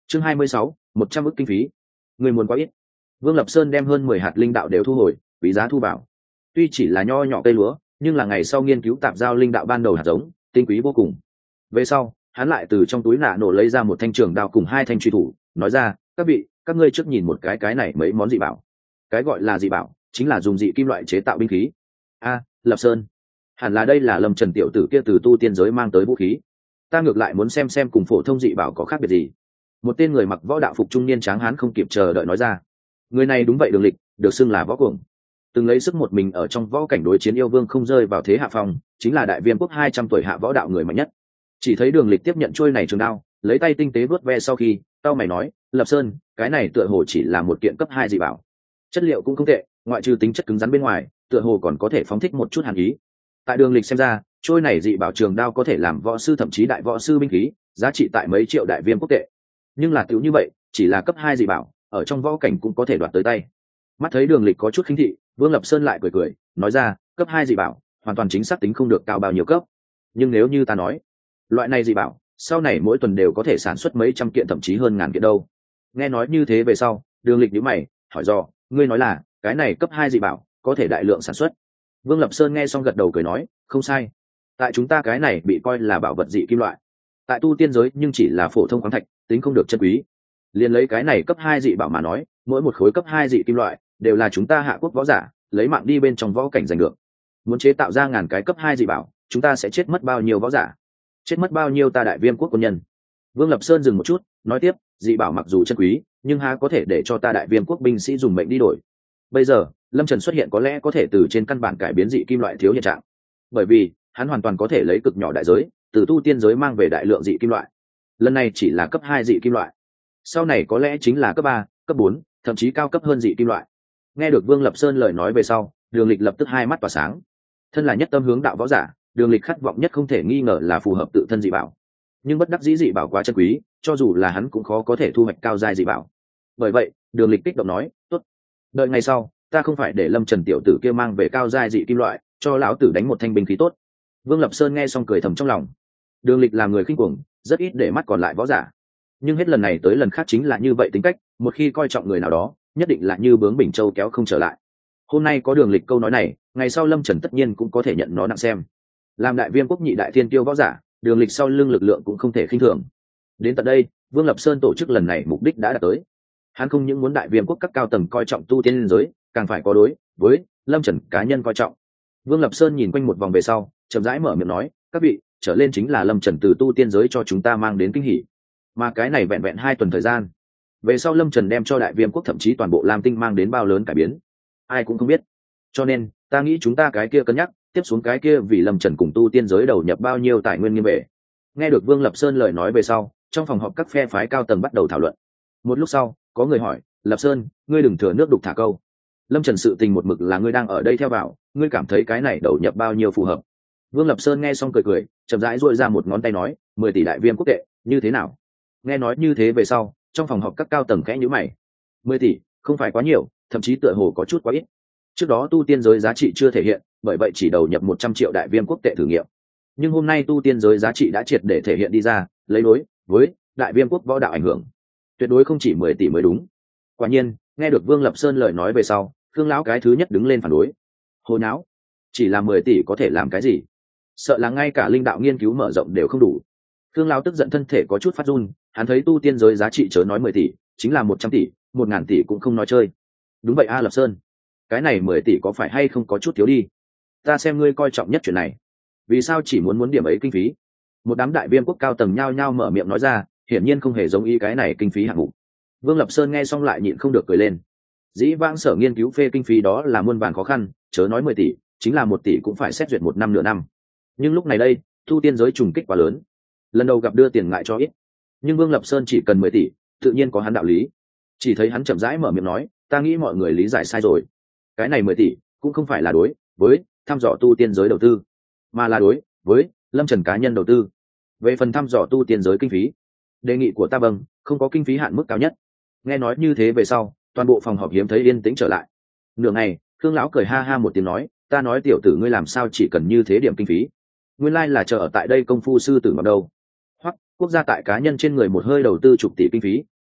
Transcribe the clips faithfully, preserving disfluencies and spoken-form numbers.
chương hai mươi sáu, một trăm ức kinh phí. Người muốn quá ít. Vương Lập Sơn đem hơn mười hạt linh đạo đều thu hồi, quý giá thu bảo. Tuy chỉ là nho nhỏ cây lúa, nhưng là ngày sau nghiên cứu tạp giao linh đạo ban đầu hạt giống, tinh quý vô cùng. Về sau, hắn lại từ trong túi nạ nổ lấy ra một thanh trường đao cùng hai thanh truy thủ, nói ra, các vị, các ngươi trước nhìn một cái cái này mấy món dị bảo. Cái gọi là dị bảo, chính là dùng dị kim loại chế tạo binh khí. A, Lập Sơn, hẳn là đây là Lâm Trần tiểu tử kia từ tu tiên giới mang tới vũ khí. Ta ngược lại muốn xem xem cùng phổ thông dị bảo có khác biệt gì. Một tên người mặc võ đạo phục trung niên tráng hán không kịp chờ đợi nói ra. Người này đúng vậy Đường Lịch, được xưng là võ cuồng, từng lấy sức một mình ở trong võ cảnh đối chiến yêu vương không rơi vào thế hạ phong, chính là đại viêm quốc hai trăm tuổi hạ võ đạo người mạnh nhất. Chỉ thấy Đường Lịch tiếp nhận trôi này trường đao, lấy tay tinh tế vuốt ve sau khi, tao mày nói, Lập Sơn, cái này tựa hồ chỉ là một kiện cấp hai dị bảo, chất liệu cũng không tệ, ngoại trừ tính chất cứng rắn bên ngoài, tựa hồ còn có thể phóng thích một chút hàn ý. Tại Đường Lịch xem ra, trôi này dị bảo trường đao có thể làm võ sư thậm chí đại võ sư binh khí, giá trị tại mấy triệu đại viêm quốc tệ. Nhưng là tiểu như vậy, chỉ là cấp hai dị bảo, ở trong võ cảnh cũng có thể đoạt tới tay. Mắt thấy Đường Lịch có chút khinh thị, Vương Lập Sơn lại cười cười, nói ra, cấp hai dị bảo, hoàn toàn chính xác tính không được cao bao nhiêu cấp. Nhưng nếu như ta nói, loại này dị bảo, sau này mỗi tuần đều có thể sản xuất mấy trăm kiện thậm chí hơn ngàn kiện đâu. Nghe nói như thế về sau, Đường Lịch nhíu mày, hỏi dò, ngươi nói là, cái này cấp hai dị bảo, có thể đại lượng sản xuất. Vương Lập Sơn nghe xong gật đầu cười nói, không sai. Tại chúng ta cái này bị coi là bảo vật dị kim loại. Tại tu tiên giới nhưng chỉ là phổ thông khoáng thạch, tính không được chân quý. Liên lấy cái này cấp hai dị bảo mà nói, mỗi một khối cấp hai dị kim loại đều là chúng ta hạ quốc võ giả lấy mạng đi bên trong võ cảnh giành được. Muốn chế tạo ra ngàn cái cấp hai dị bảo, chúng ta sẽ chết mất bao nhiêu võ giả, chết mất bao nhiêu ta đại viêm quốc quân nhân. Vương Lập Sơn dừng một chút, nói tiếp, dị bảo mặc dù chân quý, nhưng há có thể để cho ta đại viêm quốc binh sĩ dùng mệnh đi đổi. Bây giờ, Lâm Trần xuất hiện có lẽ có thể từ trên căn bản cải biến dị kim loại thiếu hiện trạng, bởi vì hắn hoàn toàn có thể lấy cực nhỏ đại giới từ tu tiên giới mang về đại lượng dị kim loại. Lần này chỉ là cấp hai dị kim loại, sau này có lẽ chính là cấp ba, cấp bốn, thậm chí cao cấp hơn dị kim loại. Nghe được Vương Lập Sơn lời nói về sau, Đường Lịch lập tức hai mắt tỏa sáng. Thân là nhất tâm hướng đạo võ giả, Đường Lịch khát vọng nhất không thể nghi ngờ là phù hợp tự thân dị bảo. Nhưng bất đắc dĩ dị bảo quá chân quý, cho dù là hắn cũng khó có thể thu hoạch cao giai dị bảo. Bởi vậy, Đường Lịch kích động nói, "Tốt, đợi ngày sau, ta không phải để Lâm Trần tiểu tử kia mang về cao giai dị kim loại, cho lão tử đánh một thanh binh khí tốt." Vương Lập Sơn nghe xong cười thầm trong lòng. Đường Lịch là người khinh cuồng, rất ít để mắt còn lại võ giả. Nhưng hết lần này tới lần khác chính là như vậy tính cách, một khi coi trọng người nào đó, nhất định là như bướng bình châu kéo không trở lại. Hôm nay có Đường Lịch câu nói này, ngày sau Lâm Trần tất nhiên cũng có thể nhận nó nặng xem. Làm đại viêm quốc nhị đại thiên tiêu võ giả, Đường Lịch sau lưng lực lượng cũng không thể khinh thường. Đến tận đây, Vương Lập Sơn tổ chức lần này mục đích đã đạt tới. Hắn không những muốn đại viêm quốc các cao tầng coi trọng tu tiên giới, càng phải có đối với Lâm Trần cá nhân coi trọng. Vương Lập Sơn nhìn quanh một vòng về sau, chậm rãi mở miệng nói, các vị, trở lên chính là Lâm Trần từ tu tiên giới cho chúng ta mang đến kinh hỉ. Mà cái này vẹn vẹn hai tuần thời gian, về sau Lâm Trần đem cho đại viêm quốc thậm chí toàn bộ Lam Tinh mang đến bao lớn cải biến, ai cũng không biết. Cho nên ta nghĩ chúng ta cái kia cân nhắc tiếp xuống cái kia vì Lâm Trần cùng tu tiên giới đầu nhập bao nhiêu tài nguyên nghiêm bể. Nghe được Vương Lập Sơn lời nói về sau, trong phòng họp các phe phái cao tầng bắt đầu thảo luận. Một lúc sau, có người hỏi, Lập Sơn, ngươi đừng thừa nước đục thả câu. Lâm Trần sự tình một mực là ngươi đang ở đây theo vào, ngươi cảm thấy cái này đầu nhập bao nhiêu phù hợp? Vương Lập Sơn nghe xong cười cười, chậm rãi duỗi ra một ngón tay nói, mười tỷ đại viêm quốc tệ, như thế nào? Nghe nói như thế về sau, trong phòng họp các cao tầng khẽ nhíu mày. Mười tỷ, không phải quá nhiều, thậm chí tựa hồ có chút quá ít. Trước đó tu tiên giới giá trị chưa thể hiện, bởi vậy chỉ đầu nhập một trăm triệu đại viêm quốc tệ thử nghiệm. Nhưng hôm nay tu tiên giới giá trị đã triệt để thể hiện đi ra, lấy đối với đại viêm quốc võ đạo ảnh hưởng, tuyệt đối không chỉ mười tỷ mới đúng. Quả nhiên, nghe được Vương Lập Sơn lời nói về sau, Khương lão cái thứ nhất đứng lên phản đối. Hồ nháo, chỉ là mười tỷ có thể làm cái gì? Sợ là ngay cả linh đạo nghiên cứu mở rộng đều không đủ. Khương lão tức giận thân thể có chút phát run, hắn thấy tu tiên giới giá trị chớ nói mười tỷ, chính là một trăm tỷ, một ngàn tỷ cũng không nói chơi. Đúng vậy a Lập Sơn, cái này mười tỷ có phải hay không có chút thiếu đi? Ta xem ngươi coi trọng nhất chuyện này, vì sao chỉ muốn muốn điểm ấy kinh phí? Một đám đại viêm quốc cao tầng nhao nhao mở miệng nói ra, hiển nhiên không hề giống ý cái này kinh phí hạng mục. Vương Lập Sơn nghe xong lại nhịn không được cười lên. Dĩ vãng sở nghiên cứu phê kinh phí đó là muôn vàn khó khăn, chớ nói mười tỷ, chính là một tỷ cũng phải xét duyệt một năm nửa năm. Nhưng lúc này đây, tu tiên giới trùng kích quá lớn, lần đầu gặp đưa tiền ngại cho ít. Nhưng Vương Lập Sơn chỉ cần mười tỷ, tự nhiên có hắn đạo lý. Chỉ thấy hắn chậm rãi mở miệng nói, ta nghĩ mọi người lý giải sai rồi. Cái này mười tỷ cũng không phải là đối với thăm dò tu tiên giới đầu tư, mà là đối với Lâm Trần cá nhân đầu tư. Về phần thăm dò tu tiên giới kinh phí, đề nghị của ta vâng, không có kinh phí hạn mức cao nhất. Nghe nói như thế về sau, toàn bộ phòng họp hiếm thấy yên tĩnh trở lại. Nửa ngày, Khương lão cười ha ha một tiếng nói, ta nói tiểu tử ngươi làm sao chỉ cần như thế điểm kinh phí? Nguyên lai là chờ ở tại đây công phu sư tử ngọc đâu. Hoặc quốc gia tại cá nhân trên người một hơi đầu tư chục tỷ kinh phí,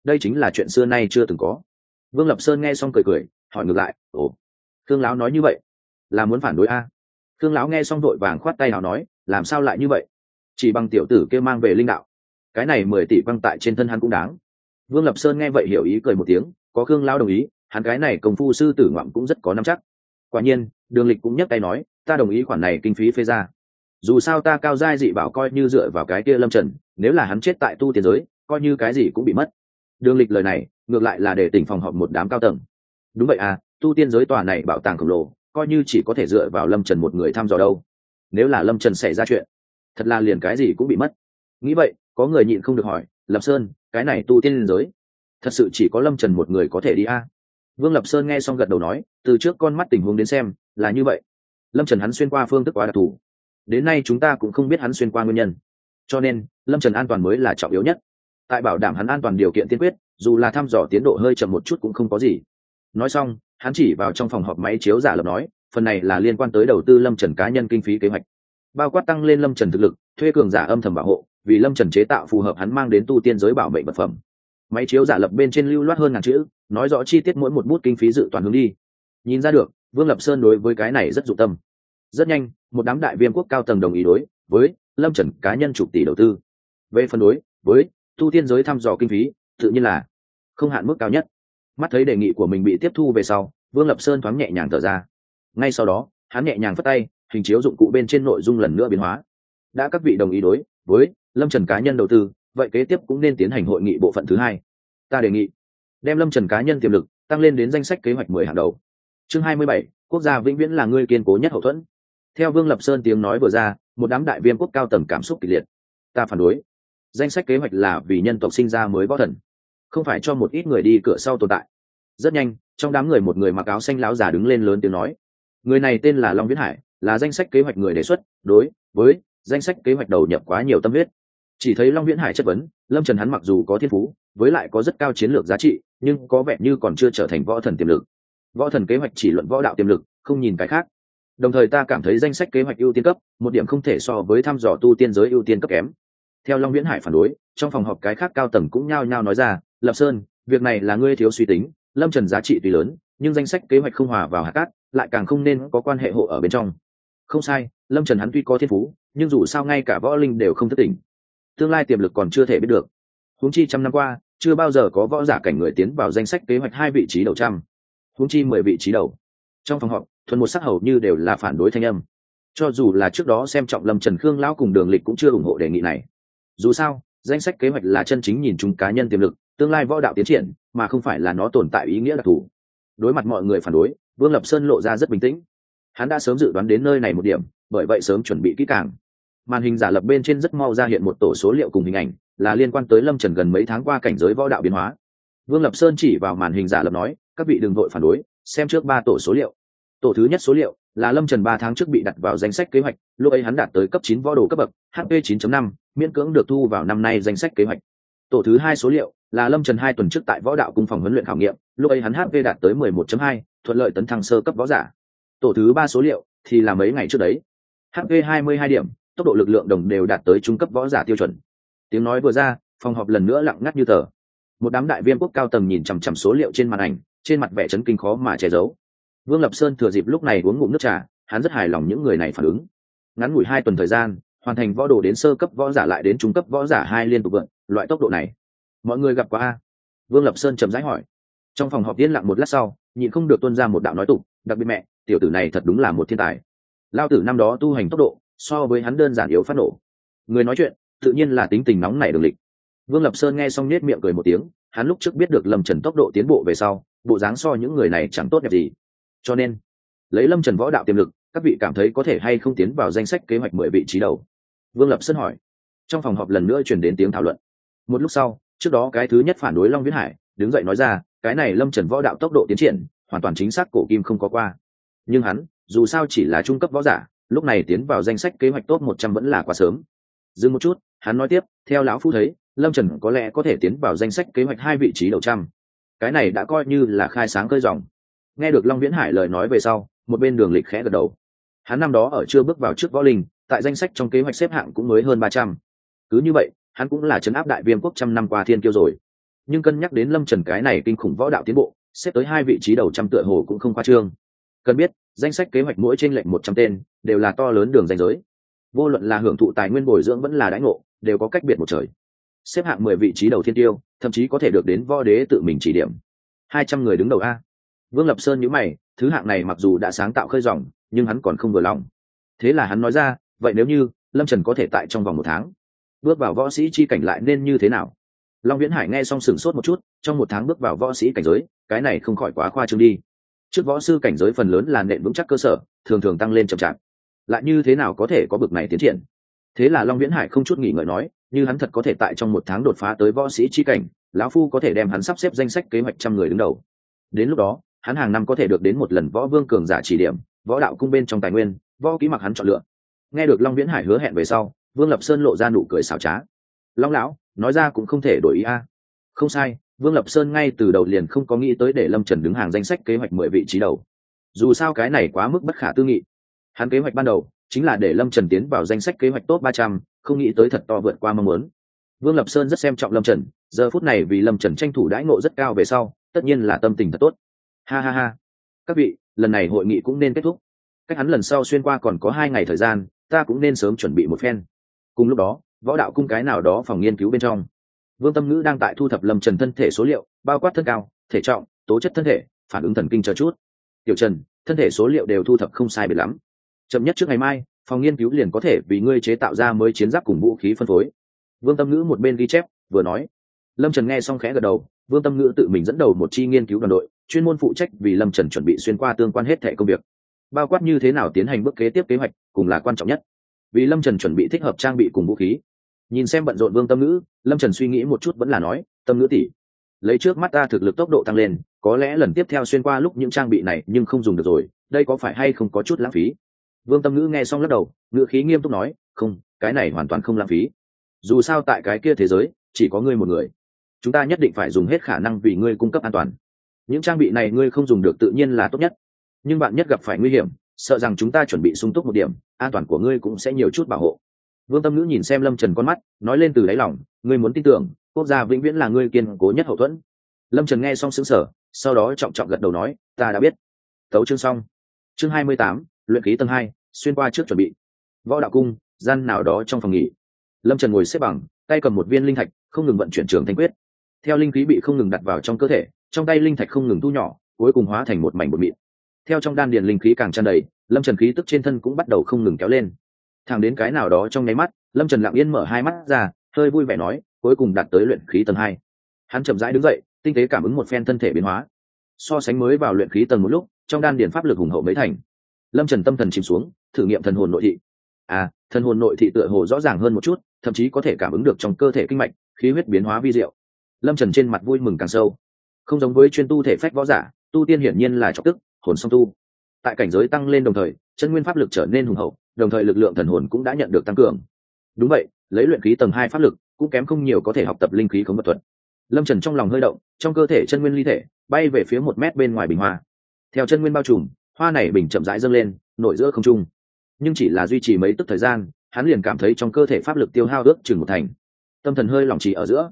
đây chính là chuyện xưa nay chưa từng có. Vương Lập Sơn nghe xong cười cười, hỏi ngược lại, ồ, Khương lão nói như vậy là muốn phản đối a? Khương lão nghe xong vội vàng khoát tay nào nói, làm sao lại như vậy, chỉ bằng tiểu tử kia mang về linh đạo, cái này mười tỷ quăng tại trên thân hắn cũng đáng. Vương Lập Sơn nghe vậy hiểu ý cười một tiếng, có Khương lão đồng ý, hắn cái này công phu sư tử ngoạm cũng rất có nắm chắc. Quả nhiên, Đường Lịch cũng nhấc tay nói, ta đồng ý khoản này kinh phí phê ra. Dù sao ta cao giai dị bảo coi như dựa vào cái kia Lâm Trần, nếu là hắn chết tại tu tiên giới, coi như cái gì cũng bị mất. Đường Lịch lời này, ngược lại là để tỉnh phòng họp một đám cao tầng. Đúng vậy à, tu tiên giới tòa này bảo tàng khổng lồ, coi như chỉ có thể dựa vào Lâm Trần một người thăm dò đâu. Nếu là Lâm Trần xảy ra chuyện, thật là liền cái gì cũng bị mất. Nghĩ vậy, có người nhịn không được hỏi, Lập Sơn, cái này tu tiên giới, thật sự chỉ có Lâm Trần một người có thể đi à? Vương Lập Sơn nghe xong gật đầu nói, từ trước con mắt tình huống đến xem, là như vậy. Lâm Trần hắn xuyên qua phương thức quá đặc thù, đến nay chúng ta cũng không biết hắn xuyên qua nguyên nhân, cho nên Lâm Trần an toàn mới là trọng yếu nhất. Tại bảo đảm hắn an toàn điều kiện tiên quyết, dù là thăm dò tiến độ hơi chậm một chút cũng không có gì. Nói xong, hắn chỉ vào trong phòng họp máy chiếu giả lập nói, phần này là liên quan tới đầu tư Lâm Trần cá nhân kinh phí kế hoạch, bao quát tăng lên Lâm Trần thực lực, thuê cường giả âm thầm bảo hộ, vì Lâm Trần chế tạo phù hợp hắn mang đến tu tiên giới bảo mệnh vật phẩm. Máy chiếu giả lập bên trên lưu loát hơn ngàn chữ, nói rõ chi tiết mỗi một bút kinh phí dự toán hướng đi. Nhìn ra được, Vương Lập Sơn đối với cái này rất dụng tâm. Rất nhanh, một đám đại viêm quốc cao tầng đồng ý đối với Lâm Trần cá nhân chục tỷ đầu tư. Về phần đối với tu tiên giới thăm dò kinh phí, tự nhiên là không hạn mức cao nhất. Mắt thấy đề nghị của mình bị tiếp thu về sau, Vương Lập Sơn thoáng nhẹ nhàng thở ra. Ngay sau đó, hắn nhẹ nhàng phất tay, hình chiếu dụng cụ bên trên nội dung lần nữa biến hóa. Đã các vị đồng ý đối với Lâm Trần cá nhân đầu tư, vậy kế tiếp cũng nên tiến hành hội nghị bộ phận thứ hai. Ta đề nghị đem Lâm Trần cá nhân tiềm lực tăng lên đến danh sách kế hoạch mười hàng đầu. Chương hai mươi bảy, quốc gia vĩnh viễn là ngươi kiên cố nhất hậu thuẫn. Theo Vương Lập Sơn tiếng nói vừa ra, một đám đại viêm quốc cao tầng cảm xúc kịch liệt. Ta phản đối. Danh sách kế hoạch là vì nhân tộc sinh ra mới võ thần, không phải cho một ít người đi cửa sau tồn tại. Rất nhanh, trong đám người một người mặc áo xanh lão già đứng lên lớn tiếng nói. Người này tên là Long Viễn Hải, là danh sách kế hoạch người đề xuất, đối với danh sách kế hoạch đầu nhập quá nhiều tâm huyết. Chỉ thấy Long Viễn Hải chất vấn, Lâm Trần hắn mặc dù có thiên phú, với lại có rất cao chiến lược giá trị, nhưng có vẻ như còn chưa trở thành võ thần tiềm lực. Võ thần kế hoạch chỉ luận võ đạo tiềm lực, không nhìn cái khác. Đồng thời ta cảm thấy danh sách kế hoạch ưu tiên cấp, một điểm không thể so với thăm dò tu tiên giới ưu tiên cấp kém. Theo Long Viễn Hải phản đối, trong phòng họp cái khác cao tầng cũng nhao nhao nói ra, Lập Sơn, việc này là ngươi thiếu suy tính, Lâm Trần giá trị tuy lớn, nhưng danh sách kế hoạch không hòa vào hạt cát, lại càng không nên có quan hệ hộ ở bên trong. Không sai, Lâm Trần hắn tuy có thiên phú, nhưng dù sao ngay cả võ linh đều không thức tỉnh, tương lai tiềm lực còn chưa thể biết được. Huống chi trăm năm qua, chưa bao giờ có võ giả cảnh người tiến vào danh sách kế hoạch hai vị trí đầu trăm, huống chi mười vị trí đầu. Trong phòng họp, thuần một sắc hầu như đều là phản đối thanh âm. Cho dù là trước đó xem trọng Lâm Trần Khương lão cùng Đường Lịch cũng chưa ủng hộ đề nghị này. Dù sao, danh sách kế hoạch là chân chính nhìn chung cá nhân tiềm lực, tương lai võ đạo tiến triển, mà không phải là nó tồn tại ý nghĩa đặc thù. Đối mặt mọi người phản đối, Vương Lập Sơn lộ ra rất bình tĩnh. Hắn đã sớm dự đoán đến nơi này một điểm, bởi vậy sớm chuẩn bị kỹ càng. Màn hình giả lập bên trên rất mau ra hiện một tổ số liệu cùng hình ảnh, là liên quan tới Lâm Trần gần mấy tháng qua cảnh giới võ đạo biến hóa. Vương Lập Sơn chỉ vào màn hình giả lập nói, các vị đừng vội phản đối, xem trước ba tổ số liệu. Tổ thứ nhất số liệu là Lâm Trần ba tháng trước bị đặt vào danh sách kế hoạch, lúc ấy hắn đạt tới cấp chín võ đồ cấp bậc, H P chín chấm năm, miễn cưỡng được thu vào năm nay danh sách kế hoạch. Tổ thứ hai số liệu là Lâm Trần hai tuần trước tại võ đạo cung phòng huấn luyện khảo nghiệm, lúc ấy hắn H P đạt tới mười một chấm hai, thuận lợi tấn thăng sơ cấp võ giả. Tổ thứ ba số liệu thì là mấy ngày trước đấy, H P hai mươi hai điểm, tốc độ lực lượng đồng đều đạt tới trung cấp võ giả tiêu chuẩn. Tiếng nói vừa ra, phòng họp lần nữa lặng ngắt như tờ. Một đám đại viên quốc cao tầng nhìn chằm chằm số liệu trên màn ảnh, trên mặt vẻ chấn kinh khó mà che giấu. Vương Lập Sơn thừa dịp lúc này uống ngụm nước trà, hắn rất hài lòng những người này phản ứng. Ngắn ngủi hai tuần thời gian, hoàn thành võ đồ đến sơ cấp võ giả lại đến trung cấp võ giả hai liên tục vượt, loại tốc độ này, mọi người gặp qua a? Vương Lập Sơn chậm rãi hỏi. Trong phòng họp yên lặng một lát sau, nhịn không được tuôn ra một đạo nói tục, đặc biệt mẹ, tiểu tử này thật đúng là một thiên tài. Lao tử năm đó tu hành tốc độ, so với hắn đơn giản yếu phát nổ. Người nói chuyện, tự nhiên là tính tình nóng nảy Đường Lịch. Vương Lập Sơn nghe xong nết miệng cười một tiếng, hắn lúc trước biết được Lâm Trần tốc độ tiến bộ về sau, bộ dáng so những người này chẳng tốt đẹp gì. Cho nên, lấy Lâm Trần võ đạo tiềm lực, các vị cảm thấy có thể hay không tiến vào danh sách kế hoạch mười vị trí đầu? Vương Lập Sơn hỏi. Trong phòng họp lần nữa truyền đến tiếng thảo luận. Một lúc sau, trước đó cái thứ nhất phản đối Long Viễn Hải đứng dậy nói ra, cái này Lâm Trần võ đạo tốc độ tiến triển, hoàn toàn chính xác cổ kim không có qua. Nhưng hắn, dù sao chỉ là trung cấp võ giả, lúc này tiến vào danh sách kế hoạch top một trăm vẫn là quá sớm. Dừng một chút, hắn nói tiếp, theo lão phu thấy, Lâm Trần có lẽ có thể tiến vào danh sách kế hoạch hai vị trí đầu trăm. Cái này đã coi như là khai sáng cơi dòng. Nghe được Long Viễn Hải lời nói về sau, một bên Đường Lịch khẽ gật đầu. Hắn năm đó ở chưa bước vào trước võ linh, tại danh sách trong kế hoạch xếp hạng cũng mới hơn ba trăm. Cứ như vậy, hắn cũng là trấn áp đại viêm quốc trăm năm qua thiên kiêu rồi. nhưng cân nhắc đến lâm trần cái này kinh khủng võ đạo tiến bộ, xếp tới hai vị trí đầu trăm tựa hồ cũng không khoa trương. Cần biết danh sách kế hoạch mỗi trên lệnh một trăm tên đều là to lớn đường ranh giới, vô luận là hưởng thụ tài nguyên bồi dưỡng vẫn là đãi ngộ đều có cách biệt một trời. Xếp hạng mười vị trí đầu thiên tiêu thậm chí có thể được đến võ đế tự mình chỉ điểm. Hai trăm người đứng đầu a. Vương Lập Sơn nhíu mày, thứ hạng này mặc dù đã sáng tạo khơi dòng, nhưng hắn còn không vừa lòng. Thế là hắn nói ra, vậy nếu như lâm trần có thể tại trong vòng một tháng bước vào võ sĩ chi cảnh lại nên như thế nào? Long Viễn Hải nghe xong sửng sốt một chút, trong một tháng bước vào võ sĩ cảnh giới, cái này không khỏi quá khoa trương đi. Trước võ sư cảnh giới phần lớn là nền vững chắc cơ sở, thường thường tăng lên chậm chạp, lại như thế nào có thể có bực này tiến triển? Thế là Long Viễn Hải không chút nghỉ ngợi nói, như hắn thật có thể tại trong một tháng đột phá tới võ sĩ chi cảnh, lão phu có thể đem hắn sắp xếp danh sách kế hoạch trăm người đứng đầu. Đến lúc đó, hắn hàng năm có thể được đến một lần võ vương cường giả chỉ điểm, võ đạo cung bên trong tài nguyên, võ kỹ mặc hắn chọn lựa. Nghe được Long Viễn Hải hứa hẹn về sau, Vương Lập Sơn lộ ra nụ cười xảo trá. Long lão, nói ra cũng không thể đổi ý a. Không sai, Vương Lập Sơn ngay từ đầu liền không có nghĩ tới để Lâm Trần đứng hàng danh sách kế hoạch mười vị trí đầu. Dù sao cái này quá mức bất khả tư nghị. Hắn kế hoạch ban đầu chính là để Lâm Trần tiến vào danh sách kế hoạch top ba trăm, không nghĩ tới thật to vượt qua mong muốn. Vương Lập Sơn rất xem trọng Lâm Trần, giờ phút này vì Lâm Trần tranh thủ đãi ngộ rất cao về sau, tất nhiên là tâm tình thật tốt. Ha ha ha. Các vị, lần này hội nghị cũng nên kết thúc. Cách hắn lần sau xuyên qua còn có hai ngày thời gian, ta cũng nên sớm chuẩn bị một phen. Cùng lúc đó, võ đạo cung cái nào đó phòng nghiên cứu bên trong, Vương Tâm Ngữ đang tại thu thập Lâm Trần thân thể số liệu, bao quát thân cao, thể trọng, tố chất thân thể, phản ứng thần kinh chờ chút. Tiểu Trần, thân thể số liệu đều thu thập không sai biệt lắm. Chậm nhất trước ngày mai, phòng nghiên cứu liền có thể vì ngươi chế tạo ra mới chiến giáp cùng vũ khí phân phối. Vương Tâm Ngữ một bên ghi chép, vừa nói. Lâm Trần nghe xong khẽ gật đầu, Vương Tâm Ngữ tự mình dẫn đầu một chi nghiên cứu đoàn đội, chuyên môn phụ trách vì Lâm Trần chuẩn bị xuyên qua tương quan hết thảy công việc. Bao quát như thế nào tiến hành bước kế tiếp kế hoạch, cùng là quan trọng nhất. Vì Lâm Trần chuẩn bị thích hợp trang bị cùng vũ khí. Nhìn xem bận rộn Vương Tâm Ngữ, Lâm Trần suy nghĩ một chút vẫn là nói, Tâm Ngữ tỷ, lấy trước mắt ta thực lực tốc độ tăng lên, có lẽ lần tiếp theo xuyên qua lúc những trang bị này nhưng không dùng được rồi, đây có phải hay không có chút lãng phí? Vương Tâm Ngữ nghe xong lắc đầu, ngữ khí nghiêm túc nói, không, cái này hoàn toàn không lãng phí. Dù sao tại cái kia thế giới, chỉ có ngươi một người, chúng ta nhất định phải dùng hết khả năng vì ngươi cung cấp an toàn. Những trang bị này ngươi không dùng được tự nhiên là tốt nhất, nhưng bạn nhất gặp phải nguy hiểm, sợ rằng chúng ta chuẩn bị sung túc một điểm, an toàn của ngươi cũng sẽ nhiều chút bảo hộ. Vương Tâm Ngữ nhìn xem Lâm Trần con mắt, nói lên từ đáy lòng, ngươi muốn tin tưởng, quốc gia vĩnh viễn là ngươi kiên cố nhất hậu thuẫn. Lâm Trần nghe xong sững sờ, sau đó trọng trọng gật đầu nói, ta đã biết. Tấu chương xong. Chương hai mươi tám, luyện khí tầng hai, xuyên qua trước chuẩn bị. Võ đạo cung, gian nào đó trong phòng nghỉ. Lâm Trần ngồi xếp bằng, tay cầm một viên linh thạch, không ngừng vận chuyển Trường Thanh Quyết. Theo linh khí bị không ngừng đặt vào trong cơ thể, trong tay linh thạch không ngừng thu nhỏ, cuối cùng hóa thành một mảnh bột mịn. Theo trong đan điền linh khí càng tràn đầy, Lâm Trần khí tức trên thân cũng bắt đầu không ngừng kéo lên. Thẳng đến cái nào đó trong nháy mắt, Lâm Trần lặng yên mở hai mắt ra, hơi vui vẻ nói, cuối cùng đạt tới luyện khí tầng hai. Hắn chậm rãi đứng dậy, tinh tế cảm ứng một phen thân thể biến hóa. So sánh mới vào luyện khí tầng một lúc, trong đan điền pháp lực hùng hậu mấy thành. Lâm Trần tâm thần chìm xuống, thử nghiệm thần hồn nội thị. À, thần hồn nội thị tựa hồ rõ ràng hơn một chút, thậm chí có thể cảm ứng được trong cơ thể kinh mạch, khí huyết biến hóa vi diệu. Lâm Trần trên mặt vui mừng càng sâu. Không giống với chuyên tu thể phách võ giả, tu tiên hiển nhiên là trọng tức, hồn song tu. Tại cảnh giới tăng lên đồng thời, chân nguyên pháp lực trở nên hùng hậu, đồng thời lực lượng thần hồn cũng đã nhận được tăng cường. Đúng vậy, lấy luyện khí tầng hai pháp lực, cũng kém không nhiều có thể học tập linh khí khống vật thuật. Lâm Trần trong lòng hơi động, trong cơ thể chân nguyên ly thể, bay về phía một mét bên ngoài bình hoa. Theo chân nguyên bao trùm, hoa này bình chậm rãi dâng lên, nổi giữa không trung. Nhưng chỉ là duy trì mấy tức thời gian, hắn liền cảm thấy trong cơ thể pháp lực tiêu hao ước chừng một thành. Tâm thần hơi lỏng trì ở giữa,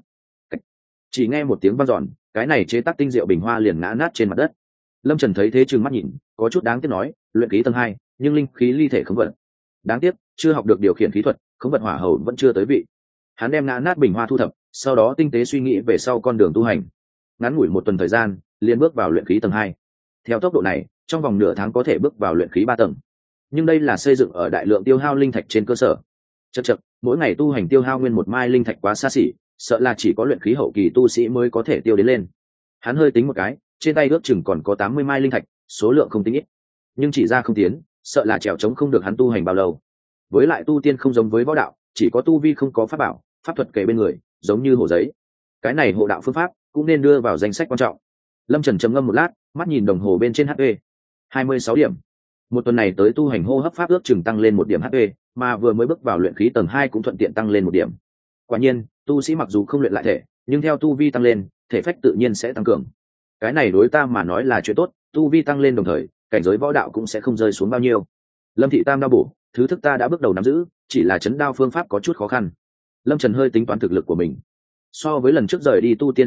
chỉ nghe một tiếng vang dọn, cái này chế tác tinh diệu bình hoa liền ngã nát trên mặt đất. Lâm Trần thấy thế trừng mắt nhìn, có chút đáng tiếc nói, luyện khí tầng hai, nhưng linh khí ly thể khống vật. Đáng tiếc, chưa học được điều khiển khí thuật, khống vật hỏa hầu vẫn chưa tới vị. Hắn đem ngã nát bình hoa thu thập, sau đó tinh tế suy nghĩ về sau con đường tu hành. Ngắn ngủi một tuần thời gian, liền bước vào luyện khí tầng hai. Theo tốc độ này, trong vòng nửa tháng có thể bước vào luyện khí ba tầng. Nhưng đây là xây dựng ở đại lượng tiêu hao linh thạch trên cơ sở. Chậc chậc, mỗi ngày tu hành tiêu hao nguyên một mai linh thạch quá xa xỉ, sợ là chỉ có luyện khí hậu kỳ tu sĩ mới có thể tiêu đến lên. Hắn hơi tính một cái, trên tay ước chừng còn có tám mươi mai linh thạch, số lượng không tính ít. Nhưng chỉ ra không tiến, sợ là trèo trống không được hắn tu hành bao lâu. Với lại tu tiên không giống với võ đạo, chỉ có tu vi không có pháp bảo, pháp thuật kề bên người, giống như hồ giấy. Cái này hộ đạo phương pháp cũng nên đưa vào danh sách quan trọng. Lâm Trần trầm ngâm một lát, mắt nhìn đồng hồ bên trên hát pê, hai mươi sáu điểm. Một tuần này tới tu hành hô hấp pháp ước chừng tăng lên một điểm hát pê, mà vừa mới bước vào luyện khí tầng hai cũng thuận tiện tăng lên một điểm. Quả nhiên, tu sĩ mặc dù không luyện lại thể, nhưng theo tu vi tăng lên, thể phách tự nhiên sẽ tăng cường. Cái này đối ta mà nói là chuyện tốt, tu vi tăng lên đồng thời, cảnh giới võ đạo cũng sẽ không rơi xuống bao nhiêu. Lâm thị tam đao bổ, thứ thức ta đã bước đầu nắm giữ, chỉ là chấn đao phương pháp có chút khó khăn. Lâm Trần hơi tính toán thực lực của mình. So với lần trước rời đi tu tiên giới lúc,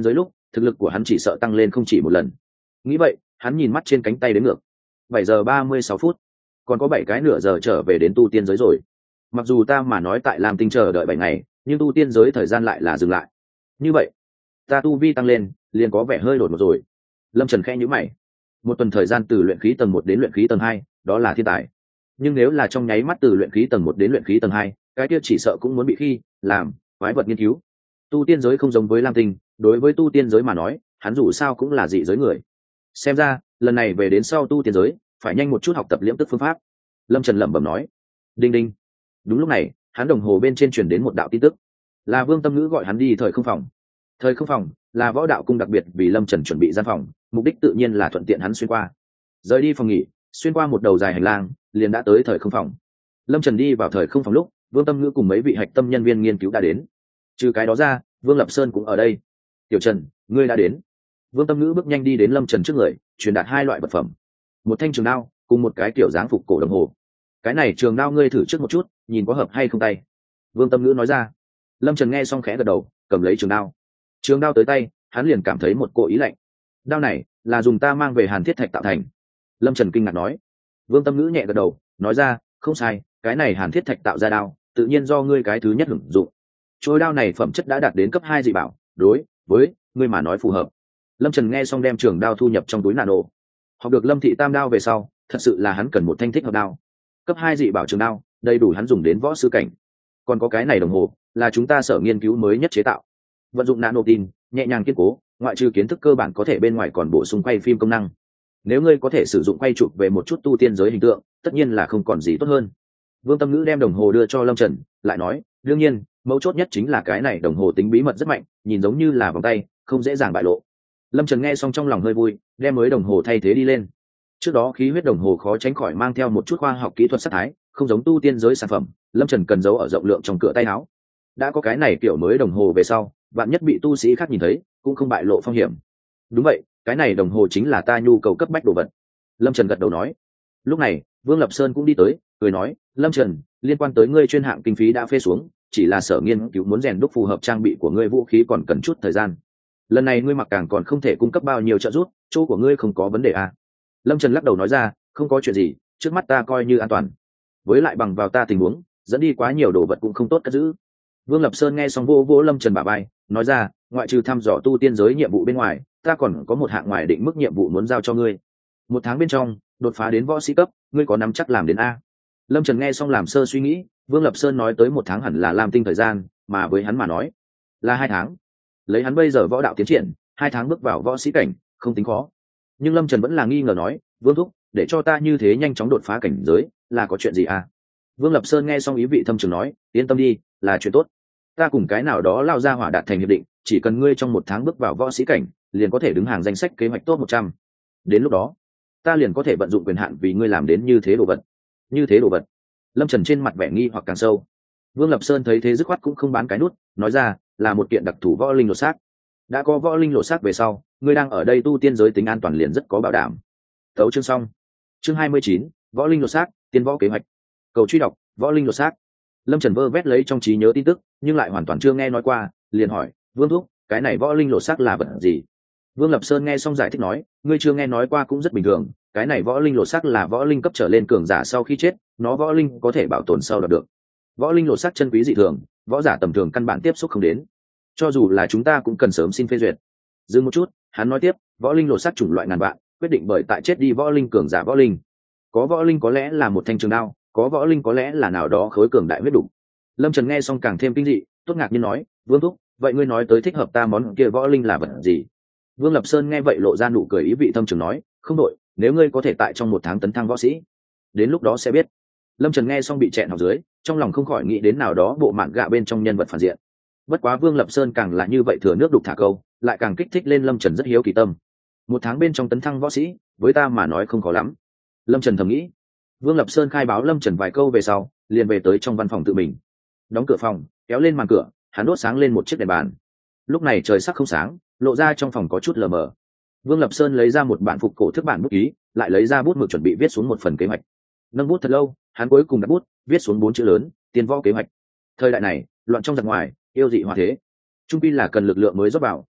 thực lực của hắn chỉ sợ tăng lên không chỉ một lần. Nghĩ vậy, hắn nhìn mắt trên cánh tay đến ngược, bảy giờ ba mươi sáu phút, còn có bảy cái nửa giờ trở về đến tu tiên giới rồi. Mặc dù ta mà nói tại Lam Tinh chờ đợi bảy ngày, nhưng tu tiên giới thời gian lại là dừng lại. Như vậy, ta tu vi tăng lên, liền có vẻ hơi đột ngột rồi. Lâm Trần khẽ nhíu mày. Một tuần thời gian từ luyện khí tầng một đến luyện khí tầng hai, đó là thiên tài. Nhưng nếu là trong nháy mắt từ luyện khí tầng một đến luyện khí tầng hai, cái kia chỉ sợ cũng muốn bị khi làm quái vật nghiên cứu. Tu tiên giới không giống với Lam Tinh, đối với tu tiên giới mà nói, hắn dù sao cũng là dị giới người. Xem ra, lần này về đến sau tu tiên giới, phải nhanh một chút học tập liễm tức phương pháp. Lâm Trần lẩm bẩm nói. Đinh đinh. Đúng lúc này, hắn đồng hồ bên trên truyền đến một đạo tin tức, là Vương Tâm Ngữ gọi hắn đi thời không phòng. Thời không phòng là võ đạo cung đặc biệt vì Lâm Trần chuẩn bị gian phòng, mục đích tự nhiên là thuận tiện hắn xuyên qua. Rời đi phòng nghỉ, xuyên qua một đầu dài hành lang, liền đã tới thời không phòng. Lâm Trần đi vào thời không phòng lúc, Vương Tâm Ngữ cùng mấy vị hạch tâm nhân viên nghiên cứu đã đến. Trừ cái đó ra, Vương Lập Sơn cũng ở đây. Tiểu Trần, ngươi đã đến. Vương Tâm Ngữ bước nhanh đi đến Lâm Trần trước người, truyền đạt hai loại vật phẩm, một thanh trường đao cùng một cái kiểu dáng phục cổ đồng hồ. Cái này trường đao ngươi thử trước một chút, nhìn có hợp hay không tay. Vương Tâm Ngữ nói ra. Lâm Trần nghe xong khẽ gật đầu, cầm lấy trường đao. Trường đao tới tay, hắn liền cảm thấy một cỗ ý lạnh. Đao này là dùng ta mang về Hàn Thiết Thạch tạo thành. Lâm Trần kinh ngạc nói. Vương Tâm Ngữ nhẹ gật đầu, nói ra, không sai, cái này Hàn Thiết Thạch tạo ra đao, tự nhiên do ngươi cái thứ nhất hưởng dụng. Trôi đao này phẩm chất đã đạt đến cấp hai dị bảo, đối với ngươi mà nói phù hợp. Lâm Trần nghe xong đem trường đao thu nhập trong túi nano. Học được Lâm thị tam đao về sau, thật sự là hắn cần một thanh thích hợp đao. Cấp hai dị bảo trường đao, đầy đủ hắn dùng đến võ sư cảnh. Còn có cái này đồng hồ, là chúng ta sở nghiên cứu mới nhất chế tạo. Vận dụng nano tin, nhẹ nhàng kiên cố, ngoại trừ kiến thức cơ bản có thể bên ngoài còn bổ sung quay phim công năng. Nếu ngươi có thể sử dụng quay chụp về một chút tu tiên giới hình tượng, tất nhiên là không còn gì tốt hơn. Vương Tâm Ngữ đem đồng hồ đưa cho Lâm Trần, lại nói, đương nhiên, mấu chốt nhất chính là cái này đồng hồ tính bí mật rất mạnh, nhìn giống như là vòng tay, không dễ dàng bại lộ. Lâm Trần nghe xong trong lòng hơi vui, đem mới đồng hồ thay thế đi lên. Trước đó khí huyết đồng hồ khó tránh khỏi mang theo một chút khoa học kỹ thuật sắc thái, không giống tu tiên giới sản phẩm, Lâm Trần cần giấu ở rộng lượng trong cửa tay áo. Đã có cái này kiểu mới đồng hồ về sau, bạn nhất bị tu sĩ khác nhìn thấy, cũng không bại lộ phong hiểm. Đúng vậy, cái này đồng hồ chính là ta nhu cầu cấp bách đồ vật. Lâm Trần gật đầu nói. Lúc này, Vương Lập Sơn cũng đi tới, cười nói, Lâm Trần, liên quan tới ngươi chuyên hạng kinh phí đã phê xuống, chỉ là sở nghiên cứu muốn rèn đúc phù hợp trang bị của ngươi vũ khí còn cần chút thời gian. Lần này ngươi mặc càng còn không thể cung cấp bao nhiêu trợ giúp, chỗ của ngươi không có vấn đề à. Lâm Trần lắc đầu nói ra, không có chuyện gì, trước mắt ta coi như an toàn. Với lại bằng vào ta tình huống, dẫn đi quá nhiều đồ vật cũng không tốt cất giữ. Vương Lập Sơn nghe xong vô vô Lâm Trần bả vai, nói ra, ngoại trừ thăm dò tu tiên giới nhiệm vụ bên ngoài, ta còn có một hạng ngoài định mức nhiệm vụ muốn giao cho ngươi. Một tháng bên trong, đột phá đến võ sĩ cấp, ngươi có nắm chắc làm đến a? Lâm Trần nghe xong làm sơ suy nghĩ, Vương Lập Sơn nói tới một tháng hẳn là Lam Tinh thời gian, mà với hắn mà nói là hai tháng. Lấy hắn bây giờ võ đạo tiến triển, hai tháng bước vào võ sĩ cảnh, không tính khó. Nhưng Lâm Trần vẫn là nghi ngờ nói, Vương thúc, để cho ta như thế nhanh chóng đột phá cảnh giới, là có chuyện gì à? Vương Lập Sơn nghe xong ý vị thâm trường nói, yên tâm đi, là chuyện tốt. Ta cùng cái nào đó lao ra hỏa đạt thành hiệp định, chỉ cần ngươi trong một tháng bước vào võ sĩ cảnh, liền có thể đứng hàng danh sách kế hoạch top một trăm. Đến lúc đó, ta liền có thể vận dụng quyền hạn vì ngươi làm đến như thế đồ vật. Như thế đồ vật. Lâm Trần trên mặt vẻ nghi hoặc càng sâu. Vương Lập Sơn thấy thế dứt khoát cũng không bán cái nút, nói ra, là một kiện đặc thù võ linh lột xác. Đã có võ linh lột xác về sau, ngươi đang ở đây tu tiên giới tính an toàn liền rất có bảo đảm. Tấu chương xong. Chương hai mươi chín, võ linh lột xác, tiên võ kế hoạch. Cầu truy đọc, võ linh lột xác. Lâm Trần vơ vét lấy trong trí nhớ tin tức, nhưng lại hoàn toàn chưa nghe nói qua, liền hỏi, Vương thúc, cái này võ linh lột xác là vật gì? Vương Lập Sơn nghe xong giải thích nói, ngươi chưa nghe nói qua cũng rất bình thường, cái này võ linh lột xác là võ linh cấp trở lên cường giả sau khi chết, nó võ linh có thể bảo tồn sau đạt được. Võ linh lột xác chân quý dị thường, võ giả tầm thường căn bản tiếp xúc không đến. Cho dù là chúng ta cũng cần sớm xin phê duyệt. Dừng một chút, hắn nói tiếp, võ linh lột xác chủng loại ngàn vạn, quyết định bởi tại chết đi võ linh cường giả võ linh. Có võ linh có lẽ là một thanh trường đao, có võ linh có lẽ là nào đó khối cường đại huyết đủ. Lâm Trần nghe xong càng thêm kinh dị, tốt ngạc nhiên nói, Vương thúc, vậy ngươi nói tới thích hợp ta món kia võ linh là vật gì? Vương Lập Sơn nghe vậy lộ ra nụ cười ý vị thâm trường nói, không đội, nếu ngươi có thể tại trong một tháng tấn thăng võ sĩ, đến lúc đó sẽ biết. Lâm Trần nghe xong bị chẹn học dưới, trong lòng không khỏi nghĩ đến nào đó bộ mạn gạ bên trong nhân vật phản diện. Bất quá Vương Lập Sơn càng là như vậy thừa nước đục thả câu, lại càng kích thích lên Lâm Trần rất hiếu kỳ tâm. Một tháng bên trong tấn thăng võ sĩ, với ta mà nói không khó lắm. Lâm Trần thầm nghĩ. Vương Lập Sơn khai báo Lâm Trần vài câu về sau, liền về tới trong văn phòng tự mình. Đóng cửa phòng, kéo lên màn cửa, hắn đốt sáng lên một chiếc đèn bàn. Lúc này trời sắc không sáng, lộ ra trong phòng có chút lờ mờ. Vương Lập Sơn lấy ra một bản phục cổ thức bản bút ký, lại lấy ra bút mực chuẩn bị viết xuống một phần kế hoạch. Nâng bút thật lâu, hắn cuối cùng đặt bút, viết xuống bốn chữ lớn, tiên võ kế hoạch. Thời đại này, loạn trong giặc ngoài, yêu dị hòa thế. Trung pi là cần lực lượng mới rót vào,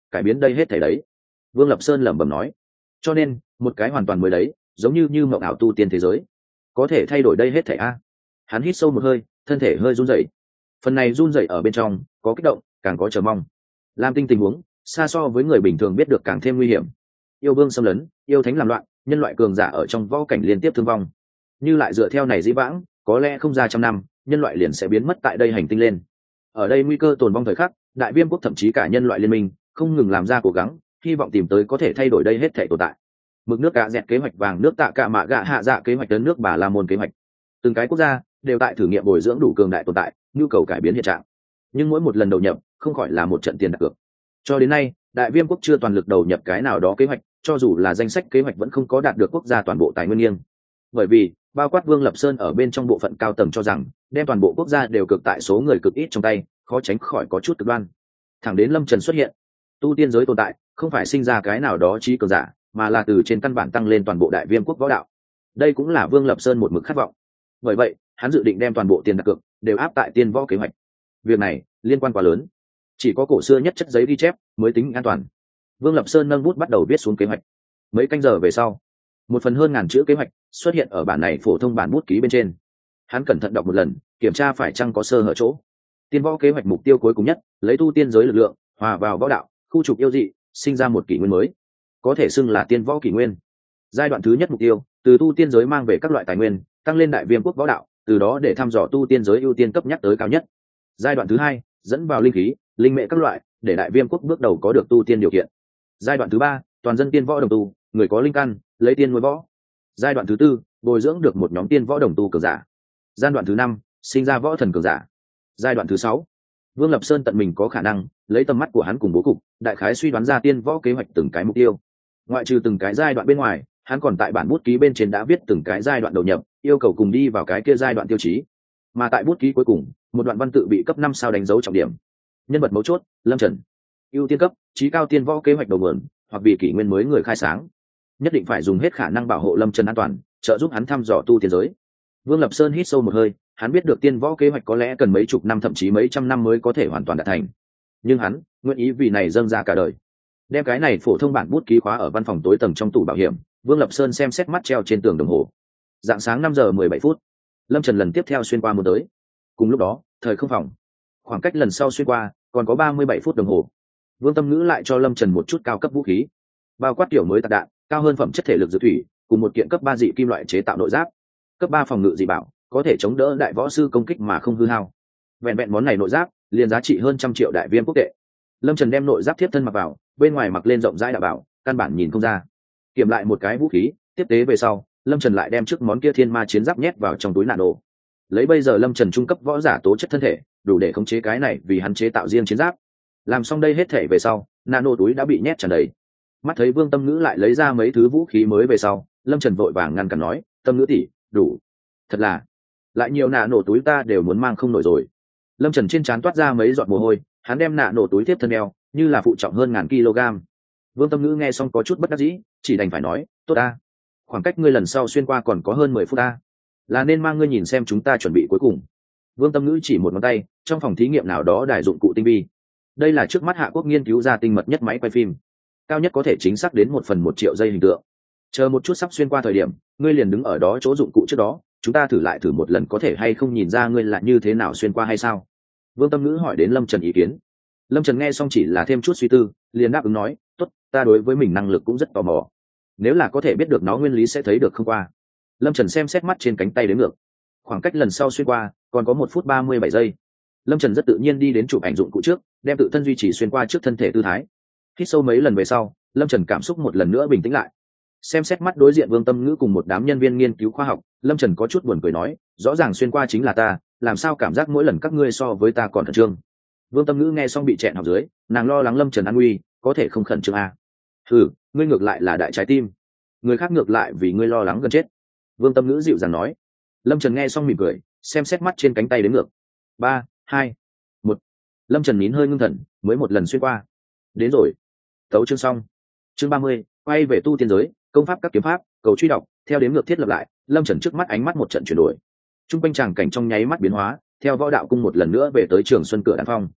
cải biến đây hết thảy đấy. Vương Lập Sơn lẩm bẩm nói. Cho nên một cái hoàn toàn mới đấy, giống như như mộng ảo tu tiên thế giới, có thể thay đổi đây hết thảy a. Hắn hít sâu một hơi, thân thể hơi run rẩy. Phần này run rẩy ở bên trong có kích động, càng có chờ mong. Lam Tinh tình huống xa so với người bình thường biết được càng thêm nguy hiểm. Yêu vương xâm lấn, yêu thánh làm loạn, nhân loại cường giả ở trong võ cảnh liên tiếp thương vong. Như lại dựa theo này dĩ vãng, có lẽ không ra trăm năm, nhân loại liền sẽ biến mất tại đây hành tinh lên. Ở đây nguy cơ tồn vong thời khắc, Đại Viêm quốc thậm chí cả nhân loại liên minh không ngừng làm ra cố gắng, hy vọng tìm tới có thể thay đổi đây hết thảy tồn tại. Mực nước gạ dẹt kế hoạch vàng nước tạ cạ mạ gạ hạ dạ kế hoạch tấn nước bà la môn kế hoạch, từng cái quốc gia đều tại thử nghiệm bồi dưỡng đủ cường đại tồn tại, nhu cầu cải biến hiện trạng. Nhưng mỗi một lần đầu nhập không khỏi là một trận tiền đặt cược. Cho đến nay, Đại Viêm quốc chưa toàn lực đầu nhập cái nào đó kế hoạch, cho dù là danh sách kế hoạch vẫn không có đạt được quốc gia toàn bộ tài nguyên nghiêng. Bởi vì bao quát Vương Lập Sơn ở bên trong bộ phận cao tầng cho rằng đem toàn bộ quốc gia đều cực tại số người cực ít trong tay, khó tránh khỏi có chút cực đoan. Thẳng đến Lâm Trần xuất hiện, tu tiên giới tồn tại không phải sinh ra cái nào đó trí cường giả, mà là từ trên căn bản tăng lên toàn bộ Đại Viêm quốc võ đạo. Đây cũng là Vương Lập Sơn một mực khát vọng. Bởi vậy, hắn dự định đem toàn bộ tiền đặt cược đều áp tại tiên võ kế hoạch. Việc này liên quan quá lớn, chỉ có cổ xưa nhất chất giấy ghi chép mới tính an toàn. Vương Lập Sơn nâng bút bắt đầu viết xuống kế hoạch. Mấy canh giờ về sau, một phần hơn ngàn chữ kế hoạch xuất hiện ở bản này phổ thông bản bút ký bên trên. Hắn cẩn thận đọc một lần, kiểm tra phải chăng có sơ hở chỗ. Tiên võ kế hoạch mục tiêu cuối cùng nhất, lấy tu tiên giới lực lượng hòa vào võ đạo, khu trục yêu dị, sinh ra một kỷ nguyên mới, có thể xưng là tiên võ kỷ nguyên. Giai đoạn thứ nhất mục tiêu, từ tu tiên giới mang về các loại tài nguyên, tăng lên Đại Viêm quốc võ đạo, từ đó để thăm dò tu tiên giới ưu tiên cấp nhắc tới cao nhất. Giai đoạn thứ hai, dẫn vào linh khí, linh mệ các loại, để Đại Viêm quốc bước đầu có được tu tiên điều kiện. Giai đoạn thứ ba, toàn dân tiên võ đồng tu, người có linh căn, lấy tiên nuôi võ. Giai đoạn thứ tư, bồi dưỡng được một nhóm tiên võ đồng tu cường giả. Giai đoạn thứ năm, sinh ra võ thần cường giả. Giai đoạn thứ sáu, Vương Lập Sơn tận mình có khả năng lấy tầm mắt của hắn cùng bố cục, đại khái suy đoán ra tiên võ kế hoạch từng cái mục tiêu. Ngoại trừ từng cái giai đoạn bên ngoài, hắn còn tại bản bút ký bên trên đã viết từng cái giai đoạn đầu nhập, yêu cầu cùng đi vào cái kia giai đoạn tiêu chí. Mà tại bút ký cuối cùng, một đoạn văn tự bị cấp năm sao đánh dấu trọng điểm. Nhân vật mấu chốt, Lâm Trần. Ưu tiên cấp, chí cao tiên võ kế hoạch đầu nguồn, hoặc vì kỷ nguyên mới người khai sáng. Nhất định phải dùng hết khả năng bảo hộ Lâm Trần an toàn, trợ giúp hắn thăm dò tu tiên giới. Vương Lập Sơn hít sâu một hơi, hắn biết được tiên võ kế hoạch có lẽ cần mấy chục năm thậm chí mấy trăm năm mới có thể hoàn toàn đạt thành. Nhưng hắn nguyện ý vì này dâng ra cả đời. Đem cái này phổ thông bản bút ký khóa ở văn phòng tối tầng trong tủ bảo hiểm, Vương Lập Sơn xem xét mắt treo trên tường đồng hồ. Dạng sáng năm giờ mười bảy phút, Lâm Trần lần tiếp theo xuyên qua muốn tới. Cùng lúc đó, thời không phòng, khoảng cách lần sau xuyên qua còn có ba mươi bảy phút đồng hồ. Vương Tâm Ngữ lại cho Lâm Trần một chút cao cấp vũ khí, bao quát tiểu mới tạc đạn, cao hơn phẩm chất thể lực dự thủy, cùng một kiện cấp ba dị kim loại chế tạo nội giáp, cấp ba phòng ngự dị bảo, có thể chống đỡ đại võ sư công kích mà không hư hao. Vẹn vẹn món này nội giáp liền giá trị hơn trăm triệu đại Viêm quốc tệ. Lâm Trần đem nội giáp tiếp thân mặc vào, bên ngoài mặc lên rộng rãi đạo bảo, căn bản nhìn không ra. Kiểm lại một cái vũ khí tiếp tế về sau, Lâm Trần lại đem trước món kia thiên ma chiến giáp nhét vào trong túi nano. Lấy bây giờ Lâm Trần trung cấp võ giả tố chất thân thể, đủ để khống chế cái này vì hắn chế tạo riêng chiến giáp. Làm xong đây hết thể về sau, nano túi đã bị nhét tràn đầy. Mắt thấy Vương Tâm Ngữ lại lấy ra mấy thứ vũ khí mới về sau, Lâm Trần vội vàng ngăn cản nói, Tâm Ngữ tỷ, đủ. Thật là, lại nhiều nano túi ta đều muốn mang không nổi rồi. Lâm Trần trên trán toát ra mấy giọt mồ hôi, hắn đem nano túi tiếp thân đeo, như là phụ trọng hơn ngàn kg. Vương Tâm Ngữ nghe xong có chút bất đắc dĩ, chỉ đành phải nói, tốt ta, khoảng cách ngươi lần sau xuyên qua còn có hơn mười phút ta, là nên mang ngươi nhìn xem chúng ta chuẩn bị cuối cùng. Vương Tâm Ngữ chỉ một ngón tay, trong phòng thí nghiệm nào đó đài dụng cụ tinh vi. Đây là trước mắt Hạ Quốc nghiên cứu ra tinh mật nhất máy quay phim, cao nhất có thể chính xác đến một phần một triệu giây hình tượng. Chờ một chút sắp xuyên qua thời điểm, ngươi liền đứng ở đó chỗ dụng cụ trước đó, chúng ta thử lại thử một lần có thể hay không nhìn ra ngươi là như thế nào xuyên qua hay sao? Vương Tâm Ngữ hỏi đến Lâm Trần ý kiến. Lâm Trần nghe xong chỉ là thêm chút suy tư, liền đáp ứng nói, tốt, ta đối với mình năng lực cũng rất tò mò. Nếu là có thể biết được nó nguyên lý sẽ thấy được không qua. Lâm Trần xem xét mắt trên cánh tay đếm ngược, khoảng cách lần sau xuyên qua còn có một phút ba mươi bảy giây. Lâm Trần rất tự nhiên đi đến chụp ảnh dụng cụ trước, đem tự thân duy trì xuyên qua trước thân thể tư thái. Hít sâu mấy lần về sau, Lâm Trần cảm xúc một lần nữa bình tĩnh lại. Xem xét mắt đối diện Vương Tâm Ngữ cùng một đám nhân viên nghiên cứu khoa học, Lâm Trần có chút buồn cười nói, rõ ràng xuyên qua chính là ta, làm sao cảm giác mỗi lần các ngươi so với ta còn khẩn trương. Vương Tâm Ngữ nghe xong bị chẹn học dưới, nàng lo lắng Lâm Trần an nguy, có thể không khẩn trương à. Ừ, ngươi ngược lại là đại trái tim, người khác ngược lại vì ngươi lo lắng gần chết. Vương Tâm Ngữ dịu dàng nói. Lâm Trần nghe xong mỉm cười, xem xét mắt trên cánh tay đến ngược. Ba, hai, một. Lâm Trần nín hơi ngưng thần, mới một lần xuyên qua. Đến rồi. Tấu chương xong. Chương ba mươi, quay về tu tiên giới, công pháp các kiếm pháp, cầu truy đọc, theo đếm ngược thiết lập lại, Lâm Trần trước mắt ánh mắt một trận chuyển đổi. Trung quanh tràng cảnh trong nháy mắt biến hóa, theo võ đạo cung một lần nữa về tới Trường Xuân cửa đàn phong.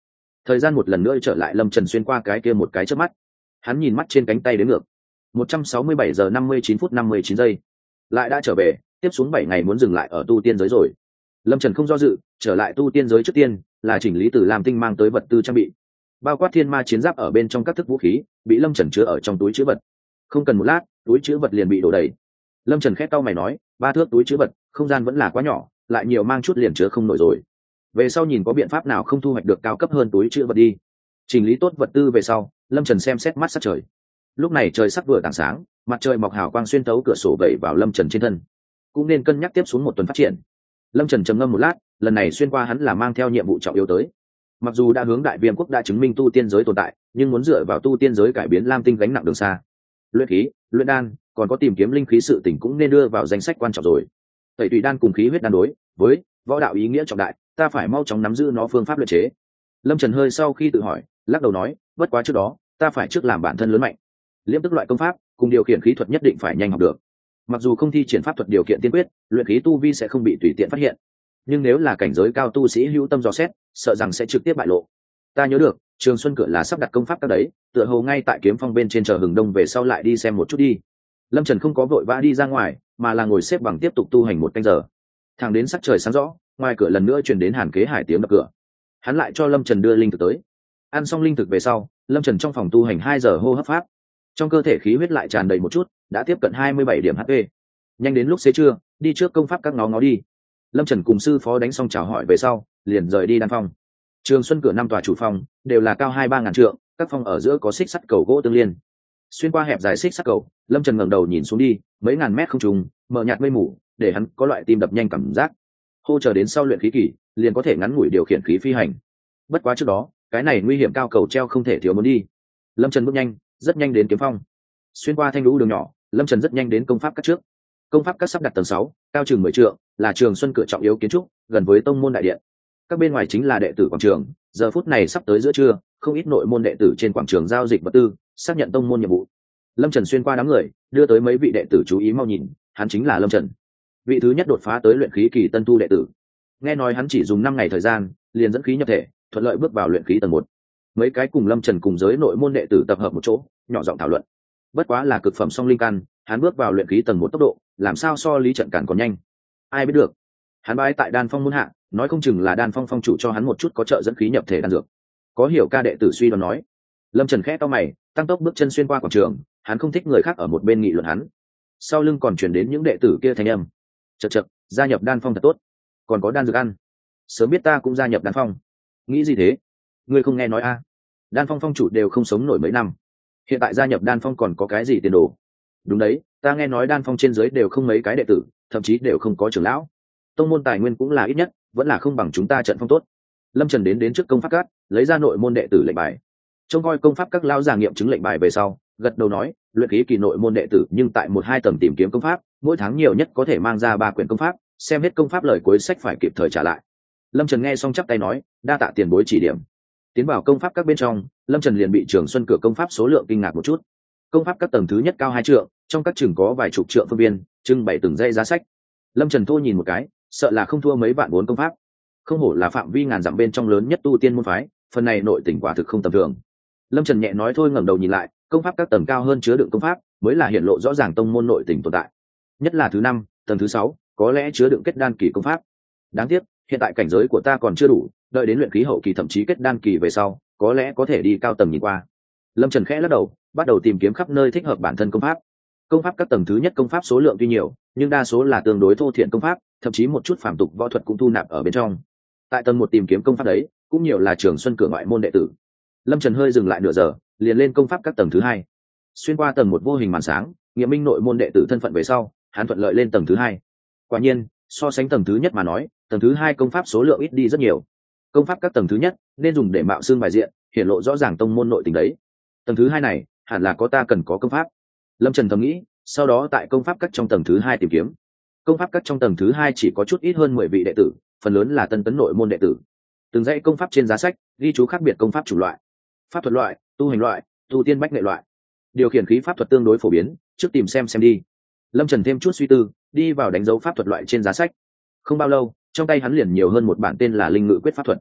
thời gian một lần nữa trở lại lâm trần xuyên qua cái kia một cái trước mắt. Hắn nhìn mắt trên cánh tay đến ngược một trăm sáu mươi bảy giờ năm mươi chín phút năm mươi chín giây, lại đã trở về. Tiếp xuống bảy ngày muốn dừng lại ở tu tiên giới rồi. Lâm Trần không do dự, trở lại tu tiên giới trước tiên là chỉnh lý từ Lam Tinh mang tới vật tư trang bị, bao quát thiên ma chiến giáp ở bên trong các thức vũ khí bị Lâm Trần chứa ở trong túi chứa vật. Không cần một lát, túi chứa vật liền bị đổ đầy. Lâm Trần khét cau mày nói, ba thước túi chứa vật, không gian vẫn là quá nhỏ, lại nhiều mang chút liền chứa không nổi rồi. Về sau nhìn có biện pháp nào không thu hoạch được cao cấp hơn túi chứa vật đi. Chỉnh lý tốt vật tư về sau, Lâm Trần xem xét mắt sắc trời. Lúc này trời sắp vừa tảng sáng, mặt trời mọc hào quang xuyên tấu cửa sổ vẩy vào Lâm Trần trên thân. Cũng nên cân nhắc tiếp xuống một tuần phát triển. Lâm Trần trầm ngâm một lát, lần này xuyên qua hắn là mang theo nhiệm vụ trọng yếu tới. Mặc dù đã hướng Đại Viêm quốc đã chứng minh tu tiên giới tồn tại, nhưng muốn dựa vào tu tiên giới cải biến Lam Tinh gánh nặng đường xa. Luyện khí, luyện đan, còn có tìm kiếm linh khí sự tình cũng nên đưa vào danh sách quan trọng rồi. Tẩy tùy đan cùng khí huyết đan đối với võ đạo ý nghĩa trọng đại, ta phải mau chóng nắm giữ nó phương pháp luyện chế. Lâm Trần hơi sau khi tự hỏi, lắc đầu nói, bất quá trước đó, ta phải trước làm bản thân lớn mạnh. Liễm tức loại công pháp cùng điều khiển khí thuật nhất định phải nhanh học được. Mặc dù không thi triển pháp thuật điều kiện tiên quyết, luyện khí tu vi sẽ không bị tùy tiện phát hiện, nhưng nếu là cảnh giới cao tu sĩ hữu tâm dò xét, sợ rằng sẽ trực tiếp bại lộ. Ta nhớ được Trường Xuân Cửa là sắp đặt công pháp các đấy, tựa hồ ngay tại Kiếm Phong bên trên chờ hừng đông về sau lại đi xem một chút đi. Lâm Trần không có vội vã đi ra ngoài, mà là ngồi xếp bằng tiếp tục tu hành một canh giờ. Thẳng đến sắc trời sáng rõ, ngoài cửa lần nữa truyền đến Hàn Kế Hải tiếng đập cửa. Hắn lại cho Lâm Trần đưa linh thực tới. Ăn xong linh thực về sau, Lâm Trần trong phòng tu hành hai giờ hô hấp pháp, trong cơ thể khí huyết lại tràn đầy một chút, đã tiếp cận hai mươi bảy điểm hát pê. Nhanh đến lúc xế trưa, đi trước công pháp các ngó ngó đi. Lâm Trần cùng sư phó đánh xong chào hỏi về sau, liền rời đi đan phong. Trường Xuân Cửa năm tòa chủ phong đều là cao hai ba ngàn trượng, các phong ở giữa có xích sắt cầu gỗ tương liên. Xuyên qua hẹp dài xích sắt cầu, Lâm Trần ngẩng đầu nhìn xuống đi, mấy ngàn mét không trùng, mờ nhạt mây mù, để hắn có loại tim đập nhanh cảm giác. Hô chờ đến sau luyện khí kỳ, liền có thể ngắn ngủi điều khiển khí phi hành. Bất quá trước đó, cái này nguy hiểm cao cầu treo không thể thiếu muốn đi. Lâm Trần bước nhanh, rất nhanh đến kiếm phong. Xuyên qua thanh lũ đường nhỏ, Lâm Trần rất nhanh đến công pháp các trước. Công pháp các sắp đặt tầng sáu, cao chừng mười trượng, là Trường Xuân Cửa trọng yếu kiến trúc, gần với tông môn đại điện. Các bên ngoài chính là đệ tử quảng trường, giờ phút này sắp tới giữa trưa, không ít nội môn đệ tử trên quảng trường giao dịch vật tư, xác nhận tông môn nhiệm vụ. Lâm Trần xuyên qua đám người, đưa tới mấy vị đệ tử chú ý mau nhìn, hắn chính là Lâm Trần, vị thứ nhất đột phá tới luyện khí kỳ tân tu đệ tử. Nghe nói hắn chỉ dùng năm ngày thời gian, liền dẫn khí nhập thể, thuận lợi bước vào luyện khí tầng một. Mấy cái cùng Lâm Trần cùng giới nội môn đệ tử tập hợp một chỗ, nhỏ giọng thảo luận. Bất quá là cực phẩm song linh căn, hắn bước vào luyện khí tầng một tốc độ, làm sao so Lý Trận Cản còn nhanh? Ai biết được. Hắn bái tại Đan Phong môn hạ, nói không chừng là Đan Phong phong chủ cho hắn một chút có trợ dẫn khí nhập thể đan dược. Có hiểu ca đệ tử suy đoán nói. Lâm Trần khẽ cau mày, tăng tốc bước chân xuyên qua quảng trường, hắn không thích người khác ở một bên nghị luận hắn. Sau lưng còn truyền đến những đệ tử kia thanh âm. Chậc chậc, gia nhập Đan Phong thật tốt, còn có đan dược ăn. Sớm biết ta cũng gia nhập Đan Phong. Nghĩ gì thế? Ngươi không nghe nói a? À? Đan Phong phong chủ đều không sống nổi mấy năm, hiện tại gia nhập Đan Phong còn có cái gì tiền đồ? Đúng đấy, ta nghe nói Đan Phong trên dưới đều không mấy cái đệ tử, thậm chí đều không có trưởng lão. Tông môn tài nguyên cũng là ít nhất, vẫn là không bằng chúng ta trận phong tốt. Lâm Trần đến đến trước công pháp các, lấy ra nội môn đệ tử lệnh bài. Trông coi công pháp các lão già nghiệm chứng lệnh bài về sau, gật đầu nói, luyện khí kỳ nội môn đệ tử nhưng tại một hai tầng tìm kiếm công pháp, mỗi tháng nhiều nhất có thể mang ra ba quyển công pháp, xem hết công pháp lời cuối sách phải kịp thời trả lại. Lâm Trần nghe xong chắp tay nói, đa tạ tiền bối chỉ điểm. Tiến vào công pháp các bên trong, Lâm Trần liền bị Trường Xuân Cửa công pháp số lượng kinh ngạc một chút. Công pháp các tầng thứ nhất cao hai trượng, trong các trường có vài chục trượng phương viên, trưng bày từng dãy giá sách. Lâm Trần thô nhìn một cái, sợ là không thua mấy vạn vốn công pháp. Không hổ là phạm vi ngàn dặm bên trong lớn nhất tu tiên môn phái, phần này nội tình quả thực không tầm thường. Lâm Trần nhẹ nói thôi, ngẩng đầu nhìn lại, công pháp các tầng cao hơn chứa đựng công pháp, mới là hiện lộ rõ ràng tông môn nội tình tồn tại. Nhất là thứ năm, tầng thứ sáu, có lẽ chứa đựng kết đan kỳ công pháp. Đáng tiếc, hiện tại cảnh giới của ta còn chưa đủ, đợi đến luyện khí hậu kỳ thậm chí kết đan kỳ về sau, có lẽ có thể đi cao tầng nhìn qua. Lâm Trần khẽ lắc đầu, bắt đầu tìm kiếm khắp nơi thích hợp bản thân công pháp. Công pháp các tầng thứ nhất công pháp số lượng tuy nhiều, nhưng đa số là tương đối thô thiện công pháp, thậm chí một chút phàm tục võ thuật cũng thu nạp ở bên trong. Tại tầng một tìm kiếm công pháp đấy, cũng nhiều là Trường Xuân Cửa ngoại môn đệ tử. Lâm Trần hơi dừng lại nửa giờ, liền lên công pháp các tầng thứ hai. Xuyên qua tầng một vô hình màn sáng, nghiệm minh nội môn đệ tử thân phận về sau, hắn thuận lợi lên tầng thứ hai. Quả nhiên, so sánh tầng thứ nhất mà nói, tầng thứ hai công pháp số lượng ít đi rất nhiều. Công pháp các tầng thứ nhất nên dùng để mạo xương bài diện, hiển lộ rõ ràng tông môn nội tình đấy. Tầng thứ hai này hẳn là có ta cần có công pháp. Lâm Trần thầm nghĩ, sau đó tại công pháp các trong tầng thứ hai tìm kiếm. Công pháp các trong tầng thứ hai chỉ có chút ít hơn mười vị đệ tử, phần lớn là tân tấn nội môn đệ tử. Từng dãy công pháp trên giá sách ghi chú khác biệt công pháp chủ loại, pháp thuật loại, tu hành loại, tu tiên bách nghệ loại. Điều khiển khí pháp thuật tương đối phổ biến, trước tìm xem xem đi. Lâm Trần thêm chút suy tư, đi vào đánh dấu pháp thuật loại trên giá sách. Không bao lâu, trong tay hắn liền nhiều hơn một bản tên là Linh Ngự Quyết pháp thuật.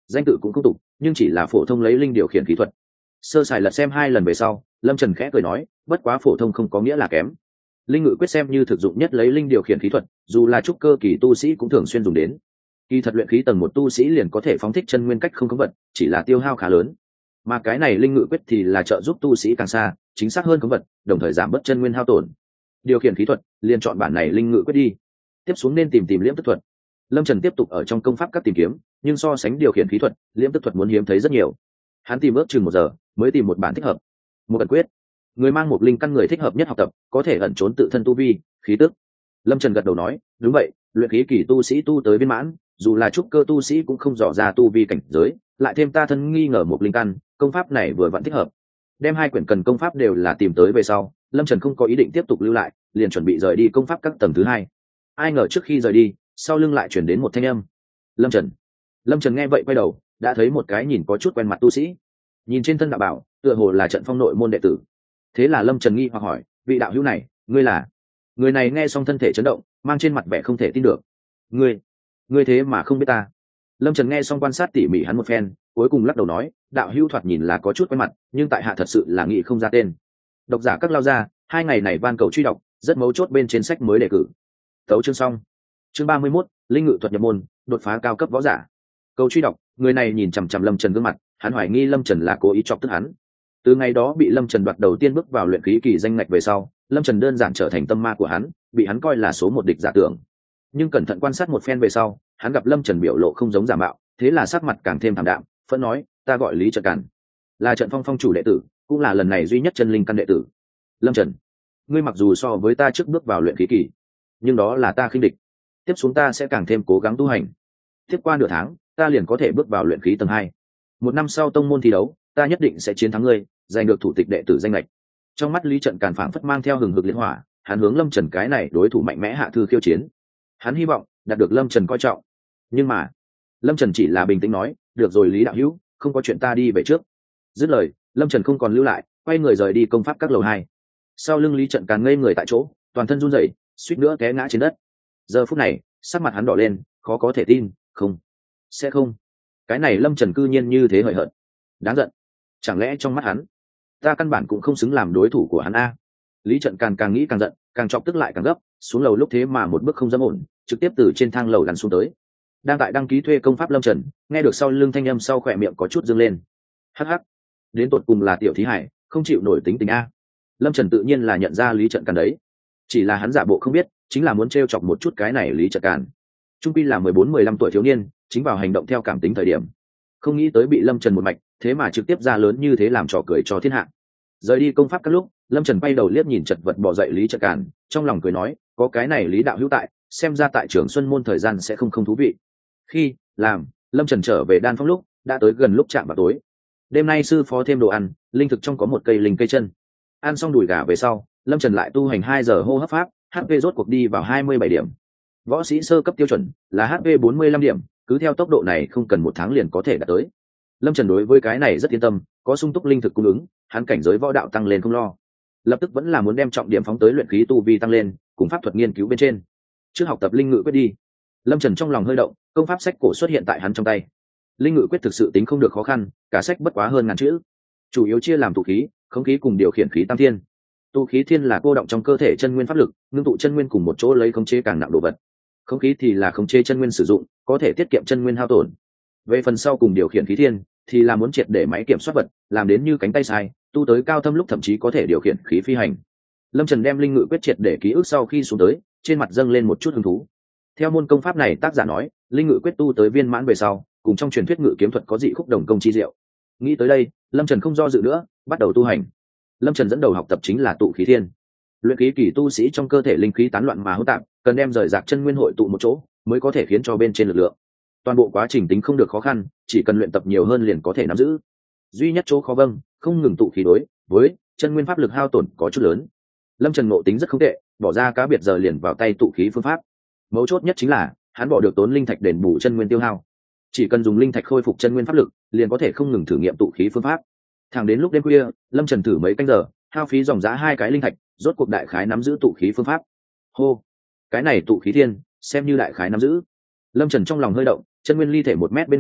danh tự cũng không tục, nhưng chỉ là phổ thông lấy linh điều khiển kỹ thuật. Sơ sài lật xem hai lần về sau, Lâm Trần khẽ cười nói, bất quá phổ thông không có nghĩa là kém. Linh ngự quyết xem như thực dụng nhất lấy linh điều khiển khí thuật, dù là trúc cơ kỳ tu sĩ cũng thường xuyên dùng đến. Kỳ thật luyện khí tầng một tu sĩ liền có thể phóng thích chân nguyên cách không cấm vật, chỉ là tiêu hao khá lớn. Mà cái này linh ngự quyết thì là trợ giúp tu sĩ càng xa, chính xác hơn cấm vật, đồng thời giảm bớt chân nguyên hao tổn. Điều khiển khí thuật, liền chọn bản này linh ngự quyết đi. Tiếp xuống nên tìm tìm liễm tức thuật. Lâm Trần tiếp tục ở trong công pháp các tìm kiếm, nhưng so sánh điều khiển khí thuật, liễm tức thuật muốn hiếm thấy rất nhiều. Hắn tìm ước chừng một giờ, mới tìm một bản thích hợp. Một ẩn quyết, người mang một linh căn người thích hợp nhất học tập, có thể ẩn trốn tự thân tu vi, khí tức. Lâm Trần gật đầu nói, đúng vậy, luyện khí kỳ tu sĩ tu tới viên mãn, dù là trúc cơ tu sĩ cũng không dò ra tu vi cảnh giới, lại thêm ta thân nghi ngờ một linh căn, công pháp này vừa vặn thích hợp. Đem hai quyển cần công pháp đều là tìm tới về sau, Lâm Trần không có ý định tiếp tục lưu lại, liền chuẩn bị rời đi công pháp các tầng thứ hai. Ai ngờ trước khi rời đi, sau lưng lại chuyển đến một thanh âm. Lâm Trần. Lâm Trần nghe vậy quay đầu, đã thấy một cái nhìn có chút quen mặt tu sĩ. Nhìn trên thân đạo bảo, tựa hồ là trận phong nội môn đệ tử. Thế là Lâm Trần nghi hoặc hỏi, vị đạo hữu này, ngươi là? Người này nghe xong thân thể chấn động, mang trên mặt vẻ không thể tin được. Ngươi, ngươi thế mà không biết ta? Lâm Trần nghe xong quan sát tỉ mỉ hắn một phen, cuối cùng lắc đầu nói, đạo hữu thoạt nhìn là có chút quen mặt, nhưng tại hạ thật sự là nghĩ không ra tên. Độc giả các lao ra, hai ngày này van cầu truy đọc, rất mấu chốt bên trên sách mới đề cử. Tấu chương xong. Chương ba mươi mốt, linh ngự thuật nhập môn, đột phá cao cấp võ giả. Câu truy đọc, người này nhìn chằm chằm Lâm Trần gương mặt, hắn hoài nghi Lâm Trần là cố ý chọc tức hắn. Từ ngày đó bị Lâm Trần đoạt đầu tiên bước vào luyện khí kỳ danh ngạch về sau, Lâm Trần đơn giản trở thành tâm ma của hắn, bị hắn coi là số một địch giả tưởng. Nhưng cẩn thận quan sát một phen về sau, hắn gặp Lâm Trần biểu lộ không giống giả mạo, thế là sắc mặt càng thêm thảm đạm, phẫn nói, ta gọi Lý Trận Càn, là Trận Phong phong chủ đệ tử, cũng là lần này duy nhất chân linh căn đệ tử. Lâm Trần, ngươi mặc dù so với ta trước bước vào luyện khí kỳ, nhưng đó là ta khinh địch. Tiếp xuống ta sẽ càng thêm cố gắng tu hành. Tiếp qua nửa tháng, ta liền có thể bước vào luyện khí tầng hai. Một năm sau tông môn thi đấu, ta nhất định sẽ chiến thắng ngươi, giành được thủ tịch đệ tử danh lệch. Trong mắt Lý Trận Càn phảng phất mang theo hừng hực liên hỏa, hắn hướng Lâm Trần cái này đối thủ mạnh mẽ hạ thư khiêu chiến. Hắn hy vọng đạt được Lâm Trần coi trọng. Nhưng mà, Lâm Trần chỉ là bình tĩnh nói, được rồi Lý đạo hữu, không có chuyện, ta đi về trước. Dứt lời, Lâm Trần không còn lưu lại, quay người rời đi công pháp các lầu hai. Sau lưng Lý Trận Càn ngây người tại chỗ, toàn thân run rẩy, suýt nữa té ngã trên đất. Giờ phút này, sắc mặt hắn đỏ lên, khó có thể tin, không, sẽ không. Cái này Lâm Trần cư nhiên như thế hời hợt, đáng giận. Chẳng lẽ trong mắt hắn, ta căn bản cũng không xứng làm đối thủ của hắn a? Lý Trận càng càng nghĩ càng giận, càng chọc tức lại càng gấp, xuống lầu lúc thế mà một bước không dám ổn, trực tiếp từ trên thang lầu lăn xuống tới. Đang tại đăng ký thuê công pháp Lâm Trần, nghe được sau lưng thanh âm sau khỏe miệng có chút dương lên. Hắc hắc, đến tột cùng là tiểu thí hải, không chịu nổi tính tình a. Lâm Trần tự nhiên là nhận ra Lý Trận Càn đấy, chỉ là hắn giả bộ không biết, chính là muốn trêu chọc một chút cái này Lý Trận Càn. Trung quy là mười bốn mười lăm tuổi thiếu niên, chính vào hành động theo cảm tính thời điểm, không nghĩ tới bị Lâm Trần một mạch, thế mà trực tiếp ra lớn như thế làm trò cười cho thiên hạ. Rời đi công pháp các lúc, Lâm Trần bay đầu liếc nhìn chật vật bỏ dậy Lý Trận Càn, trong lòng cười nói, có cái này Lý đạo hữu tại, xem ra tại Trường Xuân môn thời gian sẽ không không thú vị. Khi làm Lâm Trần trở về Đan Phong lúc, đã tới gần lúc chạm vào tối. Đêm nay sư phó thêm đồ ăn, linh thực trong có một cây linh cây chân. Ăn xong đùi gà về sau, Lâm Trần lại tu hành hai giờ hô hấp pháp, hát pê rốt cuộc đi vào hai mươi bảy điểm. Võ sĩ sơ cấp tiêu chuẩn là hát pê bốn mươi lăm điểm, cứ theo tốc độ này không cần một tháng liền có thể đạt tới. Lâm Trần đối với cái này rất yên tâm, có sung túc linh thực cung ứng, hắn cảnh giới võ đạo tăng lên không lo. Lập tức vẫn là muốn đem trọng điểm phóng tới luyện khí tu vi tăng lên, cùng pháp thuật nghiên cứu bên trên. Trước học tập linh ngự quyết đi. Lâm Trần trong lòng hơi động, công pháp sách cổ xuất hiện tại hắn trong tay. Linh ngự quyết thực sự tính không được khó khăn, cả sách bất quá hơn ngàn chữ. Chủ yếu chia làm tụ khí, khống khí cùng điều khiển khí tam thiên. Tụ khí thiên là cô động trong cơ thể chân nguyên pháp lực, ngưng tụ chân nguyên cùng một chỗ lấy khống chế càng nặng đồ vật. Khống khí thì là khống chế chân nguyên sử dụng, có thể tiết kiệm chân nguyên hao tổn. Về phần sau cùng điều khiển khí thiên, thì là muốn triệt để máy kiểm soát vật, làm đến như cánh tay sai, tu tới cao thâm lúc thậm chí có thể điều khiển khí phi hành. Lâm Trần đem linh ngự quyết triệt để ký ức sau khi xuống tới, trên mặt dâng lên một chút hứng thú. Theo môn công pháp này tác giả nói, linh ngự quyết tu tới viên mãn về sau, cùng trong truyền thuyết ngự kiếm thuật có dị khúc đồng công chi diệu. Nghĩ tới đây, Lâm Trần không do dự nữa, bắt đầu tu hành. Lâm Trần dẫn đầu học tập chính là tụ khí thiên. Luyện khí kỳ tu sĩ trong cơ thể linh khí tán loạn mà hỗn tạp, cần đem rời rạc chân nguyên hội tụ một chỗ, mới có thể khiến cho bên trên lực lượng. Toàn bộ quá trình tính không được khó khăn, chỉ cần luyện tập nhiều hơn liền có thể nắm giữ. Duy nhất chỗ khó vâng, không ngừng tụ khí đối với chân nguyên pháp lực hao tổn có chút lớn. Lâm Trần ngộ tính rất không tệ, bỏ ra cá biệt giờ liền vào tay tụ khí phương pháp. Mấu chốt nhất chính là hắn bỏ được tốn linh thạch đền bù chân nguyên tiêu hao. Chỉ cần dùng linh thạch khôi phục chân nguyên pháp lực, liền có thể không ngừng thử nghiệm tụ khí phương pháp. Thẳng đến lúc đêm khuya, Lâm Trần thử mấy canh giờ, hao phí dòng giá hai cái linh thạch, rốt cuộc đại khái nắm giữ tụ khí phương pháp. Hô, cái này tụ khí thiên, xem như đại khái nắm giữ. Lâm Trần trong lòng hơi động, chân nguyên ly thể một mét bên ngoài,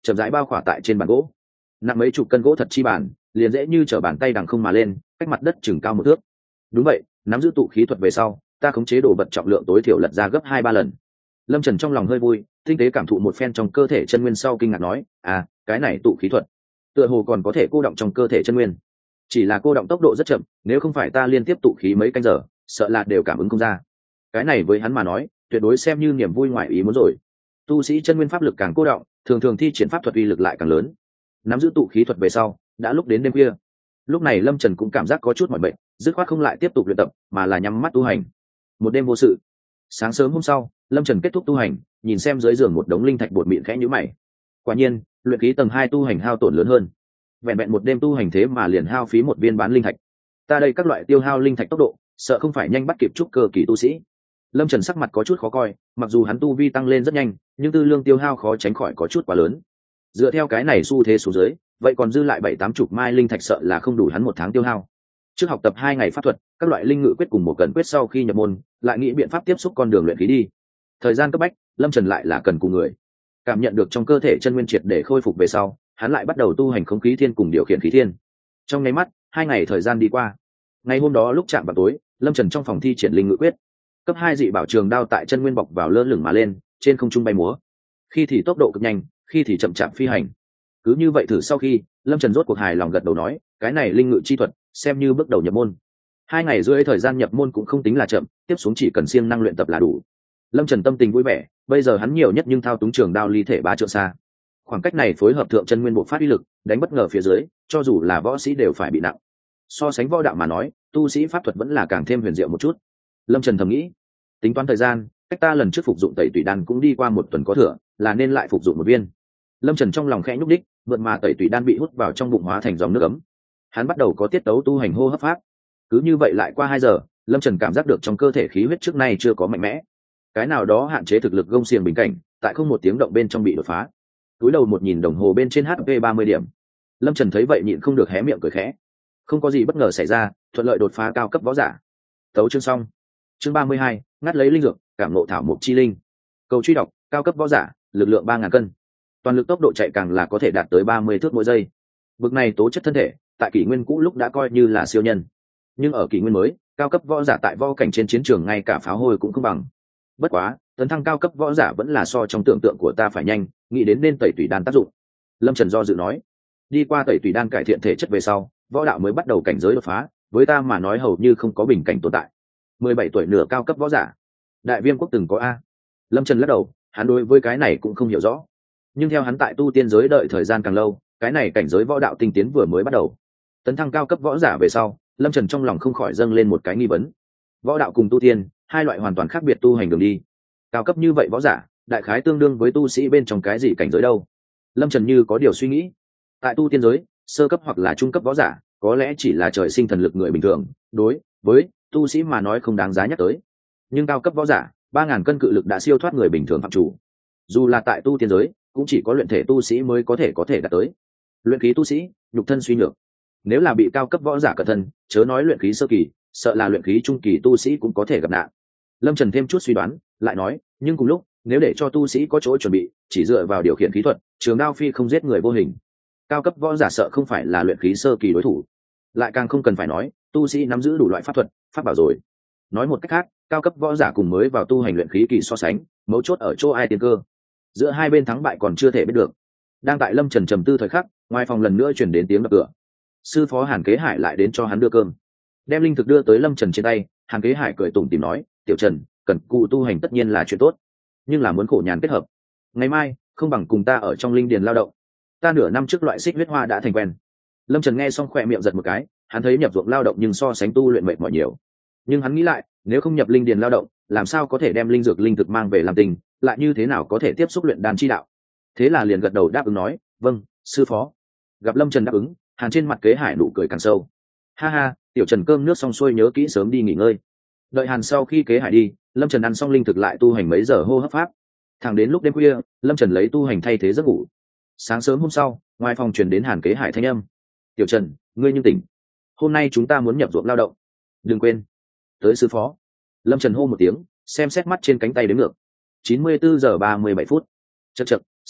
chậm rãi bao khỏa tại trên bàn gỗ. Nặng mấy chục cân gỗ thật chi bàn, liền dễ như trở bàn tay đằng không mà lên, cách mặt đất chừng cao một thước. Đúng vậy, nắm giữ tụ khí thuật về sau, ta khống chế đồ vật trọng lượng tối thiểu lật ra gấp hai ba lần. Lâm Trần trong lòng hơi vui, tinh tế cảm thụ một phen trong cơ thể chân nguyên sau kinh ngạc nói, à, cái này tụ khí thuật, tựa hồ còn có thể cô động trong cơ thể chân nguyên. Chỉ là cô động tốc độ rất chậm, nếu không phải ta liên tiếp tụ khí mấy canh giờ, sợ là đều cảm ứng không ra. Cái này với hắn mà nói, tuyệt đối xem như niềm vui ngoài ý muốn rồi. Tu sĩ chân nguyên pháp lực càng cô động, thường thường thi triển pháp thuật uy lực lại càng lớn. Nắm giữ tụ khí thuật về sau, đã lúc đến đêm khuya. Lúc này Lâm Trần cũng cảm giác có chút mỏi mệt, dứt khoát không lại tiếp tục luyện tập, mà là nhắm mắt tu hành. Một đêm vô sự. Sáng sớm hôm sau, Lâm Trần kết thúc tu hành, nhìn xem dưới giường một đống linh thạch bột mịn khẽ nhíu mày. Quả nhiên, luyện khí tầng hai tu hành hao tổn lớn hơn. Vẹn vẹn một đêm tu hành thế mà liền hao phí một viên bán linh thạch. Ta đây các loại tiêu hao linh thạch tốc độ, sợ không phải nhanh bắt kịp trúc cơ kỳ tu sĩ. Lâm Trần sắc mặt có chút khó coi, mặc dù hắn tu vi tăng lên rất nhanh, nhưng tư lương tiêu hao khó tránh khỏi có chút quá lớn. Dựa theo cái này xu thế xuống dưới, vậy còn dư lại bảy tám chục mai linh thạch sợ là không đủ hắn một tháng tiêu hao. Trước học tập hai ngày pháp thuật, các loại linh ngự quyết cùng một cẩn quyết sau khi nhập môn, lại nghĩ biện pháp tiếp xúc con đường luyện khí đi. Thời gian cấp bách, Lâm Trần lại là cần cùng người. Cảm nhận được trong cơ thể chân nguyên triệt để khôi phục về sau, hắn lại bắt đầu tu hành khống khí thiên cùng điều khiển khí thiên. Trong nháy mắt, hai ngày thời gian đi qua. Ngày hôm đó lúc chạm vào tối, Lâm Trần trong phòng thi triển linh ngự quyết. Cấp hai dị bảo trường đao tại chân nguyên bọc vào lơ lửng mà lên, trên không trung bay múa. Khi thì tốc độ cực nhanh, khi thì chậm chạp phi hành. Cứ như vậy thử sau khi, Lâm Trần rốt cuộc hài lòng gật đầu nói, cái này linh ngự chi thuật, xem như bước đầu nhập môn. Hai ngày rưỡi thời gian nhập môn cũng không tính là chậm, tiếp xuống chỉ cần siêng năng luyện tập là đủ. Lâm Trần tâm tình vui vẻ, bây giờ hắn nhiều nhất nhưng thao túng trường đao ly thể ba trượng xa. Khoảng cách này phối hợp thượng chân nguyên bộ phát uy lực, đánh bất ngờ phía dưới, cho dù là võ sĩ đều phải bị nặng. So sánh võ đạo mà nói, tu sĩ pháp thuật vẫn là càng thêm huyền diệu một chút. Lâm Trần thầm nghĩ, tính toán thời gian, cách ta lần trước phục dụng tẩy tủy đan cũng đi qua một tuần có thừa, là nên lại phục dụng một viên. Lâm Trần trong lòng khẽ nhúc đích, vượt mà tẩy tủy đan bị hút vào trong bụng hóa thành dòng nước ấm. Hắn bắt đầu có tiết tấu tu hành hô hấp pháp. Cứ như vậy lại qua hai giờ, Lâm Trần cảm giác được trong cơ thể khí huyết trước nay chưa có mạnh mẽ. Cái nào đó hạn chế thực lực gông xiềng bình cảnh, tại không một tiếng động bên trong bị đột phá. Túi đầu một nhìn đồng hồ bên trên H P ba mươi điểm. Lâm Trần thấy vậy nhịn không được hé miệng cười khẽ. Không có gì bất ngờ xảy ra, thuận lợi đột phá cao cấp võ giả. Tấu chương xong. Chương ba mươi hai, ngắt lấy linh dược, cảm ngộ thảo mục chi linh. Cầu truy đọc, cao cấp võ giả, lực lượng ba ngàn cân. Toàn lực tốc độ chạy càng là có thể đạt tới ba mươi thước mỗi giây. Bực này tố chất thân thể, tại kỷ nguyên cũ lúc đã coi như là siêu nhân. Nhưng ở kỷ nguyên mới, cao cấp võ giả tại võ cảnh trên chiến trường ngay cả pháo hôi cũng không bằng. Bất quá, tấn thăng cao cấp võ giả vẫn là so trong tưởng tượng của ta phải nhanh, nghĩ đến nên tẩy tủy đan tác dụng. Lâm Trần do dự nói, đi qua tẩy tủy đan cải thiện thể chất về sau, võ đạo mới bắt đầu cảnh giới đột phá, với ta mà nói hầu như không có bình cảnh tồn tại. Mười bảy tuổi nửa cao cấp võ giả, Đại Viêm quốc từng có a? Lâm Trần lắc đầu, hắn đối với cái này cũng không hiểu rõ. Nhưng theo hắn tại tu tiên giới đợi thời gian càng lâu, cái này cảnh giới võ đạo tinh tiến vừa mới bắt đầu. Tấn thăng cao cấp võ giả về sau, Lâm Trần trong lòng không khỏi dâng lên một cái nghi vấn. Võ đạo cùng tu tiên, hai loại hoàn toàn khác biệt tu hành đường đi. Cao cấp như vậy võ giả, đại khái tương đương với tu sĩ bên trong cái gì cảnh giới đâu? Lâm Trần như có điều suy nghĩ. Tại tu tiên giới, sơ cấp hoặc là trung cấp võ giả, có lẽ chỉ là trời sinh thần lực người bình thường, đối với tu sĩ mà nói không đáng giá nhắc tới. Nhưng cao cấp võ giả, ba ngàn cân cự lực đã siêu thoát người bình thường phạm chủ. Dù là tại tu tiên giới, cũng chỉ có luyện thể tu sĩ mới có thể có thể đạt tới. Luyện khí tu sĩ, nhục thân suy nhược. Nếu là bị cao cấp võ giả cẩn thân, chớ nói luyện khí sơ kỳ, sợ là luyện khí trung kỳ tu sĩ cũng có thể gặp nạn. Lâm Trần thêm chút suy đoán, lại nói, nhưng cùng lúc, nếu để cho tu sĩ có chỗ chuẩn bị, chỉ dựa vào điều khiển khí thuật, trường đao phi không giết người vô hình. Cao cấp võ giả sợ không phải là luyện khí sơ kỳ đối thủ. Lại càng không cần phải nói, tu sĩ nắm giữ đủ loại pháp thuật, pháp bảo rồi. Nói một cách khác, cao cấp võ giả cùng mới vào tu hành luyện khí kỳ so sánh, mấu chốt ở chỗ ai tiên cơ. Giữa hai bên thắng bại còn chưa thể biết được. Đang tại Lâm Trần trầm tư thời khắc, ngoài phòng lần nữa truyền đến tiếng đập cửa. Sư phó Hàn Kế Hải lại đến cho hắn đưa cơm. Đem linh thực đưa tới Lâm Trần trên tay, Hàn Kế Hải cười tủm tỉm nói, "Tiểu Trần, cần cù tu hành tất nhiên là chuyện tốt, nhưng là muốn khổ nhàn kết hợp. Ngày mai, không bằng cùng ta ở trong linh điền lao động. Ta nửa năm trước loại xích huyết hoa đã thành quen." Lâm Trần nghe xong khỏe miệng giật một cái, hắn thấy nhập ruộng lao động nhưng so sánh tu luyện mệt mỏi nhiều. Nhưng hắn nghĩ lại, nếu không nhập linh điền lao động, làm sao có thể đem linh dược linh thực mang về làm tình, lại như thế nào có thể tiếp xúc luyện đan chi đạo. Thế là liền gật đầu đáp ứng nói, "Vâng, sư phó." Gặp Lâm Trần đáp ứng, Hàn trên mặt Kế Hải nụ cười càng sâu. "Ha ha, Tiểu Trần cơm nước xong xuôi nhớ kỹ sớm đi nghỉ ngơi." Đợi Hàn sau khi Kế Hải đi, Lâm Trần ăn xong linh thực lại tu hành mấy giờ hô hấp pháp. Thẳng đến lúc đêm khuya, Lâm Trần lấy tu hành thay thế giấc ngủ. Sáng sớm hôm sau, ngoài phòng truyền đến Hàn Kế Hải thanh âm, "Tiểu Trần, ngươi nhưng tỉnh. Hôm nay chúng ta muốn nhập ruộng lao động. Đừng quên." "Tới sư phó." Lâm Trần hô một tiếng, xem xét mắt trên cánh tay đếm ngược. chín mươi bốn giờ ba mươi bảy phút. Chậc chậc,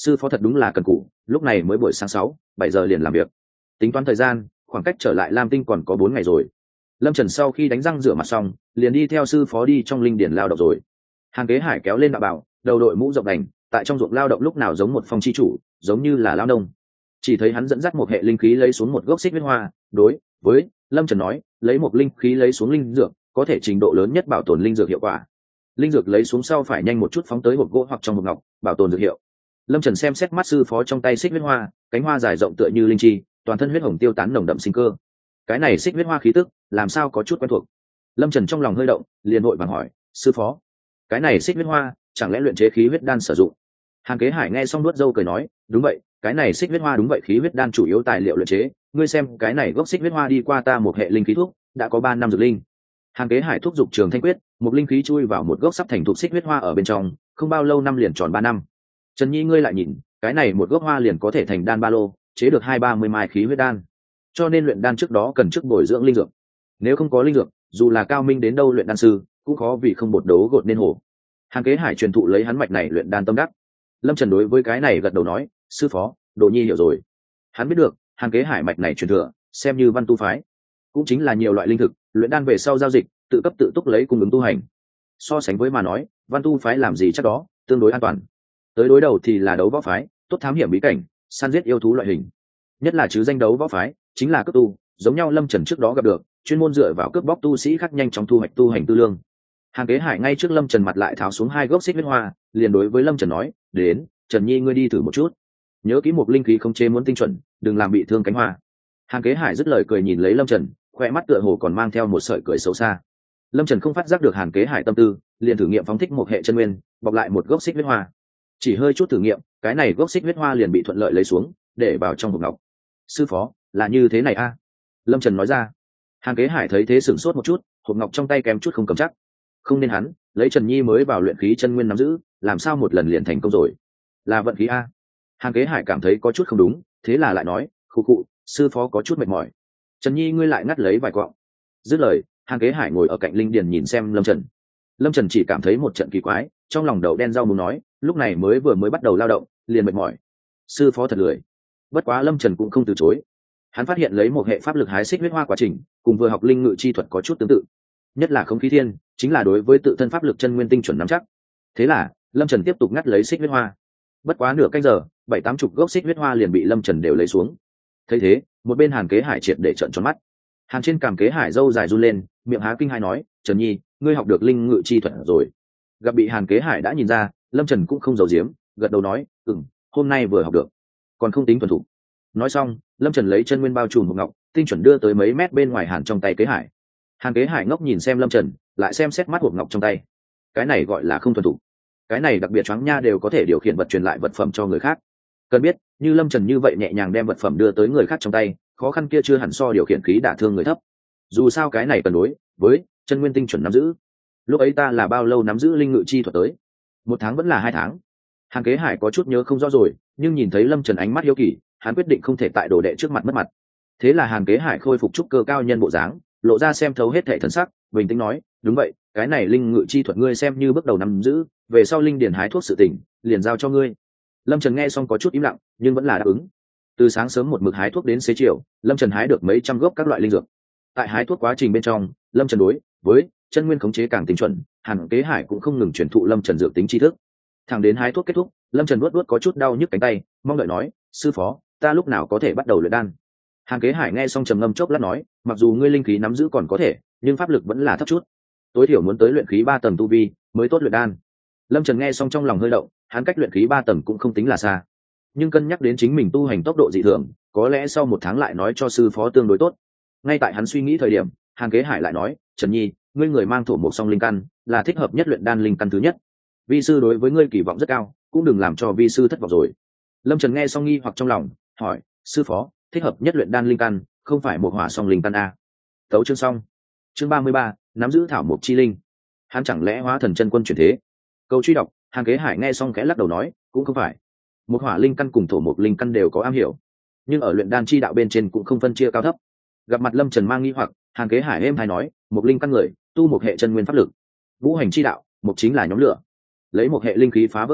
sư phó thật đúng là cần cù, lúc này mới buổi sáng sáu bảy giờ liền làm việc. Tính toán thời gian, khoảng cách trở lại Lam Tinh còn có bốn ngày rồi. Lâm Trần sau khi đánh răng rửa mặt xong, liền đi theo sư phó đi trong linh điển lao động rồi. Hàn Kế Hải kéo lên đạo bảo, đầu đội mũ rộng đành, tại trong ruộng lao động lúc nào giống một phong chi chủ, giống như là lao nông. Chỉ thấy hắn dẫn dắt một hệ linh khí lấy xuống một gốc xích huyết hoa, đối với Lâm Trần nói, lấy một linh khí lấy xuống linh dược, có thể trình độ lớn nhất bảo tồn linh dược hiệu quả. Linh dược lấy xuống sau phải nhanh một chút phóng tới hộp gỗ hoặc trong hộp ngọc, bảo tồn dược hiệu. Lâm Trần xem xét mắt sư phó trong tay xích huyết hoa, cánh hoa dài rộng tựa như linh chi, toàn thân huyết hồng tiêu tán nồng đậm sinh cơ. Cái này xích huyết hoa khí tức, làm sao có chút quen thuộc. Lâm Trần trong lòng hơi động, liền vội vàng hỏi, sư phó, cái này xích huyết hoa chẳng lẽ luyện chế khí huyết đan sử dụng? Hàn Kế Hải nghe xong nuốt dâu cười nói, đúng vậy, cái này xích huyết hoa đúng vậy khí huyết đan chủ yếu tài liệu luyện chế, ngươi xem cái này gốc xích huyết hoa đi qua ta một hệ linh khí thuốc, đã có ba năm dược linh. Hàn Kế Hải thúc giục Trường Thanh quyết, một linh khí chui vào một gốc sắp thành thục xích huyết hoa ở bên trong, không bao lâu năm liền tròn ba năm. Trần Nhi ngươi lại nhìn, cái này một gốc hoa liền có thể thành đan ba lô, chế được hai ba mươi mai khí huyết đan. Cho nên luyện đan trước đó cần trước bồi dưỡng linh dược. Nếu không có linh dược, dù là cao minh đến đâu luyện đan sư, cũng khó vì không bột đấu gột nên hổ. Hàn Kế Hải truyền thụ lấy hắn mạch này luyện đan tâm đắc. Lâm Trần đối với cái này gật đầu nói, sư phó, Đồ Nhi hiểu rồi. Hắn biết được, Hàn Kế Hải mạch này truyền thừa, xem như văn tu phái, cũng chính là nhiều loại linh thực, luyện đan về sau giao dịch, tự cấp tự túc lấy cung ứng tu hành. So sánh với mà nói, văn tu phái làm gì chắc đó, tương đối an toàn. Tới đối đầu thì là đấu võ phái, tốt thám hiểm bí cảnh, săn giết yêu thú loại hình. Nhất là chứ danh đấu võ phái, chính là cướp tu, giống nhau Lâm Trần trước đó gặp được, chuyên môn dựa vào cướp bóc tu sĩ khác nhanh chóng thu hoạch tu hành tư lương. Hàn Kế Hải ngay trước Lâm Trần mặt lại tháo xuống hai gốc xích huyết hoa, liền đối với Lâm Trần nói, đến, Trần Nhi ngươi đi thử một chút, nhớ kỹ một linh khí không chế muốn tinh chuẩn, đừng làm bị thương cánh hoa. Hàn Kế Hải dứt lời cười nhìn lấy Lâm Trần, khoe mắt tựa hồ còn mang theo một sợi cười xấu xa. Lâm Trần không phát giác được Hàn Kế Hải tâm tư, liền thử nghiệm phóng thích một hệ chân nguyên, bọc lại một gốc xích huyết hoa. Chỉ hơi chút thử nghiệm, cái này gốc xích huyết hoa liền bị thuận lợi lấy xuống, để vào trong hộp ngọc. Sư phó, là như thế này a? À? Lâm Trần nói ra. Hàn Kế Hải thấy thế sửng sốt một chút, hộp ngọc trong tay kém chút không cầm chắc. Không nên hắn, lấy Trần Nhi mới vào luyện khí chân nguyên nắm giữ, làm sao một lần liền thành công rồi? Là vận khí a? Hàn Kế Hải cảm thấy có chút không đúng, thế là lại nói, khụ khụ, sư phó có chút mệt mỏi. Trần Nhi ngươi lại ngắt lấy vài quặng. Dứt lời, Hàn Kế Hải ngồi ở cạnh linh điền nhìn xem Lâm Trần. Lâm Trần chỉ cảm thấy một trận kỳ quái, trong lòng đầu đen rau muốn nói, lúc này mới vừa mới bắt đầu lao động, liền mệt mỏi. Sư phó thật lười. Bất quá Lâm Trần cũng không từ chối. Hắn phát hiện lấy một hệ pháp lực hái xích huyết hoa quá trình, cùng vừa học linh ngự chi thuật có chút tương tự. Nhất là không khí thiên, chính là đối với tự thân pháp lực chân nguyên tinh chuẩn nắm chắc. Thế là, Lâm Trần tiếp tục ngắt lấy xích huyết hoa. Bất quá nửa canh giờ, bảy tám chục gốc xích huyết hoa liền bị Lâm Trần đều lấy xuống. Thấy thế, một bên Hàn Kế Hải triệt để trợn tròn mắt. Hàn trên cằm Kế Hải râu dài run lên, miệng há kinh hai nói, Trần Nhi, ngươi học được linh ngự chi thuật rồi. Gặp bị Hàn Kế Hải đã nhìn ra, Lâm Trần cũng không giấu giếm, gật đầu nói, ừm, hôm nay vừa học được, còn không tính thuần thục. Nói xong, Lâm Trần lấy chân nguyên bao trùm một ngọc, tinh chuẩn đưa tới mấy mét bên ngoài Hàn trong tay Kế Hải. Hàn Kế Hải ngốc nhìn xem Lâm Trần, lại xem xét mắt hộp ngọc trong tay. Cái này gọi là không thuần thục. Cái này đặc biệt choáng nha đều có thể điều khiển vật truyền lại vật phẩm cho người khác. Cần biết, như Lâm Trần như vậy nhẹ nhàng đem vật phẩm đưa tới người khác trong tay, khó khăn kia chưa hẳn so điều khiển khí đả thương người thấp. Dù sao cái này cần đối với chân nguyên tinh chuẩn nắm giữ. Lúc ấy ta là bao lâu nắm giữ linh ngự chi thuật tới? Một tháng vẫn là hai tháng? Hàn Kế Hải có chút nhớ không rõ rồi, nhưng nhìn thấy Lâm Trần ánh mắt hiếu kỳ, hắn quyết định không thể tại đồ đệ trước mặt mất mặt. Thế là Hàn Kế Hải khôi phục trúc cơ cao nhân bộ dáng, lộ ra xem thấu hết thể thần sắc, bình tĩnh nói, đúng vậy, cái này linh ngự chi thuật ngươi xem như bước đầu nắm giữ, về sau linh điển hái thuốc sự tỉnh, liền giao cho ngươi. Lâm Trần nghe xong có chút im lặng, nhưng vẫn là đáp ứng. Từ sáng sớm một mực hái thuốc đến xế chiều, Lâm Trần hái được mấy trăm gốc các loại linh dược. Tại hái thuốc quá trình bên trong, Lâm Trần đối với chân nguyên khống chế càng tinh chuẩn, Hàn Kế Hải cũng không ngừng truyền thụ Lâm Trần dược tính tri thức. Thẳng đến hái thuốc kết thúc, Lâm Trần luốt luốt có chút đau nhức cánh tay, mong đợi nói, sư phó, ta lúc nào có thể bắt đầu luyện đan? Hàn Kế Hải nghe xong trầm ngâm chốc lát nói, mặc dù ngươi linh khí nắm giữ còn có thể, nhưng pháp lực vẫn là thấp chút, tối thiểu muốn tới luyện khí ba tầng tu vi mới tốt luyện đan. Lâm Trần nghe xong trong lòng hơi động, hắn cách luyện khí ba tầng cũng không tính là xa, nhưng cân nhắc đến chính mình tu hành tốc độ dị thường, có lẽ sau một tháng lại nói cho sư phó tương đối tốt. Ngay tại hắn suy nghĩ thời điểm, Hàn Kế Hải lại nói, Trần Nhi, ngươi người mang thổ mộc song linh căn, là thích hợp nhất luyện đan linh căn thứ nhất. Vi sư đối với ngươi kỳ vọng rất cao, cũng đừng làm cho vi sư thất vọng rồi. Lâm Trần nghe xong nghi hoặc trong lòng, hỏi, sư phó, thích hợp nhất luyện đan linh căn, không phải một hỏa song linh căn a? Tấu chương xong. Chương ba mươi ba, nắm giữ thảo mộc chi linh. Hắn chẳng lẽ hóa thần chân quân chuyển thế? Câu truy đọc, Hàn Kế Hải nghe xong khẽ lắc đầu nói, cũng không phải. Một hỏa linh căn cùng thổ mộc linh căn đều có am hiểu, nhưng ở luyện đan chi đạo bên trên cũng không phân chia cao thấp. Gặp mặt Lâm Trần mang nghi hoặc, Hàn Kế Hải êm hay nói, một linh căn người tu một hệ chân nguyên pháp lực, vũ hành chi đạo, một chính là nhóm lửa, lấy một hệ linh khí phá vỡ chi,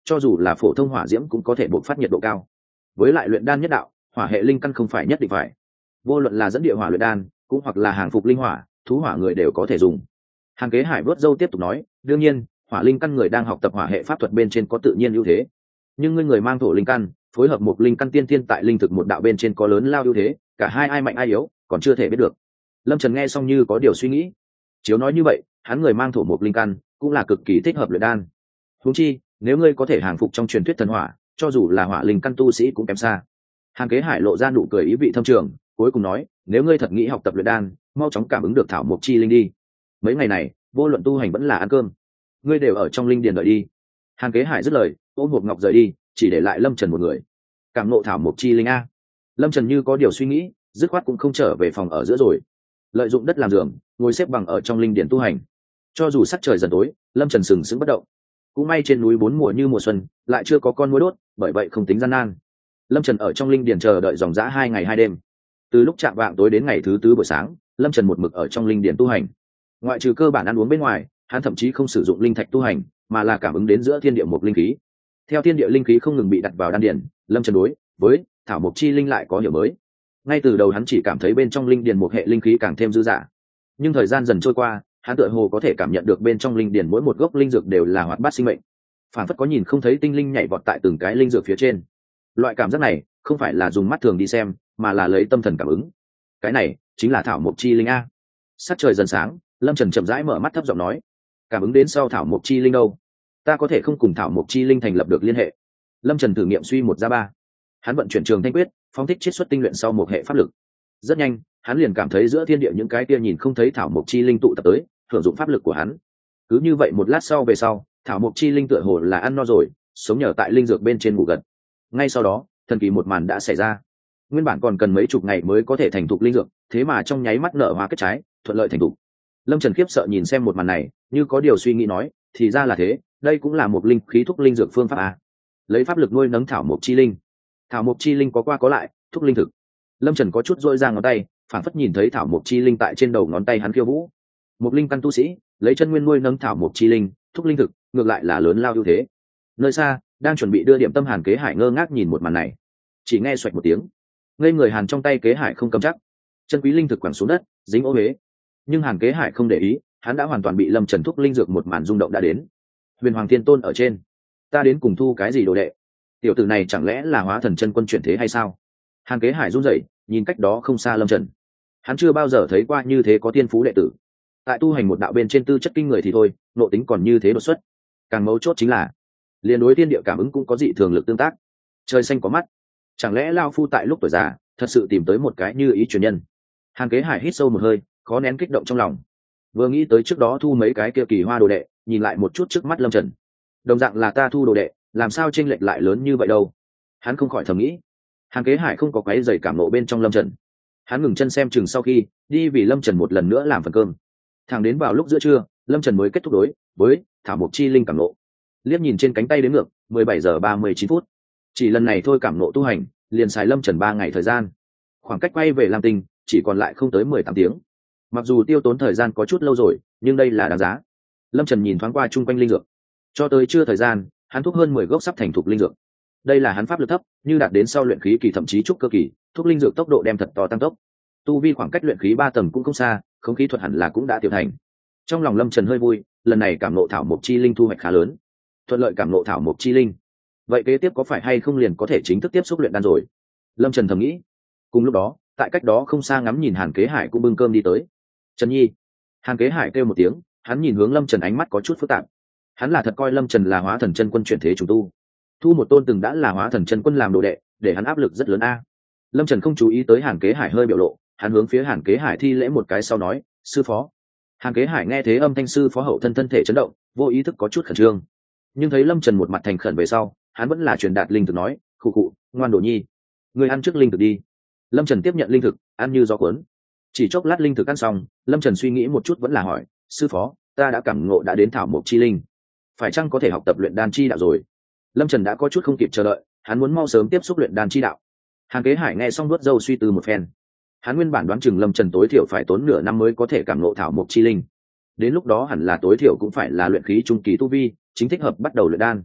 cho dù là phổ thông hỏa diễm cũng có thể bộc phát nhiệt độ cao. Với lại luyện đan nhất đạo, hỏa hệ linh căn không phải nhất định phải. Vô luận là dẫn địa hỏa luyện đan, cũng hoặc là hàng phục linh hỏa, thú hỏa người đều có thể dùng. Hàn Kế Hải vớt râu tiếp tục nói, đương nhiên, hỏa linh căn người đang học tập hỏa hệ pháp thuật bên trên có tự nhiên ưu thế. Nhưng ngươi người mang thổ linh căn, phối hợp một linh căn tiên tiên tại linh thực một đạo bên trên có lớn lao ưu thế, cả hai ai mạnh ai yếu, còn chưa thể biết được. Lâm Trần nghe xong như có điều suy nghĩ. Chiếu nói như vậy, hắn người mang thổ một linh căn, cũng là cực kỳ thích hợp luyện đan. Huống chi, nếu ngươi có thể hàng phục trong truyền thuyết thần hỏa, cho dù là hỏa linh căn tu sĩ cũng kém xa. Hàn Kế Hải lộ ra nụ cười ý vị thâm trường, cuối cùng nói, nếu ngươi thật nghĩ học tập luyện đan, mau chóng cảm ứng được thảo mộc chi linh đi. Mấy ngày này, vô luận tu hành vẫn là ăn cơm, ngươi đều ở trong linh điền đợi đi. Hàn Kế Hải dứt lời, ôm hộp ngọc rời đi, chỉ để lại Lâm Trần một người. Cảm ngộ thảo mộc chi linh a. Lâm Trần như có điều suy nghĩ, dứt khoát cũng không trở về phòng ở giữa rồi, lợi dụng đất làm giường, ngồi xếp bằng ở trong linh điền tu hành. Cho dù sắc trời dần tối, Lâm Trần sừng sững bất động. Cũng may trên núi bốn mùa như mùa xuân, lại chưa có con muỗi đốt, bởi vậy không tính gian nan. Lâm Trần ở trong linh điền chờ đợi dòng dã hai ngày hai đêm. Từ lúc chạm vạng tối đến ngày thứ tư buổi sáng, Lâm Trần một mực ở trong linh điền tu hành. Ngoại trừ cơ bản ăn uống bên ngoài, hắn thậm chí không sử dụng linh thạch tu hành, mà là cảm ứng đến giữa thiên địa một linh khí. Theo thiên địa linh khí không ngừng bị đặt vào đan điền, Lâm Trần đối với thảo mộc chi linh lại có hiểu mới. Ngay từ đầu hắn chỉ cảm thấy bên trong linh điền một hệ linh khí càng thêm dư dả, nhưng thời gian dần trôi qua, hắn tựa hồ có thể cảm nhận được bên trong linh điền mỗi một gốc linh dược đều là hoạt bát sinh mệnh, phản phất có nhìn không thấy tinh linh nhảy vọt tại từng cái linh dược phía trên. Loại cảm giác này không phải là dùng mắt thường đi xem, mà là lấy tâm thần cảm ứng. Cái này chính là thảo mộc chi linh a. Sắc trời dần sáng, Lâm Trần chậm rãi mở mắt thấp giọng nói, cảm ứng đến sau thảo mộc chi linh đâu, ta có thể không cùng thảo mộc chi linh thành lập được liên hệ. Lâm Trần thử nghiệm suy một ra ba, hắn vận chuyển trường thanh quyết, phóng thích chiết xuất tinh luyện sau một hệ pháp lực. Rất nhanh, hắn liền cảm thấy giữa thiên địa những cái kia nhìn không thấy thảo mộc chi linh tụ tập tới, hưởng dụng pháp lực của hắn. Cứ như vậy một lát sau về sau, thảo mộc chi linh tựa hồ là ăn no rồi, sống nhờ tại linh dược bên trên ngủ gật. Ngay sau đó, thần kỳ một màn đã xảy ra. Nguyên bản còn cần mấy chục ngày mới có thể thành thục linh dược, thế mà trong nháy mắt nở hoa kết trái, thuận lợi thành thục. Lâm Trần khiếp sợ nhìn xem một màn này, như có điều suy nghĩ nói, thì ra là thế, đây cũng là một linh khí thúc linh dược phương pháp à? Lấy pháp lực nuôi nấng thảo mộc chi linh. Thảo mộc chi linh có qua có lại, thúc linh thực. Lâm Trần có chút dỗi ra ngón tay, phản phất nhìn thấy thảo mộc chi linh tại trên đầu ngón tay hắn khiêu vũ. Một linh căn tu sĩ, lấy chân nguyên nuôi nấng thảo mộc chi linh, thúc linh thực, ngược lại là lớn lao ưu thế. Nơi xa, đang chuẩn bị đưa điểm tâm Hàn Kế Hải ngơ ngác nhìn một màn này, chỉ nghe xoẹt một tiếng, ngây người Hàn trong tay Kế Hải không cầm chắc, chân quý linh thực quẳng xuống đất, dính ô huế. Nhưng Hàn Kế Hải không để ý, hắn đã hoàn toàn bị Lâm Trần thúc linh dược một màn rung động đã đến. Huyền Hoàng Thiên Tôn ở trên, ta đến cùng thu cái gì đồ đệ? Tiểu tử này chẳng lẽ là hóa thần chân quân chuyển thế hay sao? Hàn Kế Hải run rẩy, nhìn cách đó không xa Lâm Trần. Hắn chưa bao giờ thấy qua như thế có tiên phú đệ tử. Tại tu hành một đạo bên trên tư chất kinh người thì thôi, nội tính còn như thế đột xuất. Càng mấu chốt chính là, liên đối tiên địa cảm ứng cũng có dị thường lực tương tác. Trời xanh có mắt, chẳng lẽ lao phu tại lúc tuổi già thật sự tìm tới một cái như ý truyền nhân? Hàn Kế Hải hít sâu một hơi, khó nén kích động trong lòng. Vừa nghĩ tới trước đó thu mấy cái kia kỳ hoa đồ đệ, nhìn lại một chút trước mắt Lâm Trần, đồng dạng là ta thu đồ đệ, làm sao chênh lệch lại lớn như vậy đâu? Hắn không khỏi thầm nghĩ. Hàn Kế Hải không có quấy rầy cảm nộ bên trong Lâm Trần, hắn ngừng chân xem chừng sau khi đi vì Lâm Trần một lần nữa làm phần cơm. Thẳng đến vào lúc giữa trưa, Lâm Trần mới kết thúc đối với thảo mộc chi linh cảm nộ. Liếc nhìn trên cánh tay đếm ngược, mười bảy giờ ba mươi chín phút. Chỉ lần này thôi cảm nộ tu hành, liền xài Lâm Trần ba ngày thời gian. Khoảng cách quay về Lam Tinh chỉ còn lại không tới mười tám tiếng. Mặc dù tiêu tốn thời gian có chút lâu rồi, nhưng đây là đáng giá. Lâm Trần nhìn thoáng qua chung quanh linh dược, cho tới trưa thời gian, hắn thúc hơn mười gốc sắp thành thục linh dược. Đây là hắn pháp lực thấp, như đạt đến sau luyện khí kỳ thậm chí trúc cơ kỳ, thúc linh dược tốc độ đem thật to tăng tốc. Tu vi khoảng cách luyện khí ba tầng cũng không xa, không khí thuật hẳn là cũng đã tiểu thành. Trong lòng Lâm Trần hơi vui, lần này cảm ngộ thảo mộc chi linh thu hoạch khá lớn. Thuận lợi cảm ngộ thảo mộc chi linh, vậy kế tiếp có phải hay không liền có thể chính thức tiếp xúc luyện đan rồi? Lâm Trần thầm nghĩ. Cùng lúc đó, tại cách đó không xa ngắm nhìn Hàn Kế Hải cũng bưng cơm đi tới. Trần Nhi. Hàn Kế Hải kêu một tiếng, hắn nhìn hướng Lâm Trần ánh mắt có chút phức tạp. Hắn là thật coi Lâm Trần là hóa thần chân quân chuyển thế trùng tu, thu một tôn từng đã là hóa thần chân quân làm đồ đệ, để hắn áp lực rất lớn a. Lâm Trần không chú ý tới Hàn Kế Hải hơi biểu lộ, hắn hướng phía Hàn Kế Hải thi lễ một cái sau nói, sư phó. Hàn Kế Hải nghe thế âm thanh sư phó hậu thân thân thể chấn động, vô ý thức có chút khẩn trương. Nhưng thấy Lâm Trần một mặt thành khẩn về sau, hắn vẫn là truyền đạt linh thực nói, khụ khụ, ngoan đồ nhi, người ăn trước linh thực đi. Lâm Trần tiếp nhận linh thực, ăn như gió cuốn. Chỉ chốc lát linh thực ăn xong, Lâm Trần suy nghĩ một chút vẫn là hỏi, sư phó, ta đã cảm ngộ đã đến thảo mộc chi linh, phải chăng có thể học tập luyện đan chi đạo rồi? Lâm Trần đã có chút không kịp chờ đợi, hắn muốn mau sớm tiếp xúc luyện đan chi đạo. Hàn Kế Hải nghe xong nuốt dâu suy tư một phen. Hắn nguyên bản đoán chừng Lâm Trần tối thiểu phải tốn nửa năm mới có thể cảm ngộ thảo mộc chi linh. Đến lúc đó hẳn là tối thiểu cũng phải là luyện khí trung kỳ tu vi, chính thích hợp bắt đầu luyện đan.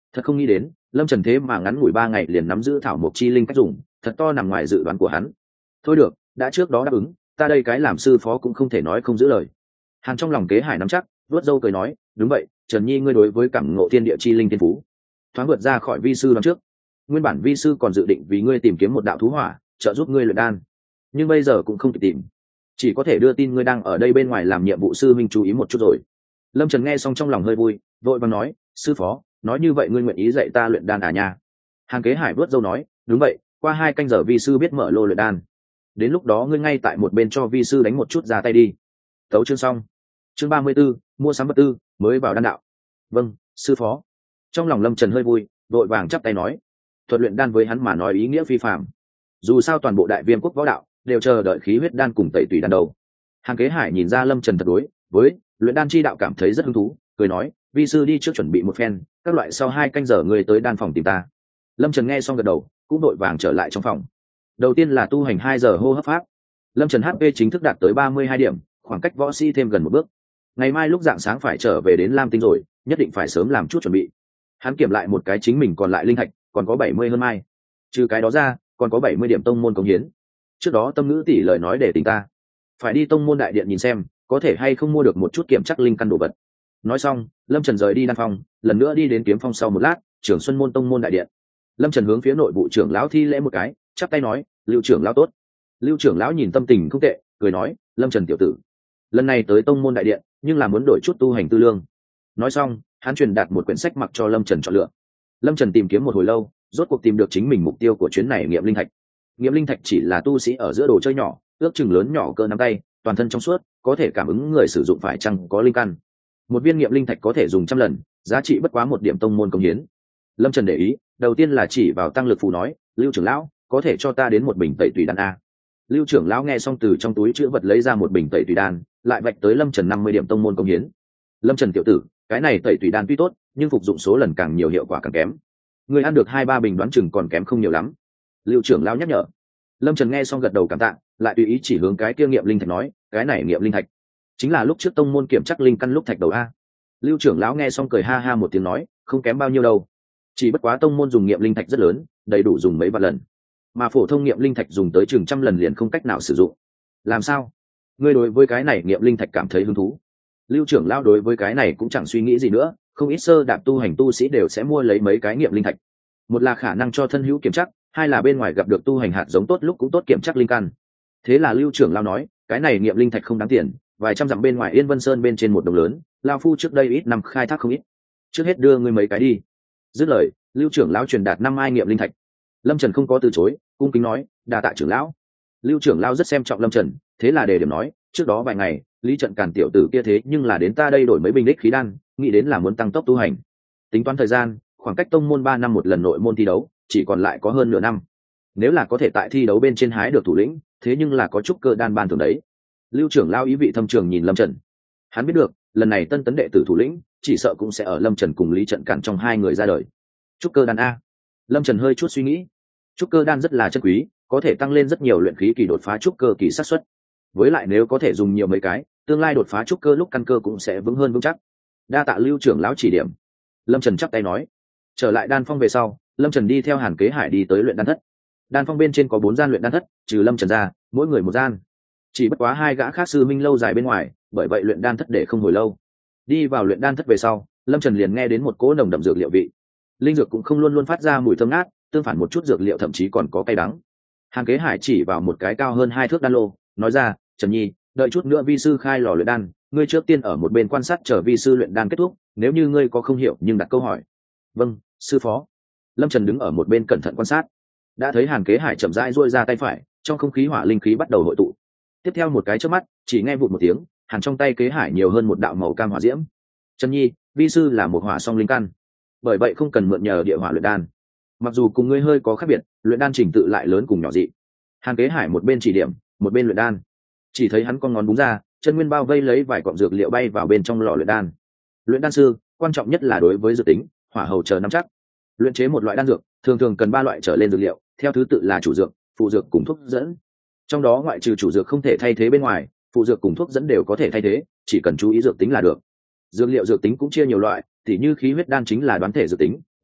Thật không nghĩ đến, lâm trần thế mà ngắn ngủi ba ngày liền nắm giữ thảo mộc chi linh cách dùng, thật to nằm ngoài dự đoán của hắn. Thôi được, đã trước đó đáp ứng, ta đây cái làm sư phó cũng không thể nói không giữ lời. Hàn trong lòng Kế Hải nắm chắc, vuốt râu cười nói, đúng vậy, Trần Nhi ngươi đối với cảm ngộ thiên địa chi linh thiên phú thoáng vượt ra khỏi vi sư đoán trước. Nguyên bản vi sư còn dự định vì ngươi tìm kiếm một đạo thú hỏa, trợ giúp ngươi luyện đan, nhưng bây giờ cũng không kịp tìm, chỉ có thể đưa tin ngươi đang ở đây bên ngoài làm nhiệm vụ, sư minh chú ý một chút rồi. Lâm Trần nghe xong trong lòng hơi vui, vội vàng nói, sư phó, nói như vậy ngươi nguyện ý dạy ta luyện đan à nha? Hàn Kế Hải vuốt râu nói, đúng vậy, qua hai canh giờ vi sư biết mở lô luyện đan, đến lúc đó ngươi ngay tại một bên cho vi sư đánh một chút ra tay đi. Tấu chương xong. Chương ba mươi 34, mua sắm vật tư mới vào đan đạo. Vâng, sư phó. Trong lòng Lâm Trần hơi vui, vội vàng chắp tay nói, thuật luyện đan với hắn mà nói ý nghĩa phi phàm. Dù sao toàn bộ đại viêm quốc võ đạo đều chờ đợi khí huyết đan cùng tẩy tùy đan đầu. Hàn Kế Hải nhìn ra Lâm Trần thật đối với luyện đan chi đạo cảm thấy rất hứng thú, cười nói, vi sư đi trước chuẩn bị một phen, các loại sau hai canh giờ người tới đan phòng tìm ta. Lâm Trần nghe xong gật đầu, cũng đội vàng trở lại trong phòng. Đầu tiên là tu hành hai giờ hô hấp pháp. Lâm Trần hát pê chính thức đạt tới ba mươi hai điểm, khoảng cách võ sĩ thêm gần một bước. Ngày mai lúc rạng sáng phải trở về đến Lam Tinh rồi, nhất định phải sớm làm chút chuẩn bị. Hắn kiểm lại một cái chính mình còn lại linh thạch, còn có bảy mươi hơn mai. Trừ cái đó ra, còn có bảy mươi điểm tông môn cống hiến. Trước đó Tâm Ngữ tỷ lời nói để tình ta, phải đi tông môn đại điện nhìn xem, có thể hay không mua được một chút kiểm chắc linh căn đồ vật. Nói xong, Lâm Trần rời đi đan phòng, lần nữa đi đến kiếm phong sau một lát, trưởng Xuân môn tông môn đại điện. Lâm Trần hướng phía nội vụ trưởng lão thi lễ một cái, chắp tay nói, Lưu trưởng lão tốt. Lưu trưởng lão nhìn tâm tình không tệ, cười nói, Lâm Trần tiểu tử, lần này tới tông môn đại điện, nhưng là muốn đổi chút tu hành tư lương. Nói xong, hắn truyền đạt một quyển sách mặc cho Lâm Trần chọn lựa. Lâm Trần tìm kiếm một hồi lâu, rốt cuộc tìm được chính mình mục tiêu của chuyến này, nghiệm linh thạch. Nghiệm linh thạch chỉ là tu sĩ ở giữa đồ chơi nhỏ, ước chừng lớn nhỏ cỡ nắm tay, toàn thân trong suốt, có thể cảm ứng người sử dụng phải chăng có linh căn. Một viên nghiệm linh thạch có thể dùng trăm lần, giá trị bất quá một điểm tông môn công hiến. Lâm Trần để ý, đầu tiên là chỉ vào tăng lực phù nói, Lưu trưởng lão, có thể cho ta đến một bình tẩy tùy đan a? Lưu trưởng lão nghe xong từ trong túi chữ vật lấy ra một bình tẩy tùy đan, lại vạch tới Lâm Trần năm mươi điểm tông môn công hiến. Lâm Trần tiểu tử, cái này tẩy tùy đan tuy tốt, nhưng phục dụng số lần càng nhiều hiệu quả càng kém. Người ăn được hai ba bình đoán chừng còn kém không nhiều lắm. Lưu trưởng lão nhắc nhở. Lâm Trần nghe xong gật đầu cảm tạ, lại tùy ý chỉ hướng cái kia nghiệm linh thạch nói, cái này nghiệm linh thạch chính là lúc trước tông môn kiểm chắc linh căn lúc thạch đầu a. Lưu trưởng lão nghe xong cười ha ha một tiếng nói, không kém bao nhiêu đâu, chỉ bất quá tông môn dùng nghiệm linh thạch rất lớn, đầy đủ dùng mấy vạn lần, mà phổ thông nghiệm linh thạch dùng tới chừng trăm lần liền không cách nào sử dụng. Làm sao? Ngươi đối với cái này nghiệm linh thạch cảm thấy hứng thú? Lưu trưởng lão đối với cái này cũng chẳng suy nghĩ gì nữa, không ít sơ đạp tu hành tu sĩ đều sẽ mua lấy mấy cái nghiệm linh thạch. Một là khả năng cho thân hữu kiểm chắc, hai là bên ngoài gặp được tu hành hạt giống tốt lúc cũng tốt kiểm chắc linh căn. Thế là Lưu trưởng lão nói, cái này nghiệm linh thạch không đáng tiền, vài trăm dặm bên ngoài Yên Vân Sơn bên trên một đồng lớn, lão phu trước đây ít năm khai thác không ít, trước hết đưa ngươi mấy cái đi. Dứt lời, Lưu trưởng lão truyền đạt năm ai nghiệm linh thạch. Lâm Trần không có từ chối, cung kính nói, đa tạ trưởng lão. Lưu trưởng lão rất xem trọng Lâm Trần, thế là đề điểm nói, trước đó vài ngày Lý Trận Càn tiểu tử kia thế nhưng là đến ta đây đổi mấy bình đích khí đan, nghĩ đến là muốn tăng tốc tu hành. Tính toán thời gian, khoảng cách tông môn ba năm một lần nội môn thi đấu, chỉ còn lại có hơn nửa năm. Nếu là có thể tại thi đấu bên trên hái được thủ lĩnh, thế nhưng là có chút cơ đan ban thường đấy. Lưu trưởng lão ý vị thâm trường nhìn Lâm Trần. Hắn biết được, lần này tân tấn đệ tử thủ lĩnh, chỉ sợ cũng sẽ ở Lâm Trần cùng Lý Trận Càn trong hai người ra đời. Trúc cơ đan a. Lâm Trần hơi chút suy nghĩ. Trúc cơ đan rất là chân quý, có thể tăng lên rất nhiều luyện khí kỳ đột phá trúc cơ kỳ xác suất. Với lại nếu có thể dùng nhiều mấy cái, tương lai đột phá trúc cơ lúc căn cơ cũng sẽ vững hơn vững chắc. Đa tạ Lưu trưởng lão chỉ điểm. Lâm Trần chắp tay nói. Trở lại đan phong về sau, Lâm Trần đi theo Hàn Kế Hải đi tới luyện đan thất. Đan phong bên trên có bốn gian luyện đan thất, trừ Lâm Trần ra, mỗi người một gian. Chỉ bất quá hai gã khác sư minh lâu dài bên ngoài, bởi vậy luyện đan thất để không hồi lâu. Đi vào luyện đan thất về sau, Lâm Trần liền nghe đến một cỗ nồng đậm dược liệu vị. Linh dược cũng không luôn luôn phát ra mùi thơm ngát, tương phản một chút dược liệu thậm chí còn có cay đắng. Hàn Kế Hải chỉ vào một cái cao hơn hai thước đan lô, nói ra, Trần Nhi, đợi chút nữa vi sư khai lò luyện đan, ngươi trước tiên ở một bên quan sát chờ vi sư luyện đan kết thúc, nếu như ngươi có không hiểu nhưng đặt câu hỏi. Vâng, sư phó. Lâm Trần đứng ở một bên cẩn thận quan sát. Đã thấy Hàn Kế Hải chậm rãi duỗi ra tay phải, trong không khí hỏa linh khí bắt đầu hội tụ. Tiếp theo một cái chớp mắt, chỉ nghe vụt một tiếng, hàn trong tay Kế Hải nhiều hơn một đạo màu cam hỏa diễm. Trần Nhi, vi sư là một hỏa song linh căn, bởi vậy không cần mượn nhờ địa hỏa luyện đan. Mặc dù cùng ngươi hơi có khác biệt, luyện đan trình tự lại lớn cùng nhỏ dị. Hàn Kế Hải một bên chỉ điểm, một bên luyện đan. Chỉ thấy hắn con ngón búng ra, chân nguyên bao vây lấy vài cọng dược liệu bay vào bên trong lò luyện đan. Luyện đan sư, quan trọng nhất là đối với dược tính, hỏa hầu chờ nắm chắc. Luyện chế một loại đan dược, thường thường cần ba loại trở lên dược liệu, theo thứ tự là chủ dược, phụ dược cùng thuốc dẫn. Trong đó ngoại trừ chủ dược không thể thay thế bên ngoài, phụ dược cùng thuốc dẫn đều có thể thay thế, chỉ cần chú ý dược tính là được. Dược liệu dược tính cũng chia nhiều loại, tỉ như khí huyết đan chính là đoán thể dược tính,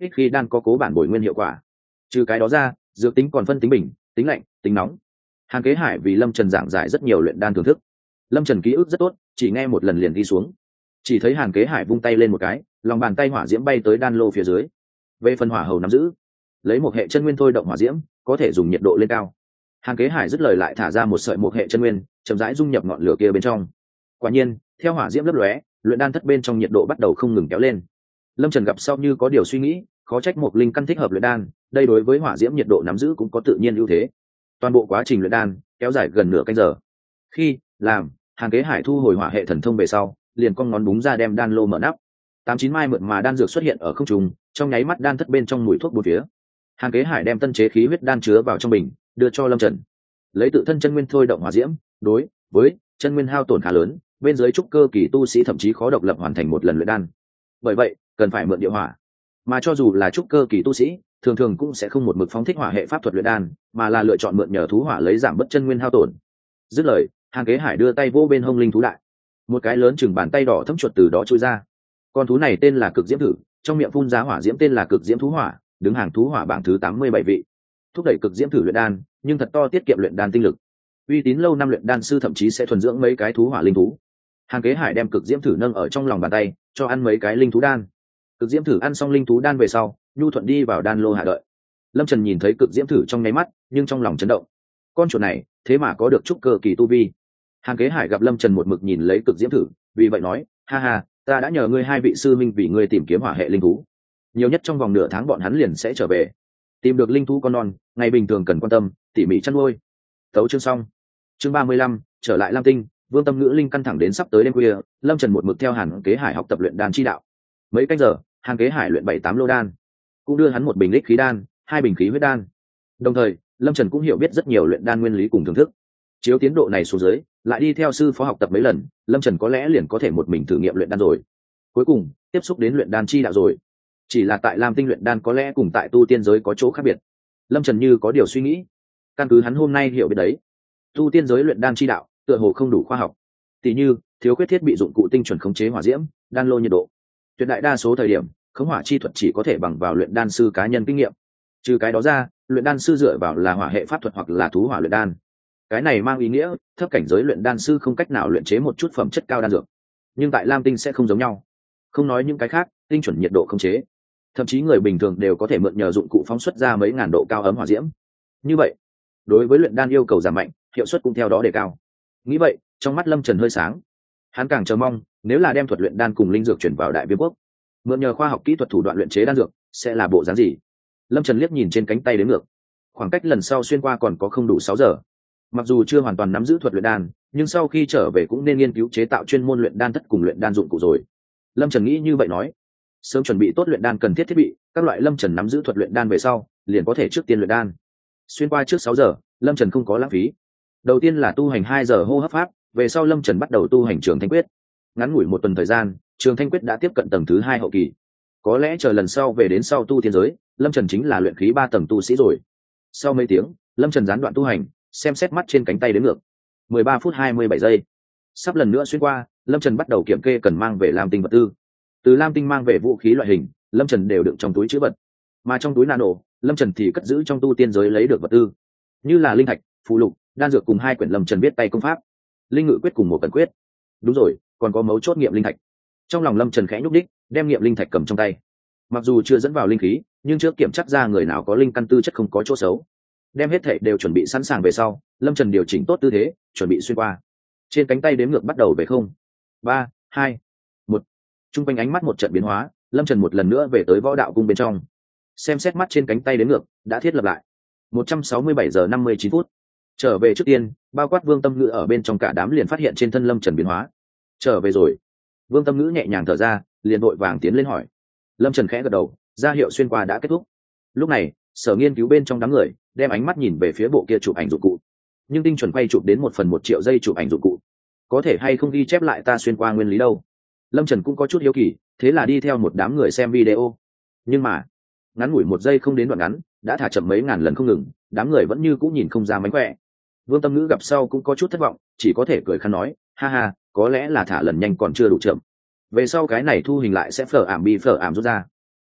ích khí đan có cố bản bồi nguyên hiệu quả. Trừ cái đó ra, dược tính còn phân tính bình, tính lạnh, tính nóng. Hàn Kế Hải vì Lâm Trần giảng giải rất nhiều luyện đan thưởng thức. Lâm Trần ký ức rất tốt, chỉ nghe một lần liền đi xuống. Chỉ thấy Hàn Kế Hải vung tay lên một cái, lòng bàn tay hỏa diễm bay tới đan lô phía dưới. Về phần hỏa hầu nắm giữ, lấy một hệ chân nguyên thôi động hỏa diễm, có thể dùng nhiệt độ lên cao. Hàn Kế Hải dứt lời lại thả ra một sợi một hệ chân nguyên, chậm rãi dung nhập ngọn lửa kia bên trong. Quả nhiên, theo hỏa diễm lấp lóe, luyện đan thất bên trong nhiệt độ bắt đầu không ngừng kéo lên. Lâm Trần gặp sau như có điều suy nghĩ, khó trách một linh căn thích hợp luyện đan, đây đối với hỏa diễm nhiệt độ nắm giữ cũng có tự nhiên ưu thế. Toàn bộ quá trình luyện đan kéo dài gần nửa canh giờ. Khi làm, Hàn Kế Hải thu hồi hỏa hệ thần thông về sau, liền cong ngón búng ra đem đan lô mở nắp. Tám chín mai mượn mà đan dược xuất hiện ở không trung, trong nháy mắt đan thất bên trong mùi thuốc bốn phía. Hàn Kế Hải đem tân chế khí huyết đan chứa vào trong bình, đưa cho Lâm Trần. Lấy tự thân chân nguyên thôi động hỏa diễm, đối với chân nguyên hao tổn khá lớn, bên dưới trúc cơ kỳ tu sĩ thậm chí khó độc lập hoàn thành một lần luyện đan. Bởi vậy, cần phải mượn địa hỏa. Mà cho dù là trúc cơ kỳ tu sĩ, thường thường cũng sẽ không một mực phóng thích hỏa hệ pháp thuật luyện đan, mà là lựa chọn mượn nhờ thú hỏa lấy giảm bất chân nguyên hao tổn. Dứt lời, Hàn Kế Hải đưa tay vô bên hông linh thú đại, một cái lớn chừng bàn tay đỏ thấm chuột từ đó chui ra. Con thú này tên là Cực Diễm Thử, trong miệng phun ra hỏa diễm tên là Cực Diễm Thú Hỏa, đứng hàng thú hỏa bảng thứ tám mươi bảy vị. Thúc đẩy Cực Diễm Thử luyện đan, nhưng thật to tiết kiệm luyện đan tinh lực. Uy tín lâu năm luyện đan sư thậm chí sẽ thuần dưỡng mấy cái thú hỏa linh thú. Hàn Kế Hải đem Cực Diễm Thử nâng ở trong lòng bàn tay, cho ăn mấy cái linh thú đan. Cực Diễm Thử ăn xong linh thú đan về sau, nhu thuận đi vào đan lô hạ đợi. Lâm Trần nhìn thấy Cực Diễm Thử trong nháy mắt, nhưng trong lòng chấn động. Con chuột này, thế mà có được trúc cơ kỳ tu vi. Hàn Kế Hải gặp Lâm Trần một mực nhìn lấy Cực Diễm Thử, vì vậy nói, ha ha, ta đã nhờ ngươi hai vị sư minh vì ngươi tìm kiếm hỏa hệ linh thú. Nhiều nhất trong vòng nửa tháng bọn hắn liền sẽ trở về. Tìm được linh thú con non, ngày bình thường cần quan tâm, tỉ mỉ chăn nuôi. Tấu chương xong. Chương ba mươi lăm, trở lại Lam Tinh, Vương Tâm Ngữ linh căn thẳng đến sắp tới đêm khuya, Lâm Trần một mực theo Hàn Kế Hải học tập luyện đan chi đạo. Mấy canh giờ, Hàn Kế Hải luyện bảy tám lô đan, cũng đưa hắn một bình lích khí đan, hai bình khí huyết đan. Đồng thời, Lâm Trần cũng hiểu biết rất nhiều luyện đan nguyên lý cùng thưởng thức. Chiếu tiến độ này xuống dưới, lại đi theo sư phó học tập mấy lần, Lâm Trần có lẽ liền có thể một mình thử nghiệm luyện đan rồi. Cuối cùng, tiếp xúc đến luyện đan chi đạo rồi. Chỉ là tại Lam Tinh luyện đan có lẽ cùng tại tu tiên giới có chỗ khác biệt. Lâm Trần như có điều suy nghĩ. Căn cứ hắn hôm nay hiểu biết đấy, tu tiên giới luyện đan chi đạo tựa hồ không đủ khoa học. Tỷ như, thiếu khuyết thiết bị dụng cụ tinh chuẩn khống chế hỏa diễm, đan lô nhiệt độ. Tuyệt đại đa số thời điểm, khống hỏa chi thuật chỉ có thể bằng vào luyện đan sư cá nhân kinh nghiệm. Trừ cái đó ra, luyện đan sư dựa vào là hỏa hệ pháp thuật hoặc là thú hỏa luyện đan. Cái này mang ý nghĩa thấp cảnh giới luyện đan sư không cách nào luyện chế một chút phẩm chất cao đan dược. Nhưng tại Lam Tinh sẽ không giống nhau. Không nói những cái khác, tinh chuẩn nhiệt độ khống chế, thậm chí người bình thường đều có thể mượn nhờ dụng cụ phóng xuất ra mấy ngàn độ cao ấm hỏa diễm. Như vậy, đối với luyện đan yêu cầu giảm mạnh, hiệu suất cũng theo đó đề cao. Nghĩ vậy, trong mắt Lâm Trần hơi sáng. Hắn càng chờ mong, nếu là đem thuật luyện đan cùng linh dược chuyển vào Đại Viêm quốc, mượn nhờ khoa học kỹ thuật thủ đoạn luyện chế đan dược, sẽ là bộ dáng gì? Lâm Trần liếc nhìn trên cánh tay đến ngược, khoảng cách lần sau xuyên qua còn có không đủ sáu giờ. Mặc dù chưa hoàn toàn nắm giữ thuật luyện đan, nhưng sau khi trở về cũng nên nghiên cứu chế tạo chuyên môn luyện đan thất cùng luyện đan dụng cụ rồi. Lâm Trần nghĩ như vậy nói, sớm chuẩn bị tốt luyện đan cần thiết thiết bị, các loại Lâm Trần nắm giữ thuật luyện đan về sau, liền có thể trước tiên luyện đan. Xuyên qua trước sáu giờ, Lâm Trần không có lãng phí. Đầu tiên là tu hành hai giờ hô hấp pháp, về sau Lâm Trần bắt đầu tu hành Trường Thanh Quyết. Ngắn ngủi một tuần thời gian, Trường Thanh Quyết đã tiếp cận tầng thứ hai hậu kỳ. Có lẽ chờ lần sau về đến sau tu tiên giới, Lâm Trần chính là luyện khí ba tầng tu sĩ rồi. Sau mấy tiếng, Lâm Trần gián đoạn tu hành, xem xét mắt trên cánh tay đến ngược, mười ba phút hai mươi bảy giây. Sắp lần nữa xuyên qua, Lâm Trần bắt đầu kiểm kê cần mang về Lam Tinh vật tư. Từ Lam Tinh mang về vũ khí loại hình, Lâm Trần đều đựng trong túi trữ vật, mà trong túi nano, Lâm Trần thì cất giữ trong tu tiên giới lấy được vật tư, như là linh thạch, phù lục, đan dược cùng hai quyển Lâm Trần viết tay công pháp, linh ngự quyết cùng một cẩn quyết. Đúng rồi, còn có mấu chốt nghiệm linh thạch. Trong lòng Lâm Trần khẽ nhúc đích, đem nghiệm linh thạch cầm trong tay. Mặc dù chưa dẫn vào linh khí, nhưng trước kiểm chắc ra người nào có linh căn tư chất không có chỗ xấu. Đem hết thảy đều chuẩn bị sẵn sàng về sau, Lâm Trần điều chỉnh tốt tư thế, chuẩn bị xuyên qua. Trên cánh tay đếm ngược bắt đầu về không, ba, hai, một. Trung quanh ánh mắt một trận biến hóa, Lâm Trần một lần nữa về tới võ đạo cung bên trong. Xem xét mắt trên cánh tay đếm ngược, đã thiết lập lại. một trăm sáu mươi bảy giờ năm mươi chín phút. Trở về trước tiên, bao quát Vương Tâm Ngữ ở bên trong cả đám liền phát hiện trên thân Lâm Trần biến hóa. Trở về rồi. Vương Tâm Ngữ nhẹ nhàng thở ra, liền vội vàng tiến lên hỏi. Lâm Trần khẽ gật đầu, ra hiệu xuyên qua đã kết thúc. Lúc này, sở nghiên cứu bên trong đám người đem ánh mắt nhìn về phía bộ kia chụp ảnh dụng cụ, nhưng tinh chuẩn quay chụp đến một phần một triệu giây chụp ảnh dụng cụ, có thể hay không ghi chép lại ta xuyên qua nguyên lý đâu. Lâm Trần cũng có chút hiếu kỳ, thế là đi theo một đám người xem video. Nhưng mà ngắn ngủi một giây không đến đoạn ngắn, đã thả chậm mấy ngàn lần không ngừng, đám người vẫn như cũng nhìn không ra mánh khỏe. Vương Tâm Ngữ gặp sau cũng có chút thất vọng, chỉ có thể cười khăn nói, ha ha, có lẽ là thả lần nhanh còn chưa đủ chậm, về sau cái này thu hình lại sẽ phở ảm bi phở ảm rút ra.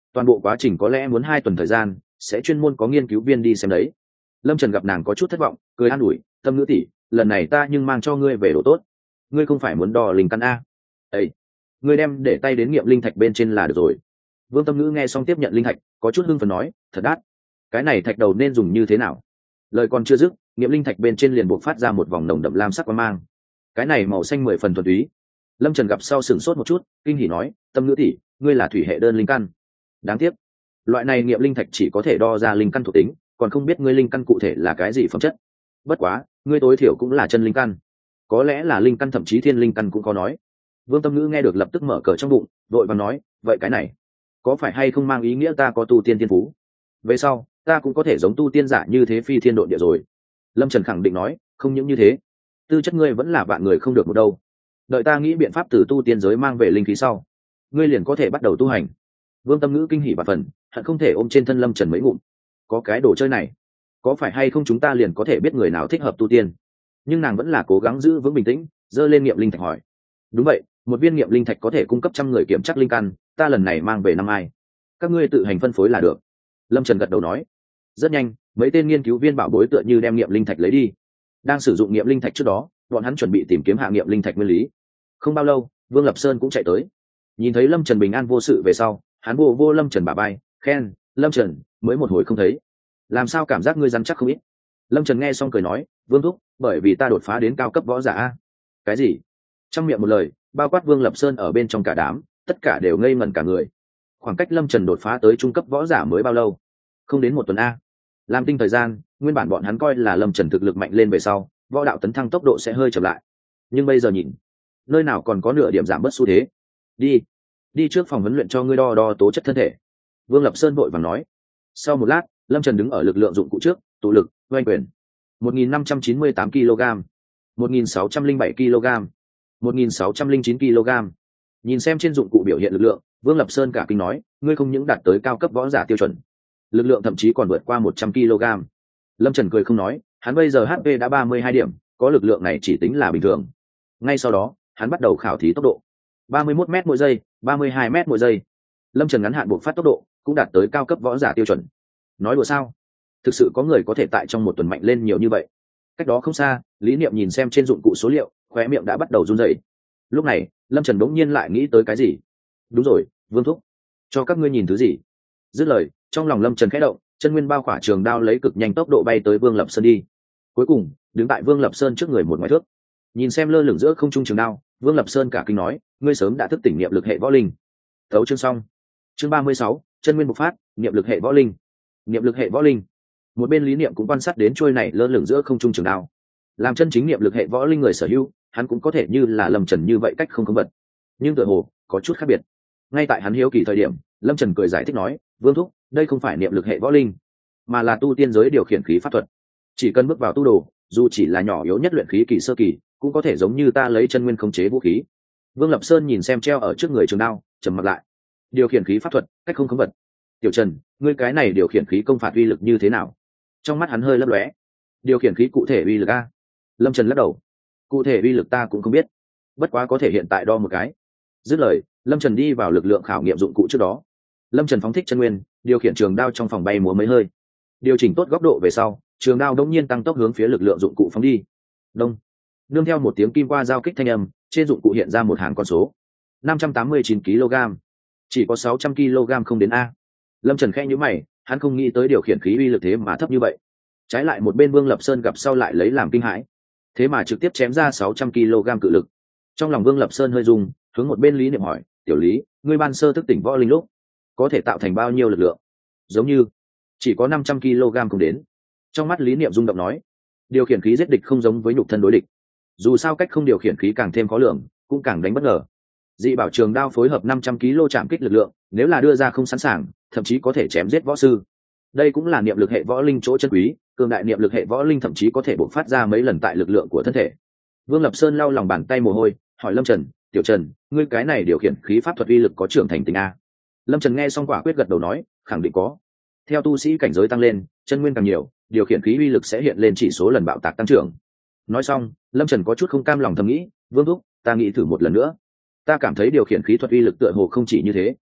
toàn bộ quá trình có lẽ muốn hai tuần thời gian, sẽ chuyên môn có nghiên cứu viên đi xem đấy. Lâm Trần gặp nàng có chút thất vọng, cười an ủi, Tâm Ngữ tỷ, lần này ta nhưng mang cho ngươi về đồ tốt. Ngươi không phải muốn đo linh căn a? Ê, ngươi đem để tay đến nghiệm linh thạch bên trên là được rồi. Vương Tâm Ngữ nghe xong tiếp nhận linh thạch, có chút hưng phấn nói, thật đắt. Cái này thạch đầu nên dùng như thế nào? Lời còn chưa dứt, nghiệm linh thạch bên trên liền bộc phát ra một vòng nồng đậm lam sắc quang mang. Cái này màu xanh mười phần thuần túy. Lâm Trần gặp sau sửng sốt một chút, kinh hỉ nói, Tâm Ngữ tỷ, ngươi là thủy hệ đơn linh căn. Đáng tiếc, loại này nghiệm linh thạch chỉ có thể đo ra linh căn thuộc tính, còn không biết ngươi linh căn cụ thể là cái gì phẩm chất. Bất quá, ngươi tối thiểu cũng là chân linh căn, có lẽ là linh căn thậm chí thiên linh căn cũng có nói. Vương Tâm Ngữ nghe được lập tức mở cờ trong bụng, vội vàng nói, vậy cái này có phải hay không mang ý nghĩa ta có tu tiên thiên phú, về sau ta cũng có thể giống tu tiên giả như thế phi thiên độ địa rồi? Lâm Trần khẳng định nói, không những như thế, tư chất ngươi vẫn là vạn người không được một đâu. Đợi ta nghĩ biện pháp từ tu tiên giới mang về linh khí sau, ngươi liền có thể bắt đầu tu hành. Vương Tâm Ngữ kinh hỉ và phần, hận không thể ôm trên thân Lâm Trần mấy ngụm. Có cái đồ chơi này, có phải hay không chúng ta liền có thể biết người nào thích hợp tu tiên? Nhưng nàng vẫn là cố gắng giữ vững bình tĩnh, giơ lên nghiệm linh thạch hỏi, đúng vậy, một viên nghiệm linh thạch có thể cung cấp trăm người kiểm chắc linh căn, ta lần này mang về năm ai, các ngươi tự hành phân phối là được. Lâm Trần gật đầu nói. Rất nhanh, mấy tên nghiên cứu viên bảo bối tựa như đem nghiệm linh thạch lấy đi. Đang sử dụng nghiệm linh thạch trước đó, bọn hắn chuẩn bị tìm kiếm hạ nghiệm linh thạch nguyên lý. Không bao lâu, Vương Lập Sơn cũng chạy tới. Nhìn thấy Lâm Trần bình an vô sự về sau, hắn vô vô Lâm Trần bả vai, khen, Lâm Trần, mới một hồi không thấy, làm sao cảm giác ngươi rắn chắc không ít? Lâm Trần nghe xong cười nói, Vương thúc, bởi vì ta đột phá đến cao cấp võ giả a. Cái gì? Trong miệng một lời, bao quát Vương Lập Sơn ở bên trong cả đám, tất cả đều ngây ngẩn cả người. Khoảng cách Lâm Trần đột phá tới trung cấp võ giả mới bao lâu? Không đến một tuần a. Làm tinh thời gian, nguyên bản bọn hắn coi là Lâm Trần thực lực mạnh lên về sau, võ đạo tấn thăng tốc độ sẽ hơi chậm lại. Nhưng bây giờ nhìn, nơi nào còn có nửa điểm giảm bớt xu thế. Đi, đi trước phòng huấn luyện cho ngươi đo đo tố chất thân thể. Vương Lập Sơn vội vàng nói. Sau một lát, Lâm Trần đứng ở lực lượng dụng cụ trước, tụ lực, oanh quyền. một nghìn năm trăm chín mươi tám ki lô gam, một nghìn sáu trăm linh bảy ki lô gam, một nghìn sáu trăm linh chín ki lô gam. Nhìn xem trên dụng cụ biểu hiện lực lượng, Vương Lập Sơn cả kinh nói, ngươi không những đạt tới cao cấp võ giả tiêu chuẩn, lực lượng thậm chí còn vượt qua một trăm ki lô gam. Lâm Trần cười không nói, hắn bây giờ hát pê đã ba mươi hai điểm, có lực lượng này chỉ tính là bình thường. Ngay sau đó, hắn bắt đầu khảo thí tốc độ. ba mươi mốt mét mỗi giây, ba mươi hai mét mỗi giây. Lâm Trần ngắn hạn buộc phát tốc độ, cũng đạt tới cao cấp võ giả tiêu chuẩn. Nói đùa sao? Thực sự có người có thể tại trong một tuần mạnh lên nhiều như vậy? Cách đó không xa, Lý Niệm nhìn xem trên dụng cụ số liệu, khóe miệng đã bắt đầu run rẩy. Lúc này, Lâm Trần đống nhiên lại nghĩ tới cái gì. Đúng rồi, Vương thúc, cho các ngươi nhìn thứ gì? Dứt lời, trong lòng Lâm Trần khẽ động, chân nguyên bao khỏa trường đao lấy cực nhanh tốc độ bay tới Vương Lập Sơn đi. Cuối cùng, đứng tại Vương Lập Sơn trước người một ngoài thước. Nhìn xem lơ lửng giữa không trung trường đao, Vương Lập Sơn cả kinh nói, ngươi sớm đã thức tỉnh niệm lực hệ võ linh. Thấu chương xong. Chương ba mươi sáu, chân nguyên bộc phát, niệm lực hệ võ linh. Niệm lực hệ võ linh. Một bên Lý Niệm cũng quan sát đến trôi này lơ lửng giữa không trung trường đao. Làm chân chính niệm lực hệ võ linh người sở hữu, hắn cũng có thể như là Lâm Trần như vậy cách không không vật. Nhưng tựa hồ có chút khác biệt. Ngay tại hắn hiếu kỳ thời điểm, Lâm Trần cười giải thích nói, Vương thúc, đây không phải niệm lực hệ võ linh, mà là tu tiên giới điều khiển khí pháp thuật. Chỉ cần bước vào tu đồ, dù chỉ là nhỏ yếu nhất luyện khí kỳ sơ kỳ, cũng có thể giống như ta lấy chân nguyên khống chế vũ khí. Vương Lập Sơn nhìn xem treo ở trước người trường đao, trầm mặt lại. Điều khiển khí pháp thuật, cách không khống vật. Tiểu Trần, ngươi cái này điều khiển khí công phạt uy lực như thế nào? Trong mắt hắn hơi lấp lóe. Điều khiển khí cụ thể uy lực a? Lâm Trần lắc đầu. Cụ thể uy lực ta cũng không biết, bất quá có thể hiện tại đo một cái. Dứt lời, Lâm Trần đi vào lực lượng khảo nghiệm dụng cụ trước đó. Lâm Trần phóng thích chân nguyên, điều khiển trường đao trong phòng bay múa mấy hơi. Điều chỉnh tốt góc độ về sau, trường đao đống nhiên tăng tốc hướng phía lực lượng dụng cụ phóng đi. Đông. Nương theo một tiếng kim qua giao kích thanh âm, trên dụng cụ hiện ra một hàng con số. năm trăm tám mươi chín ki lô gam. Chỉ có sáu trăm ki lô gam không đến a. Lâm Trần khẽ nhíu mày, hắn không nghĩ tới điều khiển khí uy lực thế mà thấp như vậy. Trái lại một bên Vương Lập Sơn gặp sau lại lấy làm kinh hãi. Thế mà trực tiếp chém ra sáu trăm ki lô gam cự lực. Trong lòng Vương Lập Sơn hơi rung, hướng một bên Lý Niệm hỏi, "Tiểu Lý, ngươi ban sơ thức tỉnh võ linh lúc, có thể tạo thành bao nhiêu lực lượng?" Giống như chỉ có năm trăm ki lô gam không đến. Trong mắt Lý Niệm rung động nói, điều khiển khí giết địch không giống với nhục thân đối địch. Dù sao cách không điều khiển khí càng thêm khó lường, cũng càng đánh bất ngờ. Dị bảo trường đao phối hợp năm trăm ki lô chạm kích lực lượng, nếu là đưa ra không sẵn sàng, thậm chí có thể chém giết võ sư. Đây cũng là niệm lực hệ võ linh chỗ chân quý, cường đại niệm lực hệ võ linh thậm chí có thể bộc phát ra mấy lần tại lực lượng của thân thể. Vương Lập Sơn lau lòng bàn tay mồ hôi, hỏi Lâm Trần, "Tiểu Trần, ngươi cái này điều khiển khí pháp thuật uy lực có trưởng thành tình a?" Lâm Trần nghe xong quả quyết gật đầu nói, khẳng định có. Theo tu sĩ cảnh giới tăng lên, chân nguyên càng nhiều, điều khiển khí uy lực sẽ hiện lên chỉ số lần bạo tạc tăng trưởng. Nói xong, Lâm Trần có chút không cam lòng thầm nghĩ, Vương thúc, ta nghĩ thử một lần nữa. Ta cảm thấy điều khiển khí thuật uy lực tựa hồ không chỉ như thế.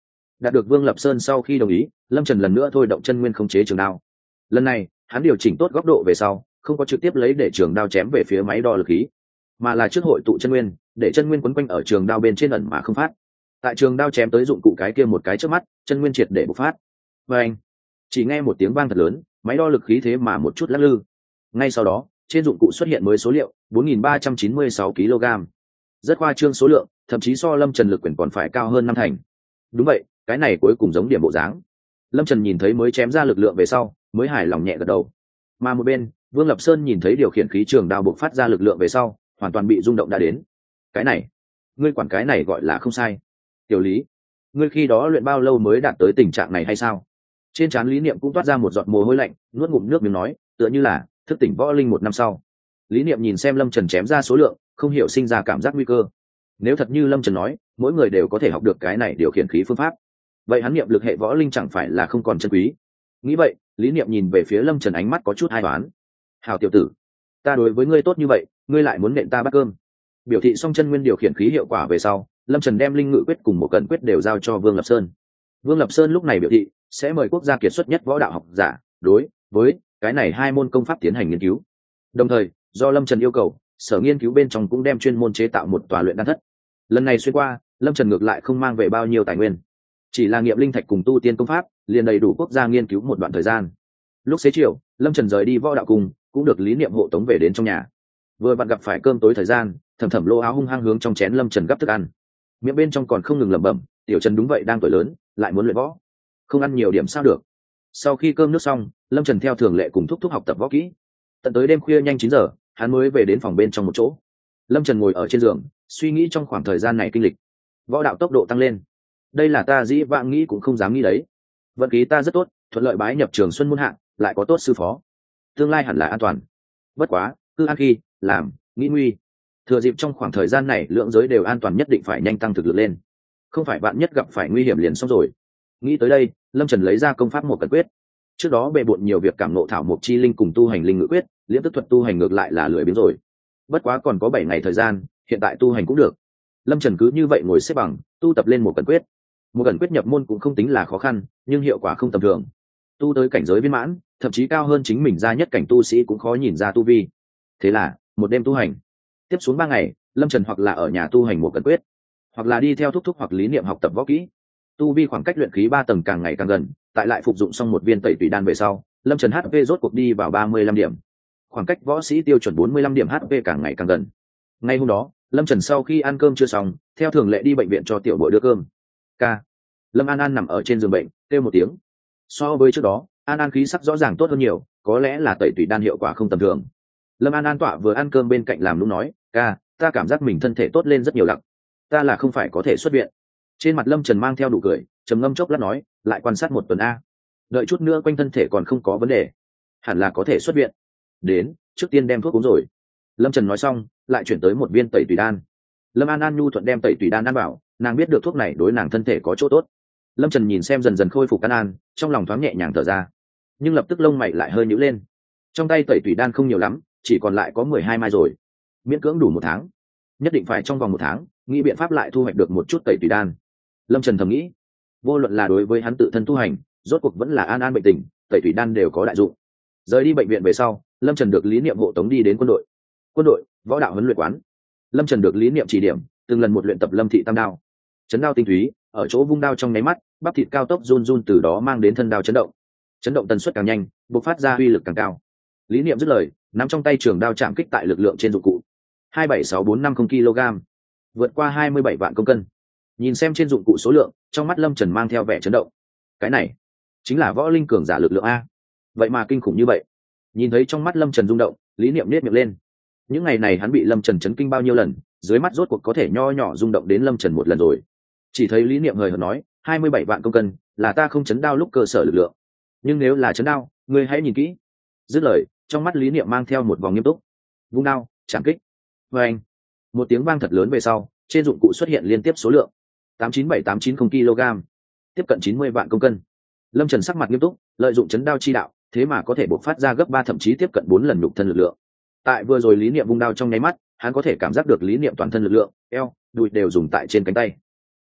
đạt được Vương Lập Sơn sau khi đồng ý, Lâm Trần lần nữa thôi động chân nguyên khống chế trường đao. Lần này hắn điều chỉnh tốt góc độ về sau, không có trực tiếp lấy để trường đao chém về phía máy đo lực khí, mà là trước hội tụ chân nguyên, để chân nguyên quấn quanh ở trường đao bên trên ẩn mà không phát. Tại trường đao chém tới dụng cụ cái kia một cái trước mắt, chân nguyên triệt để bộc phát. Và anh chỉ nghe một tiếng vang thật lớn, máy đo lực khí thế mà một chút lắc lư. Ngay sau đó, trên dụng cụ xuất hiện mới số liệu bốn nghìn ba trăm chín mươi sáu ki lô gam, rất khoa trương số lượng, thậm chí so Lâm Trần lực quyền còn phải cao hơn năm thành. Đúng vậy, cái này cuối cùng giống điểm bộ dáng. Lâm Trần nhìn thấy mới chém ra lực lượng về sau, mới hài lòng nhẹ gật đầu. Mà một bên, Vương Lập Sơn nhìn thấy điều khiển khí trường đao bộc phát ra lực lượng về sau, hoàn toàn bị rung động đã đến. Cái này, ngươi quản cái này gọi là không sai. Tiểu Lý, ngươi khi đó luyện bao lâu mới đạt tới tình trạng này hay sao? Trên trán Lý Niệm cũng toát ra một giọt mồ hôi lạnh, nuốt ngụm nước miếng nói, tựa như là thức tỉnh võ linh một năm sau. Lý Niệm nhìn xem Lâm Trần chém ra số lượng, không hiểu sinh ra cảm giác nguy cơ. Nếu thật như Lâm Trần nói, mỗi người đều có thể học được cái này điều khiển khí phương pháp, vậy hắn niệm lực hệ võ linh chẳng phải là không còn chân quý. Nghĩ vậy, Lý Niệm nhìn về phía Lâm Trần ánh mắt có chút hai đoán. Hào tiểu tử, ta đối với ngươi tốt như vậy, ngươi lại muốn nện ta bát cơm. Biểu thị xong chân nguyên điều khiển khí hiệu quả về sau, Lâm Trần đem linh ngự quyết cùng một cận quyết đều giao cho Vương Lập Sơn. Vương Lập Sơn lúc này biểu thị sẽ mời quốc gia kiệt xuất nhất võ đạo học giả đối với cái này hai môn công pháp tiến hành nghiên cứu. Đồng thời, do Lâm Trần yêu cầu, sở nghiên cứu bên trong cũng đem chuyên môn chế tạo một tòa luyện đan thất. Lần này xuyên qua, Lâm Trần ngược lại không mang về bao nhiêu tài nguyên, chỉ là nghiệm linh thạch cùng tu tiên công pháp liền đầy đủ quốc gia nghiên cứu một đoạn thời gian. Lúc xế chiều, Lâm Trần rời đi võ đạo cùng cũng được Lý Niệm hộ tống về đến trong nhà. Vừa vặn gặp phải cơm tối thời gian, Thẩm Thẩm lô áo hung hăng hướng trong chén Lâm Trần gắp thức ăn, miệng bên trong còn không ngừng lẩm bẩm, tiểu Trần đúng vậy đang tuổi lớn, lại muốn luyện võ, không ăn nhiều điểm sao được. Sau khi cơm nước xong, Lâm Trần theo thường lệ cùng thúc thúc học tập võ kỹ. Tận tới đêm khuya nhanh chín giờ, hắn mới về đến phòng bên trong một chỗ. Lâm Trần ngồi ở trên giường, suy nghĩ trong khoảng thời gian này kinh lịch, võ đạo tốc độ tăng lên, đây là ta dĩ vãng nghĩ cũng không dám nghĩ đấy. Vận khí ta rất tốt, thuận lợi bái nhập trường xuân môn hạng, lại có tốt sư phó, tương lai hẳn là an toàn. Bất quá cứ ăn khi làm nghĩ nguy, thừa dịp trong khoảng thời gian này lượng giới đều an toàn, nhất định phải nhanh tăng thực lực lên, không phải bạn nhất gặp phải nguy hiểm liền xong rồi. Nghĩ tới đây, Lâm Trần lấy ra công pháp một cận quyết. Trước đó bề bộn nhiều việc cảm nộ thảo mộc chi linh cùng tu hành linh ngự quyết, liễm tức thuật tu hành ngược lại là lười biếng rồi. Bất quá còn có bảy ngày thời gian, hiện tại tu hành cũng được. Lâm Trần cứ như vậy ngồi xếp bằng tu tập lên một cận quyết. Một cận quyết nhập môn cũng không tính là khó khăn, nhưng hiệu quả không tầm thường. Tu tới cảnh giới viên mãn, thậm chí cao hơn chính mình ra nhất cảnh tu sĩ cũng khó nhìn ra tu vi. Thế là một đêm tu hành. Tiếp xuống ba ngày, Lâm Trần hoặc là ở nhà tu hành một cận quyết, hoặc là đi theo thúc thúc hoặc Lý Niệm học tập võ kỹ. Tu vi khoảng cách luyện khí ba tầng càng ngày càng gần, tại lại phục dụng xong một viên tẩy tùy đan về sau, Lâm Trần hát pê rốt cuộc đi vào ba mươi lăm điểm. Khoảng cách võ sĩ tiêu chuẩn bốn mươi lăm điểm hát pê càng ngày càng gần. Ngay hôm đó, Lâm Trần sau khi ăn cơm chưa xong, theo thường lệ đi bệnh viện cho tiểu bội đưa cơm. Ca. Lâm An An nằm ở trên giường bệnh, kêu một tiếng. So với trước đó, An An khí sắc rõ ràng tốt hơn nhiều, có lẽ là tẩy tùy đan hiệu quả không tầm thường. Lâm An An tọa vừa ăn cơm bên cạnh làm lúc nói, ca, ta cảm giác mình thân thể tốt lên rất nhiều lặng. Ta là không phải có thể xuất viện. Trên mặt Lâm Trần mang theo nụ cười, trầm ngâm chốc lát nói, lại quan sát một tuần a, đợi chút nữa quanh thân thể còn không có vấn đề, hẳn là có thể xuất viện. Đến, trước tiên đem thuốc uống rồi. Lâm Trần nói xong, lại chuyển tới một viên tẩy tùy đan. Lâm An An nhu thuận đem tẩy tùy đan ăn vào, nàng biết được thuốc này đối nàng thân thể có chỗ tốt. Lâm Trần nhìn xem dần dần khôi phục An An, trong lòng thoáng nhẹ nhàng thở ra, nhưng lập tức lông mày lại hơi nhíu lên. Trong tay tẩy tùy đan không nhiều lắm, chỉ còn lại có mười hai mai rồi, miễn cưỡng đủ một tháng. Nhất định phải trong vòng một tháng nghĩ biện pháp lại thu hoạch được một chút tẩy tùy đan. Lâm Trần thầm nghĩ, vô luận là đối với hắn tự thân tu hành, rốt cuộc vẫn là An An bệnh tình, tẩy tùy đan đều có đại dụng. Rời đi bệnh viện về sau, Lâm Trần được Lý Niệm hộ tống đi đến quân đội. Quân đội, võ đạo huấn luyện quán. Lâm Trần được Lý Niệm chỉ điểm, từng lần một luyện tập Lâm thị tam đao. Chấn đao tinh túy, ở chỗ vung đao trong nháy mắt, bắp thịt cao tốc run run, từ đó mang đến thân đao chấn động. Chấn động tần suất càng nhanh, bộc phát ra uy lực càng cao. Lý Niệm dứt lời, nắm trong tay trường đao chạm kích tại lực lượng trên dụng cụ. hai bảy sáu bốn năm không ki lô gam, vượt qua hai mươi bảy vạn công cân. Nhìn xem trên dụng cụ số lượng, trong mắt Lâm Trần mang theo vẻ chấn động. Cái này chính là võ linh cường giả lực lượng a, vậy mà kinh khủng như vậy. Nhìn thấy trong mắt Lâm Trần rung động, Lý Niệm nét miệng lên. Những ngày này hắn bị Lâm Trần chấn kinh bao nhiêu lần, dưới mắt rốt cuộc có thể nho nhỏ rung động đến Lâm Trần một lần rồi. Chỉ thấy Lý Niệm hời hợt nói, hai mươi bảy vạn công cân là ta không chấn đao lúc cơ sở lực lượng, nhưng nếu là chấn đao, ngươi hãy nhìn kỹ. Dứt lời, trong mắt Lý Niệm mang theo một vòng nghiêm túc. Vung đao, chạm kích. Và anh, một tiếng vang thật lớn về sau, trên dụng cụ xuất hiện liên tiếp số lượng tám chín bảy tám chín không ki lô gam, tiếp cận chín mươi vạn công cân. Lâm Trần sắc mặt nghiêm túc, lợi dụng chấn đao chi đạo, thế mà có thể bộc phát ra gấp ba thậm chí tiếp cận bốn lần nhục thân lực lượng. Tại vừa rồi Lý Niệm vung đao trong nháy mắt, hắn có thể cảm giác được Lý Niệm toàn thân lực lượng, eo, đùi đều dùng tại trên cánh tay.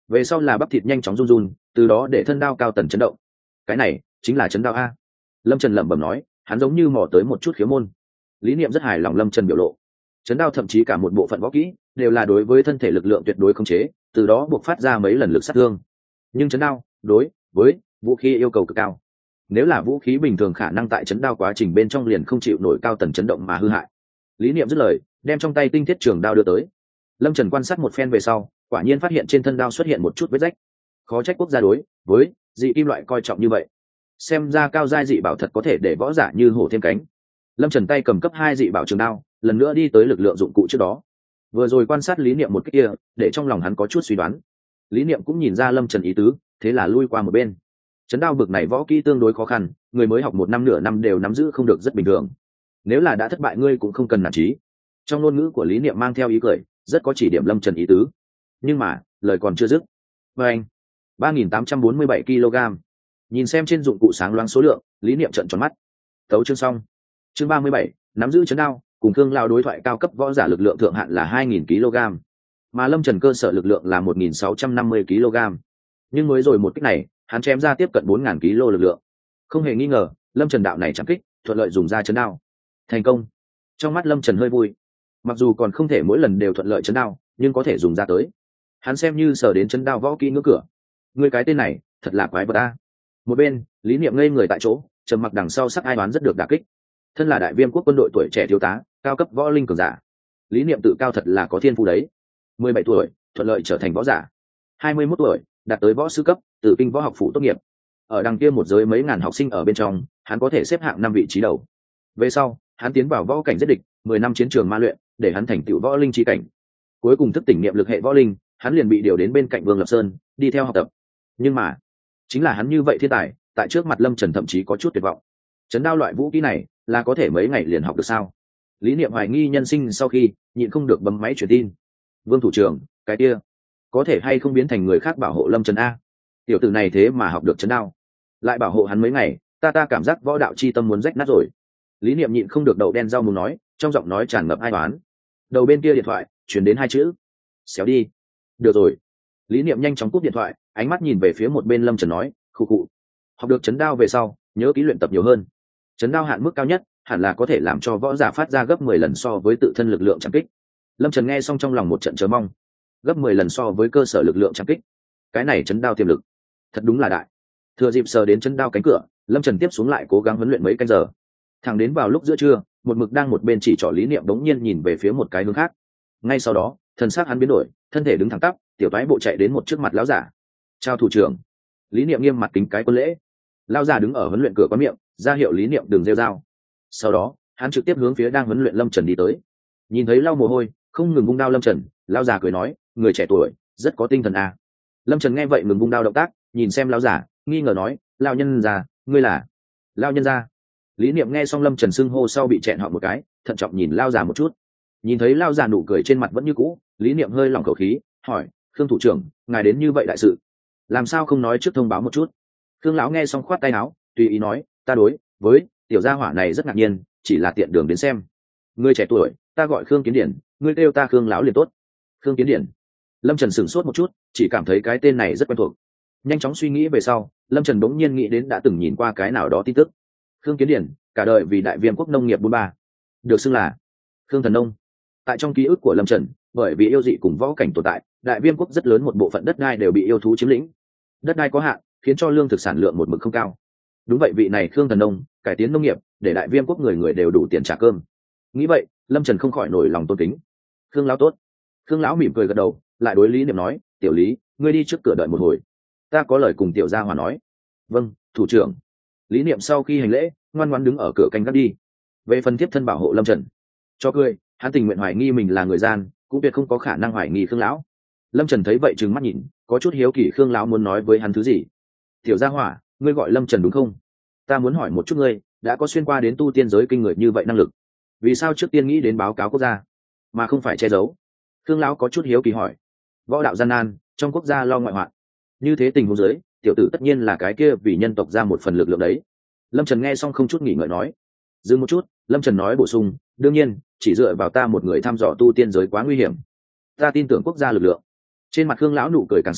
về sau là bắp thịt nhanh chóng run run, từ đó để thân đao cao tần chấn động. Cái này chính là chấn đao a. Lâm Trần lẩm bẩm nói, hắn giống như mò tới một chút khiếu môn. Lý Niệm rất hài lòng Lâm Trần biểu lộ. Chấn đao thậm chí cả một bộ phận võ kỹ đều là đối với thân thể lực lượng tuyệt đối khống chế, từ đó buộc phát ra mấy lần lực sát thương. Nhưng chấn đao đối với vũ khí yêu cầu cực cao. Nếu là vũ khí bình thường khả năng tại chấn đao quá trình bên trong liền không chịu nổi cao tần chấn động mà hư hại. Lý Niệm dứt lời, đem trong tay tinh thiết trường đao đưa tới. Lâm Trần quan sát một phen về sau, quả nhiên phát hiện trên thân đao xuất hiện một chút vết rách. Khó trách quốc gia đối với dị kim loại coi trọng như vậy. Xem ra cao giai dị bảo thật có thể để võ giả như hổ thêm cánh. Lâm Trần tay cầm cấp hai dị bảo trường đao, lần nữa đi tới lực lượng dụng cụ trước đó. Vừa rồi quan sát Lý Niệm một cái kia, để trong lòng hắn có chút suy đoán. Lý Niệm cũng nhìn ra Lâm Trần ý tứ, thế là lui qua một bên. Chấn đao bực này võ kỹ tương đối khó khăn, người mới học một năm nửa năm đều nắm giữ không được rất bình thường. Nếu là đã thất bại ngươi cũng không cần nản chí. Trong ngôn ngữ của Lý Niệm mang theo ý cười, rất có chỉ điểm Lâm Trần ý tứ. Nhưng mà, lời còn chưa dứt. Và anh, ba nghìn tám trăm bốn mươi bảy ki lô gam. Nhìn xem trên dụng cụ sáng loáng số lượng, Lý Niệm trợn tròn mắt. Tấu chương xong. Chương ba mươi bảy, nắm giữ chấn đao, cùng Thương Lao đối thoại cao cấp võ giả lực lượng thượng hạn là hai nghìn ki lô gam, mà Lâm Trần cơ sở lực lượng là một nghìn sáu trăm năm mươi ki lô gam. Nhưng mới rồi một kích này, hắn chém ra tiếp cận bốn nghìn ki lô lực lượng. Không hề nghi ngờ, Lâm Trần đạo này chạm kích, thuận lợi dùng ra chấn đao. Thành công. Trong mắt Lâm Trần hơi vui. Mặc dù còn không thể mỗi lần đều thuận lợi chấn đao, nhưng có thể dùng ra tới. Hắn xem như sở đến chấn đao võ kỹ ngưỡng cửa. Người cái tên này, thật là quái vật a. Một bên, Lý Niệm ngây người tại chỗ, trầm mặc đằng sau sắc ai đoán rất được đả kích. Thân là đại viêm quốc quân đội tuổi trẻ thiếu tá, cao cấp võ linh cường giả. Lý Niệm tự cao thật là có thiên phú đấy. mười bảy tuổi, thuận lợi trở thành võ giả. hai mươi mốt tuổi, đạt tới võ sư cấp, từ kinh võ học phủ tốt nghiệp. Ở đằng kia một giới mấy ngàn học sinh ở bên trong, hắn có thể xếp hạng năm vị trí đầu. Về sau, hắn tiến vào võ cảnh giết địch, mười năm chiến trường ma luyện, để hắn thành tựu võ linh chi cảnh. Cuối cùng thức tỉnh niệm lực hệ võ linh, hắn liền bị điều đến bên cạnh Vương Lập Sơn, đi theo học tập. Nhưng mà, chính là hắn như vậy thiên tài, tại trước mặt Lâm Trần thậm chí có chút tuyệt vọng. Chấn đao loại vũ khí này, là có thể mấy ngày liền học được sao? Lý Niệm hoài nghi nhân sinh sau khi nhịn không được bấm máy truyền tin. Vương thủ trưởng, cái kia có thể hay không biến thành người khác bảo hộ Lâm Trần a? Tiểu tử này thế mà học được chấn đao, lại bảo hộ hắn mấy ngày, ta ta cảm giác võ đạo chi tâm muốn rách nát rồi. Lý Niệm nhịn không được đậu đen rau muống nói, trong giọng nói tràn ngập ai oán. Đầu bên kia điện thoại chuyển đến hai chữ: xéo đi. Được rồi. Lý Niệm nhanh chóng cúp điện thoại, ánh mắt nhìn về phía một bên Lâm Trần nói, khụ khụ. Học được chấn đao về sau, nhớ kỹ luyện tập nhiều hơn. Chấn đao hạn mức cao nhất hẳn là có thể làm cho võ giả phát ra gấp mười lần so với tự thân lực lượng chạm kích. Lâm Trần nghe xong trong lòng một trận chờ mong. Gấp mười lần so với cơ sở lực lượng chạm kích, cái này chấn đao tiềm lực thật đúng là đại. Thừa dịp sờ đến chấn đao cánh cửa, Lâm Trần tiếp xuống lại cố gắng huấn luyện mấy canh giờ. Thẳng đến vào lúc giữa trưa, một mực đang một bên chỉ trỏ Lý Niệm đống nhiên nhìn về phía một cái hướng khác. Ngay sau đó, thần sắc hắn biến đổi, thân thể đứng thẳng tắp, tiểu toái bộ chạy đến một trước mặt lão giả. Chào thủ trưởng. Lý Niệm nghiêm mặt kính cái quân lễ. Lão giả đứng ở huấn luyện cửa có miệng, ra hiệu Lý Niệm đừng rêu rao. Sau đó, hắn trực tiếp hướng phía đang huấn luyện Lâm Trần đi tới. Nhìn thấy lau mồ hôi, không ngừng vung đao Lâm Trần, lão giả cười nói, người trẻ tuổi, rất có tinh thần à. Lâm Trần nghe vậy ngừng vung đao động tác, nhìn xem lão giả, nghi ngờ nói, lão nhân già, ngươi là? Lão nhân gia. Lý Niệm nghe xong Lâm Trần xưng hô sau bị chẹn họ một cái, thận trọng nhìn lão giả một chút. Nhìn thấy lão giả nụ cười trên mặt vẫn như cũ, Lý Niệm hơi lỏng khẩu khí, hỏi, Khương thủ trưởng, ngài đến như vậy đại sự, làm sao không nói trước thông báo một chút? Khương lão nghe xong khoát tay áo, tùy ý nói, ta đối với tiểu gia hỏa này rất ngạc nhiên, chỉ là tiện đường đến xem. Ngươi trẻ tuổi, ta gọi Khương Kiến Điển, ngươi kêu ta Khương lão liền tốt. Khương Kiến Điển. Lâm Trần sửng sốt một chút, chỉ cảm thấy cái tên này rất quen thuộc. Nhanh chóng suy nghĩ về sau, Lâm Trần bỗng nhiên nghĩ đến đã từng nhìn qua cái nào đó tin tức. Khương Kiến Điển, cả đời vì đại viêm quốc nông nghiệp bốn ba, được xưng là Khương Thần Nông. Tại trong ký ức của Lâm Trần, bởi vì yêu dị cùng võ cảnh tồn tại, đại viêm quốc rất lớn một bộ phận đất đai đều bị yêu thú chiếm lĩnh. Đất đai có hạn, khiến cho lương thực sản lượng một mực không cao. Đúng vậy, vị này Khương Thần Nông cải tiến nông nghiệp, để đại viêm quốc người người đều đủ tiền trả cơm. Nghĩ vậy, Lâm Trần không khỏi nổi lòng tôn kính. Khương lão tốt. Khương lão mỉm cười gật đầu, lại đối Lý Niệm nói, tiểu Lý, ngươi đi trước cửa đợi một hồi, ta có lời cùng tiểu gia hòa nói. Vâng, thủ trưởng. Lý Niệm sau khi hành lễ, ngoan ngoãn đứng ở cửa canh gác đi. Về phần tiếp thân bảo hộ Lâm Trần, cho cười, hắn tình nguyện hoài nghi mình là người gian, cũng tuyệt không có khả năng hoài nghi Khương lão. Lâm Trần thấy vậy trừng mắt nhìn, có chút hiếu kỳ Khương lão muốn nói với hắn thứ gì. Tiểu gia hỏa, ngươi gọi Lâm Trần đúng không? Ta muốn hỏi một chút ngươi, đã có xuyên qua đến tu tiên giới kinh người như vậy năng lực, vì sao trước tiên nghĩ đến báo cáo quốc gia mà không phải che giấu? Khương lão có chút hiếu kỳ hỏi. Võ đạo gian nan, trong quốc gia lo ngoại hoạn, như thế tình huống giới, tiểu tử tất nhiên là cái kia vì nhân tộc ra một phần lực lượng đấy. Lâm Trần nghe xong không chút nghỉ ngợi nói. Dừng một chút, Lâm Trần nói bổ sung, đương nhiên, chỉ dựa vào ta một người thăm dò tu tiên giới quá nguy hiểm, ta tin tưởng quốc gia lực lượng. Trên mặt Khương lão nụ cười càng sâu,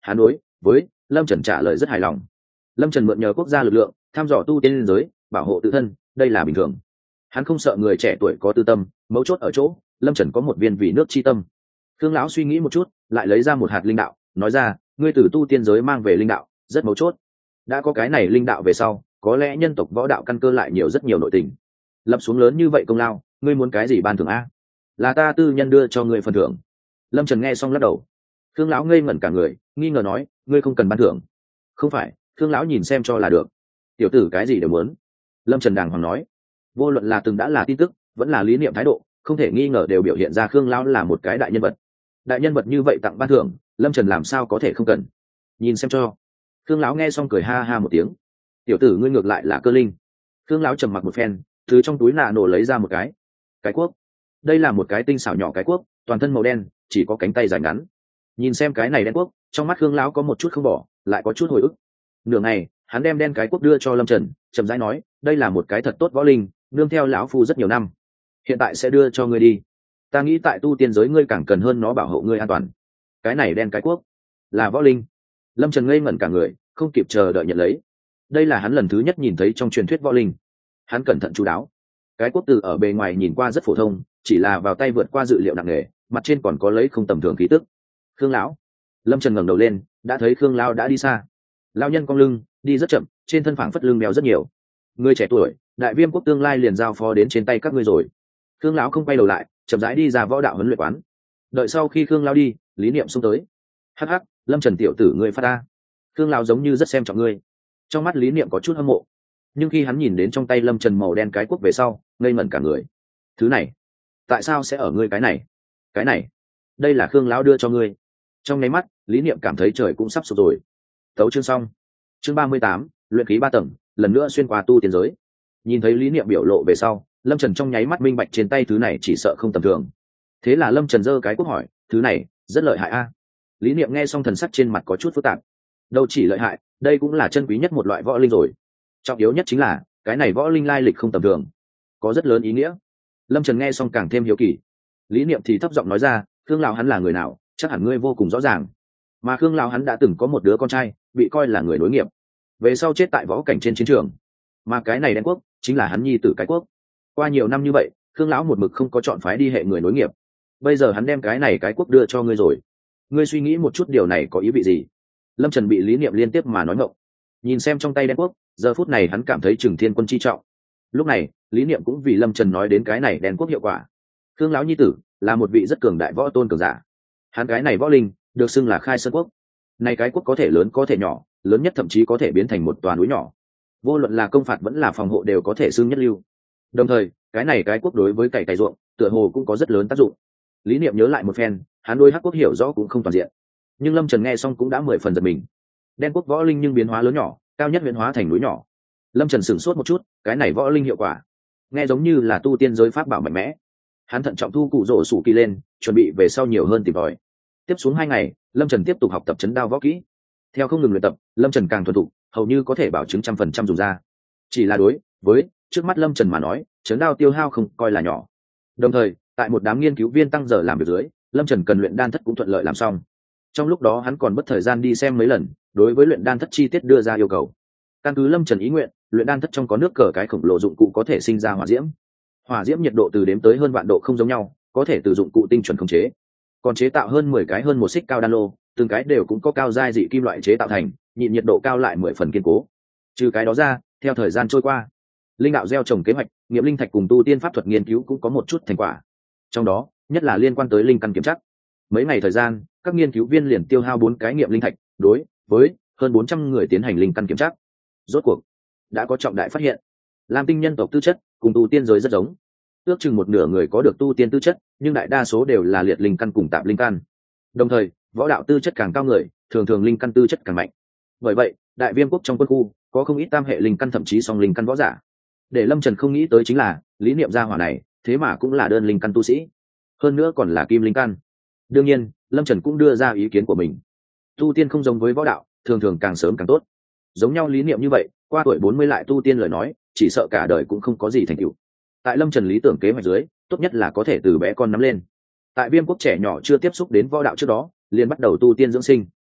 hắn đối với lâm trần trả lời rất hài lòng. Lâm trần mượn nhờ quốc gia lực lượng thăm dò tu tiên liên giới, bảo hộ tự thân, đây là bình thường. Hắn không sợ người trẻ tuổi có tư tâm, mấu chốt ở chỗ lâm trần có một viên vì nước chi tâm. Khương lão suy nghĩ một chút, lại lấy ra một hạt linh đạo, nói ra, ngươi từ tu tiên giới mang về linh đạo rất mấu chốt. Đã có cái này linh đạo về sau, có lẽ nhân tộc võ đạo căn cơ lại nhiều rất nhiều nội tình. Lập xuống lớn như vậy công lao, ngươi muốn cái gì ban thưởng a? Là ta tư nhân đưa cho ngươi phần thưởng. Lâm trần nghe xong lắc đầu. Khương lão ngây ngẩn cả người, nghi ngờ nói, ngươi không cần ban thưởng. Không phải, Khương lão nhìn xem cho là được. Tiểu tử cái gì đều muốn. Lâm trần đàng hoàng nói. Vô luận là từng đã là tin tức, vẫn là lý niệm thái độ, không thể nghi ngờ đều biểu hiện ra Khương lão là một cái đại nhân vật. Đại nhân vật như vậy tặng ban thưởng, Lâm trần làm sao có thể không cần. Nhìn xem cho. Khương lão nghe xong cười ha ha một tiếng. Tiểu tử ngươi ngược lại là cơ linh. Khương lão trầm mặc một phen, từ trong túi nạ nổ lấy ra một cái cái cuốc. Đây là một cái tinh xảo nhỏ cái cuốc, toàn thân màu đen, chỉ có cánh tay dài ngắn. Nhìn xem cái này đen cuốc, trong mắt Khương lão có một chút không bỏ, lại có chút hồi ức. Nửa ngày, hắn đem đen cái cuốc đưa cho Lâm Trần, chậm rãi nói, đây là một cái thật tốt võ linh, nương theo lão phu rất nhiều năm, hiện tại sẽ đưa cho ngươi đi. Ta nghĩ tại tu tiên giới ngươi càng cần hơn nó bảo hộ ngươi an toàn. Cái này đen cái cuốc là võ linh. Lâm Trần ngây ngẩn cả người, không kịp chờ đợi nhận lấy. Đây là hắn lần thứ nhất nhìn thấy trong truyền thuyết võ linh. Hắn cẩn thận chú đáo. Cái cuốc từ ở bề ngoài nhìn qua rất phổ thông, chỉ là vào tay vượt qua dự liệu nặng nề, mặt trên còn có lấy không tầm thường khí tức. Khương lão. Lâm Trần ngẩng đầu lên, đã thấy Khương lão đã đi xa. Lão nhân cong lưng, đi rất chậm, trên thân phẳng phất lưng béo rất nhiều. Ngươi trẻ tuổi, đại viêm quốc tương lai liền giao phó đến trên tay các ngươi rồi. Khương lão không quay đầu lại, chậm rãi đi ra võ đạo huấn luyện quán. Đợi sau khi Khương lão đi, lý niệm xông tới. Hắc hắc, Lâm Trần tiểu tử ngươi phát ta. Khương lão giống như rất xem trọng ngươi. Trong mắt lý niệm có chút hâm mộ, nhưng khi hắn nhìn đến trong tay Lâm Trần màu đen cái cuốc về sau, ngây ngẩn cả người. Thứ này, tại sao sẽ ở ngươi cái này? Cái này, đây là Khương lão đưa cho ngươi. Trong nháy mắt, lý niệm cảm thấy trời cũng sắp sụp rồi. Tấu chương xong. Chương ba mươi tám, luyện khí ba tầng, lần nữa xuyên qua tu tiên giới. Nhìn thấy lý niệm biểu lộ về sau, Lâm Trần trong nháy mắt minh bạch trên tay thứ này chỉ sợ không tầm thường. Thế là Lâm Trần giơ cái cuốc hỏi, thứ này rất lợi hại a? Lý niệm nghe xong thần sắc trên mặt có chút phức tạp. Đâu chỉ lợi hại, đây cũng là chân quý nhất một loại võ linh rồi. Trọng yếu nhất chính là cái này võ linh lai lịch không tầm thường, có rất lớn ý nghĩa. Lâm Trần nghe xong càng thêm hiếu kỳ. Lý niệm thì thấp giọng nói ra, Khương lão hắn là người nào, chắc hẳn ngươi vô cùng rõ ràng. Mà Khương lão hắn đã từng có một đứa con trai, bị coi là người nối nghiệp, về sau chết tại võ cảnh trên chiến trường. Mà cái này đen quốc chính là hắn nhi tử cái quốc. Qua nhiều năm như vậy, Khương lão một mực không có chọn phái đi hệ người nối nghiệp. Bây giờ hắn đem cái này cái quốc đưa cho ngươi rồi. Ngươi suy nghĩ một chút điều này có ý vị gì? Lâm Trần bị lý niệm liên tiếp mà nói ngộng. Nhìn xem trong tay đen quốc, giờ phút này hắn cảm thấy Trừng Thiên Quân chi trọng. Lúc này, lý niệm cũng vì Lâm Trần nói đến cái này đen quốc hiệu quả. Khương lão nhi tử là một vị rất cường đại võ tôn cường giả. Hắn cái này võ linh được xưng là Khai Sơn quốc. Này cái quốc có thể lớn có thể nhỏ, lớn nhất thậm chí có thể biến thành một tòa núi nhỏ. Vô luận là công phạt vẫn là phòng hộ đều có thể xưng nhất lưu. Đồng thời, cái này cái quốc đối với cày cày ruộng, tựa hồ cũng có rất lớn tác dụng. Lý niệm nhớ lại một phen, hắn đối hắc quốc hiểu rõ cũng không toàn diện. Nhưng Lâm Trần nghe xong cũng đã mười phần giật mình. Đen quốc võ linh nhưng biến hóa lớn nhỏ, cao nhất biến hóa thành núi nhỏ. Lâm Trần sửng sốt một chút, cái này võ linh hiệu quả nghe giống như là tu tiên giới pháp bảo mạnh mẽ. Hắn thận trọng thu cụ rổ sủ kỳ lên, chuẩn bị về sau nhiều hơn tìm tòi. Tiếp xuống hai ngày, Lâm Trần tiếp tục học tập chấn đao võ kỹ. Theo không ngừng luyện tập, Lâm Trần càng thuần thục, hầu như có thể bảo chứng trăm phần trăm dùng ra. Chỉ là đối với trước mắt Lâm Trần mà nói, chấn đao tiêu hao không coi là nhỏ. Đồng thời, tại một đám nghiên cứu viên tăng giờ làm việc dưới, Lâm Trần cần luyện đan thất cũng thuận lợi làm xong. Trong lúc đó hắn còn mất thời gian đi xem mấy lần, đối với luyện đan thất chi tiết đưa ra yêu cầu. Căn cứ Lâm Trần ý nguyện, luyện đan thất trong có nước cờ cái khổng lồ dụng cụ có thể sinh ra hỏa diễm. Hỏa diễm nhiệt độ từ đếm tới hơn vạn độ không giống nhau, có thể từ dụng cụ tinh chuẩn khống chế. Còn chế tạo hơn mười cái hơn một xích cao đan lô, từng cái đều cũng có cao giai dị kim loại chế tạo thành, nhịn nhiệt độ cao lại mười phần kiên cố. Trừ cái đó ra, theo thời gian trôi qua, linh đạo gieo trồng kế hoạch, nghiệm linh thạch cùng tu tiên pháp thuật nghiên cứu cũng có một chút thành quả. Trong đó, nhất là liên quan tới linh căn kiểm chắc. Mấy ngày thời gian, các nghiên cứu viên liền tiêu hao bốn cái nghiệm linh thạch, đối với hơn bốn trăm người tiến hành linh căn kiểm tra. Rốt cuộc đã có trọng đại phát hiện. Lam tinh nhân tộc tư chất cùng tu tiên giới rất giống. Ước chừng một nửa người có được tu tiên tư chất, nhưng đại đa số đều là liệt linh căn cùng tạp linh căn. Đồng thời, võ đạo tư chất càng cao người, thường thường linh căn tư chất càng mạnh. Bởi vậy, đại viêm quốc trong quân khu có không ít tam hệ linh căn thậm chí song linh căn võ giả. Để Lâm Trần không nghĩ tới chính là, lý niệm gia hỏa này, thế mà cũng là đơn linh căn tu sĩ. Hơn nữa còn là kim linh căn. Đương nhiên, Lâm Trần cũng đưa ra ý kiến của mình. Tu tiên không giống với võ đạo, thường thường càng sớm càng tốt. Giống nhau lý niệm như vậy, qua tuổi bốn mươi lại tu tiên lời nói, chỉ sợ cả đời cũng không có gì thành tựu. Tại Lâm Trần lý tưởng kế hoạch dưới, tốt nhất là có thể từ bé con nắm lên. Tại viêm quốc trẻ nhỏ chưa tiếp xúc đến võ đạo trước đó, liền bắt đầu tu tiên dưỡng sinh.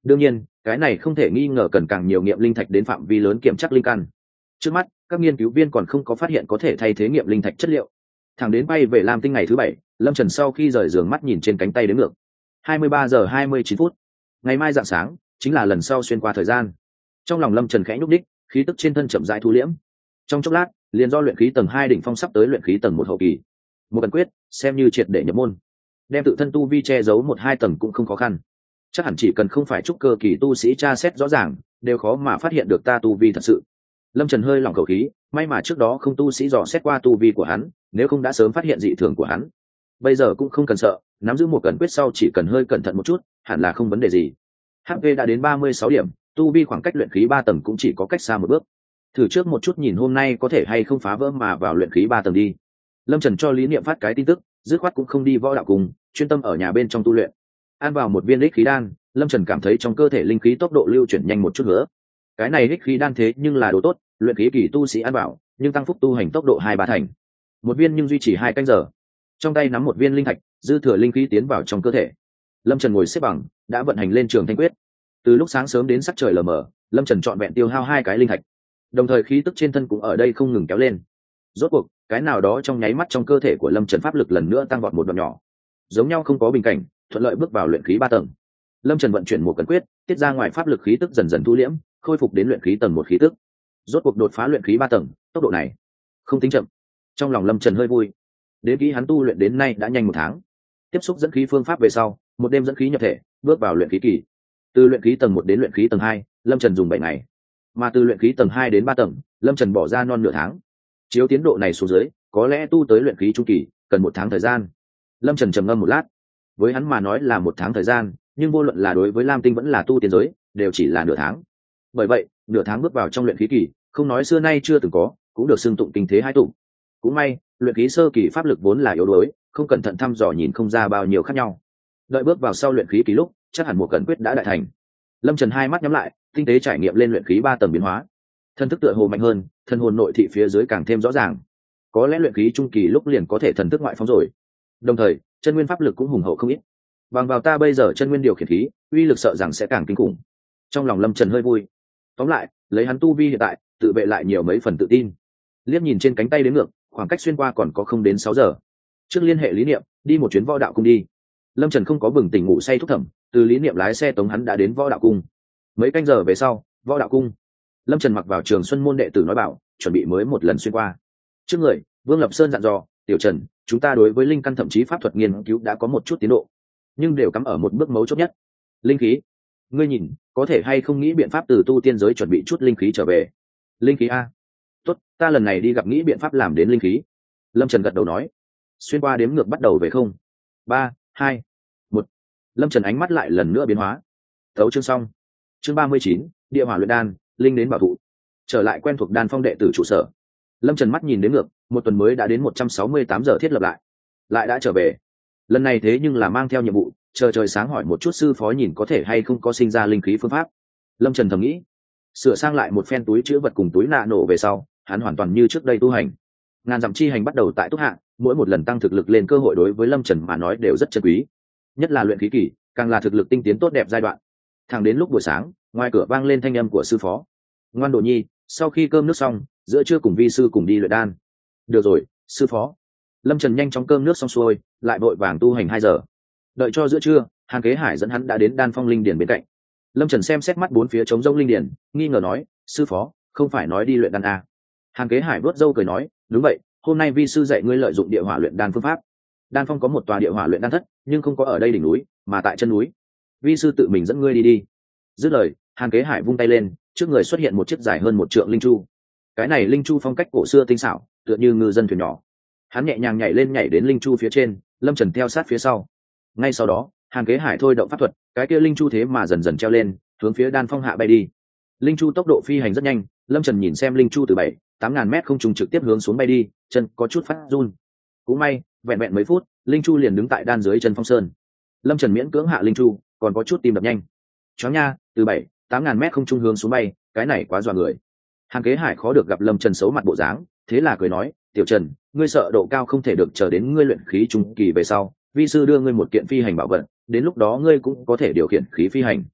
đương nhiên cái này không thể nghi ngờ cần càng nhiều nghiệm linh thạch đến phạm vi lớn kiểm tra linh căn. Trước mắt các nghiên cứu viên còn không có phát hiện có thể thay thế nghiệm linh thạch chất liệu. Thẳng đến bay về Lam Tinh ngày thứ bảy, Lâm Trần sau khi rời giường mắt nhìn trên cánh tay đếm ngược hai mươi ba giờ hai mươi chín phút. Ngày mai rạng sáng chính là lần sau xuyên qua thời gian. Trong lòng Lâm Trần khẽ nhúc đích, khí tức trên thân chậm rãi thu liễm. Trong chốc lát liền do luyện khí tầng hai đỉnh phong sắp tới luyện khí tầng một hậu kỳ. Một cần quyết xem như triệt để nhập môn, đem tự thân tu vi che giấu một hai tầng cũng không khó khăn. Chắc hẳn chỉ cần không phải trúc cơ kỳ tu sĩ tra xét rõ ràng đều khó mà phát hiện được ta tu vi thật sự. Lâm Trần hơi lỏng khẩu khí, may mà trước đó không tu sĩ dò xét qua tu vi của hắn, nếu không đã sớm phát hiện dị thường của hắn. Bây giờ cũng không cần sợ, nắm giữ một cần quyết sau chỉ cần hơi cẩn thận một chút hẳn là không vấn đề gì. hát pê đã đến ba mươi sáu điểm, tu vi khoảng cách luyện khí ba tầng cũng chỉ có cách xa một bước. Thử trước một chút nhìn hôm nay có thể hay không phá vỡ mà vào luyện khí ba tầng đi. Lâm Trần cho Lý Niệm phát cái tin tức, dứt khoát cũng không đi võ đạo cùng, chuyên tâm ở nhà bên trong tu luyện. Ăn vào một viên ích khí đan, Lâm Trần cảm thấy trong cơ thể linh khí tốc độ lưu chuyển nhanh một chút nữa. Cái này ích khí đan thế nhưng là đồ tốt, luyện khí kỳ tu sĩ ăn vào, nhưng tăng phúc tu hành tốc độ hai ba thành. Một viên nhưng duy trì hai canh giờ. Trong tay nắm một viên linh thạch, dư thừa linh khí tiến vào trong cơ thể. Lâm Trần ngồi xếp bằng, đã vận hành lên trường thanh quyết. Từ lúc sáng sớm đến sắc trời lờ mờ, Lâm Trần trọn vẹn tiêu hao hai cái linh thạch. Đồng thời khí tức trên thân cũng ở đây không ngừng kéo lên. Rốt cuộc, cái nào đó trong nháy mắt trong cơ thể của Lâm Trần pháp lực lần nữa tăng vọt một đoạn nhỏ. Giống nhau không có bình cảnh, thuận lợi bước vào luyện khí ba tầng. Lâm Trần vận chuyển một cẩn quyết, tiết ra ngoài pháp lực khí tức dần dần thu liễm, khôi phục đến luyện khí tầng một khí tức. Rốt cuộc đột phá luyện khí ba tầng, tốc độ này không tính chậm. Trong lòng Lâm Trần hơi vui. Đến kỹ hắn tu luyện đến nay đã nhanh một tháng. Tiếp xúc dẫn khí phương pháp về sau, một đêm dẫn khí nhập thể, bước vào luyện khí kỳ. Từ luyện khí tầng một đến luyện khí tầng hai, Lâm Trần dùng bảy ngày. Mà từ luyện khí tầng hai đến ba tầng, Lâm Trần bỏ ra non nửa tháng. Chiếu tiến độ này xuống dưới, có lẽ tu tới luyện khí trung kỳ cần một tháng thời gian. Lâm Trần trầm ngâm một lát. Với hắn mà nói là một tháng thời gian, nhưng vô luận là đối với Lam Tinh vẫn là tu tiên giới, đều chỉ là nửa tháng. Bởi vậy, nửa tháng bước vào trong luyện khí kỳ, không nói xưa nay chưa từng có, cũng được xưng tụng kinh thế hai tụng. Cũng may, luyện khí sơ kỳ pháp lực vốn là yếu đuối, không cẩn thận thăm dò nhìn không ra bao nhiêu khác nhau. Đợi bước vào sau luyện khí kỳ lúc, chắc hẳn một cẩn quyết đã đại thành. Lâm Trần hai mắt nhắm lại, tinh tế trải nghiệm lên luyện khí ba tầng biến hóa. Thân thức tựa hồ mạnh hơn, thân hồn nội thị phía dưới càng thêm rõ ràng. Có lẽ luyện khí trung kỳ lúc liền có thể thần thức ngoại phóng rồi. Đồng thời, chân nguyên pháp lực cũng hùng hậu không ít. Bằng vào ta bây giờ chân nguyên điều khiển khí, uy lực sợ rằng sẽ càng kinh khủng. Trong lòng Lâm Trần hơi vui. Tóm lại, lấy hắn tu vi hiện tại, tự vệ lại nhiều mấy phần tự tin. Liếc nhìn trên cánh tay đến ngược, khoảng cách xuyên qua còn có không đến sáu giờ. Trước liên hệ Lý Niệm, đi một chuyến võ đạo cung đi. Lâm Trần không có bừng tỉnh ngủ say thúc thẩm, từ Lý Niệm lái xe tống hắn đã đến võ đạo cung. Mấy canh giờ về sau, võ đạo cung. Lâm Trần mặc vào Trường Xuân môn đệ tử nói bảo, chuẩn bị mới một lần xuyên qua. Trước người, Vương Lập Sơn dặn dò, "Tiểu Trần, chúng ta đối với linh căn thậm chí pháp thuật nghiên cứu đã có một chút tiến độ, nhưng đều cắm ở một bước mấu chốt nhất, linh khí. Ngươi nhìn, có thể hay không nghĩ biện pháp từ tu tiên giới chuẩn bị chút linh khí trở về?" "Linh khí a? Tốt, ta lần này đi gặp nghĩ biện pháp làm đến linh khí." Lâm Trần gật đầu nói. Xuyên qua đếm ngược bắt đầu về không. Ba, hai, một. Lâm Trần ánh mắt lại lần nữa biến hóa. Thấu chương xong. Chương ba mươi chín, địa hỏa luyện đan, linh đến bảo thụ. Trở lại quen thuộc đan phong đệ tử trụ sở. Lâm Trần mắt nhìn đến ngược, một tuần mới đã đến một trăm sáu mươi tám giờ thiết lập lại. Lại đã trở về. Lần này thế nhưng là mang theo nhiệm vụ, chờ trời sáng hỏi một chút sư phó nhìn có thể hay không có sinh ra linh khí phương pháp. Lâm Trần thầm nghĩ. Sửa sang lại một phen túi chữ vật cùng túi nạ nổ về sau, hắn hoàn toàn như trước đây tu hành. Ngàn dặm chi hành bắt đầu tại túc hạ, mỗi một lần tăng thực lực lên cơ hội đối với Lâm Trần mà nói đều rất chân quý. Nhất là luyện khí kỳ, càng là thực lực tinh tiến tốt đẹp giai đoạn. Thẳng đến lúc buổi sáng, ngoài cửa vang lên thanh âm của sư phó. "Ngoan Đồ Nhi, sau khi cơm nước xong, giữa trưa cùng vi sư cùng đi luyện đan." "Được rồi, sư phó." Lâm Trần nhanh chóng cơm nước xong xuôi, lại vội vàng tu hành hai giờ. Đợi cho giữa trưa, Hàn Kế Hải dẫn hắn đã đến đan phong linh điển bên cạnh. Lâm Trần xem xét mắt bốn phía trống rỗng linh điển, nghi ngờ nói, "Sư phó, không phải nói đi luyện đan à?" Hàn Kế Hải vuốt râu cười nói, "Đúng vậy, hôm nay vi sư dạy ngươi lợi dụng địa hỏa luyện đan phương pháp. Đan phong có một tòa địa hỏa luyện đan thất, nhưng không có ở đây đỉnh núi, mà tại chân núi. Vi sư tự mình dẫn ngươi đi đi." Dứt lời, Hàn Kế Hải vung tay lên, trước người xuất hiện một chiếc dài hơn một trượng linh chu. Cái này linh chu phong cách cổ xưa tinh xảo, tựa như ngư dân thuyền nhỏ. Hắn nhẹ nhàng nhảy lên nhảy đến linh chu phía trên, Lâm Trần theo sát phía sau. Ngay sau đó, Hàn Kế Hải thôi động pháp thuật, cái kia linh chu thế mà dần dần treo lên, hướng phía đan phong hạ bay đi. Linh chu tốc độ phi hành rất nhanh, Lâm Trần nhìn xem linh chu từ bảy, tám ngàn mét không trùng trực tiếp hướng xuống bay đi, chân có chút phát run. Cũng may, vẹn vẹn mấy phút, linh chu liền đứng tại đan dưới chân phong sơn. Lâm Trần miễn cưỡng hạ linh chu, còn có chút tim đập nhanh. Chó nha, từ bảy, tám ngàn mét không trung hướng xuống bay, cái này quá dọa người. Hàn Kế Hải khó được gặp Lâm Trần xấu mặt bộ dáng, thế là cười nói, "Tiểu Trần, ngươi sợ độ cao không thể được chờ đến ngươi luyện khí trung kỳ về sau, vi sư đưa ngươi một kiện phi hành bảo vật, đến lúc đó ngươi cũng có thể điều khiển khí phi hành."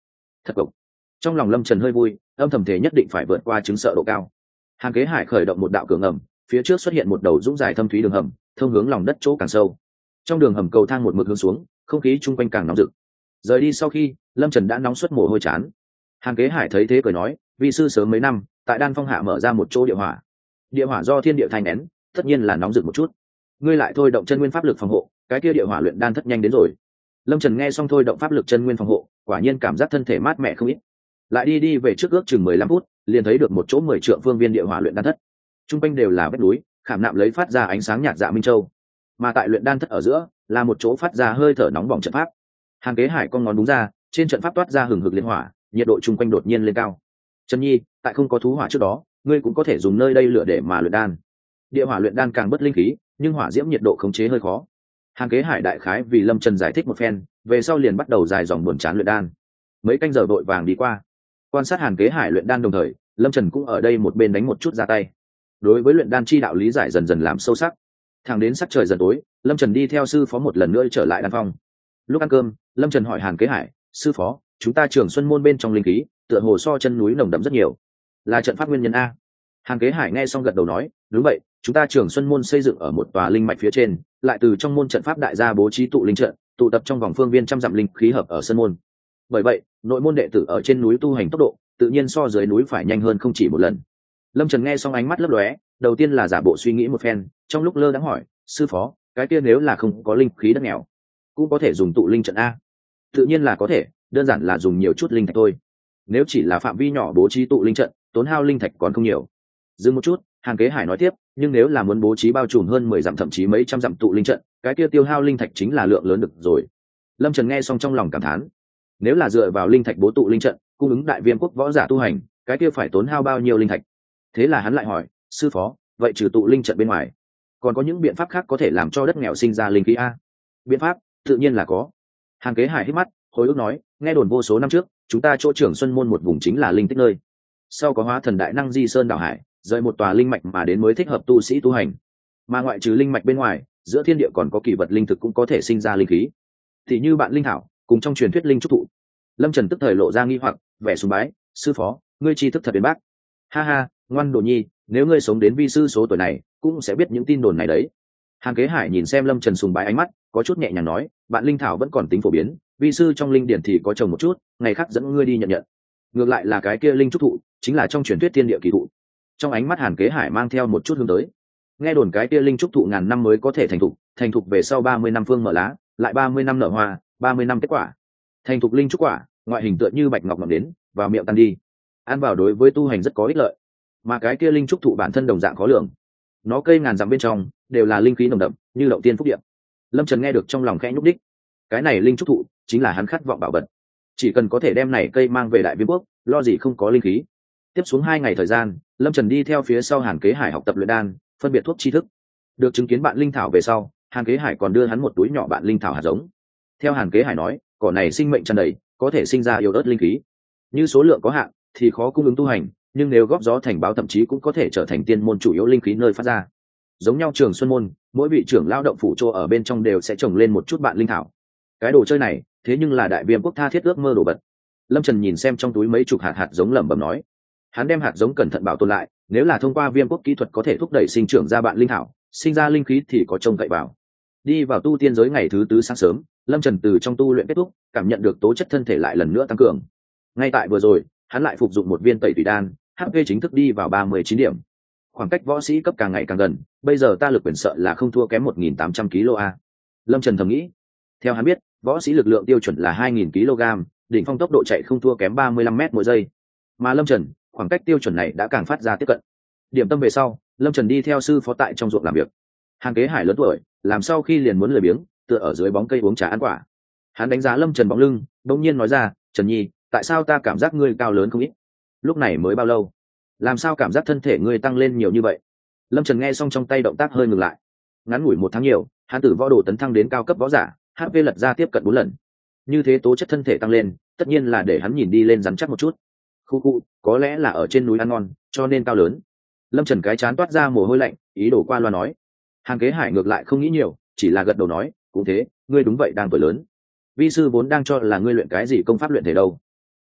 Thật cộc. Trong lòng Lâm Trần hơi vui, âm thầm thể nhất định phải vượt qua chứng sợ độ cao. Hàn Kế Hải khởi động một đạo cửa ngầm, phía trước xuất hiện một đầu dũng dài thâm thúy đường hầm, thông hướng lòng đất chỗ càng sâu. Trong đường hầm cầu thang một mực hướng xuống, không khí chung quanh càng nóng rực. Rời đi sau khi, Lâm Trần đã nóng suốt mồ hôi chán. Hàn Kế Hải thấy thế cười nói, vị sư sớm mấy năm tại Đan Phong hạ mở ra một chỗ địa hỏa. Địa hỏa do thiên địa thành nén, tất nhiên là nóng rực một chút. Ngươi lại thôi động chân nguyên pháp lực phòng hộ, cái kia địa hỏa luyện đan thất nhanh đến rồi. Lâm Trần nghe xong thôi động pháp lực chân nguyên phòng hộ, quả nhiên cảm giác thân thể mát mẻ không ít. Lại đi đi về trước ước chừng mười lăm phút, liền thấy được một chỗ mười trượng phương viên địa hỏa luyện đan thất. Trung quanh đều là vách núi, khảm nạm lấy phát ra ánh sáng nhạt dạ minh châu. Mà tại luyện đan thất ở giữa, là một chỗ phát ra hơi thở nóng bỏng trận pháp. Hàn Kế Hải con ngón đúng ra, trên trận pháp toát ra hừng hực liên hỏa, nhiệt độ chung quanh đột nhiên lên cao. Trần Nhi, tại không có thú hỏa trước đó, ngươi cũng có thể dùng nơi đây lửa để mà luyện đan. Địa hỏa luyện đan càng bất linh khí, nhưng hỏa diễm nhiệt độ khống chế hơi khó. Hàn Kế Hải đại khái vì Lâm Trần giải thích một phen, về sau liền bắt đầu dài dòng buồn chán luyện đan. Mấy canh giờ vội vàng đi qua, quan sát Hàn Kế Hải luyện đan đồng thời, Lâm Trần cũng ở đây một bên đánh một chút ra tay. Đối với luyện đan chi đạo lý giải dần dần làm sâu sắc. Thẳng đến sắc trời dần tối, Lâm Trần đi theo sư phó một lần nữa trở lại đan phong. Lúc ăn cơm, Lâm Trần hỏi Hàn Kế Hải, sư phó, chúng ta Trường Xuân môn bên trong linh khí tựa hồ so chân núi nồng đậm rất nhiều, là trận pháp nguyên nhân a? Hàn Kế Hải nghe xong gật đầu nói, đúng vậy, chúng ta Trường Xuân môn xây dựng ở một tòa linh mạch phía trên, lại từ trong môn trận pháp đại gia bố trí tụ linh trận, tụ tập trong vòng phương viên trăm dặm linh khí hợp ở sân môn. Bởi vậy, nội môn đệ tử ở trên núi tu hành tốc độ tự nhiên so dưới núi phải nhanh hơn không chỉ một lần. Lâm Trần nghe xong ánh mắt lấp lóe, đầu tiên là giả bộ suy nghĩ một phen, trong lúc lơ đãng hỏi, sư phó, cái kia nếu là không có linh khí đất nghèo, cũng có thể dùng tụ linh trận a? Tự nhiên là có thể, đơn giản là dùng nhiều chút linh thạch thôi. Nếu chỉ là phạm vi nhỏ bố trí tụ linh trận, tốn hao linh thạch còn không nhiều. Dừng một chút, Hàn Kế Hải nói tiếp, nhưng nếu là muốn bố trí bao trùm hơn mười dặm thậm chí mấy trăm dặm tụ linh trận, cái kia tiêu hao linh thạch chính là lượng lớn được rồi. Lâm Trần nghe xong trong lòng cảm thán, nếu là dựa vào linh thạch bố tụ linh trận, cung ứng đại viêm quốc võ giả tu hành, cái kia phải tốn hao bao nhiêu linh thạch? Thế là hắn lại hỏi, sư phó, vậy trừ tụ linh trận bên ngoài, còn có những biện pháp khác có thể làm cho đất nghèo sinh ra linh khí a? Biện pháp tự nhiên là có. Hàn Kế Hải hít mắt, hồi ức nói, nghe đồn vô số năm trước, chúng ta chỗ Trường Xuân môn một vùng chính là linh tích nơi. Sau có hóa thần đại năng di sơn đảo hải, rời một tòa linh mạch mà đến mới thích hợp tu sĩ tu hành. Mà ngoại trừ linh mạch bên ngoài, giữa thiên địa còn có kỳ vật linh thực cũng có thể sinh ra linh khí. Thì như bạn linh thảo, cùng trong truyền thuyết linh trúc thụ. Lâm Trần tức thời lộ ra nghi hoặc, vẻ sùng bái, sư phó, ngươi tri thức thật uyên bác. Ha ha, ngoan đồ nhi, nếu ngươi sống đến vi sư số tuổi này, cũng sẽ biết những tin đồn này đấy. Hàn Kế Hải nhìn xem Lâm Trần sùng bái ánh mắt, có chút nhẹ nhàng nói, bạn linh thảo vẫn còn tính phổ biến, vi sư trong linh điển thì có trồng một chút, ngày khác dẫn ngươi đi nhận nhận. Ngược lại là cái kia linh trúc thụ, chính là trong truyền thuyết thiên địa kỳ thụ. Trong ánh mắt Hàn Kế Hải mang theo một chút hướng tới. Nghe đồn cái kia linh trúc thụ ngàn năm mới có thể thành thục, thành thục về sau ba mươi năm phương mở lá, lại ba mươi năm nở hoa, ba mươi năm kết quả. Thành thục linh trúc quả, ngoại hình tựa như bạch ngọc ngậm đến, vào miệng tan đi. Ăn vào đối với tu hành rất có ích lợi. Mà cái kia linh trúc thụ bản thân đồng dạng khó lường. Nó cây ngàn dặm bên trong đều là linh khí nồng đậm, như động tiên phúc địa. Lâm Trần nghe được trong lòng khẽ nhúc đích. Cái này linh trúc thụ chính là hắn khát vọng bảo vật. Chỉ cần có thể đem này cây mang về Đại Viêm quốc, lo gì không có linh khí. Tiếp xuống hai ngày thời gian, Lâm Trần đi theo phía sau Hàn Kế Hải học tập luyện đan, phân biệt thuốc tri thức. Được chứng kiến bạn linh thảo về sau, Hàn Kế Hải còn đưa hắn một túi nhỏ bạn linh thảo hạt giống. Theo Hàn Kế Hải nói, cỏ này sinh mệnh tràn đầy, có thể sinh ra yếu ớt linh khí. Như số lượng có hạn, thì khó cung ứng tu hành, nhưng nếu góp gió thành báo thậm chí cũng có thể trở thành tiên môn chủ yếu linh khí nơi phát ra. Giống nhau Trường Xuân môn, mỗi vị trưởng lao động phủ chỗ ở bên trong đều sẽ trồng lên một chút bạn linh thảo. Cái đồ chơi này, thế nhưng là Đại Viêm quốc tha thiết ước mơ đồ vật. Lâm Trần nhìn xem trong túi mấy chục hạt hạt giống lẩm bẩm nói, hắn đem hạt giống cẩn thận bảo tồn lại, nếu là thông qua Viêm quốc kỹ thuật có thể thúc đẩy sinh trưởng ra bạn linh thảo, sinh ra linh khí thì có trông cậy vào. Đi vào tu tiên giới ngày thứ tư sáng sớm, Lâm Trần từ trong tu luyện kết thúc, cảm nhận được tố chất thân thể lại lần nữa tăng cường. Ngay tại vừa rồi, hắn lại phục dụng một viên tẩy tùy đan, hát pê chính thức đi vào ba mươi chín điểm. Khoảng cách võ sĩ cấp càng ngày càng gần, bây giờ ta lực quyền sợ là không thua kém một nghìn tám trăm ki lô gam a. Lâm Trần thầm nghĩ. Theo hắn biết, võ sĩ lực lượng tiêu chuẩn là hai nghìn ki lô gam, đỉnh phong tốc độ chạy không thua kém ba mươi lăm mét mỗi giây. Mà Lâm Trần, khoảng cách tiêu chuẩn này đã càng phát ra tiếp cận. Điểm tâm về sau, Lâm Trần đi theo sư phó tại trong ruộng làm việc. Hàn Kế Hải lớn tuổi, làm sau khi liền muốn lười biếng, tựa ở dưới bóng cây uống trà ăn quả. Hắn đánh giá Lâm Trần bóng lưng, bỗng nhiên nói ra, "Trần Nhi, tại sao ta cảm giác ngươi cao lớn không ít? Lúc này mới bao lâu, làm sao cảm giác thân thể ngươi tăng lên nhiều như vậy?" Lâm Trần nghe xong trong tay động tác hơi ngừng lại. Ngắn ngủi một tháng nhiều, hắn từ võ đồ tấn thăng đến cao cấp võ giả, hát pê lật ra tiếp cận bốn lần. Như thế tố chất thân thể tăng lên, tất nhiên là để hắn nhìn đi lên rắn chắc một chút. Khu khu, có lẽ là ở trên núi ăn ngon, cho nên cao lớn. Lâm Trần cái chán toát ra mồ hôi lạnh, ý đồ qua loa nói. Hàn Kế Hải ngược lại không nghĩ nhiều, chỉ là gật đầu nói, cũng thế, ngươi đúng vậy đang tuổi lớn. Vi sư vốn đang cho là ngươi luyện cái gì công pháp luyện thể đâu.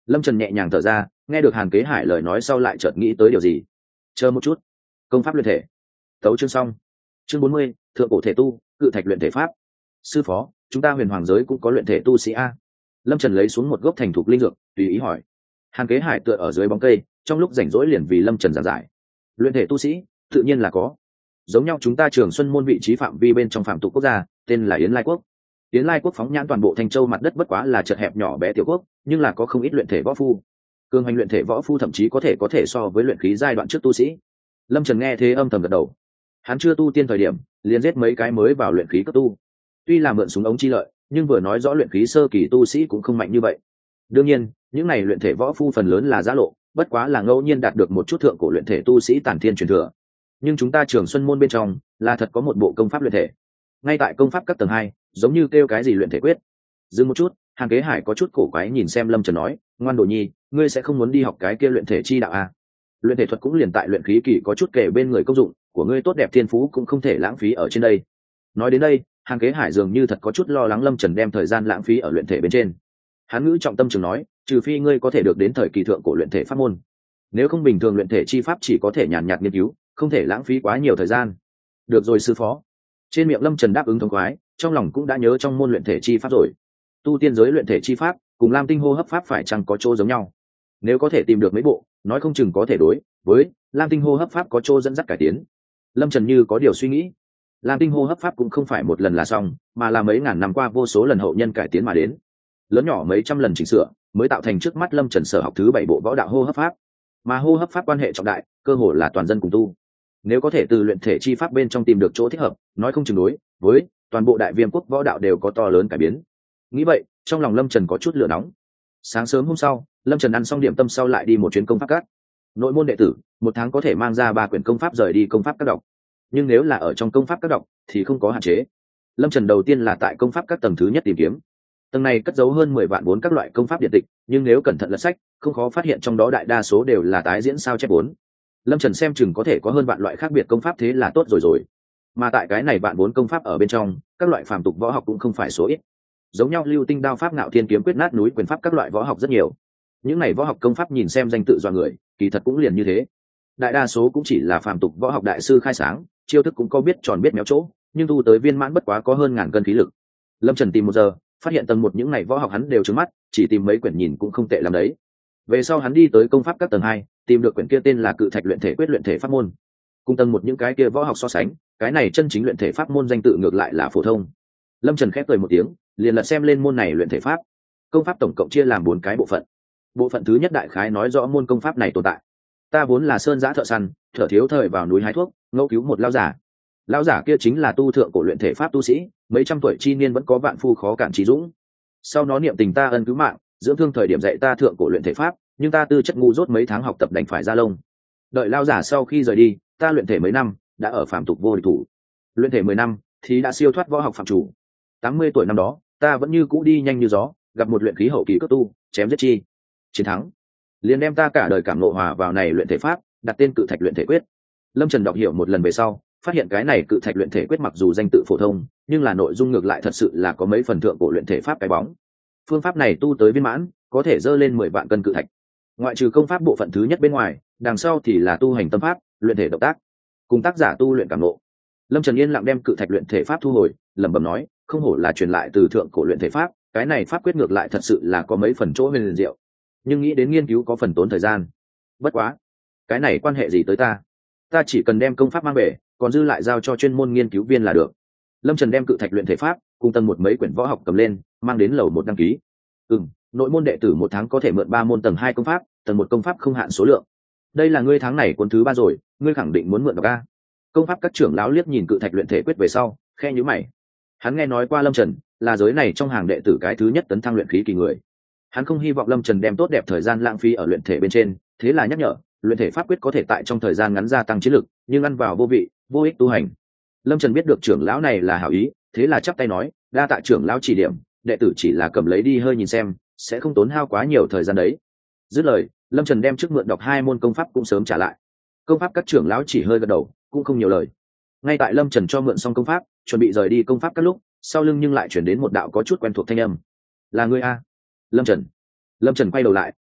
Lâm Trần nhẹ nhàng thở ra, nghe được Hàn Kế Hải lời nói sau lại chợt nghĩ tới điều gì. Chờ một chút. Công pháp luyện thể. Tấu chương xong. Chương bốn mươi, thượng cổ thể tu, cự thạch luyện thể pháp. Sư phó, chúng ta Huyền Hoàng giới cũng có luyện thể tu sĩ a? Lâm Trần lấy xuống một gốc thành thục linh dược, tùy ý hỏi. Hàn Kế Hải tựa ở dưới bóng cây, trong lúc rảnh rỗi liền vì Lâm Trần giảng giải. Luyện thể tu sĩ, tự nhiên là có. Giống nhau chúng ta Trường Xuân môn vị trí phạm vi bên trong phạm tục quốc gia, tên là Yến Lai quốc. Yến Lai quốc phóng nhãn toàn bộ Thanh Châu mặt đất bất quá là chật hẹp nhỏ bé tiểu quốc, nhưng là có không ít luyện thể võ phu. Cường hành luyện thể võ phu thậm chí có thể có thể so với luyện khí giai đoạn trước tu sĩ. Lâm Trần nghe thế âm thầm gật đầu. Hắn chưa tu tiên thời điểm, liền giết mấy cái mới vào luyện khí cấp tu. Tuy là mượn súng ống chi lợi, nhưng vừa nói rõ luyện khí sơ kỳ tu sĩ cũng không mạnh như vậy. Đương nhiên, những này luyện thể võ phu phần lớn là giã lộ, bất quá là ngẫu nhiên đạt được một chút thượng cổ luyện thể tu sĩ tản thiên truyền thừa. Nhưng chúng ta Trường Xuân môn bên trong là thật có một bộ công pháp luyện thể. Ngay tại công pháp các tầng hai, giống như kêu cái gì luyện thể quyết. Dừng một chút, Hàn Kế Hải có chút cổ quái nhìn xem Lâm Trần nói, ngoan đồ nhi, ngươi sẽ không muốn đi học cái kia luyện thể chi đạo à? Luyện thể thuật cũng liền tại luyện khí kỳ có chút kể bên người công dụng của ngươi, tốt đẹp thiên phú cũng không thể lãng phí ở trên đây. Nói đến đây, Hàn Kế Hải dường như thật có chút lo lắng Lâm Trần đem thời gian lãng phí ở luyện thể bên trên. Hắn ngữ trọng tâm trường nói, trừ phi ngươi có thể được đến thời kỳ thượng cổ luyện thể pháp môn, nếu không bình thường luyện thể chi pháp chỉ có thể nhàn nhạt nghiên cứu, không thể lãng phí quá nhiều thời gian. Được rồi sư phó. Trên miệng Lâm Trần đáp ứng thống khoái, trong lòng cũng đã nhớ trong môn luyện thể chi pháp rồi. Tu tiên giới luyện thể chi pháp cùng Lam Tinh hô hấp pháp phải chăng có chỗ giống nhau? Nếu có thể tìm được mấy bộ, nói không chừng có thể đối với Lam Tinh hô hấp pháp có chỗ dẫn dắt cải tiến. Lâm Trần như có điều suy nghĩ. Lam Tinh hô hấp pháp cũng không phải một lần là xong, mà là mấy ngàn năm qua vô số lần hậu nhân cải tiến mà đến, lớn nhỏ mấy trăm lần chỉnh sửa, mới tạo thành trước mắt Lâm Trần sở học thứ bảy bộ võ đạo hô hấp pháp. Mà hô hấp pháp quan hệ trọng đại, cơ hồ là toàn dân cùng tu. Nếu có thể từ luyện thể chi pháp bên trong tìm được chỗ thích hợp, nói không chừng đối với toàn bộ Đại Viêm quốc võ đạo đều có to lớn cải biến. Nghĩ vậy, trong lòng Lâm Trần có chút lửa nóng. Sáng sớm hôm sau, Lâm Trần ăn xong điểm tâm sau lại đi một chuyến công pháp các. Nội môn đệ tử một tháng có thể mang ra ba quyển công pháp rời đi công pháp các đọc, nhưng nếu là ở trong công pháp các đọc thì không có hạn chế. Lâm Trần đầu tiên là tại công pháp các tầng thứ nhất tìm kiếm. Tầng này cất giấu hơn mười vạn vốn các loại công pháp điện tịch, nhưng nếu cẩn thận lật sách, không khó phát hiện trong đó đại đa số đều là tái diễn sao chép vốn. Lâm Trần xem chừng có thể có hơn vạn loại khác biệt công pháp, thế là tốt rồi rồi. Mà tại cái này vạn vốn công pháp ở bên trong, các loại phàm tục võ học cũng không phải số ít. Giống nhau lưu tinh đao pháp, ngạo thiên kiếm quyết, nát núi quyền pháp, các loại võ học rất nhiều. Những này võ học công pháp nhìn xem danh tự dọa người, kỳ thật cũng liền như thế. Đại đa số cũng chỉ là phàm tục võ học đại sư khai sáng, chiêu thức cũng có biết tròn biết méo chỗ, nhưng tu tới viên mãn bất quá có hơn ngàn cân khí lực. Lâm Trần tìm một giờ, phát hiện tầng một những này võ học hắn đều trứng mắt, chỉ tìm mấy quyển nhìn cũng không tệ lắm đấy. Về sau hắn đi tới công pháp các tầng hai, tìm được quyển kia tên là Cự Thạch luyện thể quyết luyện thể pháp môn. Cùng tầng một những cái kia võ học so sánh, cái này chân chính luyện thể pháp môn danh tự ngược lại là phổ thông. Lâm Trần khép cười một tiếng, liền lật xem lên môn này luyện thể pháp. Công pháp tổng cộng chia làm bốn cái bộ phận. Bộ phận thứ nhất đại khái nói rõ môn công pháp này tồn tại. Ta vốn là sơn giã thợ săn, thở thiếu thời vào núi hái thuốc, ngẫu cứu một lão giả. Lão giả kia chính là tu thượng cổ luyện thể pháp tu sĩ, mấy trăm tuổi chi niên vẫn có vạn phu khó cản trí dũng. Sau nó niệm tình ta ân cứu mạng, dưỡng thương thời điểm dạy ta thượng cổ luyện thể pháp, nhưng ta tư chất ngu dốt mấy tháng học tập đành phải ra lông. Đợi lão giả sau khi rời đi, ta luyện thể mấy năm, đã ở phạm tục vô địch thủ. Luyện thể mười năm thì đã siêu thoát võ học phạm chủ. Tám mươi tuổi năm đó, ta vẫn như cũ đi nhanh như gió, gặp một luyện khí hậu kỳ cấp tu, chém giết chi, chiến thắng. Liền đem ta cả đời cảm ngộ hòa vào này luyện thể pháp, đặt tên Cự Thạch luyện thể quyết. Lâm Trần đọc hiểu một lần về sau, phát hiện cái này Cự Thạch luyện thể quyết mặc dù danh tự phổ thông, nhưng là nội dung ngược lại thật sự là có mấy phần thượng cổ luyện thể pháp cái bóng. Phương pháp này tu tới viên mãn, có thể dơ lên mười vạn cân cự thạch. Ngoại trừ công pháp bộ phận thứ nhất bên ngoài, đằng sau thì là tu hành tâm pháp, luyện thể động tác, cùng tác giả tu luyện cảm ngộ. Lâm Trần yên lặng đem Cự Thạch luyện thể pháp thu hồi, lẩm bẩm nói, không hổ là truyền lại từ thượng cổ luyện thể pháp, cái này pháp quyết ngược lại thật sự là có mấy phần chỗ huyền diệu. Nhưng nghĩ đến nghiên cứu có phần tốn thời gian. Bất quá, cái này quan hệ gì tới ta? Ta chỉ cần đem công pháp mang về, còn dư lại giao cho chuyên môn nghiên cứu viên là được. Lâm Trần đem Cự Thạch luyện thể pháp cùng tầng một mấy quyển võ học cầm lên, mang đến lầu một đăng ký. Ừm, nội môn đệ tử một tháng có thể mượn ba môn tầng hai công pháp, tầng một công pháp không hạn số lượng. Đây là ngươi tháng này cuốn thứ ba rồi, ngươi khẳng định muốn mượn đọc a? Công pháp các trưởng lão liếc nhìn Cự Thạch luyện thể quyết về sau, khe nhíu mày. Hắn nghe nói qua Lâm Trần là giới này trong hàng đệ tử cái thứ nhất tấn thăng luyện khí kỳ người. Hắn không hy vọng Lâm Trần đem tốt đẹp thời gian lãng phí ở luyện thể bên trên, thế là nhắc nhở, luyện thể pháp quyết có thể tại trong thời gian ngắn gia tăng chiến lực, nhưng ăn vào vô vị, vô ích tu hành. Lâm Trần biết được trưởng lão này là hảo ý, thế là chắp tay nói, đa tạ trưởng lão chỉ điểm, đệ tử chỉ là cầm lấy đi hơi nhìn xem, sẽ không tốn hao quá nhiều thời gian đấy. Dứt lời, Lâm Trần đem trước mượn đọc hai môn công pháp cũng sớm trả lại. Công pháp các trưởng lão chỉ hơi gật đầu, cũng không nhiều lời. Ngay tại Lâm Trần cho mượn xong công pháp, chuẩn bị rời đi công pháp các lúc, sau lưng nhưng lại chuyển đến một đạo có chút quen thuộc thanh âm. Là ngươi a? Lâm Trần. Lâm Trần quay đầu lại,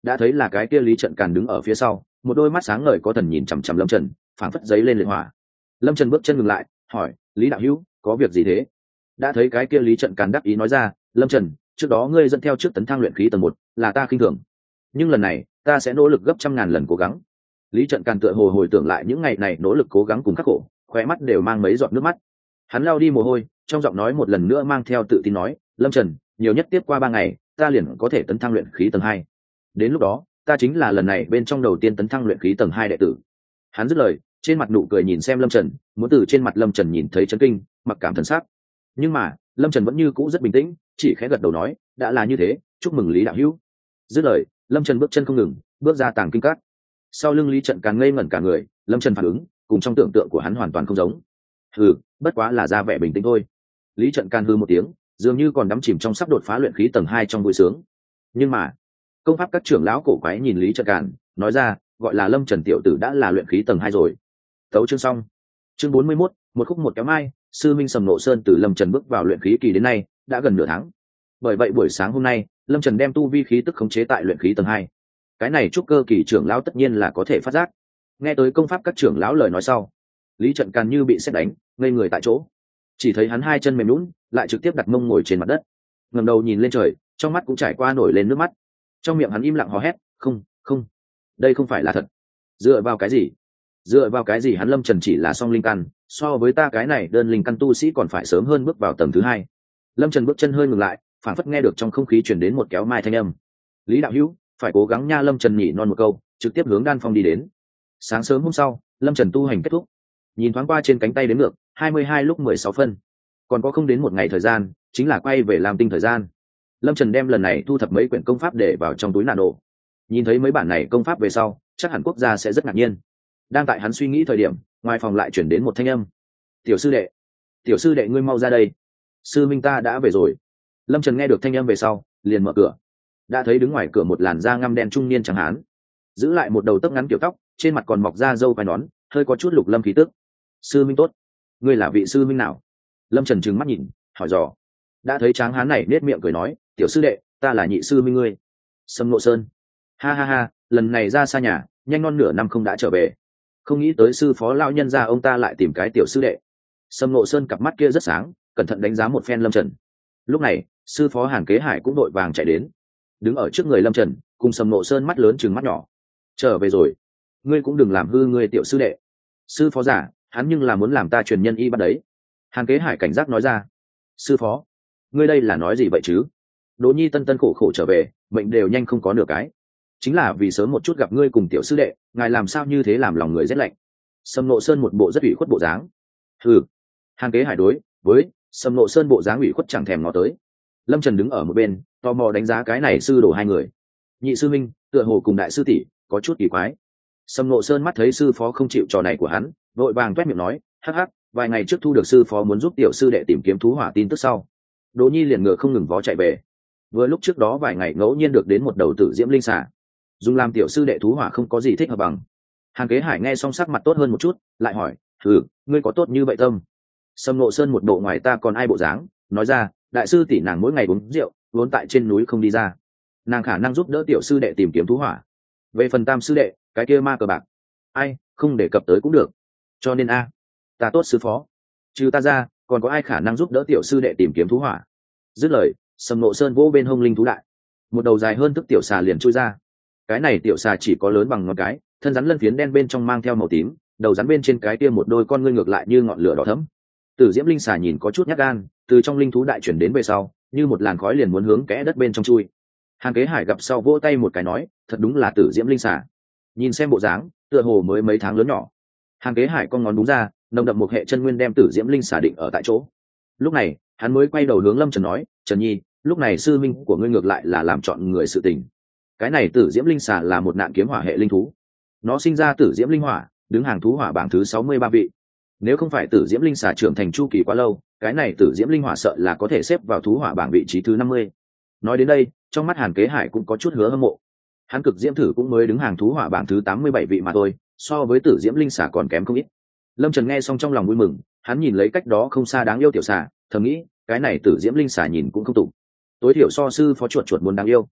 đã thấy là cái kia Lý Trận Càn đứng ở phía sau, một đôi mắt sáng ngời có thần nhìn chằm chằm Lâm Trần, phảng phất giấy lên liệt hỏa. Lâm Trần bước chân ngừng lại, hỏi: Lý đạo hữu, có việc gì thế? Đã thấy cái kia Lý Trận Càn đáp ý nói ra: Lâm Trần, trước đó ngươi dẫn theo trước tấn thăng luyện khí tầng một, là ta khinh thường, nhưng lần này ta sẽ nỗ lực gấp trăm ngàn lần cố gắng. Lý Trận Càn tựa hồ hồi tưởng lại những ngày này nỗ lực cố gắng cùng khắc khổ, khóe mắt đều mang mấy giọt nước mắt. Hắn lau đi mồ hôi, trong giọng nói một lần nữa mang theo tự tin nói: Lâm Trần, nhiều nhất tiếp qua ba ngày, ta liền có thể tấn thăng luyện khí tầng hai. Đến lúc đó, ta chính là lần này bên trong đầu tiên tấn thăng luyện khí tầng hai đệ tử. Hắn dứt lời, trên mặt nụ cười nhìn xem Lâm Trần, muốn từ trên mặt Lâm Trần nhìn thấy chấn kinh, mặc cảm thần sắc. Nhưng mà, Lâm Trần vẫn như cũ rất bình tĩnh, chỉ khẽ gật đầu nói: đã là như thế, chúc mừng Lý đạo hữu. Dứt lời, Lâm Trần bước chân không ngừng, bước ra tàng kinh các. Sau lưng Lý Trận Càn ngây ngẩn cả người, Lâm Trần phản ứng cùng trong tưởng tượng của hắn hoàn toàn không giống. Hừ, bất quá là ra vẻ bình tĩnh thôi. Lý Trận Càn hừ một tiếng, dường như còn đắm chìm trong sắp đột phá luyện khí tầng hai trong vui sướng. Nhưng mà, công pháp các trưởng lão cổ quái nhìn Lý Trận Càn, nói ra: gọi là Lâm Trần tiểu tử đã là luyện khí tầng hai rồi. Tấu chương xong. Chương bốn mươi mốt, một khúc một kéo mai, sư minh Sầm Ngộ Sơn từ Lâm Trần bước vào luyện khí kỳ đến nay đã gần nửa tháng. Bởi vậy buổi sáng hôm nay, Lâm Trần đem tu vi khí tức khống chế tại luyện khí tầng hai. Cái này trúc cơ kỳ trưởng lão tất nhiên là có thể phát giác. Nghe tới công pháp các trưởng lão lời nói sau, Lý Trận Càn như bị sét đánh, ngây người tại chỗ. Chỉ thấy hắn hai chân mềm nhũn, lại trực tiếp đặt mông ngồi trên mặt đất, ngẩng đầu nhìn lên trời, trong mắt cũng trải qua nổi lên nước mắt. Trong miệng hắn im lặng hò hét: không, không, đây không phải là thật. Dựa vào cái gì? Dựa vào cái gì hắn Lâm Trần chỉ là song linh căn, so với ta cái này đơn linh căn tu sĩ còn phải sớm hơn bước vào tầng thứ hai. Lâm Trần bước chân hơi ngừng lại, phảng phất nghe được trong không khí truyền đến một kéo mai thanh âm. Lý đạo hữu, phải cố gắng nha. Lâm Trần nhỉ non một câu, trực tiếp hướng đan phong đi đến. Sáng sớm hôm sau, Lâm Trần tu hành kết thúc, nhìn thoáng qua trên cánh tay đếm ngược, hai mươi hai lúc mười sáu phân, còn có không đến một ngày thời gian, chính là quay về làm tinh thời gian. Lâm Trần đem lần này thu thập mấy quyển công pháp để vào trong túi nano. Nhìn thấy mấy bản này công pháp về sau, chắc hẳn quốc gia sẽ rất ngạc nhiên. Đang tại hắn suy nghĩ thời điểm, ngoài phòng lại chuyển đến một thanh âm: tiểu sư đệ, tiểu sư đệ ngươi mau ra đây, sư minh ta đã về rồi. Lâm Trần nghe được thanh âm về sau, liền mở cửa. Đã thấy đứng ngoài cửa một làn da ngăm đen trung niên trắng hán, giữ lại một đầu tóc ngắn kiểu tóc, trên mặt còn mọc ra râu quai nón, hơi có chút lục lâm khí tức. Sư minh tốt, ngươi là vị sư minh nào? Lâm Trần trừng mắt nhìn, hỏi dò. Đã thấy tráng hán này nết miệng cười nói: tiểu sư đệ, ta là nhị sư minh ngươi, Sầm Ngộ Sơn. Ha ha ha, lần này ra xa nhà, nhanh non nửa năm không đã trở về, không nghĩ tới sư phó lão nhân gia ông ta lại tìm cái tiểu sư đệ. Sầm Ngộ Sơn cặp mắt kia rất sáng, cẩn thận đánh giá một phen Lâm Trần. Lúc này, sư phó Hàn Kế Hải cũng đội vàng chạy đến, đứng ở trước người Lâm Trần, cùng Sầm Ngộ Sơn mắt lớn trừng mắt nhỏ. Trở về rồi, ngươi cũng đừng làm hư ngươi tiểu sư đệ. Sư phó giả, hắn nhưng là muốn làm ta truyền nhân y bắt đấy. Hàn Kế Hải cảnh giác nói ra. Sư phó, ngươi đây là nói gì vậy chứ? Đỗ Nhi tân tân khổ khổ trở về, mệnh đều nhanh không có nửa cái, chính là vì sớm một chút gặp ngươi cùng tiểu sư đệ, ngài làm sao như thế làm lòng người rét lạnh. Sầm Ngộ Sơn một bộ rất ủy khuất bộ dáng. Hừ. Hàn Kế Hải đối với Sầm Ngộ Sơn bộ dáng ủy khuất chẳng thèm ngó tới. Lâm Trần đứng ở một bên, tò mò đánh giá cái này sư đồ hai người. Nhị sư minh tựa hồ cùng đại sư tỷ có chút kỳ quái. Sầm Ngộ Sơn mắt thấy sư phó không chịu trò này của hắn, vội vàng toét miệng nói: hắc hắc, vài ngày trước thu được sư phó muốn giúp tiểu sư đệ tìm kiếm thú hỏa tin tức sau, Đỗ Nhi liền ngựa không ngừng vó chạy về. Vừa lúc trước đó vài ngày ngẫu nhiên được đến một đầu tử diễm linh xà, dùng làm tiểu sư đệ thú hỏa không có gì thích hợp bằng. Hàn Kế Hải nghe xong sắc mặt tốt hơn một chút, lại hỏi: ừ, ngươi có tốt như vậy tâm? Sầm Ngộ Sơn một bộ ngoài ta còn ai bộ dáng, nói ra: đại sư tỷ nàng mỗi ngày uống rượu, vốn tại trên núi không đi ra, nàng khả năng giúp đỡ tiểu sư đệ tìm kiếm thú hỏa. Về phần tam sư đệ, cái kia ma cờ bạc, ai không đề cập tới cũng được. Cho nên a, ta tốt sư phó, trừ ta ra, còn có ai khả năng giúp đỡ tiểu sư đệ tìm kiếm thú hỏa? Dứt lời, Sầm Ngộ Sơn vỗ bên hông linh thú đại, một đầu dài hơn thức tiểu xà liền chui ra. Cái này tiểu xà chỉ có lớn bằng ngón cái, thân rắn lân phiến đen bên trong mang theo màu tím, đầu rắn bên trên cái kia một đôi con ngươi ngược lại như ngọn lửa đỏ thẫm. Tử diễm linh xà nhìn có chút nhát gan, từ trong linh thú đại chuyển đến về sau, như một làn khói liền muốn hướng kẽ đất bên trong chui. Hàn Kế Hải gặp sau vỗ tay một cái nói: thật đúng là tử diễm linh xà, nhìn xem bộ dáng, tựa hồ mới mấy tháng lớn nhỏ. Hàn Kế Hải con ngón đúng ra, nồng đậm một hệ chân nguyên đem tử diễm linh xà định ở tại chỗ. Lúc này, hắn mới quay đầu hướng Lâm Trần nói: Trần Nhi, lúc này sư minh của ngươi ngược lại là làm chọn người sự tình. Cái này tử diễm linh xà là một nạn kiếm hỏa hệ linh thú, nó sinh ra tử diễm linh hỏa, đứng hàng thú hỏa bảng thứ sáu mươi ba vị. Nếu không phải tử diễm linh xà trưởng thành chu kỳ quá lâu, cái này tử diễm linh hỏa sợ là có thể xếp vào thú hỏa bảng vị trí thứ năm mươi. Nói đến đây, trong mắt Hàn Kế Hải cũng có chút hứa hâm mộ. Hắn cực diễm thử cũng mới đứng hàng thú hỏa bảng thứ tám mươi bảy vị mà thôi, so với tử diễm linh xà còn kém không ít. Lâm Trần nghe xong trong lòng vui mừng, hắn nhìn lấy cách đó không xa đáng yêu tiểu xà, thầm nghĩ, cái này tử diễm linh xà nhìn cũng không tụng, tối thiểu so sư phó chuột chuột muốn đáng yêu.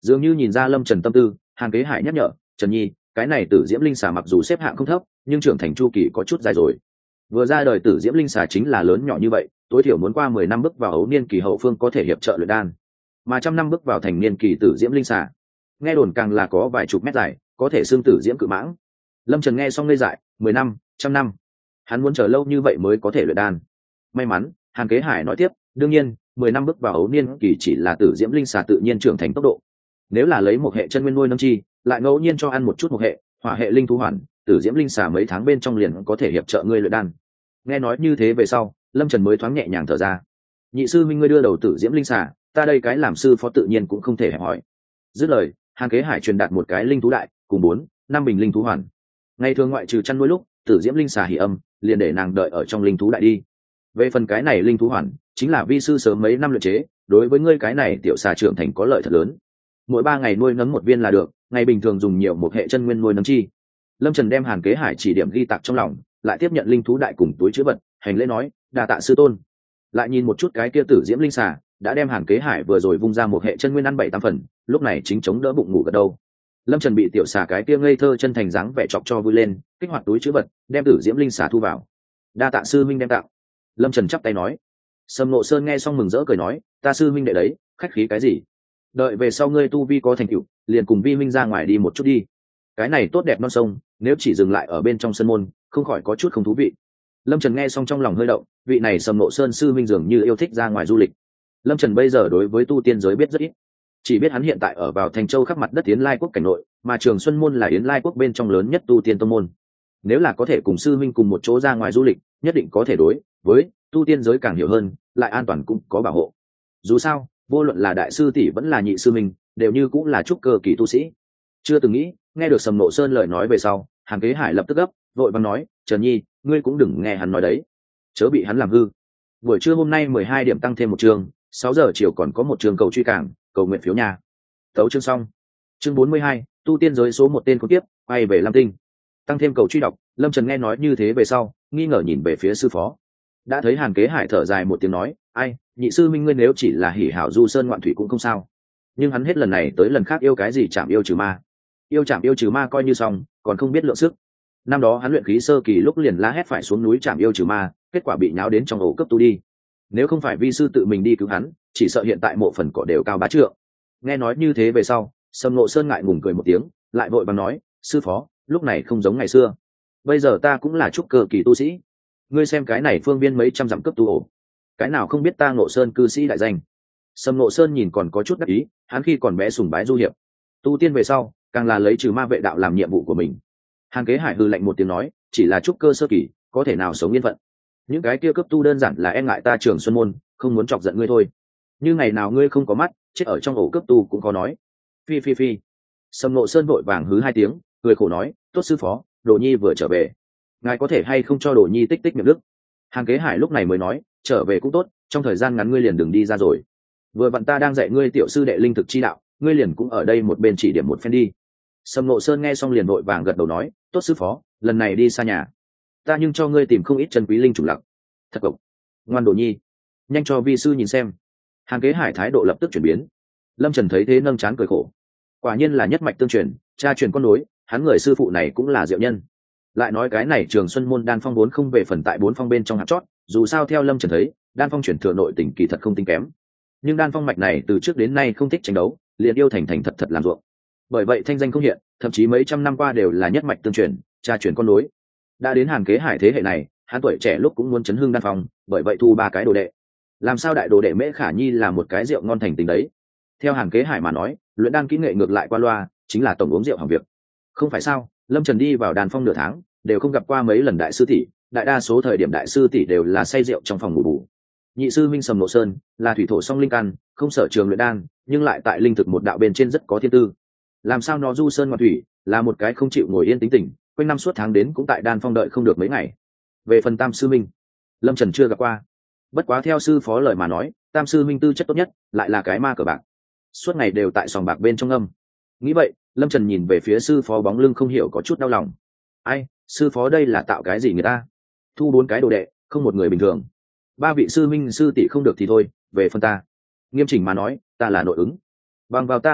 Dường như nhìn ra Lâm Trần tâm tư, Hàn Kế Hải nhắc nhở, "Trần Nhi, cái này Tử Diễm Linh Xà mặc dù xếp hạng không thấp, nhưng trưởng thành chu kỳ có chút dài rồi. Vừa ra đời Tử Diễm Linh Xà chính là lớn nhỏ như vậy, tối thiểu muốn qua mười năm bước vào ấu niên kỳ hậu phương có thể hiệp trợ luyện đan, mà trăm năm bước vào thành niên kỳ Tử Diễm Linh Xà, nghe đồn càng là có vài chục mét dài, có thể xương Tử Diễm cự mãng." Lâm Trần nghe xong ngây dại, mười năm, trăm năm, hắn muốn chờ lâu như vậy mới có thể luyện đan. May mắn, Hàn Kế Hải nói tiếp, đương nhiên, mười năm bước vào ấu niên kỳ chỉ là Tử Diễm Linh Xà tự nhiên trưởng thành tốc độ. Nếu là lấy một hệ chân nguyên nuôi nấng chi, lại ngẫu nhiên cho ăn một chút một hệ, hỏa hệ linh thú hoàn, Tử Diễm Linh Xà mấy tháng bên trong liền có thể hiệp trợ ngươi luyện đan. Nghe nói như thế về sau, Lâm Trần mới thoáng nhẹ nhàng thở ra. Nhị sư minh ngươi đưa đầu Tử Diễm Linh Xà, ta đây cái làm sư phó tự nhiên cũng không thể hẹp hỏi. Dứt lời, Hàn Kế Hải truyền đạt một cái linh thú đại, cùng bốn, năm bình linh thú hoàn. Ngày thường ngoại trừ chăn nuôi lúc, Tử Diễm Linh Xà hỉ âm, liền để nàng đợi ở trong linh thú đại đi. Về phần cái này linh thú hoàn, chính là vi sư sớm mấy năm luyện chế, đối với ngươi cái này tiểu xà trưởng thành có lợi thật lớn. Mỗi ba ngày nuôi nấng một viên là được, ngày bình thường dùng nhiều một hệ chân nguyên nuôi nấng chi. Lâm Trần đem Hàn Kế Hải chỉ điểm ghi tạc trong lòng, lại tiếp nhận linh thú đại cùng túi chứa vật, hành lễ nói, đà tạ sư tôn. Lại nhìn một chút cái kia Tử Diễm Linh Xà, đã đem Hàn Kế Hải vừa rồi vung ra một hệ chân nguyên ăn bảy tám phần, lúc này chính chống đỡ bụng ngủ gật đâu. Lâm Trần bị tiểu xà cái kia ngây thơ chân thành dáng vẻ chọc cho vui lên, kích hoạt túi chứa vật, đem Tử Diễm Linh Xà thu vào. Đa tạ sư minh đem tạo. Lâm Trần chắp tay nói. Sầm Ngộ Sơn nghe xong mừng rỡ cười nói, ta sư minh đệ đấy, khách khí cái gì? Đợi về sau ngươi tu vi có thành tựu, liền cùng vi minh ra ngoài đi một chút đi. Cái này tốt đẹp non sông, nếu chỉ dừng lại ở bên trong sân môn, không khỏi có chút không thú vị. Lâm Trần nghe xong trong lòng hơi động, vị này Sầm Ngộ Sơn sư minh dường như yêu thích ra ngoài du lịch. Lâm Trần bây giờ đối với tu tiên giới biết rất ít, chỉ biết hắn hiện tại ở vào Thành Châu khắp mặt đất Yến Lai quốc cảnh nội, mà Trường Xuân môn là Yến Lai quốc bên trong lớn nhất tu tiên tông môn. Nếu là có thể cùng sư minh cùng một chỗ ra ngoài du lịch, nhất định có thể đối với tu tiên giới càng hiểu hơn, lại an toàn cũng có bảo hộ. Dù sao, vô luận là đại sư tỷ vẫn là nhị sư minh, đều như cũng là trúc cơ kỳ tu sĩ. Chưa từng nghĩ, nghe được Sầm Ngộ Sơn lời nói về sau, Hàn Kế Hải lập tức gấp, vội vàng nói, Trần Nhi, ngươi cũng đừng nghe hắn nói đấy, chớ bị hắn làm hư. Buổi trưa hôm nay mười hai điểm tăng thêm một chương, sáu giờ chiều còn có một chương cầu truy cảng, cầu nguyện phiếu nhà. Tấu chương xong. Chương bốn mươi hai, tu tiên giới số một tên con tiếp, quay về Lam Tinh. Tăng thêm cầu truy đọc, Lâm Trần nghe nói như thế về sau, nghi ngờ nhìn về phía sư phó. Đã thấy Hàn Kế Hải thở dài một tiếng nói, ai, nhị sư minh ngươi nếu chỉ là hỉ hảo du sơn ngoạn thủy cũng không sao. Nhưng hắn hết lần này tới lần khác yêu cái gì chạm yêu trừ ma. Yêu chạm yêu trừ ma coi như xong, còn không biết lượng sức. Năm đó hắn luyện khí sơ kỳ lúc liền la hét phải xuống núi chạm yêu trừ ma, kết quả bị nháo đến trong ổ cấp tu đi. Nếu không phải vi sư tự mình đi cứu hắn, chỉ sợ hiện tại mộ phần cỏ đều cao bá trượng. Nghe nói như thế về sau, Sầm Ngộ Sơn ngại ngùng cười một tiếng, lại vội vàng nói, sư phó, lúc này không giống ngày xưa. Bây giờ ta cũng là trúc cơ kỳ tu sĩ. Ngươi xem cái này phương viên mấy trăm dặm cấp tu ổ, cái nào không biết ta Ngộ Sơn cư sĩ đại danh. Sầm Ngộ Sơn nhìn còn có chút đắc ý, hắn khi còn bé sùng bái du hiệp, tu tiên về sau, càng là lấy trừ ma vệ đạo làm nhiệm vụ của mình. Hàn Kế Hải hừ lạnh một tiếng nói, chỉ là trúc cơ sơ kỳ, có thể nào sống yên phận. Những cái kia cấp tu đơn giản là e ngại ta Trường Xuân môn, không muốn chọc giận ngươi thôi. Như ngày nào ngươi không có mắt, chết ở trong ổ cấp tu cũng có nói. Phi phi phi. Sầm Ngộ Sơn vội vàng hứ hai tiếng, cười khổ nói, tốt sư phó, Đồ Nhi vừa trở về, ngài có thể hay không cho Đồ Nhi tích tích miệng đức. Hàn Kế Hải lúc này mới nói, trở về cũng tốt, trong thời gian ngắn ngươi liền đừng đi ra rồi. Vừa vặn ta đang dạy ngươi tiểu sư đệ linh thực chi đạo, ngươi liền cũng ở đây một bên chỉ điểm một phen đi. Sầm Ngộ Sơn nghe xong liền vội vàng gật đầu nói, tốt sư phó, lần này đi xa nhà, ta nhưng cho ngươi tìm không ít chân quý linh chủng lặc. Thật cộc, ngoan Đồ Nhi, nhanh cho vi sư nhìn xem. Hàn Kế Hải thái độ lập tức chuyển biến. Lâm Trần thấy thế nâng trán cười khổ, quả nhiên là nhất mạch tương truyền, cha truyền con nối, hắn người sư phụ này cũng là diệu nhân. Lại nói cái này Trường Xuân môn đan phong vốn không về phần tại bốn phong bên trong hạt chót, dù sao theo Lâm Trần thấy, đan phong chuyển thừa nội tình kỳ thật không tinh kém. Nhưng đan phong mạch này từ trước đến nay không thích tranh đấu, liền yêu thành thành thật thật làm ruộng. Bởi vậy thanh danh không hiện, thậm chí mấy trăm năm qua đều là nhất mạch tương truyền, cha truyền con nối. Đã đến Hàn Kế Hải thế hệ này, hắn tuổi trẻ lúc cũng muốn chấn hưng đan phong, bởi vậy thu ba cái đồ đệ. Làm sao đại đồ đệ Mễ Khả Nhi là một cái rượu ngon thành tình đấy. Theo Hàn Kế Hải mà nói, luyện đan kỹ nghệ ngược lại qua loa, chính là tổng uống rượu hàng việc. Không phải sao? Lâm Trần đi vào đan phong nửa tháng, đều không gặp qua mấy lần đại sư tỷ, đại đa số thời điểm đại sư tỷ đều là say rượu trong phòng ngủ bù. Nhị sư minh Sầm Ngộ Sơn là thủy thổ song linh căn, không sở trường luyện đan, nhưng lại tại linh thực một đạo bên trên rất có thiên tư. Làm sao nó du sơn ngoạn thủy, là một cái không chịu ngồi yên tính tình, quanh năm suốt tháng đến cũng tại đan phong đợi không được mấy ngày. Về phần tam sư minh, Lâm Trần chưa gặp qua. Bất quá theo sư phó lời mà nói, tam sư minh tư chất tốt nhất, lại là cái ma cờ bạc, suốt ngày đều tại sòng bạc bên trong âm. Nghĩ vậy, Lâm Trần nhìn về phía sư phó bóng lưng không hiểu có chút đau lòng. Ai, sư phó đây là tạo cái gì người ta? Thu bốn cái đồ đệ, không một người bình thường. Ba vị sư minh sư tỷ không được thì thôi, về phần ta, nghiêm chỉnh mà nói, ta là nội ứng. Bằng vào ta lai lịch,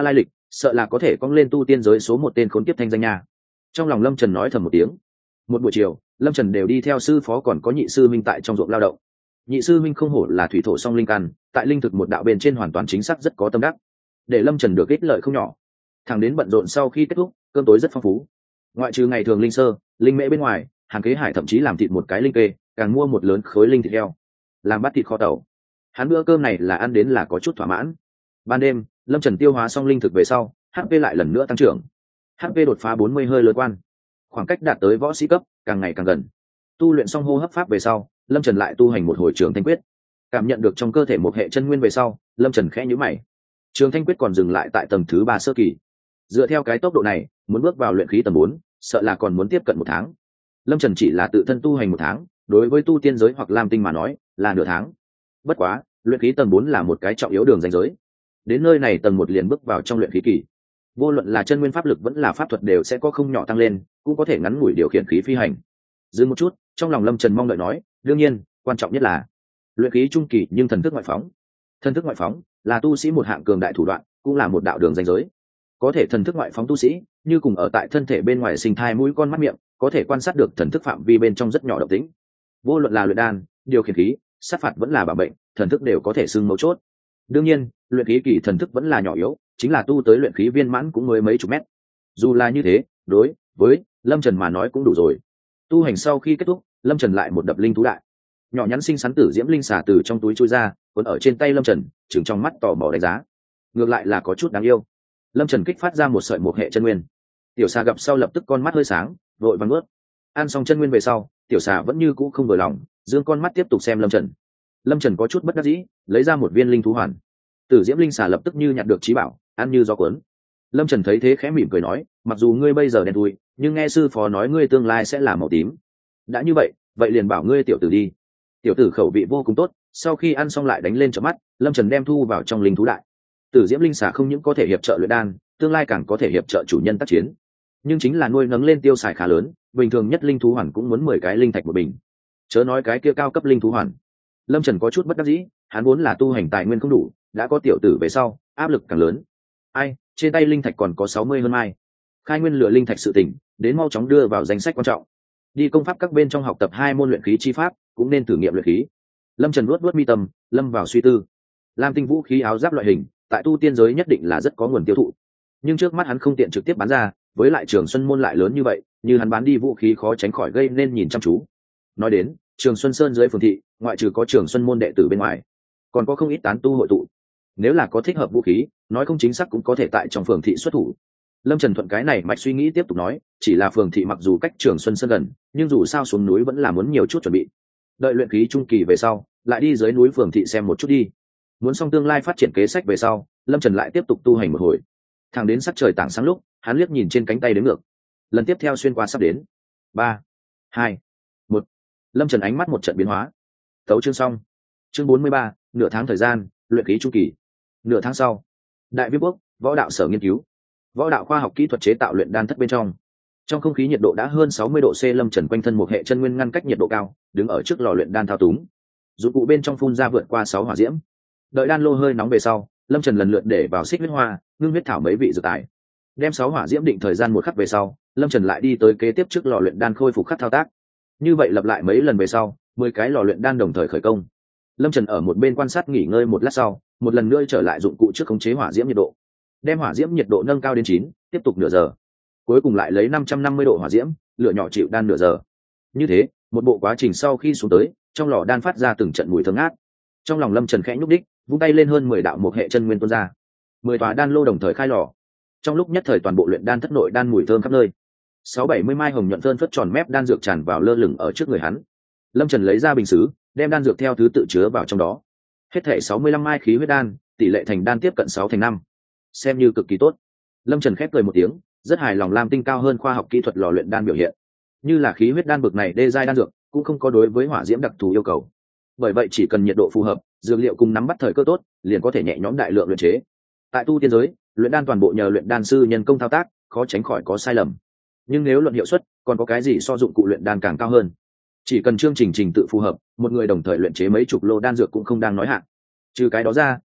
sợ là có thể cong lên tu tiên giới số một tên khốn kiếp thanh danh nha. Trong lòng Lâm Trần nói thầm một tiếng. Một buổi chiều, Lâm Trần đều đi theo sư phó còn có nhị sư minh tại trong ruộng lao động. Nhị sư minh không hổ là thủy thổ song linh căn, tại linh thực một đạo bên trên hoàn toàn chính xác rất có tâm đắc, để Lâm Trần được ích lợi không nhỏ. Thẳng đến bận rộn sau khi kết thúc, cơm tối rất phong phú. Ngoại trừ ngày thường linh sơ, linh mễ bên ngoài, Hàn Kế Hải thậm chí làm thịt một cái linh kê, càng mua một lớn khối linh thịt heo, làm bát thịt kho tàu. Hắn bữa cơm này là ăn đến là có chút thỏa mãn. Ban đêm, Lâm Trần tiêu hóa xong linh thực về sau, hát pê lại lần nữa tăng trưởng. hát pê đột phá bốn mươi hơi lớn quan, khoảng cách đạt tới võ sĩ cấp càng ngày càng gần. Tu luyện xong hô hấp pháp về sau, Lâm Trần lại tu hành một hồi Trường Thanh Quyết. Cảm nhận được trong cơ thể một hệ chân nguyên về sau, Lâm Trần khẽ nhíu mày. Trường Thanh Quyết còn dừng lại tại tầng thứ ba sơ kỳ. Dựa theo cái tốc độ này, muốn bước vào luyện khí tầng bốn, sợ là còn muốn tiếp cận một tháng. Lâm Trần chỉ là tự thân tu hành một tháng, đối với tu tiên giới hoặc lam tinh mà nói, là nửa tháng. Bất quá, luyện khí tầng bốn là một cái trọng yếu đường ranh giới. Đến nơi này tầng một liền bước vào trong luyện khí kỳ. Vô luận là chân nguyên pháp lực vẫn là pháp thuật đều sẽ có không nhỏ tăng lên, cũng có thể ngắn ngủi điều khiển khí phi hành. Dừng một chút, trong lòng Lâm Trần mong đợi nói, đương nhiên, quan trọng nhất là luyện khí trung kỳ nhưng thần thức ngoại phóng. Thần thức ngoại phóng là tu sĩ một hạng cường đại thủ đoạn, cũng là một đạo đường ranh giới. Có thể thần thức ngoại phóng tu sĩ, như cùng ở tại thân thể bên ngoài sinh thai mũi con mắt miệng, có thể quan sát được thần thức phạm vi bên trong rất nhỏ động tĩnh. Vô luận là luyện đan, điều khiển khí, sát phạt vẫn là bảo bệnh, thần thức đều có thể xưng mấu chốt. Đương nhiên, luyện khí kỳ thần thức vẫn là nhỏ yếu, chính là tu tới luyện khí viên mãn cũng mới mấy chục mét. Dù là như thế, đối với Lâm Trần mà nói cũng đủ rồi. Tu hành sau khi kết thúc, Lâm Trần lại một đập linh thú đại. Nhỏ nhắn xinh xắn tử diễm linh xà từ trong túi chui ra, cuốn ở trên tay Lâm Trần, chừng trong mắt tò mò đánh giá. Ngược lại là có chút đáng yêu. Lâm Trần kích phát ra một sợi một hệ chân nguyên. Tiểu xà gặp sau lập tức con mắt hơi sáng, vội vàng nuốt. Ăn xong chân nguyên về sau, tiểu xà vẫn như cũ không vừa lòng, dương con mắt tiếp tục xem Lâm Trần. Lâm Trần có chút bất đắc dĩ, lấy ra một viên linh thú hoàn. Tử diễm linh xà lập tức như nhặt được trí bảo, ăn như gió cuốn. Lâm Trần thấy thế khẽ mỉm cười nói, mặc dù ngươi bây giờ đen thui, nhưng nghe sư phó nói ngươi tương lai sẽ là màu tím. Đã như vậy, vậy liền bảo ngươi tiểu tử đi. Tiểu tử khẩu vị vô cùng tốt, sau khi ăn xong lại đánh lên chớp mắt, Lâm Trần đem thu vào trong linh thú đại. Tử diễm linh xà không những có thể hiệp trợ luyện đan, tương lai càng có thể hiệp trợ chủ nhân tác chiến. Nhưng chính là nuôi nấng lên tiêu xài khá lớn, bình thường nhất linh thú hoàn cũng muốn mười cái linh thạch một bình. Chớ nói cái kia cao cấp linh thú hoàn. Lâm Trần có chút bất đắc dĩ, hắn vốn là tu hành tài nguyên không đủ, đã có tiểu tử về sau, áp lực càng lớn. Ai, trên tay linh thạch còn có sáu mươi hơn mai. Khai nguyên lửa linh thạch sự tỉnh, đến mau chóng đưa vào danh sách quan trọng. Đi công pháp các bên trong học tập hai môn luyện khí chi pháp, cũng nên thử nghiệm luyện khí. Lâm Trần luốt luốt mi tâm, lâm vào suy tư. Lam tinh vũ khí áo giáp loại hình, tại tu tiên giới nhất định là rất có nguồn tiêu thụ. Nhưng trước mắt hắn không tiện trực tiếp bán ra, với lại Trường Xuân môn lại lớn như vậy, như hắn bán đi vũ khí khó tránh khỏi gây nên nhìn chăm chú. Nói đến, Trường Xuân Sơn dưới phường thị, ngoại trừ có Trường Xuân môn đệ tử bên ngoài, còn có không ít tán tu hội tụ. Nếu là có thích hợp vũ khí, nói không chính xác cũng có thể tại trong phường thị xuất thủ. Lâm Trần thuận cái này mạch suy nghĩ tiếp tục nói, chỉ là phường thị mặc dù cách Trường Xuân Sơn gần, nhưng dù sao xuống núi vẫn là muốn nhiều chút chuẩn bị. Đợi luyện khí trung kỳ về sau, lại đi dưới núi phường thị xem một chút đi. Muốn xong tương lai phát triển kế sách về sau, Lâm Trần lại tiếp tục tu hành một hồi. Thẳng đến sắc trời tảng sáng lúc, hắn liếc nhìn trên cánh tay đếm ngược. Lần tiếp theo xuyên qua sắp đến. Ba, hai, một. Lâm Trần ánh mắt một trận biến hóa. Tấu chương xong. Chương bốn mươi ba, nửa tháng thời gian, luyện khí trung kỳ. Nửa tháng sau, Đại Viêm Quốc, Võ đạo sở nghiên cứu. Võ đạo khoa học kỹ thuật chế tạo luyện đan thất bên trong. Trong không khí nhiệt độ đã hơn sáu mươi độ C, Lâm Trần quanh thân một hệ chân nguyên ngăn cách nhiệt độ cao, đứng ở trước lò luyện đan thao túng. Dụng cụ bên trong phun ra vượt qua sáu hỏa diễm. Đợi đan lô hơi nóng về sau, Lâm Trần lần lượt để vào xích huyết hoa, ngưng huyết thảo mấy vị dược tài. Đem sáu hỏa diễm định thời gian một khắc về sau, Lâm Trần lại đi tới kế tiếp trước lò luyện đan khôi phục khắc thao tác. Như vậy lặp lại mấy lần về sau, mười cái lò luyện đan đồng thời khởi công. Lâm Trần ở một bên quan sát nghỉ ngơi một lát sau, một lần nữa trở lại dụng cụ trước khống chế hỏa diễm nhiệt độ. Đem hỏa diễm nhiệt độ nâng cao đến chín, tiếp tục nửa giờ. Cuối cùng lại lấy năm trăm năm mươi độ hỏa diễm, lửa nhỏ chịu đan nửa giờ. Như thế, một bộ quá trình sau khi xuống tới, trong lò đan phát ra từng trận mùi thơm ngát. Trong lòng Lâm Trần khẽ nhúc đích, vung tay lên hơn mười đạo một hệ chân nguyên tuôn ra. mười tòa đan lô đồng thời khai lò. Trong lúc nhất thời toàn bộ luyện đan thất nội đan mùi thơm khắp nơi. Sáu bảy mươi mai hồng nhuận phơn phất tròn mép đan dược tràn vào lơ lửng ở trước người hắn. Lâm Trần lấy ra bình sứ, đem đan dược theo thứ tự chứa vào trong đó. Hết thể sáu mươi lăm mai khí huyết đan, tỷ lệ thành đan tiếp cận sáu thành năm, xem như cực kỳ tốt. Lâm Trần khép cười một tiếng, rất hài lòng Lam tinh cao hơn khoa học kỹ thuật lò luyện đan biểu hiện. Như là khí huyết đan bực này đê giai đan dược, cũng không có đối với hỏa diễm đặc thù yêu cầu. Bởi vậy chỉ cần nhiệt độ phù hợp, dược liệu cùng nắm bắt thời cơ tốt, liền có thể nhẹ nhõm đại lượng luyện chế. Tại tu tiên giới, luyện đan toàn bộ nhờ luyện đan sư nhân công thao tác, khó tránh khỏi có sai lầm. Nhưng nếu luận hiệu suất, còn có cái gì so dụng cụ luyện đan càng cao hơn? Chỉ cần chương trình trình tự phù hợp, một người đồng thời luyện chế mấy chục lô đan dược cũng không đang nói hạn. Trừ cái đó ra,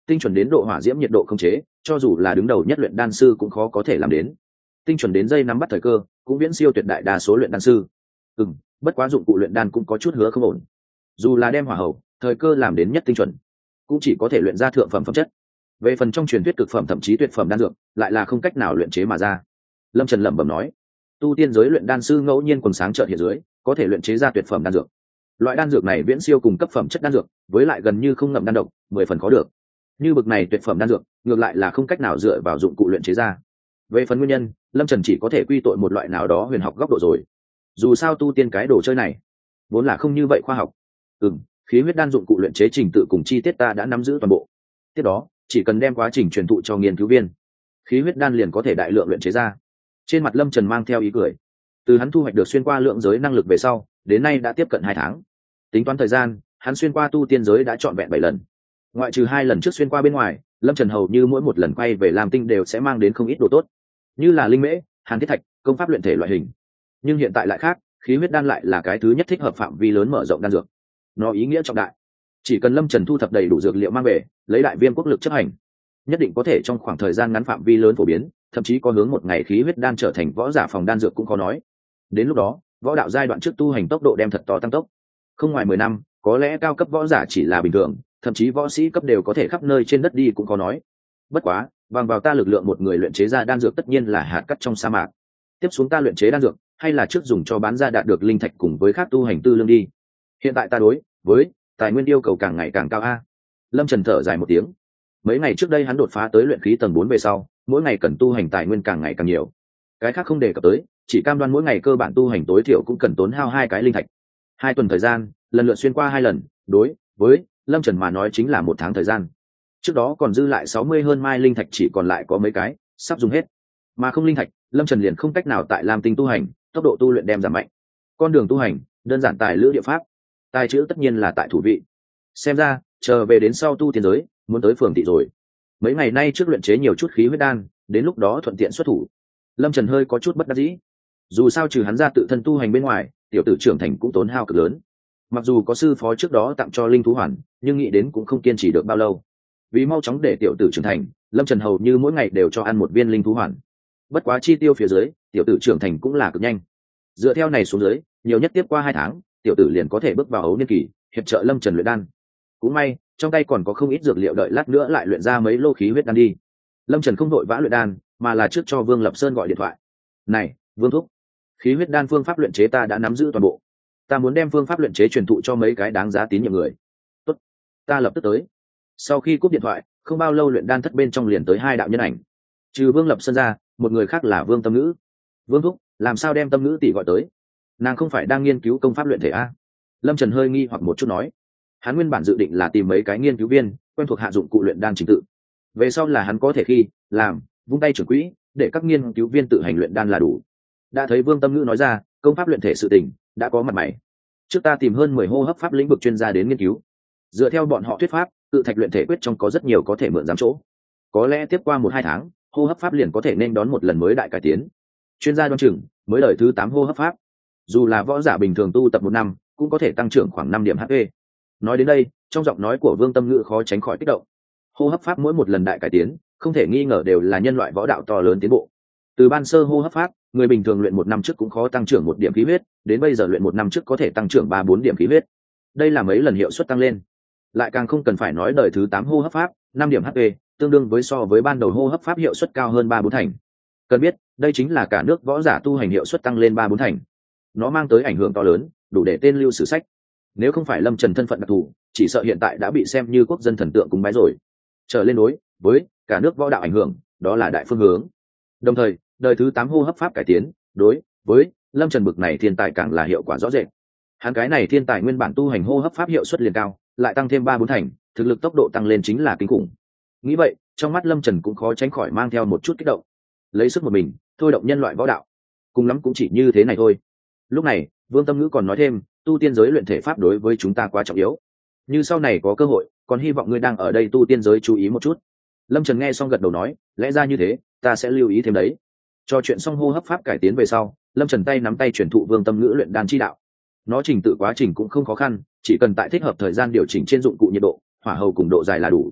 tinh chuẩn đến độ hỏa diễm nhiệt độ không chế, cho dù là đứng đầu nhất luyện đan sư cũng khó có thể làm đến. Tinh chuẩn đến giây nắm bắt thời cơ, cũng viễn siêu tuyệt đại đa số luyện đan sư. Ừm, bất quá dụng cụ luyện đan cũng có chút hứa không ổn. Dù là đem hỏa hậu, thời cơ làm đến nhất tinh chuẩn, cũng chỉ có thể luyện ra thượng phẩm phẩm chất. Về phần trong truyền thuyết cực phẩm thậm chí tuyệt phẩm đan dược, lại là không cách nào luyện chế mà ra. Lâm Trần lẩm bẩm nói, tu tiên giới luyện đan sư ngẫu nhiên quần sáng chợt hiện dưới, có thể luyện chế ra tuyệt phẩm đan dược. Loại đan dược này viễn siêu cùng cấp phẩm chất đan dược, với lại gần như không ngậm đan độc, mười phần khó được. Như bực này tuyệt phẩm đan dược, ngược lại là không cách nào dựa vào dụng cụ luyện chế ra. Về phần nguyên nhân, Lâm Trần chỉ có thể quy tội một loại nào đó huyền học góc độ rồi. Dù sao tu tiên cái đồ chơi này, vốn là không như vậy khoa học. Ừm, khí huyết đan dụng cụ luyện chế trình tự cùng chi tiết ta đã nắm giữ toàn bộ. Tiếp đó, chỉ cần đem quá trình truyền thụ cho nghiên cứu viên, khí huyết đan liền có thể đại lượng luyện chế ra. Trên mặt Lâm Trần mang theo ý cười. Từ hắn thu hoạch được xuyên qua lượng giới năng lực về sau, đến nay đã tiếp cận hai tháng. Tính toán thời gian, hắn xuyên qua tu tiên giới đã trọn vẹn bảy lần. Ngoại trừ hai lần trước xuyên qua bên ngoài, Lâm Trần hầu như mỗi một lần quay về Lam Tinh đều sẽ mang đến không ít đồ tốt, như là linh mễ, hàn thiết thạch, công pháp luyện thể loại hình. Nhưng hiện tại lại khác, khí huyết đan lại là cái thứ nhất thích hợp phạm vi lớn mở rộng đan dược. Nó ý nghĩa trọng đại. Chỉ cần Lâm Trần thu thập đầy đủ dược liệu mang về, lấy đại viêm quốc lực chấp hành, nhất định có thể trong khoảng thời gian ngắn phạm vi lớn phổ biến, thậm chí có hướng một ngày khí huyết đan trở thành võ giả phòng đan dược cũng khó nói. Đến lúc đó, võ đạo giai đoạn trước tu hành tốc độ đem thật to tăng tốc. Không ngoài mười năm, có lẽ cao cấp võ giả chỉ là bình thường, thậm chí võ sĩ cấp đều có thể khắp nơi trên đất đi cũng khó nói. Bất quá, bằng vào ta lực lượng một người luyện chế ra đan dược tất nhiên là hạt cát trong sa mạc. Tiếp xuống ta luyện chế đan dược, hay là trước dùng cho bán ra đạt được linh thạch cùng với khác tu hành tư lương đi. Hiện tại ta đối với tài nguyên yêu cầu càng ngày càng cao a. Lâm Trần thở dài một tiếng. Mấy ngày trước đây hắn đột phá tới luyện khí tầng bốn về sau, mỗi ngày cần tu hành tài nguyên càng ngày càng nhiều. Cái khác không đề cập tới, chỉ cam đoan mỗi ngày cơ bản tu hành tối thiểu cũng cần tốn hao hai cái linh thạch. Hai tuần thời gian, lần lượt xuyên qua hai lần, đối với Lâm Trần mà nói chính là một tháng thời gian. Trước đó còn dư lại sáu mươi hơn mai linh thạch chỉ còn lại có mấy cái, sắp dùng hết. Mà không linh thạch, Lâm Trần liền không cách nào tại Lam Tinh tu hành, tốc độ tu luyện đem giảm mạnh. Con đường tu hành, đơn giản tài lữ địa pháp, tài chữ tất nhiên là tại thủ vị. Xem ra, chờ về đến sau tu tiên giới, muốn tới phường thị rồi. Mấy ngày nay trước luyện chế nhiều chút khí huyết đan, đến lúc đó thuận tiện xuất thủ. Lâm Trần hơi có chút bất đắc dĩ. Dù sao trừ hắn ra tự thân tu hành bên ngoài, tiểu tử trưởng thành cũng tốn hao cực lớn. Mặc dù có sư phó trước đó tặng cho linh thú hoàn, nhưng nghĩ đến cũng không kiên trì được bao lâu. Vì mau chóng để tiểu tử trưởng thành, Lâm Trần hầu như mỗi ngày đều cho ăn một viên linh thú hoàn. Bất quá chi tiêu phía dưới, tiểu tử trưởng thành cũng là cực nhanh. Dựa theo này xuống dưới, nhiều nhất tiếp qua hai tháng, tiểu tử liền có thể bước vào ấu niên kỳ, hiệp trợ Lâm Trần luyện đan. Cũng may, trong tay còn có không ít dược liệu đợi lát nữa lại luyện ra mấy lô khí huyết đan đi. Lâm Trần không vội vã luyện đan, mà là trước cho Vương Lập Sơn gọi điện thoại. "Này, Vương thúc, khí huyết đan phương pháp luyện chế ta đã nắm giữ toàn bộ. Ta muốn đem phương pháp luyện chế truyền thụ cho mấy cái đáng giá tín nhiệm người." "Tốt, ta lập tức tới." Sau khi cúp điện thoại, không bao lâu luyện đan thất bên trong liền tới hai đạo nhân ảnh. Trừ Vương Lập Sơn ra, một người khác là Vương Tâm Ngữ. "Vương thúc, làm sao đem Tâm Ngữ tỷ gọi tới? Nàng không phải đang nghiên cứu công pháp luyện thể a?" Lâm Trần hơi nghi hoặc một chút nói. Hắn nguyên bản dự định là tìm mấy cái nghiên cứu viên quen thuộc hạ dụng cụ luyện đan trình tự, về sau là hắn có thể khi làm vung tay trưởng quỹ để các nghiên cứu viên tự hành luyện đan là đủ. Đã thấy Vương Tâm Ngữ nói ra, công pháp luyện thể sự tình đã có mặt mày. Trước ta tìm hơn mười hô hấp pháp lĩnh vực chuyên gia đến nghiên cứu, dựa theo bọn họ thuyết pháp, tự thạch luyện thể quyết trong có rất nhiều có thể mượn giám chỗ. Có lẽ tiếp qua một hai tháng, hô hấp pháp liền có thể nên đón một lần mới đại cải tiến. Chuyên gia đoan chừng mới đời thứ tám hô hấp pháp, dù là võ giả bình thường tu tập một năm cũng có thể tăng trưởng khoảng năm điểm hát pê. Nói đến đây, trong giọng nói của Vương Tâm Ngữ khó tránh khỏi kích động. Hô hấp pháp mỗi một lần đại cải tiến, không thể nghi ngờ đều là nhân loại võ đạo to lớn tiến bộ. Từ ban sơ hô hấp pháp, người bình thường luyện một năm trước cũng khó tăng trưởng một điểm khí huyết, đến bây giờ luyện một năm trước có thể tăng trưởng ba bốn điểm khí huyết. Đây là mấy lần hiệu suất tăng lên. Lại càng không cần phải nói đời thứ tám hô hấp pháp, năm điểm hát pê, tương đương với so với ban đầu hô hấp pháp hiệu suất cao hơn ba bốn thành. Cần biết, đây chính là cả nước võ giả tu hành hiệu suất tăng lên ba bốn thành. Nó mang tới ảnh hưởng to lớn, đủ để tên lưu sử sách. Nếu không phải Lâm Trần thân phận đặc thù, chỉ sợ hiện tại đã bị xem như quốc dân thần tượng cúng bái rồi. Trở lên đối với cả nước võ đạo ảnh hưởng, đó là đại phương hướng. Đồng thời, đời thứ tám hô hấp pháp cải tiến, đối với Lâm Trần bực này thiên tài càng là hiệu quả rõ rệt. Hắn cái này thiên tài nguyên bản tu hành hô hấp pháp hiệu suất liền cao, lại tăng thêm ba bốn thành, thực lực tốc độ tăng lên chính là kinh khủng. Nghĩ vậy, trong mắt Lâm Trần cũng khó tránh khỏi mang theo một chút kích động. Lấy sức một mình, thôi động nhân loại võ đạo, cùng lắm cũng chỉ như thế này thôi. Lúc này, Vương Tâm Ngữ còn nói thêm, tu tiên giới luyện thể pháp đối với chúng ta quá trọng yếu. Như sau này có cơ hội, còn hy vọng ngươi đang ở đây tu tiên giới chú ý một chút. Lâm Trần nghe xong gật đầu nói, lẽ ra như thế, ta sẽ lưu ý thêm đấy. Cho chuyện xong hô hấp pháp cải tiến về sau, Lâm Trần tay nắm tay truyền thụ Vương Tâm Ngữ luyện đan chi đạo. Nó trình tự quá trình cũng không khó khăn, chỉ cần tại thích hợp thời gian điều chỉnh trên dụng cụ nhiệt độ, hỏa hầu cùng độ dài là đủ.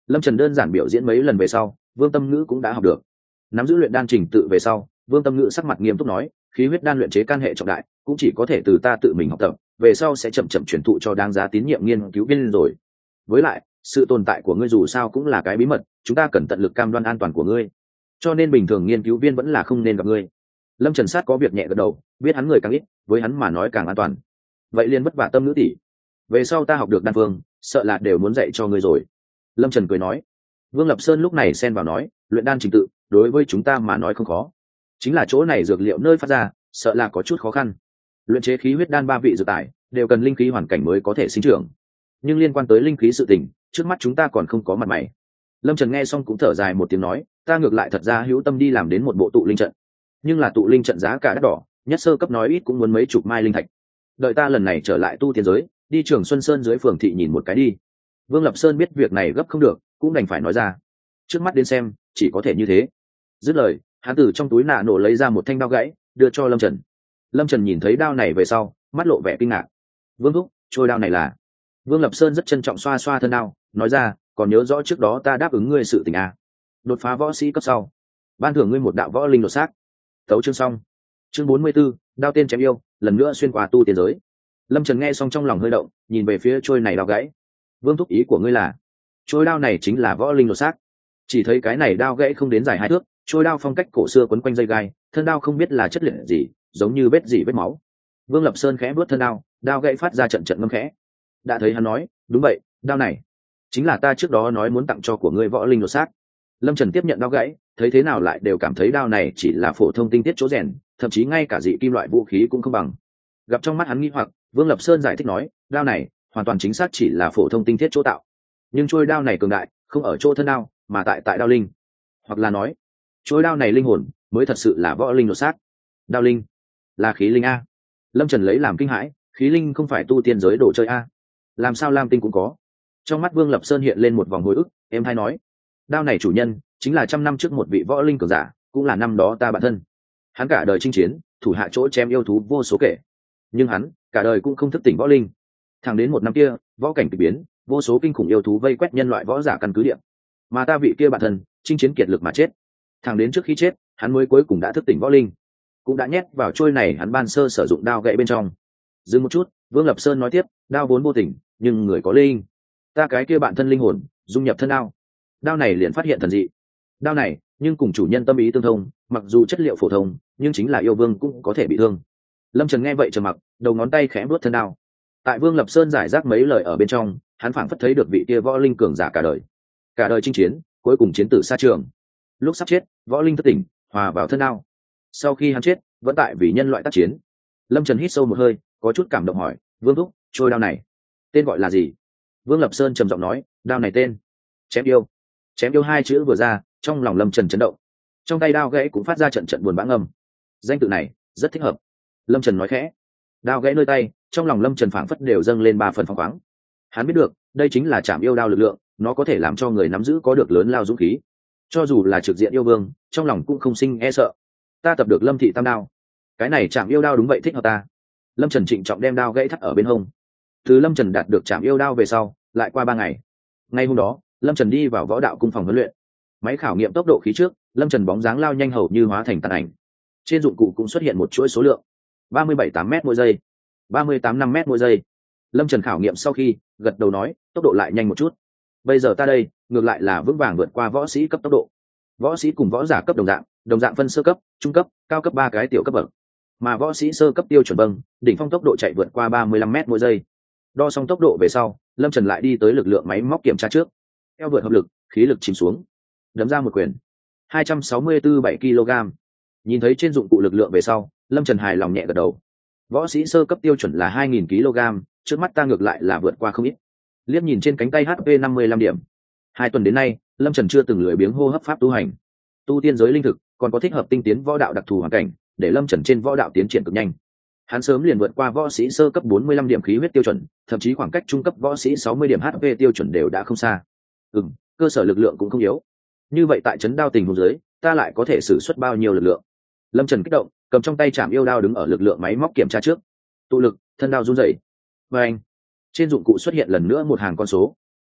Lâm Trần đơn giản biểu diễn mấy lần về sau, Vương Tâm Ngữ cũng đã học được. Nắm giữ luyện đan trình tự về sau, Vương Tâm Ngữ sắc mặt nghiêm túc nói, khí huyết đan luyện chế can hệ trọng đại, cũng chỉ có thể từ ta tự mình học tập, về sau sẽ chậm chậm truyền thụ cho đáng giá tín nhiệm nghiên cứu viên rồi. Với lại, sự tồn tại của ngươi dù sao cũng là cái bí mật, chúng ta cần tận lực cam đoan an toàn của ngươi. Cho nên bình thường nghiên cứu viên vẫn là không nên gặp ngươi. Lâm Trần Sát có việc nhẹ gật đầu, biết hắn người càng ít, với hắn mà nói càng an toàn. Vậy liền vất vả Tâm Ngữ tỷ. Về sau ta học được đan phương, sợ là đều muốn dạy cho ngươi rồi. Lâm Trần cười nói. Vương Lập Sơn lúc này xen vào nói, luyện đan trình tự, đối với chúng ta mà nói không khó. Chính là chỗ này dược liệu nơi phát ra, sợ là có chút khó khăn. Luyện chế khí huyết đan ba vị dược tài, đều cần linh khí hoàn cảnh mới có thể sinh trưởng. Nhưng liên quan tới linh khí sự tình, trước mắt chúng ta còn không có mặt mày. Lâm Trần nghe xong cũng thở dài một tiếng nói, ta ngược lại thật ra hữu tâm đi làm đến một bộ tụ linh trận. Nhưng là tụ linh trận giá cả đắt đỏ, nhất sơ cấp nói ít cũng muốn mấy chục mai linh thạch. Đợi ta lần này trở lại tu tiên giới, đi Trường Xuân Sơn dưới phường thị nhìn một cái đi. Vương Lập Sơn biết việc này gấp không được, cũng đành phải nói ra. Trước mắt đến xem, chỉ có thể như thế. Dứt lời, hắn từ trong túi nạ nổ lấy ra một thanh đao gãy, đưa cho Lâm Trần. Lâm Trần nhìn thấy đao này về sau, mắt lộ vẻ kinh ngạc. Vương thúc, trôi đao này là? Vương Lập Sơn rất trân trọng xoa xoa thân đao, nói ra, còn nhớ rõ trước đó ta đáp ứng ngươi sự tình à? Đột phá võ sĩ cấp sau, ban thưởng ngươi một đạo võ linh đột xác. Tấu chương xong. Chương bốn mươi 44, đao tên chém yêu, lần nữa xuyên qua tu tiên giới. Lâm Trần nghe xong trong lòng hơi động, nhìn về phía trôi này đao gãy. Vương thúc, ý của ngươi là, trôi đao này chính là võ linh đột xác? Chỉ thấy cái này đao gãy không đến dài hai thước, trôi đao phong cách cổ xưa quấn quanh dây gai, thân đao không biết là chất liệu gì, giống như vết gì vết máu. Vương Lập Sơn khẽ vuốt thân đao, đao gãy phát ra trận trận ngâm khẽ. Đã thấy hắn nói, đúng vậy, đao này chính là ta trước đó nói muốn tặng cho của ngươi võ linh đột xác. Lâm Trần tiếp nhận đao gãy, thấy thế nào lại đều cảm thấy đao này chỉ là phổ thông tinh tiết chỗ rèn, thậm chí ngay cả dị kim loại vũ khí cũng không bằng. Gặp trong mắt hắn nghi hoặc, Vương Lập Sơn giải thích nói, đao này hoàn toàn chính xác chỉ là phổ thông tinh tiết chỗ tạo, nhưng trôi đao này cường đại, không ở chỗ thân đao, mà tại tại đao linh, hoặc là nói, trôi đao này linh hồn mới thật sự là võ linh đột xác. Đao linh là khí linh a? Lâm Trần lấy làm kinh hãi, khí linh không phải tu tiên giới đồ chơi a? Làm sao lam tinh cũng có? Trong mắt Vương Lập Sơn hiện lên một vòng hồi ức, em hay nói, đao này chủ nhân chính là trăm năm trước một vị võ linh cường giả, cũng là năm đó ta bản thân. Hắn cả đời chinh chiến, thủ hạ chỗ chém yêu thú vô số kể, nhưng hắn cả đời cũng không thức tỉnh võ linh. Thẳng đến một năm kia, võ cảnh kỳ biến, vô số kinh khủng yêu thú vây quét nhân loại võ giả căn cứ địa, mà ta vị kia bản thân chinh chiến kiệt lực mà chết. Thẳng đến trước khi chết, hắn mới cuối cùng đã thức tỉnh võ linh, cũng đã nhét vào trôi này hắn ban sơ sử dụng đao gậy bên trong. Dừng một chút, Vương Lập Sơn nói tiếp, đao vốn vô tình, nhưng người có linh. Ta cái kia bản thân linh hồn dung nhập thân đao, đao này liền phát hiện thần dị. Đao này nhưng cùng chủ nhân tâm ý tương thông, mặc dù chất liệu phổ thông, nhưng chính là yêu vương cũng có thể bị thương. Lâm Trần nghe vậy trầm mặc, đầu ngón tay khẽ vuốt thân đao. Tại Vương Lập Sơn giải rác mấy lời ở bên trong, hắn phảng phất thấy được vị kia võ linh cường giả cả đời, cả đời chinh chiến, cuối cùng chiến tử xa trường. Lúc sắp chết, võ linh thất tỉnh, hòa vào thân đao. Sau khi hắn chết, vẫn tại vì nhân loại tác chiến. Lâm Trần hít sâu một hơi, có chút cảm động hỏi, Vương thúc, trôi đao này tên gọi là gì? Vương Lập Sơn trầm giọng nói, đao này tên chém yêu. Chém yêu hai chữ vừa ra, trong lòng Lâm Trần chấn động, trong tay đao gãy cũng phát ra trận trận buồn bã ngầm. Danh tự này rất thích hợp. Lâm Trần nói khẽ. Đao gãy nơi tay, trong lòng Lâm Trần phảng phất đều dâng lên ba phần phóng khoáng. Hắn biết được, đây chính là chạm yêu đao lực lượng, nó có thể làm cho người nắm giữ có được lớn lao dũng khí. Cho dù là trực diện yêu vương, trong lòng cũng không sinh e sợ. Ta tập được Lâm thị tam đao, cái này chạm yêu đao đúng vậy thích hợp ta. Lâm Trần trịnh trọng đem đao gãy thắt ở bên hông. Từ Lâm Trần đạt được chạm yêu đao về sau, lại qua ba ngày. Ngay hôm đó, Lâm Trần đi vào võ đạo cung phòng huấn luyện. Máy khảo nghiệm tốc độ khí trước, Lâm Trần bóng dáng lao nhanh hầu như hóa thành tàn ảnh. Trên dụng cụ cũng xuất hiện một chuỗi số lượng, ba mươi bảy tám m mỗi giây, ba mươi tám năm m mỗi giây. Lâm Trần khảo nghiệm sau khi gật đầu nói, tốc độ lại nhanh một chút. Bây giờ ta đây ngược lại là vững vàng vượt qua võ sĩ cấp tốc độ. Võ sĩ cùng võ giả cấp đồng dạng, đồng dạng phân sơ cấp, trung cấp, cao cấp ba cái tiểu cấp bậc. Mà võ sĩ sơ cấp tiêu chuẩn bâng, đỉnh phong tốc độ chạy vượt qua ba mươi lăm m mỗi giây. Đo xong tốc độ về sau, Lâm Trần lại đi tới lực lượng máy móc kiểm tra trước. Eo vượt hợp lực, khí lực chìm xuống, đấm ra một quyền, hai trăm sáu mươi tư bảy ki lô gam. Nhìn thấy trên dụng cụ lực lượng về sau, Lâm Trần hài lòng nhẹ gật đầu. Võ sĩ sơ cấp tiêu chuẩn là hai nghìn ki lô gam, trước mắt ta ngược lại là vượt qua không ít. Liếc nhìn trên cánh tay hát pê năm mươi lăm điểm. Hai tuần đến nay, Lâm Trần chưa từng lười biếng hô hấp pháp tu hành. Tu tiên giới linh thực, còn có thích hợp tinh tiến võ đạo đặc thù hoàn cảnh, để Lâm Trần trên võ đạo tiến triển cực nhanh. Hắn sớm liền vượt qua võ sĩ sơ cấp bốn mươi lăm điểm khí huyết tiêu chuẩn, thậm chí khoảng cách trung cấp võ sĩ sáu mươi điểm hát pê tiêu chuẩn đều đã không xa. Ừm, cơ sở lực lượng cũng không yếu. Như vậy tại trấn đao tình huống dưới, ta lại có thể sử xuất bao nhiêu lực lượng? Lâm Trần kích động, cầm trong tay chạm yêu đao đứng ở lực lượng máy móc kiểm tra trước. Tụ lực, thân đao run rẩy. Và anh, trên dụng cụ xuất hiện lần nữa một hàng con số.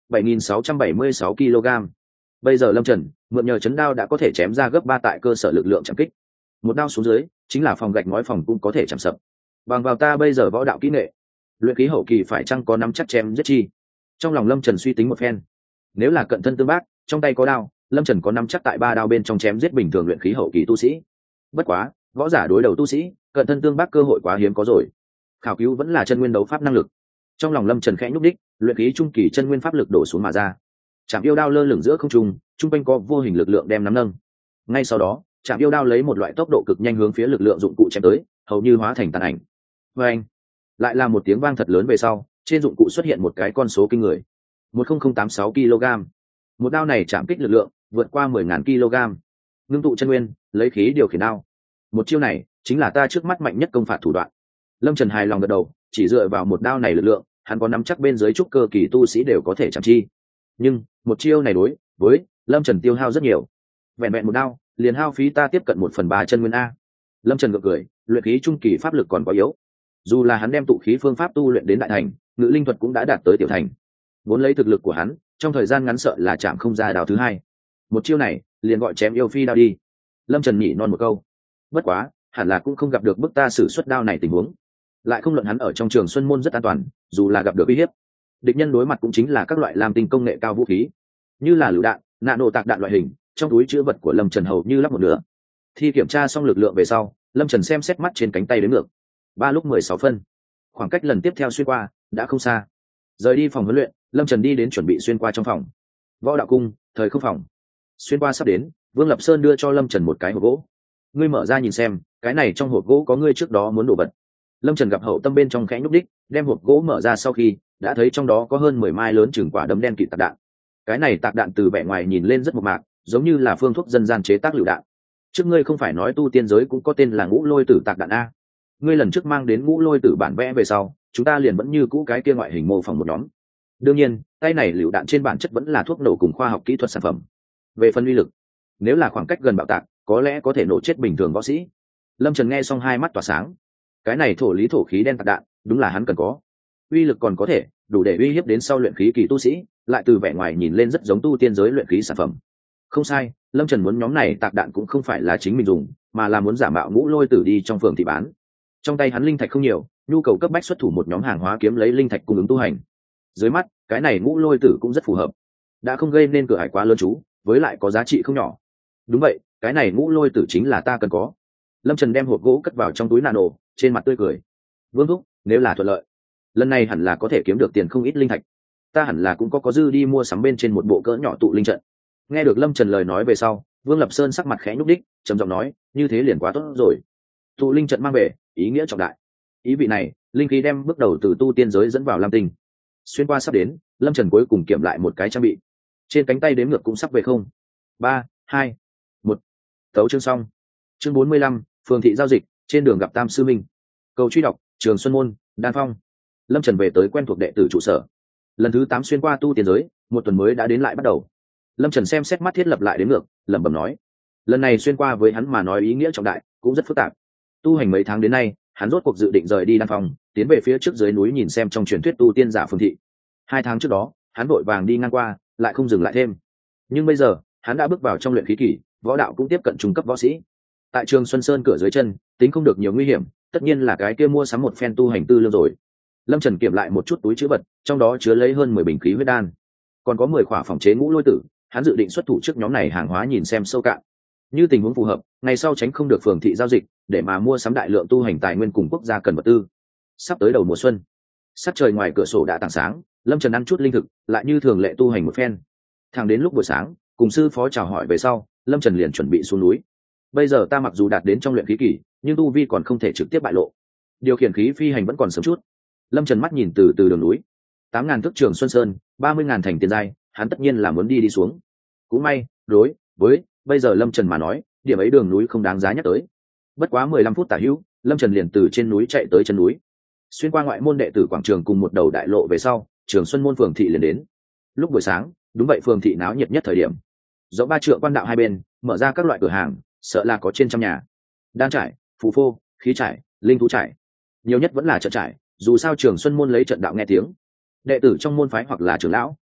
bảy nghìn sáu trăm bảy mươi sáu ki lô gam. Bây giờ Lâm Trần mượn nhờ chấn đao đã có thể chém ra gấp ba tại cơ sở lực lượng chạm kích. Một đao xuống dưới, chính là phòng gạch ngói phòng cũng có thể chạm sập. Bằng vào ta bây giờ võ đạo kỹ nghệ, luyện khí hậu kỳ phải chăng có nắm chắc chém giết chi? Trong lòng Lâm Trần suy tính một phen. Nếu là cận thân tương bác, trong tay có đao, Lâm Trần có nắm chắc tại ba đao bên trong chém giết bình thường luyện khí hậu kỳ tu sĩ. Bất quá, võ giả đối đầu tu sĩ, cận thân tương bác cơ hội quá hiếm có rồi. Khảo cứu vẫn là chân nguyên đấu pháp năng lực. Trong lòng Lâm Trần khẽ nhúc đích, luyện khí trung kỳ chân nguyên pháp lực đổ xuống mà ra. Trảm yêu đao lơ lửng giữa không trung, trung quanh có vô hình lực lượng đem nắm nâng. Ngay sau đó, Trảm yêu đao lấy một loại tốc độ cực nhanh hướng phía lực lượng dụng cụ chém tới, hầu như hóa thành tàn ảnh. Và anh, lại là một tiếng vang thật lớn về sau, trên dụng cụ xuất hiện một cái con số kinh người, một nghìn không trăm tám mươi sáu ki lô gam. Một đao này chạm kích lực lượng vượt qua mười nghìn ki lô gam. Ngưng tụ chân nguyên, lấy khí điều khiển đao. Một chiêu này chính là ta trước mắt mạnh nhất công phạt thủ đoạn. Lâm Trần hài lòng gật đầu, chỉ dựa vào một đao này lực lượng, hắn có nắm chắc bên dưới trúc cơ kỳ tu sĩ đều có thể chạm chi. Nhưng một chiêu này đối với Lâm Trần tiêu hao rất nhiều. Vẹn vẹn một đao, liền hao phí ta tiếp cận một phần ba chân nguyên a. Lâm Trần gượng cười, luyện khí trung kỳ pháp lực còn quá yếu. Dù là hắn đem tụ khí phương pháp tu luyện đến đại thành, ngự linh thuật cũng đã đạt tới tiểu thành. Vốn lấy thực lực của hắn, trong thời gian ngắn sợ là chạm không ra đao thứ hai. Một chiêu này, liền gọi chém yêu phi đao đi. Lâm Trần nhỉ non một câu. Bất quá, hẳn là cũng không gặp được bức ta sử xuất đao này tình huống. Lại không luận hắn ở trong trường Xuân Môn rất an toàn, dù là gặp được uy hiếp, địch nhân đối mặt cũng chính là các loại làm tinh công nghệ cao vũ khí, như là lựu đạn, nano tạc đạn loại hình. Trong túi chứa vật của Lâm Trần hầu như lắp một nửa. Thi kiểm tra xong lực lượng về sau, Lâm Trần xem xét mắt trên cánh tay đến ngược. Ba lúc mười sáu phân. Khoảng cách lần tiếp theo xuyên qua đã không xa. Rời đi phòng huấn luyện, Lâm Trần đi đến chuẩn bị xuyên qua trong phòng. Võ đạo cung, thời không phòng. Xuyên qua sắp đến, Vương Lập Sơn đưa cho Lâm Trần một cái hộp gỗ. Ngươi mở ra nhìn xem, cái này trong hộp gỗ có ngươi trước đó muốn đồ vật. Lâm Trần gặp hậu tâm bên trong khẽ nhúc đích, đem hộp gỗ mở ra sau khi, đã thấy trong đó có hơn mười mai lớn chừng quả đấm đen kịt tạc đạn. Cái này tạc đạn từ vẻ ngoài nhìn lên rất mộc mạc, giống như là phương thuốc dân gian chế tác lựu đạn. Trước ngươi không phải nói tu tiên giới cũng có tên là ngũ lôi tử tạc đạn a? Ngươi lần trước mang đến ngũ lôi tử bản vẽ về sau, chúng ta liền vẫn như cũ cái kia ngoại hình mô phỏng một nhóm. Đương nhiên, tay này lựu đạn trên bản chất vẫn là thuốc nổ cùng khoa học kỹ thuật sản phẩm. Về phần uy lực, nếu là khoảng cách gần bạo tạc, có lẽ có thể nổ chết bình thường võ sĩ. Lâm Trần nghe xong hai mắt tỏa sáng. Cái này thổ lý thổ khí đen tạc đạn, đúng là hắn cần có. Uy lực còn có thể, đủ để uy hiếp đến sau luyện khí kỳ tu sĩ, lại từ vẻ ngoài nhìn lên rất giống tu tiên giới luyện khí sản phẩm. Không sai, Lâm Trần muốn nhóm này tạc đạn cũng không phải là chính mình dùng, mà là muốn giả mạo ngũ lôi tử đi trong phường thị bán. Trong tay hắn linh thạch không nhiều, nhu cầu cấp bách xuất thủ một nhóm hàng hóa kiếm lấy linh thạch cung ứng tu hành. Dưới mắt, cái này ngũ lôi tử cũng rất phù hợp, đã không gây nên cửa hải quá lớn chú, với lại có giá trị không nhỏ. Đúng vậy, cái này ngũ lôi tử chính là ta cần có. Lâm Trần đem hộp gỗ cất vào trong túi nano, trên mặt tươi cười. Vương thúc, nếu là thuận lợi, lần này hẳn là có thể kiếm được tiền không ít linh thạch. Ta hẳn là cũng có có dư đi mua sắm bên trên một bộ cỡ nhỏ tụ linh trận. Nghe được Lâm Trần lời nói về sau, Vương Lập Sơn sắc mặt khẽ nhúc đích, trầm giọng nói, như thế liền quá tốt rồi. Tụ linh trận mang về, ý nghĩa trọng đại. Ý vị này, linh khí đem bước đầu từ tu tiên giới dẫn vào lam tinh. Xuyên qua sắp đến, Lâm Trần cuối cùng kiểm lại một cái trang bị. Trên cánh tay đếm ngược cũng sắp về không. Ba, hai, một. Tấu chương xong. Chương bốn mươi lăm, phường thị giao dịch, trên đường gặp Tam sư minh. Cầu truy đọc, Trường Xuân Môn, Đan Phong. Lâm Trần về tới quen thuộc đệ tử trụ sở. Lần thứ tám xuyên qua tu tiên giới, một tuần mới đã đến lại bắt đầu. Lâm Trần xem xét mắt thiết lập lại đến ngược, lẩm bẩm nói, lần này xuyên qua với hắn mà nói ý nghĩa trọng đại, cũng rất phức tạp. Tu hành mấy tháng đến nay, hắn rốt cuộc dự định rời đi Đan Phong, tiến về phía trước dưới núi nhìn xem trong truyền thuyết tu tiên giả phường thị. Hai tháng trước đó, hắn vội vàng đi ngang qua, lại không dừng lại thêm. Nhưng bây giờ, hắn đã bước vào trong luyện khí kỳ, võ đạo cũng tiếp cận trung cấp võ sĩ. Tại Trường Xuân Sơn cửa dưới chân, tính không được nhiều nguy hiểm, tất nhiên là cái kia mua sắm một phen tu hành tư lương rồi. Lâm Trần kiểm lại một chút túi trữ vật, trong đó chứa lấy hơn mười bình khí huyết đan, còn có mười khỏa phòng chế ngũ lôi tử. Hắn dự định xuất thủ trước nhóm này hàng hóa nhìn xem sâu cạn. Như tình huống phù hợp, ngày sau tránh không được phường thị giao dịch, để mà mua sắm đại lượng tu hành tài nguyên cùng quốc gia cần vật tư. Sắp tới đầu mùa xuân, sắc trời ngoài cửa sổ đã tảng sáng, Lâm Trần ăn chút linh thực, lại như thường lệ tu hành một phen. Thẳng đến lúc buổi sáng, cùng sư phó chào hỏi về sau, Lâm Trần liền chuẩn bị xuống núi. Bây giờ ta mặc dù đạt đến trong luyện khí kỳ, nhưng tu vi còn không thể trực tiếp bại lộ. Điều khiển khí phi hành vẫn còn sớm chút. Lâm Trần mắt nhìn từ từ đường núi, tám ngàn thước Trường Xuân Sơn, ba mươi ngàn thành tiền giai, hắn tất nhiên là muốn đi đi xuống. Cũng may, đối với bây giờ Lâm Trần mà nói, điểm ấy đường núi không đáng giá nhắc tới. Bất quá mười lăm phút tả hữu, Lâm Trần liền từ trên núi chạy tới chân núi. Xuyên qua ngoại môn đệ tử quảng trường cùng một đầu đại lộ về sau, Trường Xuân Môn phường thị liền đến. Lúc buổi sáng, đúng vậy phường thị náo nhiệt nhất thời điểm. Rộng ba trượng quan đạo hai bên, mở ra các loại cửa hàng, sợ là có trên trăm nhà. Đan trải, phù phô, khí trải, linh thú trải. Nhiều nhất vẫn là trận trải, dù sao Trường Xuân Môn lấy trận đạo nghe tiếng. Đệ tử trong môn phái hoặc là trưởng lão,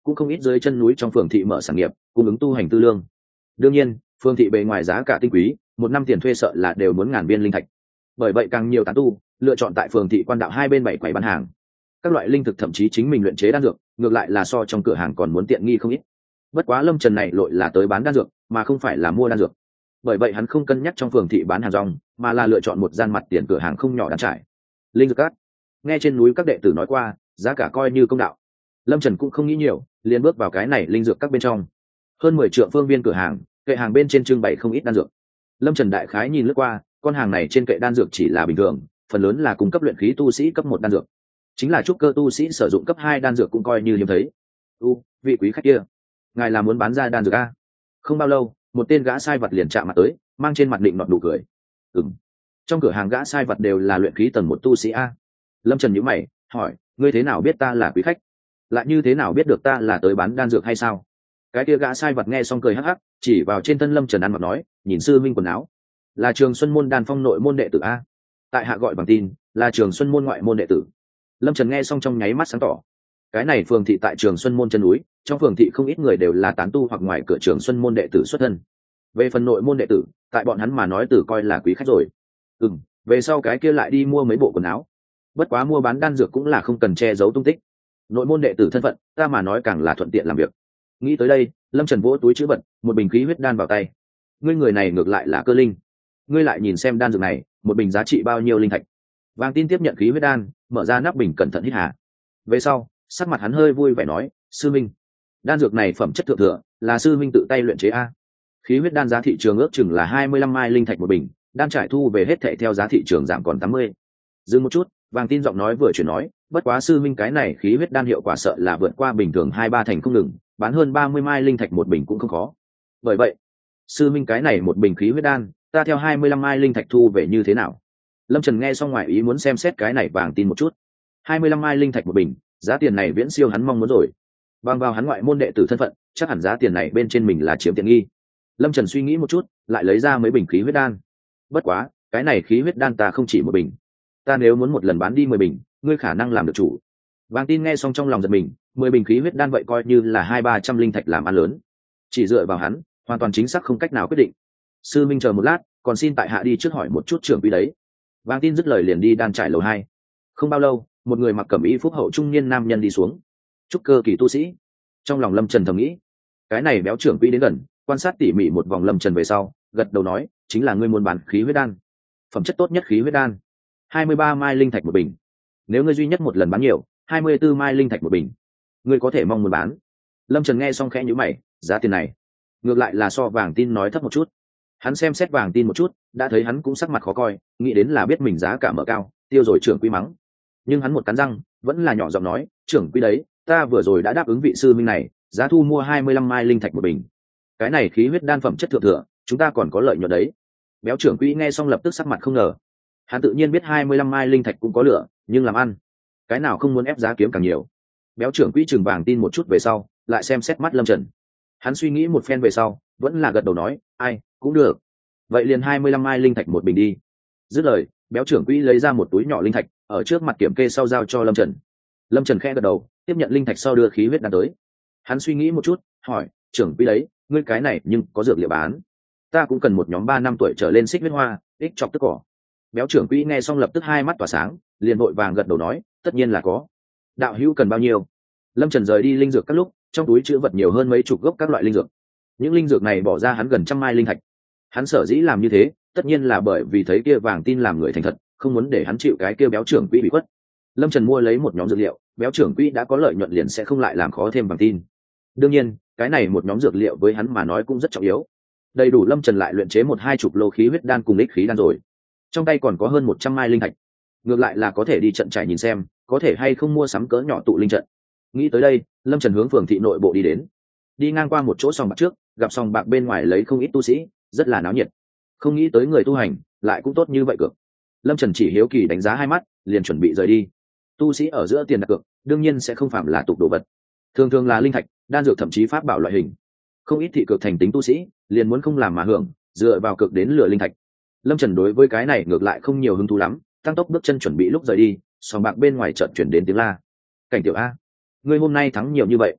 cũng không ít dưới chân núi trong phường thị mở sản nghiệp cung ứng tu hành tư lương. Đương nhiên phường thị bề ngoài giá cả tinh quý, một năm tiền thuê sợ là đều muốn ngàn viên linh thạch. Bởi vậy càng nhiều tán tu lựa chọn tại phường thị quan đạo hai bên bảy quầy bán hàng các loại linh thực, thậm chí chính mình luyện chế đan dược, ngược lại là so trong cửa hàng còn muốn tiện nghi không ít. Bất quá Lâm Trần này lội là tới bán đan dược mà không phải là mua đan dược, bởi vậy hắn không cân nhắc trong phường thị bán hàng rong, mà là lựa chọn một gian mặt tiền cửa hàng không nhỏ đan trải. Linh dược cát, nghe trên núi các đệ tử nói qua, giá cả coi như công đạo. Lâm Trần cũng không nghĩ nhiều, liền bước vào cái này linh dược các bên trong. Hơn mười trượng phương viên cửa hàng, kệ hàng bên trên trưng bày không ít đan dược. Lâm Trần đại khái nhìn lướt qua, con hàng này trên kệ đan dược chỉ là bình thường, phần lớn là cung cấp luyện khí tu sĩ cấp một đan dược. Chính là trúc cơ tu sĩ sử dụng cấp hai đan dược cũng coi như hiếm thấy. U, vị quý khách kia, ngài là muốn bán ra đan dược a? Không bao lâu, một tên gã sai vật liền chạm mặt tới, mang trên mặt định nọt nụ cười. Ừm, trong cửa hàng gã sai vật đều là luyện khí tầng một tu sĩ a. Lâm Trần nhíu mày, hỏi, ngươi thế nào biết ta là quý khách, lại như thế nào biết được ta là tới bán đan dược hay sao? Cái kia gã sai vật nghe xong cười hắc hắc, chỉ vào trên thân Lâm Trần ăn mặc nói, nhìn sư minh quần áo, là Trường Xuân môn đan phong nội môn đệ tử a. Tại hạ gọi bằng tin, là Trường Xuân môn ngoại môn đệ tử. Lâm Trần nghe xong trong nháy mắt sáng tỏ. Cái này phường thị tại Trường Xuân môn chân núi, trong phường thị không ít người đều là tán tu hoặc ngoài cửa Trường Xuân môn đệ tử xuất thân. Về phần nội môn đệ tử, tại bọn hắn mà nói từ coi là quý khách rồi. Ừ, về sau cái kia lại đi mua mấy bộ quần áo. Bất quá mua bán đan dược cũng là không cần che giấu tung tích. Nội môn đệ tử thân phận, ta mà nói càng là thuận tiện làm việc. Nghĩ tới đây, Lâm Trần vỗ túi chữ vật, một bình khí huyết đan vào tay. Ngươi người này ngược lại là cơ linh. Ngươi lại nhìn xem đan dược này, một bình giá trị bao nhiêu linh thạch? Vàng Tin tiếp nhận khí huyết đan, mở ra nắp bình cẩn thận hít hà. Về sau, sắc mặt hắn hơi vui vẻ nói, sư minh, đan dược này phẩm chất thượng thừa, là sư minh tự tay luyện chế a. Khí huyết đan giá thị trường ước chừng là hai mươi lăm mai linh thạch một bình, đan trải thu về hết thệ theo giá thị trường giảm còn tám mươi. Dừng một chút, Vàng Tin giọng nói vừa chuyển nói, bất quá sư minh cái này khí huyết đan hiệu quả sợ là vượt qua bình thường hai ba thành không ngừng, bán hơn ba mươi mai linh thạch một bình cũng không khó. Bởi vậy, sư minh cái này một bình khí huyết đan, ta theo hai mươi lăm mai linh thạch thu về như thế nào? Lâm Trần nghe xong ngoài ý muốn xem xét cái này Vàng Tin một chút. hai mươi lăm mai linh thạch một bình, giá tiền này viễn siêu hắn mong muốn rồi. Bằng vào hắn ngoại môn đệ tử thân phận, chắc hẳn giá tiền này bên trên mình là chiếm tiện nghi. Lâm Trần suy nghĩ một chút, lại lấy ra mấy bình khí huyết đan. Bất quá, cái này khí huyết đan ta không chỉ một bình. Ta nếu muốn một lần bán đi mười bình, ngươi khả năng làm được chủ. Vàng Tin nghe xong trong lòng giật mình, mười bình khí huyết đan vậy coi như là hai ba trăm linh thạch làm ăn lớn. Chỉ dựa vào hắn, hoàn toàn chính xác không cách nào quyết định. Sư minh chờ một lát, còn xin tại hạ đi trước hỏi một chút trưởng quý đấy. Vàng Tin dứt lời liền đi đan trải lầu hai. Không bao lâu, một người mặc cẩm y phúc hậu trung niên nam nhân đi xuống. Trúc cơ kỳ tu sĩ. Trong lòng Lâm Trần thầm nghĩ, cái này béo trưởng quý đến gần, quan sát tỉ mỉ một vòng Lâm Trần về sau, gật đầu nói, chính là ngươi muốn bán khí huyết đan. Phẩm chất tốt nhất khí huyết đan, hai mươi ba mai linh thạch một bình. Nếu ngươi duy nhất một lần bán nhiều, hai mươi tư mai linh thạch một bình, ngươi có thể mong muốn bán. Lâm Trần nghe xong khẽ nhíu mày, giá tiền này, ngược lại là so Vàng Tin nói thấp một chút. Hắn xem xét Vàng Tin một chút, đã thấy hắn cũng sắc mặt khó coi, nghĩ đến là biết mình giá cả mở cao, tiêu rồi trưởng quý mắng. Nhưng hắn một cắn răng, vẫn là nhỏ giọng nói, trưởng quý đấy, ta vừa rồi đã đáp ứng vị sư minh này, giá thu mua hai mươi lăm mai linh thạch một bình. Cái này khí huyết đan phẩm chất thượng thừa, chúng ta còn có lợi nhuận đấy. Béo trưởng quý nghe xong lập tức sắc mặt không ngờ. Hắn tự nhiên biết hai mươi lăm mai linh thạch cũng có lửa, nhưng làm ăn, cái nào không muốn ép giá kiếm càng nhiều. Béo trưởng quý chừng Vàng Tin một chút về sau, lại xem xét mắt Lâm Trần. Hắn suy nghĩ một phen về sau, vẫn là gật đầu nói, ai, cũng được. Vậy liền hai mươi lăm mai linh thạch một bình đi. Dứt lời, béo trưởng quỹ lấy ra một túi nhỏ linh thạch, ở trước mặt kiểm kê sau giao cho Lâm Trần. Lâm Trần khẽ gật đầu, tiếp nhận linh thạch sau đưa khí huyết đan tới. Hắn suy nghĩ một chút, hỏi, trưởng quỹ đấy, ngươi cái này nhưng có dược liệu bán. Ta cũng cần một nhóm ba năm tuổi trở lên xích huyết hoa, ích chọc tức cỏ. Béo trưởng quỹ nghe xong lập tức hai mắt tỏa sáng, liền vội vàng gật đầu nói, tất nhiên là có. Đạo hữu cần bao nhiêu? Lâm Trần rời đi linh dược các lúc, trong túi chứa vật nhiều hơn mấy chục gốc các loại linh dược. Những linh dược này bỏ ra hắn gần trăm mai linh thạch. Hắn sở dĩ làm như thế, tất nhiên là bởi vì thấy kia Vàng Tin làm người thành thật, không muốn để hắn chịu cái kia béo trưởng quỹ bị khuất. Lâm Trần mua lấy một nhóm dược liệu, béo trưởng quỹ đã có lợi nhuận liền sẽ không lại làm khó thêm Vàng Tin. Đương nhiên, cái này một nhóm dược liệu với hắn mà nói cũng rất trọng yếu. Đầy đủ Lâm Trần lại luyện chế một hai chục lô khí huyết đan cùng ích khí đan rồi. Trong tay còn có hơn một trăm mai linh thạch. Ngược lại là có thể đi trận trải nhìn xem, có thể hay không mua sắm cỡ nhỏ tụ linh trận. Nghĩ tới đây, Lâm Trần hướng phường thị nội bộ đi đến. Đi ngang qua một chỗ sòng bạc trước, gặp sòng bạc bên ngoài lấy không ít tu sĩ, rất là náo nhiệt. Không nghĩ tới người tu hành lại cũng tốt như vậy cược. Lâm Trần chỉ hiếu kỳ đánh giá hai mắt, liền chuẩn bị rời đi. Tu sĩ ở giữa tiền đặt cược, đương nhiên sẽ không phạm là tục đồ vật. Thường thường là linh thạch, đan dược, thậm chí pháp bảo loại hình. Không ít thị cược thành tính tu sĩ, liền muốn không làm mà hưởng, dựa vào cược đến lừa linh thạch. Lâm Trần đối với cái này ngược lại không nhiều hứng thú lắm, tăng tốc bước chân chuẩn bị lúc rời đi, sòng bạc bên ngoài chợt chuyển đến tiếng la. Cảnh tiểu A, ngươi hôm nay thắng nhiều như vậy,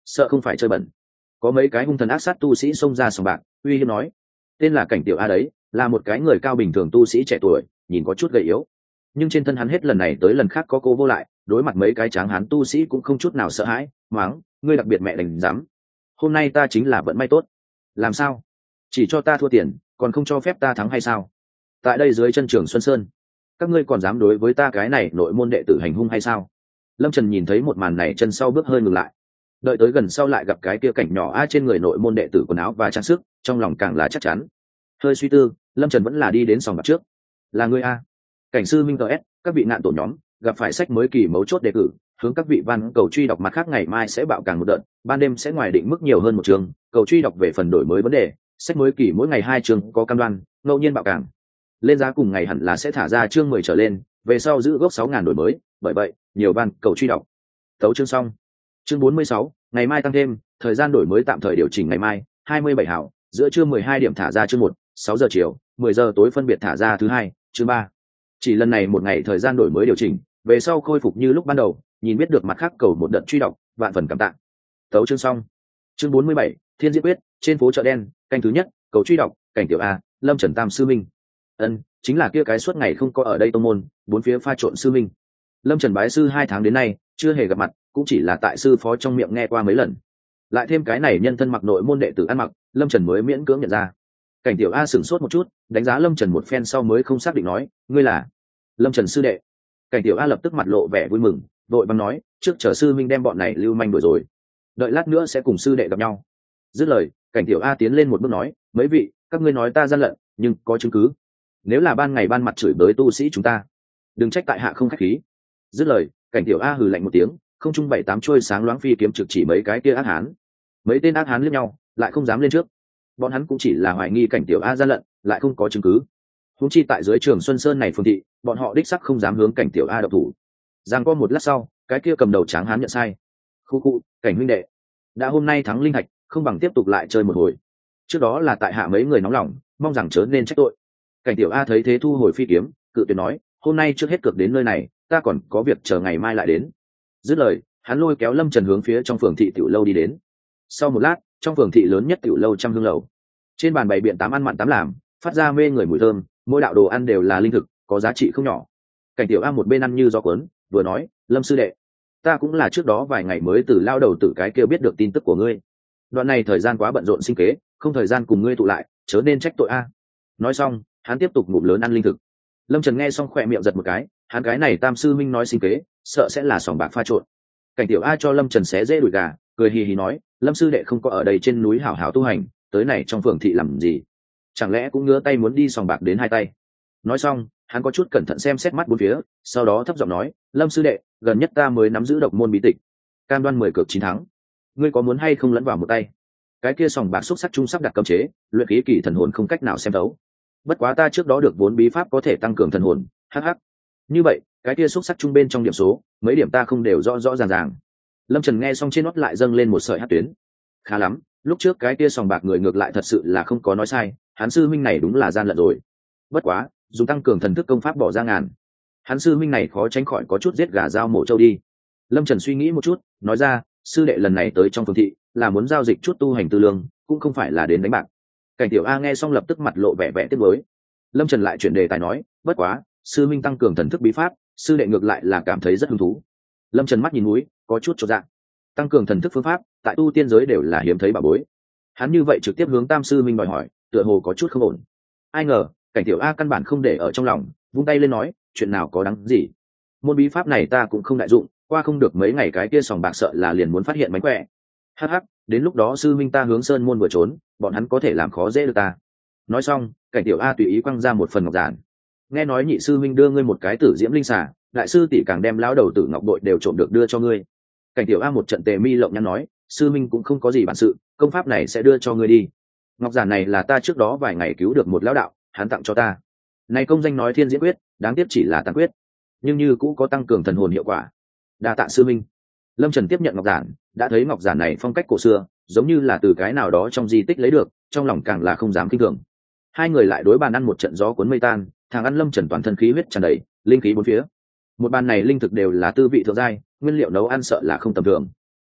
sợ không phải chơi bẩn. Có mấy cái hung thần ác sát tu sĩ xông ra sòng bạc, uy hiếp nói, tên là Cảnh Tiểu A đấy, là một cái người cao bình thường tu sĩ trẻ tuổi, nhìn có chút gầy yếu, nhưng trên thân hắn hết lần này tới lần khác có cô vô lại, đối mặt mấy cái tráng hán tu sĩ cũng không chút nào sợ hãi, mắng, ngươi đặc biệt mẹ đành dám, hôm nay ta chính là vận may tốt. Làm sao? Chỉ cho ta thua tiền, còn không cho phép ta thắng hay sao? Tại đây dưới chân trường Xuân Sơn, các ngươi còn dám đối với ta cái này nội môn đệ tử hành hung hay sao? Lâm Trần nhìn thấy một màn này, chân sau bước hơi ngừng lại, đợi tới gần sau lại gặp cái kia cảnh nhỏ a trên người nội môn đệ tử quần áo và trang sức, trong lòng càng là chắc chắn. Hơi suy tư, Lâm Trần vẫn là đi đến sòng bạc trước. Là ngươi a? Cảnh sư Minh ts, các vị nạn tổ nhóm gặp phải sách mới kỳ mấu chốt đề cử, hướng các vị văn cầu truy đọc, mặt khác ngày mai sẽ bạo càng một đợt, ban đêm sẽ ngoài định mức nhiều hơn một trường, cầu truy đọc về phần đổi mới vấn đề, sách mới kỳ mỗi ngày hai chương có cam đoan, ngẫu nhiên bạo càng. Lên giá cùng ngày hẳn là sẽ thả ra chương mười trở lên, về sau giữ gốc sáu ngàn đổi mới, bởi vậy, nhiều văn cầu truy đọc. Tấu chương xong. Chương bốn mươi sáu, ngày mai tăng thêm, thời gian đổi mới tạm thời điều chỉnh ngày mai, hai mươi bảy hảo, giữa trưa mười hai điểm thả ra chương một, sáu giờ chiều, mười giờ tối phân biệt thả ra thứ hai, chương ba. Chỉ lần này một ngày thời gian đổi mới điều chỉnh, về sau khôi phục như lúc ban đầu, nhìn biết được mặt khác cầu một đợt truy đọc, vạn phần cảm tạ. Tấu chương xong. Chương bốn mươi bảy, Thiên Diễn Quyết, trên phố chợ đen, canh thứ nhất, cầu truy đọc, Cảnh Tiểu A, Lâm Trần Tam sư minh. Ân, chính là kia cái suốt ngày không có ở đây tông môn, bốn phía pha trộn sư minh. Lâm Trần bái sư hai tháng đến nay, chưa hề gặp mặt, cũng chỉ là tại sư phó trong miệng nghe qua mấy lần. Lại thêm cái này nhân thân mặc nội môn đệ tử ăn mặc, Lâm Trần mới miễn cưỡng nhận ra. Cảnh Tiểu A sửng sốt một chút, đánh giá Lâm Trần một phen sau mới không xác định nói, ngươi là Lâm Trần sư đệ. Cảnh Tiểu A lập tức mặt lộ vẻ vui mừng, vội vàng nói, trước chờ sư minh đem bọn này lưu manh đuổi rồi, đợi lát nữa sẽ cùng sư đệ gặp nhau. Dứt lời, Cảnh Tiểu A tiến lên một bước nói, mấy vị, các ngươi nói ta gian lận, nhưng có chứng cứ. Nếu là ban ngày ban mặt chửi bới tu sĩ chúng ta, đừng trách tại hạ không khách khí. Dứt lời, Cảnh Tiểu A hừ lạnh một tiếng, không trung bảy tám trôi sáng loáng phi kiếm trực chỉ mấy cái kia ác hán. Mấy tên ác hán liếc nhau, lại không dám lên trước. Bọn hắn cũng chỉ là hoài nghi Cảnh Tiểu A gian lận, lại không có chứng cứ. Huống chi tại dưới Trường Xuân Sơn này phương thị, bọn họ đích sắc không dám hướng Cảnh Tiểu A độc thủ. Giang qua một lát sau, cái kia cầm đầu tráng hán nhận sai. Khu khu, Cảnh huynh đệ, đã hôm nay thắng linh hạch, không bằng tiếp tục lại chơi một hồi. Trước đó là tại hạ mấy người nóng lòng, mong rằng chớ nên trách tội. Cảnh Tiểu A thấy thế thu hồi phi kiếm, cự tuyệt nói, hôm nay trước hết cược đến nơi này, ta còn có việc chờ ngày mai lại đến. Dứt lời, hắn lôi kéo Lâm Trần hướng phía trong phường thị tiểu lâu đi đến. Sau một lát, trong phường thị lớn nhất tiểu lâu Trăm Hương lầu, trên bàn bày biện tám ăn mặn tám làm, phát ra mê người mùi thơm, mỗi đạo đồ ăn đều là linh thực, có giá trị không nhỏ. Cảnh Tiểu A một bên ăn như gió cuốn, vừa nói, Lâm sư đệ, ta cũng là trước đó vài ngày mới từ lao đầu tử cái kia biết được tin tức của ngươi. Đoạn này thời gian quá bận rộn sinh kế, không thời gian cùng ngươi tụ lại, chớ nên trách tội a. Nói xong, hắn tiếp tục ngụm lớn ăn linh thực. Lâm Trần nghe xong khỏe miệng giật một cái, hắn cái này Tam sư minh nói sinh kế, sợ sẽ là sòng bạc pha trộn. Cảnh Tiểu A cho Lâm Trần xé dễ đùi gà, cười hì hì nói, Lâm sư đệ không có ở đây trên núi hảo hảo tu hành, tới này trong phường thị làm gì? Chẳng lẽ cũng ngứa tay muốn đi sòng bạc đến hai tay? Nói xong, hắn có chút cẩn thận xem xét mắt bốn phía, sau đó thấp giọng nói, Lâm sư đệ, gần nhất ta mới nắm giữ độc môn bí tịch, cam đoan mười cược chín thắng, ngươi có muốn hay không lẫn vào một tay? Cái kia sòng bạc xúc sắc trung sắp đặt cấm chế, luyện khí kỳ thần hồn không cách nào xem đấu. Bất quá ta trước đó được vốn bí pháp có thể tăng cường thần hồn, hắc hắc. Như vậy, cái kia xúc sắc trung bên trong điểm số, mấy điểm ta không đều rõ rõ ràng ràng. Lâm Trần nghe xong trên nót lại dâng lên một sợi hắc tuyến. Khá lắm, lúc trước cái kia sòng bạc người ngược lại thật sự là không có nói sai, hắn sư minh này đúng là gian lận rồi. Bất quá, dùng tăng cường thần thức công pháp bỏ ra ngàn, hắn sư minh này khó tránh khỏi có chút giết gà dao mổ trâu đi. Lâm Trần suy nghĩ một chút, nói ra, sư đệ lần này tới trong phường thị là muốn giao dịch chút tu hành tư lương, cũng không phải là đến đánh bạc. Cảnh Tiểu A nghe xong lập tức mặt lộ vẻ vẻ tiếc nuối. Lâm Trần lại chuyển đề tài nói, bất quá, sư minh tăng cường thần thức bí pháp, sư đệ ngược lại là cảm thấy rất hứng thú. Lâm Trần mắt nhìn núi, có chút chột dạ. Tăng cường thần thức phương pháp, tại tu tiên giới đều là hiếm thấy bảo bối. Hắn như vậy trực tiếp hướng Tam sư minh đòi hỏi, tựa hồ có chút không ổn. Ai ngờ, Cảnh Tiểu A căn bản không để ở trong lòng, vung tay lên nói, chuyện nào có đáng gì? Môn bí pháp này ta cũng không đại dụng, qua không được mấy ngày cái kia sòng bạc sợ là liền muốn phát hiện mánh khỏe. Hắc hắc, đến lúc đó sư minh ta hướng sơn môn vừa trốn, bọn hắn có thể làm khó dễ được ta. Nói xong, Cảnh Tiểu A tùy ý quăng ra một phần ngọc giản. Nghe nói nhị sư minh đưa ngươi một cái tử diễm linh xà, đại sư tỷ càng đem lão đầu tử ngọc bội đều trộm được đưa cho ngươi. Cảnh Tiểu A một trận tề mi lộng nhăn nói, sư minh cũng không có gì bản sự, công pháp này sẽ đưa cho ngươi đi. Ngọc giản này là ta trước đó vài ngày cứu được một lão đạo, hắn tặng cho ta. Này công danh nói Thiên Diễn Quyết, đáng tiếc chỉ là tàn quyết, nhưng như cũng có tăng cường thần hồn hiệu quả. Đa tạ sư minh. Lâm Trần tiếp nhận ngọc giản, đã thấy ngọc giản này phong cách cổ xưa, giống như là từ cái nào đó trong di tích lấy được, trong lòng càng là không dám kinh thường. Hai người lại đối bàn ăn một trận gió cuốn mây tan, thằng ăn Lâm Trần toàn thân khí huyết tràn đầy, linh khí bốn phía. Một bàn này linh thực đều là tư vị thượng giai, nguyên liệu nấu ăn sợ là không tầm thường.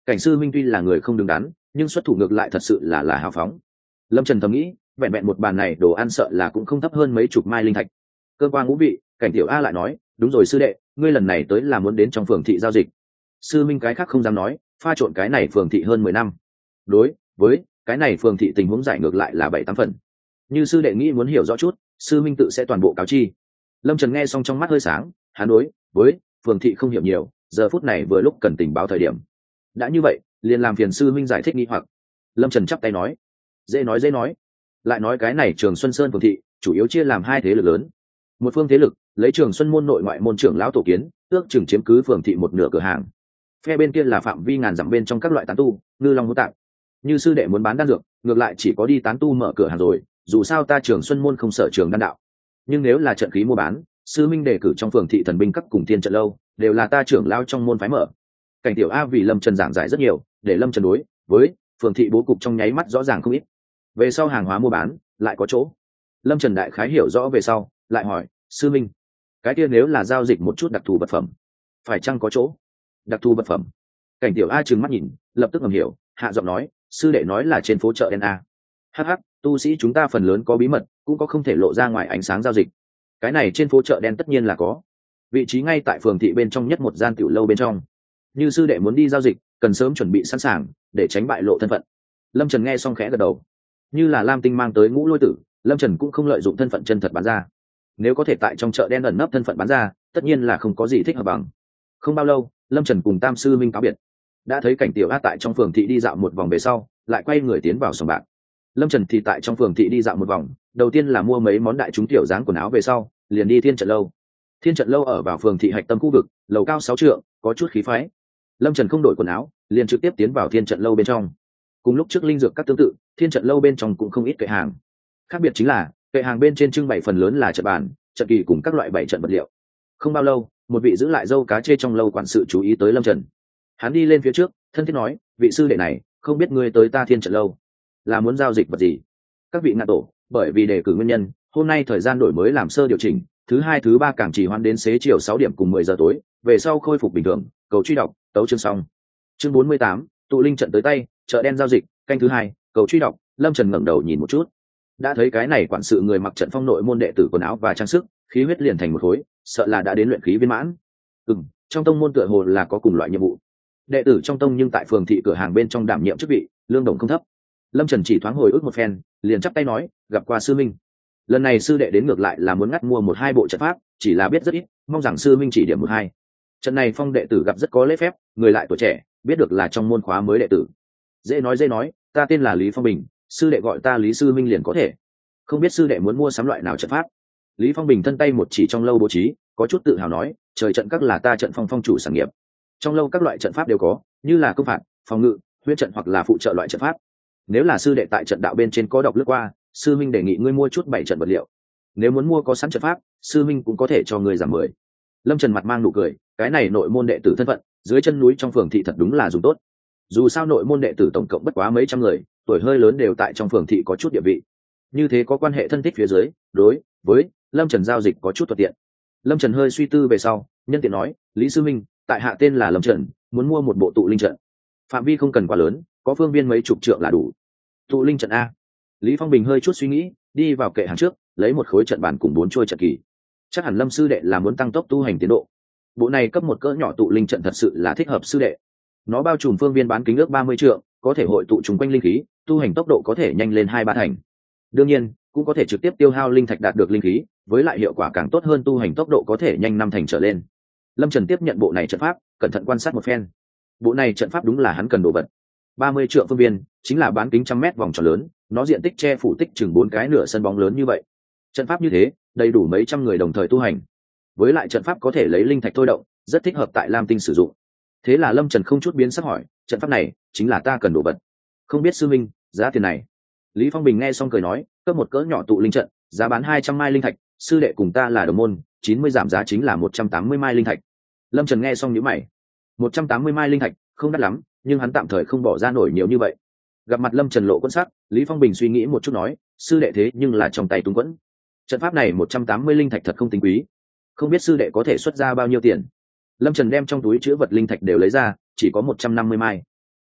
Cảnh sư minh tuy là người không đứng đắn, nhưng xuất thủ ngược lại thật sự là là hào phóng. Lâm Trần thầm nghĩ, vẹn vẹn một bàn này đồ ăn sợ là cũng không thấp hơn mấy chục mai linh thạch. Cơ quan ngũ vị, Cảnh tiểu A lại nói, đúng rồi sư đệ, ngươi lần này tới là muốn đến trong phường thị giao dịch. Sư minh cái khác không dám nói, pha trộn cái này phường thị hơn mười năm. Đối với cái này phường thị tình huống giải ngược lại là bảy tám phần. Như sư đệ nghĩ muốn hiểu rõ chút, sư minh tự sẽ toàn bộ cáo chi. Lâm Trần nghe xong trong mắt hơi sáng, hắn đối với phường thị không hiểu nhiều, giờ phút này vừa lúc cần tình báo thời điểm. Đã như vậy, liền làm phiền sư minh giải thích nghi hoặc. Lâm Trần chắp tay nói, dễ nói dễ nói. Lại nói cái này Trường Xuân Sơn phường thị chủ yếu chia làm hai thế lực lớn. Một phương thế lực lấy Trường Xuân môn nội ngoại môn trưởng lão tổ kiến, ước chừng chiếm cứ phường thị một nửa cửa hàng. Phe bên kia là phạm vi ngàn dặm bên trong các loại tán tu, ngư long hữu tạng. Như sư đệ muốn bán đan dược, ngược lại chỉ có đi tán tu mở cửa hàng rồi, dù sao ta Trường Xuân môn không sợ trường đan đạo. Nhưng nếu là trận khí mua bán, sư minh đề cử trong phường thị thần binh các cùng thiên trận lâu, đều là ta trưởng lao trong môn phái mở. Cảnh tiểu A vì Lâm Trần giảng giải rất nhiều, để Lâm Trần đối với phường thị bố cục trong nháy mắt rõ ràng không ít. Về sau hàng hóa mua bán lại có chỗ. Lâm Trần đại khái hiểu rõ về sau, lại hỏi, sư minh, cái kia nếu là giao dịch một chút đặc thù vật phẩm, phải chăng có chỗ? Đặc thù vật phẩm? Cảnh tiểu A trừng mắt nhìn, lập tức ngầm hiểu, hạ giọng nói, sư đệ nói là trên phố chợ đen A. Hh, tu sĩ chúng ta phần lớn có bí mật, cũng có không thể lộ ra ngoài ánh sáng giao dịch. Cái này trên phố chợ đen tất nhiên là có. Vị trí ngay tại phường thị bên trong nhất một gian tiểu lâu bên trong. Như sư đệ muốn đi giao dịch, cần sớm chuẩn bị sẵn sàng, để tránh bại lộ thân phận. Lâm Trần nghe xong khẽ gật đầu. Như là Lam Tinh mang tới Ngũ Lôi Tử, Lâm Trần cũng không lợi dụng thân phận chân thật bán ra. Nếu có thể tại trong chợ đen ẩn nấp thân phận bán ra, tất nhiên là không có gì thích hợp bằng. Không bao lâu, Lâm Trần cùng Tam sư minh cáo biệt. Đã thấy Cảnh tiểu A tại trong phường thị đi dạo một vòng về sau, lại quay người tiến vào sòng bạc. Lâm Trần thì tại trong phường thị đi dạo một vòng, đầu tiên là mua mấy món đại chúng tiểu dáng quần áo về sau, liền đi Thiên Trận lâu. Thiên Trận lâu ở vào phường thị hạch tâm khu vực, lầu cao sáu trượng, có chút khí phái. Lâm Trần không đổi quần áo, liền trực tiếp tiến vào Thiên Trận lâu bên trong. Cùng lúc trước linh dược các tương tự, Thiên Trận lâu bên trong cũng không ít kệ hàng. Khác biệt chính là, kệ hàng bên trên trưng bày phần lớn là trận bàn, trận kỳ cùng các loại bảy trận vật liệu. Không bao lâu, một vị giữ lại dâu cá chê trong lâu quản sự chú ý tới Lâm Trần. Hắn đi lên phía trước, thân thiết nói, vị sư đệ này, không biết ngươi tới ta Thiên Trận lâu là muốn giao dịch vật gì? Các vị ngạn tổ, bởi vì đề cử nguyên nhân, hôm nay thời gian đổi mới làm sơ điều chỉnh, thứ hai thứ ba càng trì hoãn đến xế chiều sáu điểm cùng mười giờ tối, về sau khôi phục bình thường, cầu truy đọc, tấu chương xong. Chương bốn mươi tám, tụ linh trận tới tay, chợ đen giao dịch, canh thứ hai, cầu truy đọc. Lâm Trần ngẩng đầu nhìn một chút, đã thấy cái này quản sự người mặc trận phong nội môn đệ tử quần áo và trang sức, khí huyết liền thành một khối, sợ là đã đến luyện khí viên mãn. Ừm, trong tông môn tựa hồ là có cùng loại nhiệm vụ. Đệ tử trong tông nhưng tại phường thị cửa hàng bên trong đảm nhiệm chức vị, lương đồng không thấp. Lâm Trần chỉ thoáng hồi ức một phen, liền chắp tay nói, gặp qua sư minh. Lần này sư đệ đến ngược lại là muốn ngắt mua một hai bộ trận pháp, chỉ là biết rất ít, mong rằng sư minh chỉ điểm một hai. Trận này phong đệ tử gặp rất có lễ phép, người lại tuổi trẻ, biết được là trong môn khóa mới đệ tử. Dễ nói dễ nói, ta tên là Lý Phong Bình, sư đệ gọi ta Lý sư minh liền có thể. Không biết sư đệ muốn mua sắm loại nào trận pháp? Lý Phong Bình thân tay một chỉ trong lâu bố trí, có chút tự hào nói, trời trận các là ta trận phong phong chủ sản nghiệp. Trong lâu các loại trận pháp đều có, như là công phạt, phòng ngự, huyết trận hoặc là phụ trợ loại trận pháp. Nếu là sư đệ tại trận đạo bên trên có đọc lướt qua, sư minh đề nghị ngươi mua chút bảy trận vật liệu. Nếu muốn mua có sẵn trận pháp, sư minh cũng có thể cho ngươi giảm mười. Lâm Trần mặt mang nụ cười, cái này nội môn đệ tử thân phận, dưới chân núi trong phường thị thật đúng là dùng tốt. Dù sao nội môn đệ tử tổng cộng bất quá mấy trăm người, tuổi hơi lớn đều tại trong phường thị có chút địa vị. Như thế có quan hệ thân thích phía dưới, đối với Lâm Trần giao dịch có chút thuận tiện. Lâm Trần hơi suy tư về sau, nhân tiện nói, Lý sư minh, tại hạ tên là Lâm Trần, muốn mua một bộ tụ linh trận. Phạm vi không cần quá lớn, có phương viên mấy chục trượng là đủ. Tụ linh trận A. Lý Phong Bình hơi chút suy nghĩ, đi vào kệ hàng trước, lấy một khối trận bàn cùng bốn chuôi trận kỳ. Chắc hẳn Lâm sư đệ là muốn tăng tốc tu hành tiến độ. Bộ này cấp một cỡ nhỏ tụ linh trận thật sự là thích hợp sư đệ. Nó bao trùm phương viên bán kính ước ba mươi trượng, có thể hội tụ trùng quanh linh khí, tu hành tốc độ có thể nhanh lên hai ba thành. Đương nhiên, cũng có thể trực tiếp tiêu hao linh thạch đạt được linh khí, với lại hiệu quả càng tốt hơn, tu hành tốc độ có thể nhanh năm thành trở lên. Lâm Trần tiếp nhận bộ này trận pháp, cẩn thận quan sát một phen. Bộ này trận pháp đúng là hắn cần đồ vật. ba mươi trượng phương viên, chính là bán kính trăm mét vòng tròn lớn, nó diện tích che phủ tích chừng bốn cái nửa sân bóng lớn như vậy. Trận pháp như thế, đầy đủ mấy trăm người đồng thời tu hành. Với lại trận pháp có thể lấy linh thạch thôi động, rất thích hợp tại Lam Tinh sử dụng. Thế là Lâm Trần không chút biến sắc hỏi, trận pháp này chính là ta cần đồ vật. Không biết sư minh, giá tiền này? Lý Phong Bình nghe xong cười nói, cấp một cỡ nhỏ tụ linh trận, giá bán hai trăm mai linh thạch, sư đệ cùng ta là đồng môn, chín mươi giảm giá chính là một trăm tám mươi mai linh thạch. Lâm Trần nghe xong nhíu mày. một trăm tám mươi mai linh thạch, không đắt lắm, nhưng hắn tạm thời không bỏ ra nổi nhiều như vậy. Gặp mặt Lâm Trần lộ quân sắc, Lý Phong Bình suy nghĩ một chút nói, sư đệ thế nhưng là trong tay túng quẫn. Trận pháp này một trăm tám mươi linh thạch thật không tính quý. Không biết sư đệ có thể xuất ra bao nhiêu tiền? Lâm Trần đem trong túi chứa vật linh thạch đều lấy ra, chỉ có một trăm năm mươi mai.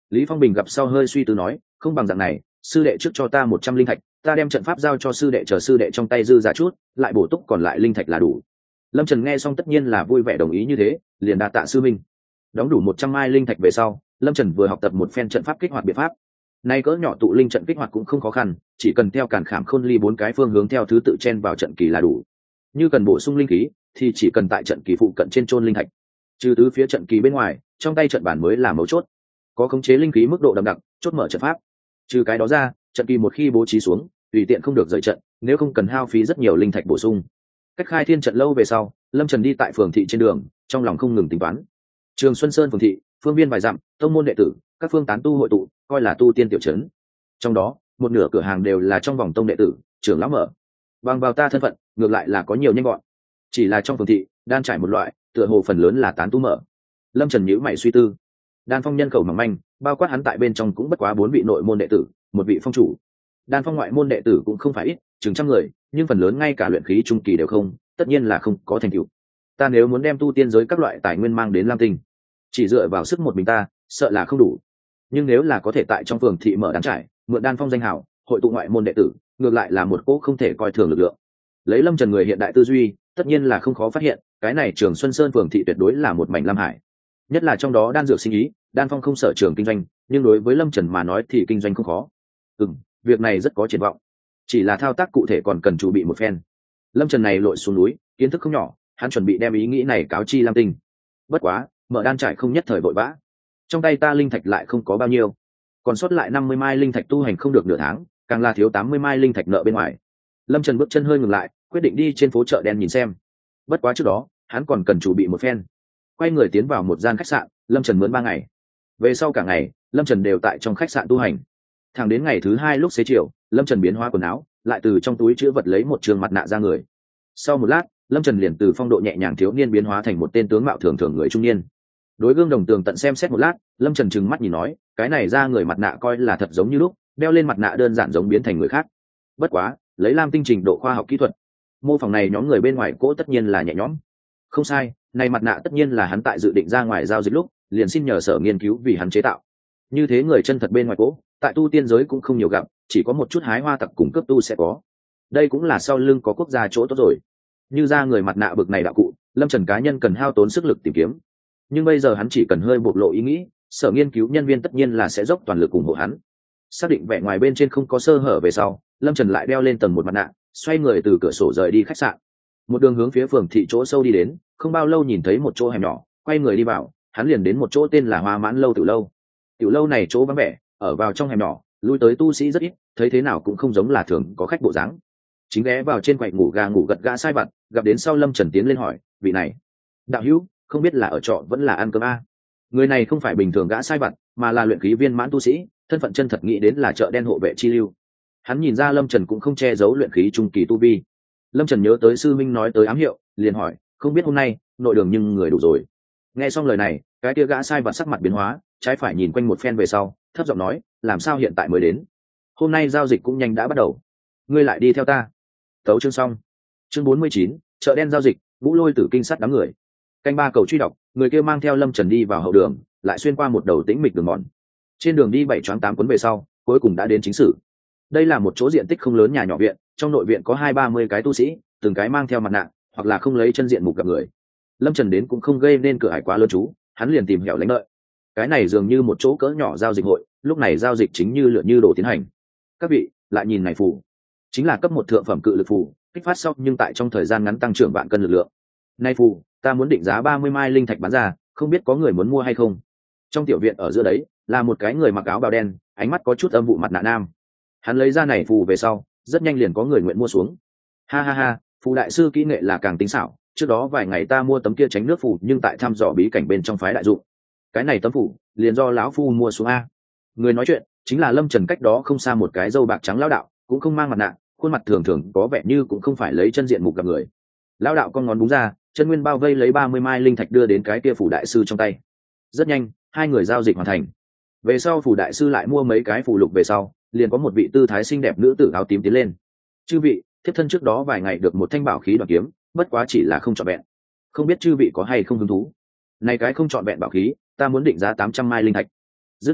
Lý Phong Bình gặp sau hơi suy tư nói, không bằng dạng này, sư đệ trước cho ta một trăm linh thạch, ta đem trận pháp giao cho sư đệ, chờ sư đệ trong tay dư giả chút, lại bổ túc còn lại linh thạch là đủ. Lâm Trần nghe xong tất nhiên là vui vẻ đồng ý như thế, liền đa tạ sư minh. Đóng đủ một trăm mai linh thạch về sau, Lâm Trần vừa học tập một phen trận pháp kích hoạt biện pháp. Nay cỡ nhỏ tụ linh trận kích hoạt cũng không khó khăn, chỉ cần theo càn khảm khôn ly bốn cái phương hướng theo thứ tự chen vào trận kỳ là đủ. Như cần bổ sung linh khí, thì chỉ cần tại trận kỳ phụ cận trên chôn linh thạch. Trừ tứ phía trận kỳ bên ngoài, trong tay trận bản mới là mấu chốt. Có khống chế linh khí mức độ đậm đặc, chốt mở trận pháp. Trừ cái đó ra, trận kỳ một khi bố trí xuống, tùy tiện không được rời trận, nếu không cần hao phí rất nhiều linh thạch bổ sung. Cách khai thiên trận lâu về sau, Lâm Trần đi tại phường thị trên đường, trong lòng không ngừng tính toán. Trường Xuân Sơn phường thị, phương viên vài dặm, tông môn đệ tử, các phương tán tu hội tụ, coi là tu tiên tiểu trấn. Trong đó, một nửa cửa hàng đều là trong vòng tông đệ tử, trưởng lão mở. Bằng vào ta thân phận, ngược lại là có nhiều nhanh gọn. Chỉ là trong phường thị, đan trải một loại, tựa hồ phần lớn là tán tu mở. Lâm Trần nhíu mày suy tư. Đan phong nhân khẩu mỏng manh, bao quát hắn tại bên trong cũng bất quá bốn vị nội môn đệ tử, một vị phong chủ. Đan phong ngoại môn đệ tử cũng không phải ít, chừng trăm người, nhưng phần lớn ngay cả luyện khí trung kỳ đều không, tất nhiên là không có thành tựu. Ta nếu muốn đem tu tiên giới các loại tài nguyên mang đến Lam Tinh, chỉ dựa vào sức một mình ta, sợ là không đủ. Nhưng nếu là có thể tại trong phường thị mở đan trải, mượn đan phong danh hào, hội tụ ngoại môn đệ tử, ngược lại là một cỗ không thể coi thường lực lượng. Lấy Lâm Trần người hiện đại tư duy, tất nhiên là không khó phát hiện, cái này Trường Xuân Sơn phường thị tuyệt đối là một mảnh lam hải. Nhất là trong đó đan dược sinh ý, đan phong không sở trường kinh doanh, nhưng đối với Lâm Trần mà nói thì kinh doanh không khó. Ừm, việc này rất có triển vọng. Chỉ là thao tác cụ thể còn cần chuẩn bị một phen. Lâm Trần này lội xuống núi, kiến thức không nhỏ, hắn chuẩn bị đem ý nghĩ này cáo chi Lam Tinh. Bất quá, mở đan trải không nhất thời vội vã. Trong tay ta linh thạch lại không có bao nhiêu, còn sót lại năm mươi mai linh thạch tu hành không được nửa tháng, càng là thiếu tám mươi mai linh thạch nợ bên ngoài. Lâm Trần bước chân hơi ngừng lại, quyết định đi trên phố chợ đen nhìn xem. Bất quá trước đó, hắn còn cần chuẩn bị một phen. Quay người tiến vào một gian khách sạn, Lâm Trần mướn ba ngày. Về sau cả ngày, Lâm Trần đều tại trong khách sạn tu hành. Thẳng đến ngày thứ hai lúc xế chiều, Lâm Trần biến hóa quần áo, lại từ trong túi chữ vật lấy một trường mặt nạ ra người. Sau một lát, Lâm Trần liền từ phong độ nhẹ nhàng thiếu niên biến hóa thành một tên tướng mạo thường thường người trung niên. Đối gương đồng tường tận xem xét một lát, Lâm Trần trừng mắt nhìn nói, cái này ra người mặt nạ coi là thật giống như lúc, đeo lên mặt nạ đơn giản giống biến thành người khác. Bất quá, lấy Lam Tinh trình độ khoa học kỹ thuật, mô phỏng này nhóm người bên ngoài cỗ tất nhiên là nhẹ nhõm. Không sai, này mặt nạ tất nhiên là hắn tại dự định ra ngoài giao dịch lúc, liền xin nhờ sở nghiên cứu vì hắn chế tạo. Như thế người chân thật bên ngoài cỗ, tại tu tiên giới cũng không nhiều gặp, chỉ có một chút hái hoa tặc cùng cấp tu sẽ có. Đây cũng là sau lưng có quốc gia chỗ tốt rồi. Như ra người mặt nạ bực này đạo cụ, Lâm Trần cá nhân cần hao tốn sức lực tìm kiếm. Nhưng bây giờ hắn chỉ cần hơi bộc lộ ý nghĩ, sở nghiên cứu nhân viên tất nhiên là sẽ dốc toàn lực ủng hộ hắn. Xác định vẻ ngoài bên trên không có sơ hở về sau, Lâm Trần lại đeo lên tầng một mặt nạ, xoay người từ cửa sổ rời đi khách sạn. Một đường hướng phía phường thị chỗ sâu đi đến, không bao lâu nhìn thấy một chỗ hẻm nhỏ, quay người đi vào, hắn liền đến một chỗ tên là Hoa Mãn lâu tiểu lâu. Tiểu lâu này chỗ vắng vẻ, ở vào trong hẻm nhỏ, lui tới tu sĩ rất ít, thấy thế nào cũng không giống là thường có khách bộ dáng. Chính ghé vào trên quầy ngủ gà ngủ gật gã sai vặt, gặp đến sau Lâm Trần tiến lên hỏi, vị này, đạo hữu, không biết là ở trọ vẫn là ăn cơm a? Người này không phải bình thường gã sai vặt, mà là luyện khí viên mãn tu sĩ, thân phận chân thật nghĩ đến là chợ đen hộ vệ chi lưu. Hắn nhìn ra Lâm Trần cũng không che giấu luyện khí trung kỳ tu vi. Lâm Trần nhớ tới sư minh nói tới ám hiệu, liền hỏi, không biết hôm nay nội đường nhưng người đủ rồi. Nghe xong lời này, cái kia gã sai vặt sắc mặt biến hóa, trái phải nhìn quanh một phen về sau, thấp giọng nói, làm sao hiện tại mới đến? Hôm nay giao dịch cũng nhanh đã bắt đầu, ngươi lại đi theo ta. Tấu chương xong. Chương bốn mươi chín, chợ đen giao dịch, Ngũ Lôi Tử kinh sát đám người. Canh ba cầu truy đọc, người kia mang theo Lâm Trần đi vào hậu đường, lại xuyên qua một đầu tĩnh mịch đường mòn. Trên đường đi bảy choáng tám cuốn về sau, cuối cùng đã đến chính sử. Đây là một chỗ diện tích không lớn nhà nhỏ viện, trong nội viện có hai ba mươi cái tu sĩ, từng cái mang theo mặt nạ, hoặc là không lấy chân diện mục gặp người. Lâm Trần đến cũng không gây nên cửa ải quá lớn chú, hắn liền tìm hẻo lánh đợi. Cái này dường như một chỗ cỡ nhỏ giao dịch hội, lúc này giao dịch chính như lửa như đổ tiến hành. Các vị, lại nhìn này phù, chính là cấp một thượng phẩm cự lực phù, kích phát xong nhưng tại trong thời gian ngắn tăng trưởng vạn cân lực lượng. Nay phù, ta muốn định giá ba mươi mai linh thạch bán ra, không biết có người muốn mua hay không. Trong tiểu viện ở giữa đấy, là một cái người mặc áo bào đen, ánh mắt có chút âm vụ mặt nạ nam. Hắn lấy ra này phù về sau, rất nhanh liền có người nguyện mua xuống. Ha ha ha, phù đại sư kỹ nghệ là càng tinh xảo, trước đó vài ngày ta mua tấm kia tránh nước phù, nhưng tại thăm dò bí cảnh bên trong phái đại dụng. Cái này tấm phù, liền do lão phu mua xuống a. Người nói chuyện chính là Lâm Trần, cách đó không xa một cái râu bạc trắng lão đạo, cũng không mang mặt nạ, khuôn mặt thường thường có vẻ như cũng không phải lấy chân diện mục gặp người. Lão đạo con ngón búng ra, chân nguyên bao vây lấy ba mươi mai linh thạch đưa đến cái kia phù đại sư trong tay. Rất nhanh, hai người giao dịch hoàn thành. Về sau phù đại sư lại mua mấy cái phù lục về sau, liền có một vị tư thái xinh đẹp nữ tử áo tím tiến lên. Chư vị, thiếp thân trước đó vài ngày được một thanh bảo khí đoạt kiếm, bất quá chỉ là không trọn vẹn, không biết chư vị có hay không hứng thú. Này cái không trọn vẹn bảo khí, ta muốn định giá tám trăm mai linh thạch. Dứt lời,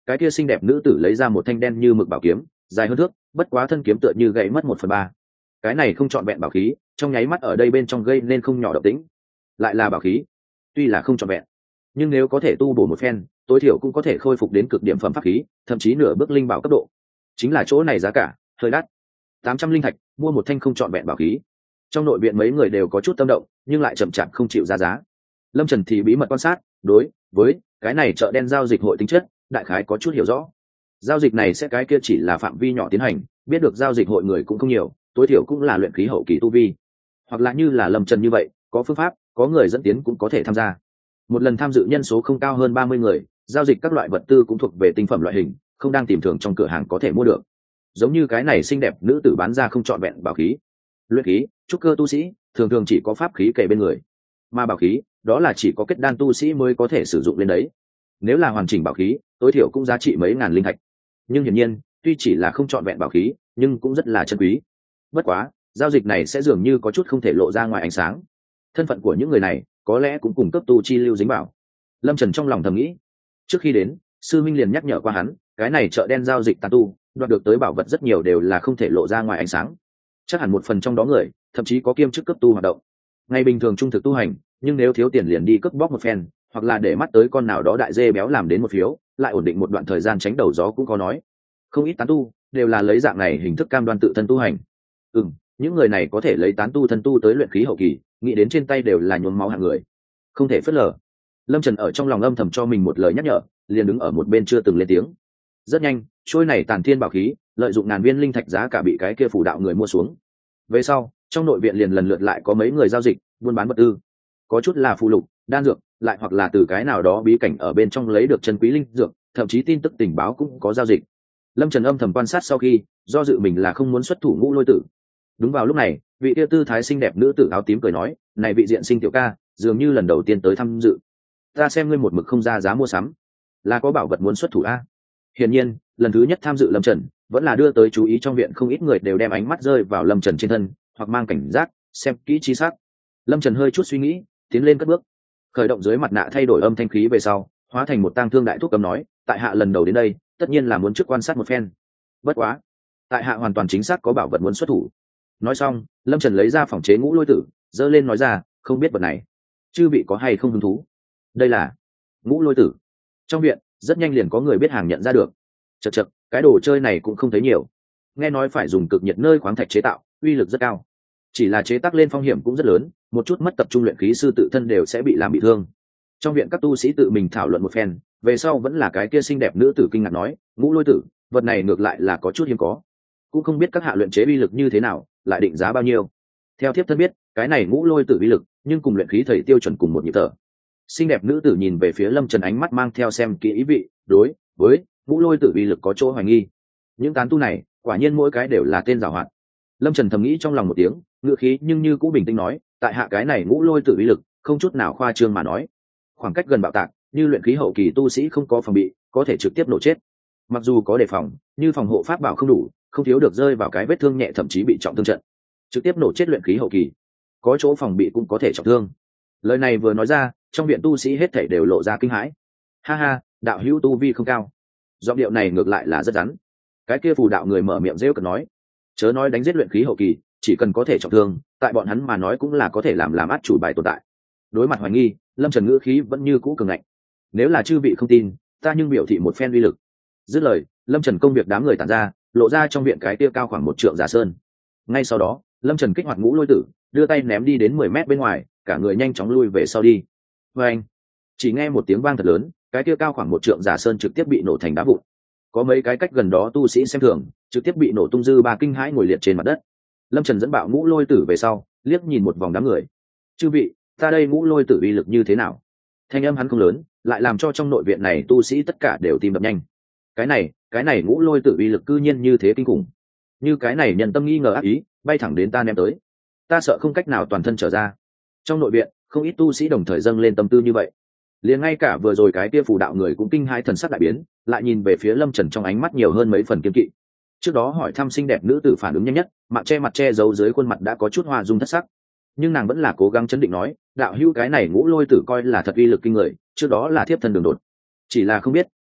cái kia xinh đẹp nữ tử lấy ra một thanh đen như mực bảo kiếm dài hơn thước, bất quá thân kiếm tựa như gãy mất một phần ba. Cái này không trọn vẹn bảo khí trong nháy mắt ở đây bên trong gây nên không nhỏ động tĩnh. Lại là bảo khí, tuy là không trọn vẹn, nhưng nếu có thể tu bổ một phen, tối thiểu cũng có thể khôi phục đến cực điểm phẩm pháp khí, thậm chí nửa bước linh bảo cấp độ. Chính là chỗ này giá cả hơi đắt, tám trăm linh thạch mua một thanh không trọn vẹn bảo khí. Trong nội viện mấy người đều có chút tâm động, nhưng lại chậm chạp không chịu ra giá. Lâm Trần thì bí mật quan sát, đối với cái này chợ đen giao dịch hội tính chất, đại khái có chút hiểu rõ. Giao dịch này sẽ cái kia chỉ là phạm vi nhỏ tiến hành, biết được giao dịch hội người cũng không nhiều, tối thiểu cũng là luyện khí hậu kỳ tu vi, hoặc là như là Lâm Trần như vậy, có phương pháp, có người dẫn tiến cũng có thể tham gia. Một lần tham dự nhân số không cao hơn ba mươi người, giao dịch các loại vật tư cũng thuộc về tinh phẩm loại hình, không đang tìm thường trong cửa hàng có thể mua được. Giống như cái này xinh đẹp nữ tử bán ra không trọn vẹn bảo khí. Luyện khí, trúc cơ tu sĩ, thường thường chỉ có pháp khí kề bên người. Mà bảo khí, đó là chỉ có kết đan tu sĩ mới có thể sử dụng lên đấy. Nếu là hoàn chỉnh bảo khí, tối thiểu cũng giá trị mấy ngàn linh thạch. Nhưng hiển nhiên, tuy chỉ là không trọn vẹn bảo khí, nhưng cũng rất là chân quý. Bất quá, giao dịch này sẽ dường như có chút không thể lộ ra ngoài ánh sáng. Thân phận của những người này, có lẽ cũng cùng cấp tu chi lưu dính bảo. Lâm Trần trong lòng thầm nghĩ. Trước khi đến, sư minh liền nhắc nhở qua hắn, cái này chợ đen giao dịch tán tu, đoạt được tới bảo vật rất nhiều đều là không thể lộ ra ngoài ánh sáng. Chắc hẳn một phần trong đó người, thậm chí có kiêm chức cấp tu hoạt động. Ngày bình thường trung thực tu hành, nhưng nếu thiếu tiền liền đi cướp bóc một phen, hoặc là để mắt tới con nào đó đại dê béo làm đến một phiếu, lại ổn định một đoạn thời gian tránh đầu gió cũng có nói. Không ít tán tu đều là lấy dạng này hình thức cam đoan tự thân tu hành. Ừ, những người này có thể lấy tán tu thân tu tới luyện khí hậu kỳ, nghĩ đến trên tay đều là nhuốm máu hạng người, không thể phớt lờ. Lâm Trần ở trong lòng âm thầm cho mình một lời nhắc nhở, liền đứng ở một bên chưa từng lên tiếng. Rất nhanh, trôi này tàn thiên bảo khí, lợi dụng ngàn viên linh thạch giá cả bị cái kia phủ đạo người mua xuống. Về sau, trong nội viện liền lần lượt lại có mấy người giao dịch, buôn bán vật tư. Có chút là phụ lục, đan dược, lại hoặc là từ cái nào đó bí cảnh ở bên trong lấy được chân quý linh dược, thậm chí tin tức tình báo cũng có giao dịch. Lâm Trần âm thầm quan sát sau khi, do dự mình là không muốn xuất thủ Ngũ Lôi Tử. Đúng vào lúc này, vị tiêu tư thái xinh đẹp nữ tử áo tím cười nói, này vị diện sinh tiểu ca, dường như lần đầu tiên tới tham dự. Ta xem ngươi một mực không ra giá mua sắm, là có bảo vật muốn xuất thủ a? Hiển nhiên, lần thứ nhất tham dự Lâm Trần, vẫn là đưa tới chú ý trong viện không ít người đều đem ánh mắt rơi vào Lâm Trần trên thân, hoặc mang cảnh giác, xem kỹ chi sắc. Lâm Trần hơi chút suy nghĩ, tiến lên cất bước, khởi động dưới mặt nạ thay đổi âm thanh khí về sau, hóa thành một tang thương đại thúc cầm nói, tại hạ lần đầu đến đây, tất nhiên là muốn trước quan sát một phen. Bất quá, tại hạ hoàn toàn chính xác có bảo vật muốn xuất thủ. Nói xong, Lâm Trần lấy ra phòng chế Ngũ Lôi Tử, giơ lên nói ra, không biết vật này, chư vị có hay không hứng thú? Đây là Ngũ Lôi Tử. Trong viện, rất nhanh liền có người biết hàng nhận ra được. Chậc chậc, cái đồ chơi này cũng không thấy nhiều. Nghe nói phải dùng cực nhiệt nơi khoáng thạch chế tạo, uy lực rất cao. Chỉ là chế tác lên phong hiểm cũng rất lớn, một chút mất tập trung luyện khí sư tự thân đều sẽ bị làm bị thương. Trong viện các tu sĩ tự mình thảo luận một phen, về sau vẫn là cái kia xinh đẹp nữ tử kinh ngạc nói, Ngũ Lôi Tử, vật này ngược lại là có chút hiếm có, cũng không biết các hạ luyện chế uy lực như thế nào, lại định giá bao nhiêu. Theo thiếp thân biết, cái này Ngũ Lôi Tử uy lực, nhưng cùng luyện khí thầy tiêu chuẩn cùng một nhịp thở. Xinh đẹp nữ tử nhìn về phía Lâm Trần ánh mắt mang theo xem kỹ ý vị, đối với Ngũ Lôi Tử uy lực có chỗ hoài nghi. Những tán tu này, quả nhiên mỗi cái đều là tên giàu hoạt. Lâm Trần thầm nghĩ trong lòng một tiếng, ngựa khí nhưng như cũ bình tĩnh nói, tại hạ cái này Ngũ Lôi Tử uy lực, không chút nào khoa trương mà nói. Khoảng cách gần bạo tạc, như luyện khí hậu kỳ tu sĩ không có phòng bị, có thể trực tiếp nổ chết. Mặc dù có đề phòng, như phòng hộ pháp bảo không đủ, không thiếu được rơi vào cái vết thương nhẹ thậm chí bị trọng thương trận. Trực tiếp nổ chết luyện khí hậu kỳ, có chỗ phòng bị cũng có thể trọng thương. Lời này vừa nói ra, trong viện tu sĩ hết thảy đều lộ ra kinh hãi. Ha ha, đạo hữu tu vi không cao. Giọng điệu này ngược lại là rất rắn. Cái kia phù đạo người mở miệng rêu cợt nói, chớ nói đánh giết luyện khí hậu kỳ, chỉ cần có thể trọng thương, tại bọn hắn mà nói cũng là có thể làm làm át chủ bài tồn tại. Đối mặt hoài nghi, Lâm Trần ngữ khí vẫn như cũ cường ngạnh. Nếu là chư vị không tin, ta nhưng biểu thị một phen uy lực. Dứt lời, Lâm Trần công việc đám người tản ra, lộ ra trong viện cái kia cao khoảng một trượng giả sơn. Ngay sau đó, Lâm Trần kích hoạt Ngũ Lôi Tử, đưa tay ném đi đến mười mét bên ngoài, cả người nhanh chóng lui về sau đi. Và anh, chỉ nghe một tiếng vang thật lớn, cái kia cao khoảng một trượng giả sơn trực tiếp bị nổ thành đá vụn. Có mấy cái cách gần đó tu sĩ xem thường, trực tiếp bị nổ tung dư ba kinh hãi ngồi liệt trên mặt đất. Lâm Trần dẫn bạo Ngũ Lôi Tử về sau, liếc nhìn một vòng đám người. Chư vị, ta đây Ngũ Lôi Tử uy lực như thế nào? Thanh âm hắn không lớn, lại làm cho trong nội viện này tu sĩ tất cả đều tim đập nhanh. Cái này, cái này Ngũ Lôi Tử uy lực cư nhiên như thế kinh khủng. Như cái này nhân tâm nghi ngờ ác ý, bay thẳng đến ta ném tới. Ta sợ không cách nào toàn thân trở ra. Trong nội viện, không ít tu sĩ đồng thời dâng lên tâm tư như vậy. Liền ngay cả vừa rồi cái kia phù đạo người cũng kinh hai thần sắc đại biến, lại nhìn về phía Lâm Trần trong ánh mắt nhiều hơn mấy phần kiên kỵ. Trước đó hỏi thăm xinh đẹp nữ tử phản ứng nhanh nhất, mặt che mặt che giấu dưới khuôn mặt đã có chút hoa dung thất sắc, nhưng nàng vẫn là cố gắng chấn định nói, đạo hữu cái này Ngũ Lôi Tử coi là thật uy lực kinh người, trước đó là thiếp thân đường đột, chỉ là không biết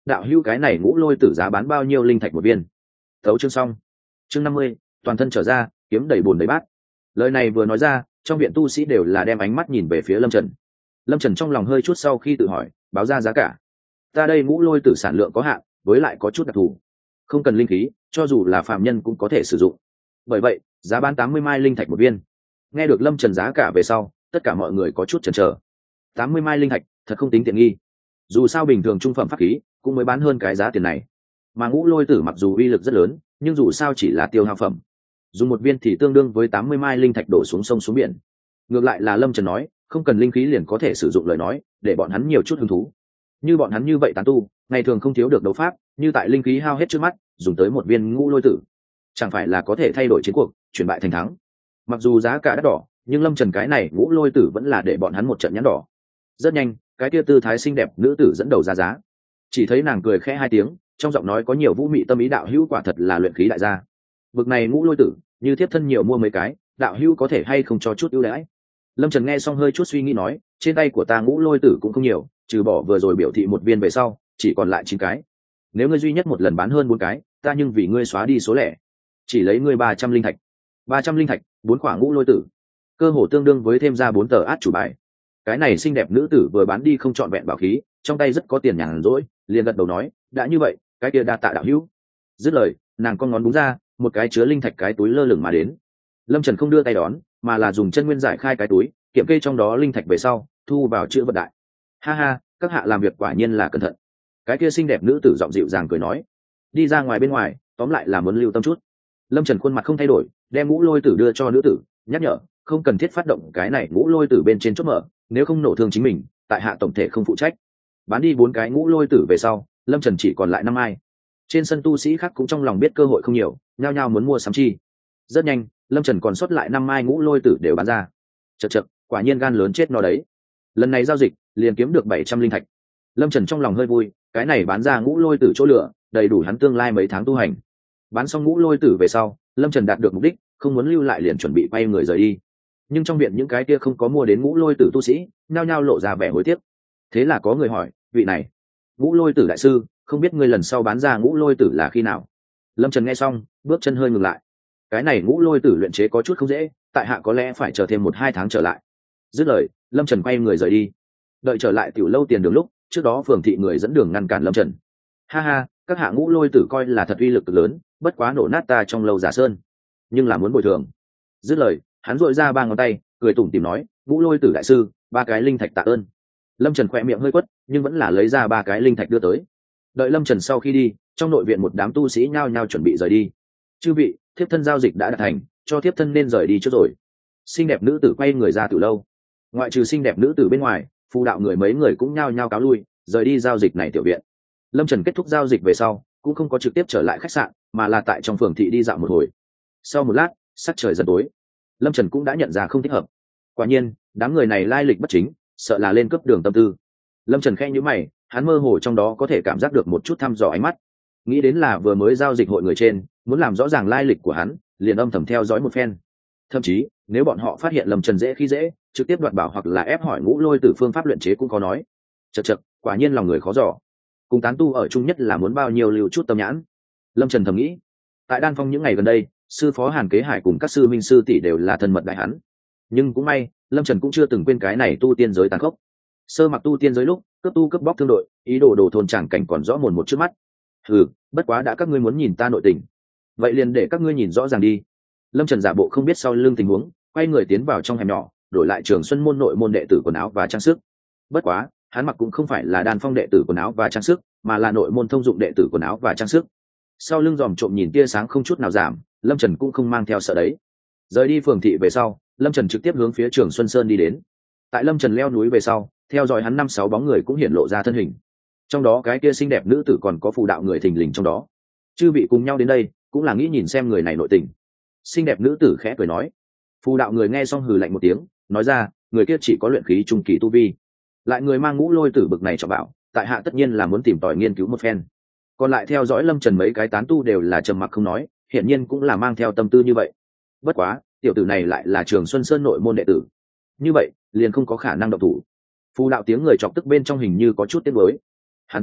đạo hữu cái này ngũ lôi tử giá bán bao nhiêu linh thạch một viên? Thấu chương xong. Chương năm mươi, toàn thân trở ra, kiếm đầy bùn đầy bát. Lời này vừa nói ra, trong viện tu sĩ đều là đem ánh mắt nhìn về phía Lâm Trần. Lâm Trần trong lòng hơi chút sau khi tự hỏi, báo ra giá cả. Ta đây ngũ lôi tử sản lượng có hạn, với lại có chút đặc thù, không cần linh khí, cho dù là phạm nhân cũng có thể sử dụng. Bởi vậy, giá bán tám mươi mai linh thạch một viên. Nghe được Lâm Trần giá cả về sau, tất cả mọi người có chút chần chờ. tám mươi mai linh thạch, thật không tính tiện nghi. Dù sao bình thường trung phẩm pháp khí cũng mới bán hơn cái giá tiền này. Mà ngũ lôi tử mặc dù uy lực rất lớn, nhưng dù sao chỉ là tiêu hao phẩm. Dùng một viên thì tương đương với tám mươi mai linh thạch đổ xuống sông xuống biển. Ngược lại là Lâm Trần nói, không cần linh khí liền có thể sử dụng lời nói, để bọn hắn nhiều chút hứng thú. Như bọn hắn như vậy tán tu, ngày thường không thiếu được đấu pháp, như tại linh khí hao hết trước mắt, dùng tới một viên ngũ lôi tử, chẳng phải là có thể thay đổi chiến cuộc, chuyển bại thành thắng. Mặc dù giá cả đắt đỏ, nhưng Lâm Trần cái này ngũ lôi tử vẫn là để bọn hắn một trận nhãn đỏ. Rất nhanh, cái kia tư thái xinh đẹp nữ tử dẫn đầu ra giá. Chỉ thấy nàng cười khẽ hai tiếng, trong giọng nói có nhiều vũ mị tâm ý, đạo hữu quả thật là luyện khí đại gia. Vực này ngũ lôi tử, như thiếp thân nhiều mua mấy cái, đạo hữu có thể hay không cho chút ưu đãi? Lâm Trần nghe xong hơi chút suy nghĩ nói, trên tay của ta ngũ lôi tử cũng không nhiều, trừ bỏ vừa rồi biểu thị một viên về sau, chỉ còn lại chín cái. Nếu ngươi duy nhất một lần bán hơn bốn cái, ta nhưng vì ngươi xóa đi số lẻ, chỉ lấy ngươi ba trăm linh thạch. Ba trăm linh thạch, bốn quả ngũ lôi tử, cơ hồ tương đương với thêm ra bốn tờ át chủ bài. Cái này xinh đẹp nữ tử vừa bán đi không trọn vẹn bảo khí, trong tay rất có tiền nhàn rỗi, liền gật đầu nói, đã như vậy, cái kia đa tạ đạo hữu. Dứt lời, nàng con ngón búng ra, một cái chứa linh thạch cái túi lơ lửng mà đến. Lâm Trần không đưa tay đón, mà là dùng chân nguyên giải khai cái túi, kiểm kê trong đó linh thạch về sau, thu vào chữ vật đại. Ha ha, các hạ làm việc quả nhiên là cẩn thận. Cái kia xinh đẹp nữ tử giọng dịu dàng cười nói, đi ra ngoài bên ngoài, tóm lại là muốn lưu tâm chút. Lâm Trần khuôn mặt không thay đổi, đem ngũ lôi tử đưa cho nữ tử, nhắc nhở, không cần thiết phát động cái này ngũ lôi tử bên trên chốt mở, nếu không nổ thương chính mình, tại hạ tổng thể không phụ trách. Bán đi bốn cái ngũ lôi tử về sau, Lâm Trần chỉ còn lại năm ai. Trên sân tu sĩ khác cũng trong lòng biết cơ hội không nhiều, nhao nhao muốn mua sắm chi. Rất nhanh, Lâm Trần còn sót lại năm mai ngũ lôi tử đều bán ra. Chậc chậc, quả nhiên gan lớn chết nó đấy. Lần này giao dịch, liền kiếm được bảy trăm linh thạch. Lâm Trần trong lòng hơi vui, cái này bán ra ngũ lôi tử chỗ lửa, đầy đủ hắn tương lai mấy tháng tu hành. Bán xong ngũ lôi tử về sau, Lâm Trần đạt được mục đích, không muốn lưu lại liền chuẩn bị quay người rời đi. Nhưng trong viện những cái kia không có mua đến ngũ lôi tử tu sĩ, nhao nhao lộ ra vẻ hối tiếc. Thế là có người hỏi, vị này, ngũ lôi tử đại sư, không biết ngươi lần sau bán ra ngũ lôi tử là khi nào? Lâm Trần nghe xong, bước chân hơi ngừng lại. Cái này ngũ lôi tử luyện chế có chút không dễ, tại hạ có lẽ phải chờ thêm một hai tháng trở lại. Dứt lời, Lâm Trần quay người rời đi. Đợi trở lại tiểu lâu tiền đường lúc, trước đó phường thị người dẫn đường ngăn cản Lâm Trần. Ha ha, các hạ ngũ lôi tử coi là thật uy lực cực lớn, bất quá nổ nát ta trong lâu giả sơn, nhưng là muốn bồi thường. Dứt lời, hắn dội ra ba ngón tay, cười tủm tỉm nói, ngũ lôi tử đại sư, ba cái linh thạch tạ ơn. Lâm Trần khỏe miệng hơi quất, nhưng vẫn là lấy ra ba cái linh thạch đưa tới. Đợi Lâm Trần sau khi đi, trong nội viện một đám tu sĩ nhao nhao chuẩn bị rời đi. Chư vị, thiếp thân giao dịch đã đạt thành, cho thiếp thân nên rời đi trước rồi. Xinh đẹp nữ tử quay người ra từ lâu. Ngoại trừ xinh đẹp nữ tử bên ngoài, phù đạo người mấy người cũng nhao nhao cáo lui, rời đi giao dịch này tiểu viện. Lâm Trần kết thúc giao dịch về sau, cũng không có trực tiếp trở lại khách sạn, mà là tại trong phường thị đi dạo một hồi. Sau một lát, sắc trời dần tối, Lâm Trần cũng đã nhận ra không thích hợp. Quả nhiên, đám người này lai lịch bất chính, sợ là lên cấp đường tâm tư. Lâm Trần khẽ nhíu mày, hắn mơ hồ trong đó có thể cảm giác được một chút thăm dò ánh mắt. Nghĩ đến là vừa mới giao dịch hội người trên, muốn làm rõ ràng lai lịch của hắn, liền âm thầm theo dõi một phen. Thậm chí, nếu bọn họ phát hiện Lâm Trần dễ khi dễ, trực tiếp đoạt bảo hoặc là ép hỏi ngũ lôi tử phương pháp luyện chế cũng có nói. Chậc chậc, quả nhiên lòng người khó dò. Cùng tán tu ở chung nhất là muốn bao nhiêu lưu chút tâm nhãn. Lâm Trần thầm nghĩ. Tại Đan Phong những ngày gần đây, sư phó Hàn Kế Hải cùng các sư minh sư tỷ đều là thân mật đại hắn. Nhưng cũng may, Lâm Trần cũng chưa từng quên cái này tu tiên giới tàn khốc. Sơ mặc tu tiên giới lúc, cướp tu cướp bóc thương đội, ý đồ đồ thôn tràng cảnh còn rõ mồn một trước mắt. Ừ, bất quá đã các ngươi muốn nhìn ta nội tình, vậy liền để các ngươi nhìn rõ ràng đi. Lâm Trần giả bộ không biết sau lưng tình huống, quay người tiến vào trong hẻm nhỏ, đổi lại Trường Xuân môn nội môn đệ tử quần áo và trang sức. Bất quá, hắn mặc cũng không phải là Đan Phong đệ tử quần áo và trang sức, mà là nội môn thông dụng đệ tử quần áo và trang sức. Sau lưng dòm trộm nhìn tia sáng không chút nào giảm, Lâm Trần cũng không mang theo sợ đấy. Rời đi phường thị về sau, Lâm Trần trực tiếp hướng phía Trường Xuân Sơn đi đến. Tại Lâm Trần leo núi về sau, theo dõi hắn năm sáu bóng người cũng hiển lộ ra thân hình. Trong đó cái kia xinh đẹp nữ tử còn có phù đạo người thình lình trong đó. Chư vị cùng nhau đến đây, cũng là nghĩ nhìn xem người này nội tình. Xinh đẹp nữ tử khẽ cười nói. Phù đạo người nghe xong hừ lạnh một tiếng, nói ra, người kia chỉ có luyện khí trung kỳ tu vi, lại người mang ngũ lôi tử bực này cho bảo, tại hạ tất nhiên là muốn tìm tòi nghiên cứu một phen. Còn lại theo dõi Lâm Trần mấy cái tán tu đều là trầm mặc không nói, hiển nhiên cũng là mang theo tâm tư như vậy. Bất quá, tiểu tử này lại là Trường Xuân Sơn nội môn đệ tử, như vậy liền không có khả năng động thủ. Phù đạo tiếng người chọc tức bên trong hình như có chút tiếc nuối. Hắn thấy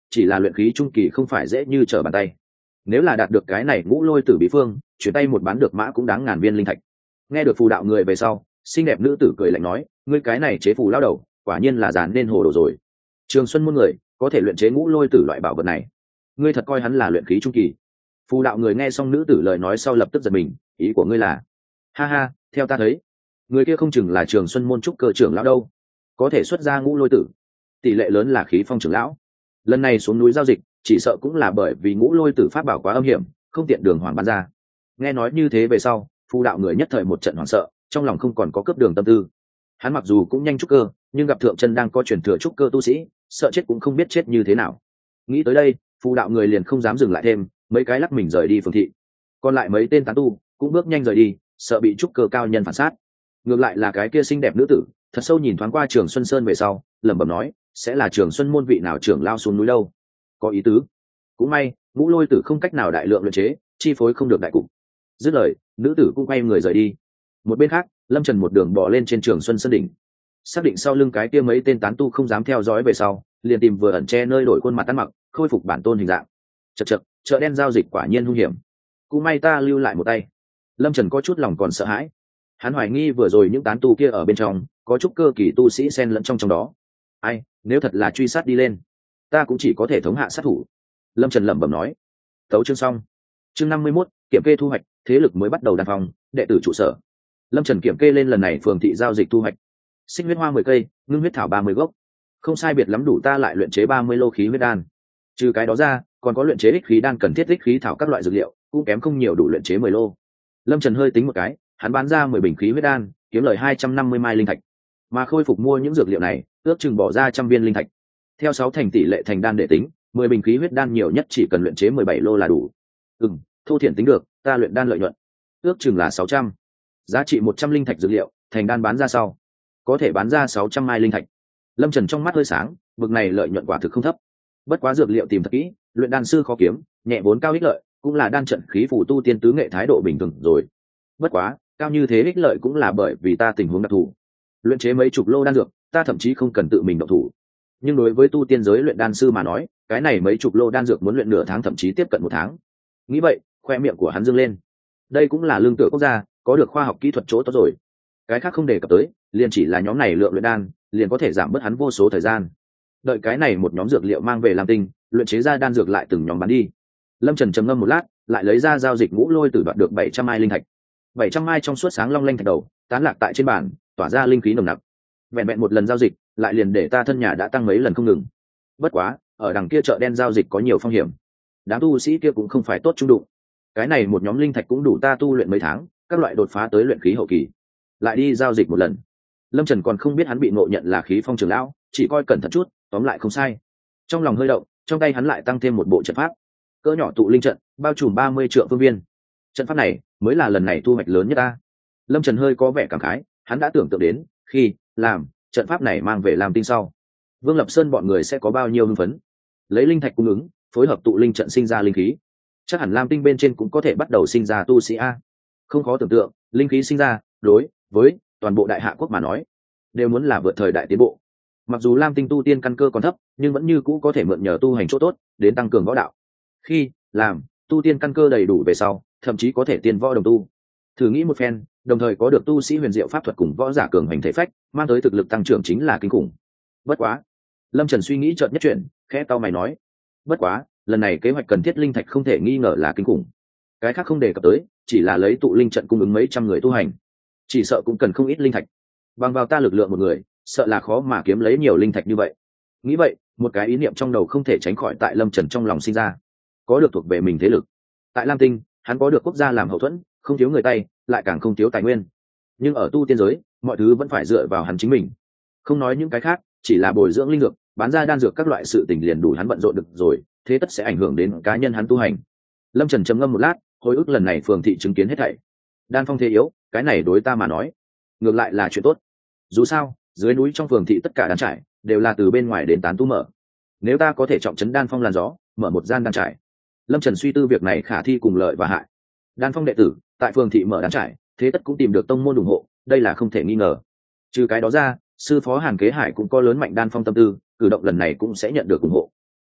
chỉ là luyện khí trung kỳ không phải dễ như trở bàn tay. Nếu là đạt được cái này ngũ lôi tử bí phương, chuyển tay một bán được mã cũng đáng ngàn viên linh thạch. Nghe được phù đạo người về sau, xinh đẹp nữ tử cười lạnh nói, ngươi cái này chế phù lao đầu, quả nhiên là dàn nên hồ đồ rồi. Trường Xuân môn người có thể luyện chế ngũ lôi tử loại bảo vật này, ngươi thật coi hắn là luyện khí trung kỳ? Phù đạo người nghe xong nữ tử lời nói sau lập tức giật mình, ý của ngươi là? Ha ha, theo ta thấy, người kia không chừng là Trường Xuân môn trúc cơ trưởng lão đâu, có thể xuất ra ngũ lôi tử, tỷ lệ lớn là khí phong trưởng lão. Lần này xuống núi giao dịch, chỉ sợ cũng là bởi vì ngũ lôi tử pháp bảo quá âm hiểm, không tiện đường hoàng bán ra. Nghe nói như thế về sau, phù đạo người nhất thời một trận hoảng sợ, trong lòng không còn có cướp đường tâm tư. Hắn mặc dù cũng nhanh trúc cơ, nhưng gặp thượng chân đang có truyền thừa trúc cơ tu sĩ, sợ chết cũng không biết chết như thế nào. Nghĩ tới đây, phù đạo người liền không dám dừng lại thêm, mấy cái lắc mình rời đi phường thị. Còn lại mấy tên tán tu cũng bước nhanh rời đi, sợ bị trúc cơ cao nhân phản sát. Ngược lại là cái kia xinh đẹp nữ tử, thật sâu nhìn thoáng qua Trường Xuân Sơn về sau, lẩm bẩm nói, sẽ là Trường Xuân môn vị nào trưởng lao xuống núi đâu? Có ý tứ. Cũng may, ngũ lôi tử không cách nào đại lượng luyện chế, chi phối không được đại cục. Dứt lời, nữ tử cũng quay người rời đi. Một bên khác, Lâm Trần một đường bò lên trên Trường Xuân Sơn đỉnh, xác định sau lưng cái kia mấy tên tán tu không dám theo dõi về sau, liền tìm vừa ẩn che nơi đổi khuôn mặt ăn mặc, khôi phục bản tôn hình dạng. Chậc chậc, chợ đen giao dịch quả nhiên hung hiểm. Cũng may ta lưu lại một tay. Lâm Trần có chút lòng còn sợ hãi. Hắn hoài nghi vừa rồi những tán tu kia ở bên trong có chút cơ kỳ tu sĩ xen lẫn trong trong đó. Ai, nếu thật là truy sát đi lên, ta cũng chỉ có thể thống hạ sát thủ. Lâm Trần lẩm bẩm nói. Tấu chương xong. Chương năm mươi mốt, kiểm kê thu hoạch, thế lực mới bắt đầu đàn phòng, đệ tử trụ sở. Lâm Trần kiểm kê lên lần này phường thị giao dịch thu hoạch. Xích huyết hoa mười cây, ngưng huyết thảo ba mươi gốc. Không sai biệt lắm đủ ta lại luyện chế ba mươi lô khí huyết đan. Trừ cái đó ra, còn có luyện chế ích khí đan cần thiết ích khí thảo các loại dược liệu, cũng kém không nhiều đủ luyện chế mười lô. Lâm Trần hơi tính một cái, hắn bán ra mười bình khí huyết đan, kiếm lời hai trăm năm mươi mai linh thạch. Mà khôi phục mua những dược liệu này, ước chừng bỏ ra trăm viên linh thạch. Theo sáu thành tỷ lệ thành đan để tính, mười bình khí huyết đan nhiều nhất chỉ cần luyện chế mười bảy lô là đủ. Ừm, thô thiển tính được, ta luyện đan lợi nhuận ước chừng là sáu trăm. Giá trị một trăm linh thạch dược liệu, thành đan bán ra sau, có thể bán ra sáu trăm mai linh thạch. Lâm Trần trong mắt hơi sáng, vực này lợi nhuận quả thực không thấp. Bất quá dược liệu tìm thật kỹ, luyện đan sư khó kiếm, nhẹ vốn cao ích lợi, cũng là đan trận khí phủ tu tiên tứ nghệ thái độ bình thường rồi. Bất quá, cao như thế ích lợi cũng là bởi vì ta tình huống đặc thù. Luyện chế mấy chục lô đan dược, ta thậm chí không cần tự mình động thủ. Nhưng đối với tu tiên giới luyện đan sư mà nói, cái này mấy chục lô đan dược muốn luyện nửa tháng thậm chí tiếp cận một tháng. Nghĩ vậy, khoe miệng của hắn dương lên. Đây cũng là lương tựa quốc gia, có được khoa học kỹ thuật chỗ tốt rồi. Cái khác không đề cập tới, liền chỉ là nhóm này lượng luyện đan, liền có thể giảm bớt hắn vô số thời gian. Đợi cái này một nhóm dược liệu mang về làm tinh, luyện chế ra đan dược lại từng nhóm bán đi. Lâm Trần trầm ngâm một lát, lại lấy ra giao dịch ngũ lôi tử đoạt được bảy trăm mai linh thạch. bảy trăm mai trong suốt sáng long lanh thạch đầu, tán lạc tại trên bàn, tỏa ra linh khí nồng nặc. Vẹn vẹn một lần giao dịch, lại liền để ta thân nhà đã tăng mấy lần không ngừng. Bất quá, ở đằng kia chợ đen giao dịch có nhiều phong hiểm. Đám tu sĩ kia cũng không phải tốt trung đụng. Cái này một nhóm linh thạch cũng đủ ta tu luyện mấy tháng, các loại đột phá tới luyện khí hậu kỳ. Lại đi giao dịch một lần. Lâm Trần còn không biết hắn bị ngộ nhận là khí phong trưởng lão, chỉ coi cẩn thận chút, tóm lại không sai. Trong lòng hơi động, trong tay hắn lại tăng thêm một bộ trận pháp. Cỡ nhỏ tụ linh trận, bao trùm ba mươi trượng phương viên. Trận pháp này mới là lần này thu hoạch lớn nhất ta. Lâm Trần hơi có vẻ cảm khái, hắn đã tưởng tượng đến, khi làm trận pháp này mang về làm tinh sau, Vương Lập Sơn bọn người sẽ có bao nhiêu hưng phấn. Lấy linh thạch cung ứng, phối hợp tụ linh trận sinh ra linh khí, chắc hẳn Lam Tinh bên trên cũng có thể bắt đầu sinh ra tu sĩ a. Không khó tưởng tượng, linh khí sinh ra, đối với toàn bộ đại hạ quốc mà nói, đều muốn là vượt thời đại tiến bộ. Mặc dù Lam Tinh tu tiên căn cơ còn thấp, nhưng vẫn như cũ có thể mượn nhờ tu hành chỗ tốt đến tăng cường võ đạo. Khi làm tu tiên căn cơ đầy đủ về sau, thậm chí có thể tiên võ đồng tu. Thử nghĩ một phen, đồng thời có được tu sĩ huyền diệu pháp thuật cùng võ giả cường hành thể phách, mang tới thực lực tăng trưởng chính là kinh khủng. Bất quá, Lâm Trần suy nghĩ chợt nhất chuyển, khẽ cau mày nói, bất quá, lần này kế hoạch cần thiết linh thạch không thể nghi ngờ là kinh khủng. Cái khác không đề cập tới, chỉ là lấy tụ linh trận cung ứng mấy trăm người tu hành, chỉ sợ cũng cần không ít linh thạch. Bằng vào ta lực lượng một người, sợ là khó mà kiếm lấy nhiều linh thạch như vậy. Nghĩ vậy, một cái ý niệm trong đầu không thể tránh khỏi tại Lâm Trần trong lòng sinh ra. Có được thuộc về mình thế lực. Tại Lam Tinh, hắn có được quốc gia làm hậu thuẫn, không thiếu người tay, lại càng không thiếu tài nguyên. Nhưng ở tu tiên giới, mọi thứ vẫn phải dựa vào hắn chính mình. Không nói những cái khác, chỉ là bồi dưỡng linh dược, bán ra đan dược các loại sự tình liền đủ hắn bận rộn được rồi, thế tất sẽ ảnh hưởng đến cá nhân hắn tu hành. Lâm Trần trầm ngâm một lát, hồi ức lần này phường thị chứng kiến hết thảy. Đan phong thế yếu, cái này đối ta mà nói, ngược lại là chuyện tốt. Dù sao, dưới núi trong phường thị tất cả đan trải đều là từ bên ngoài đến tán tu mở. Nếu ta có thể trọng trấn đan phong làn gió, mở một gian đan trải, Lâm Trần suy tư việc này khả thi cùng lợi và hại. Đan phong đệ tử tại phường thị mở đan trải, thế tất cũng tìm được tông môn ủng hộ, đây là không thể nghi ngờ. Trừ cái đó ra, sư phó Hàn Kế Hải cũng có lớn mạnh đan phong tâm tư, cử động lần này cũng sẽ nhận được ủng hộ.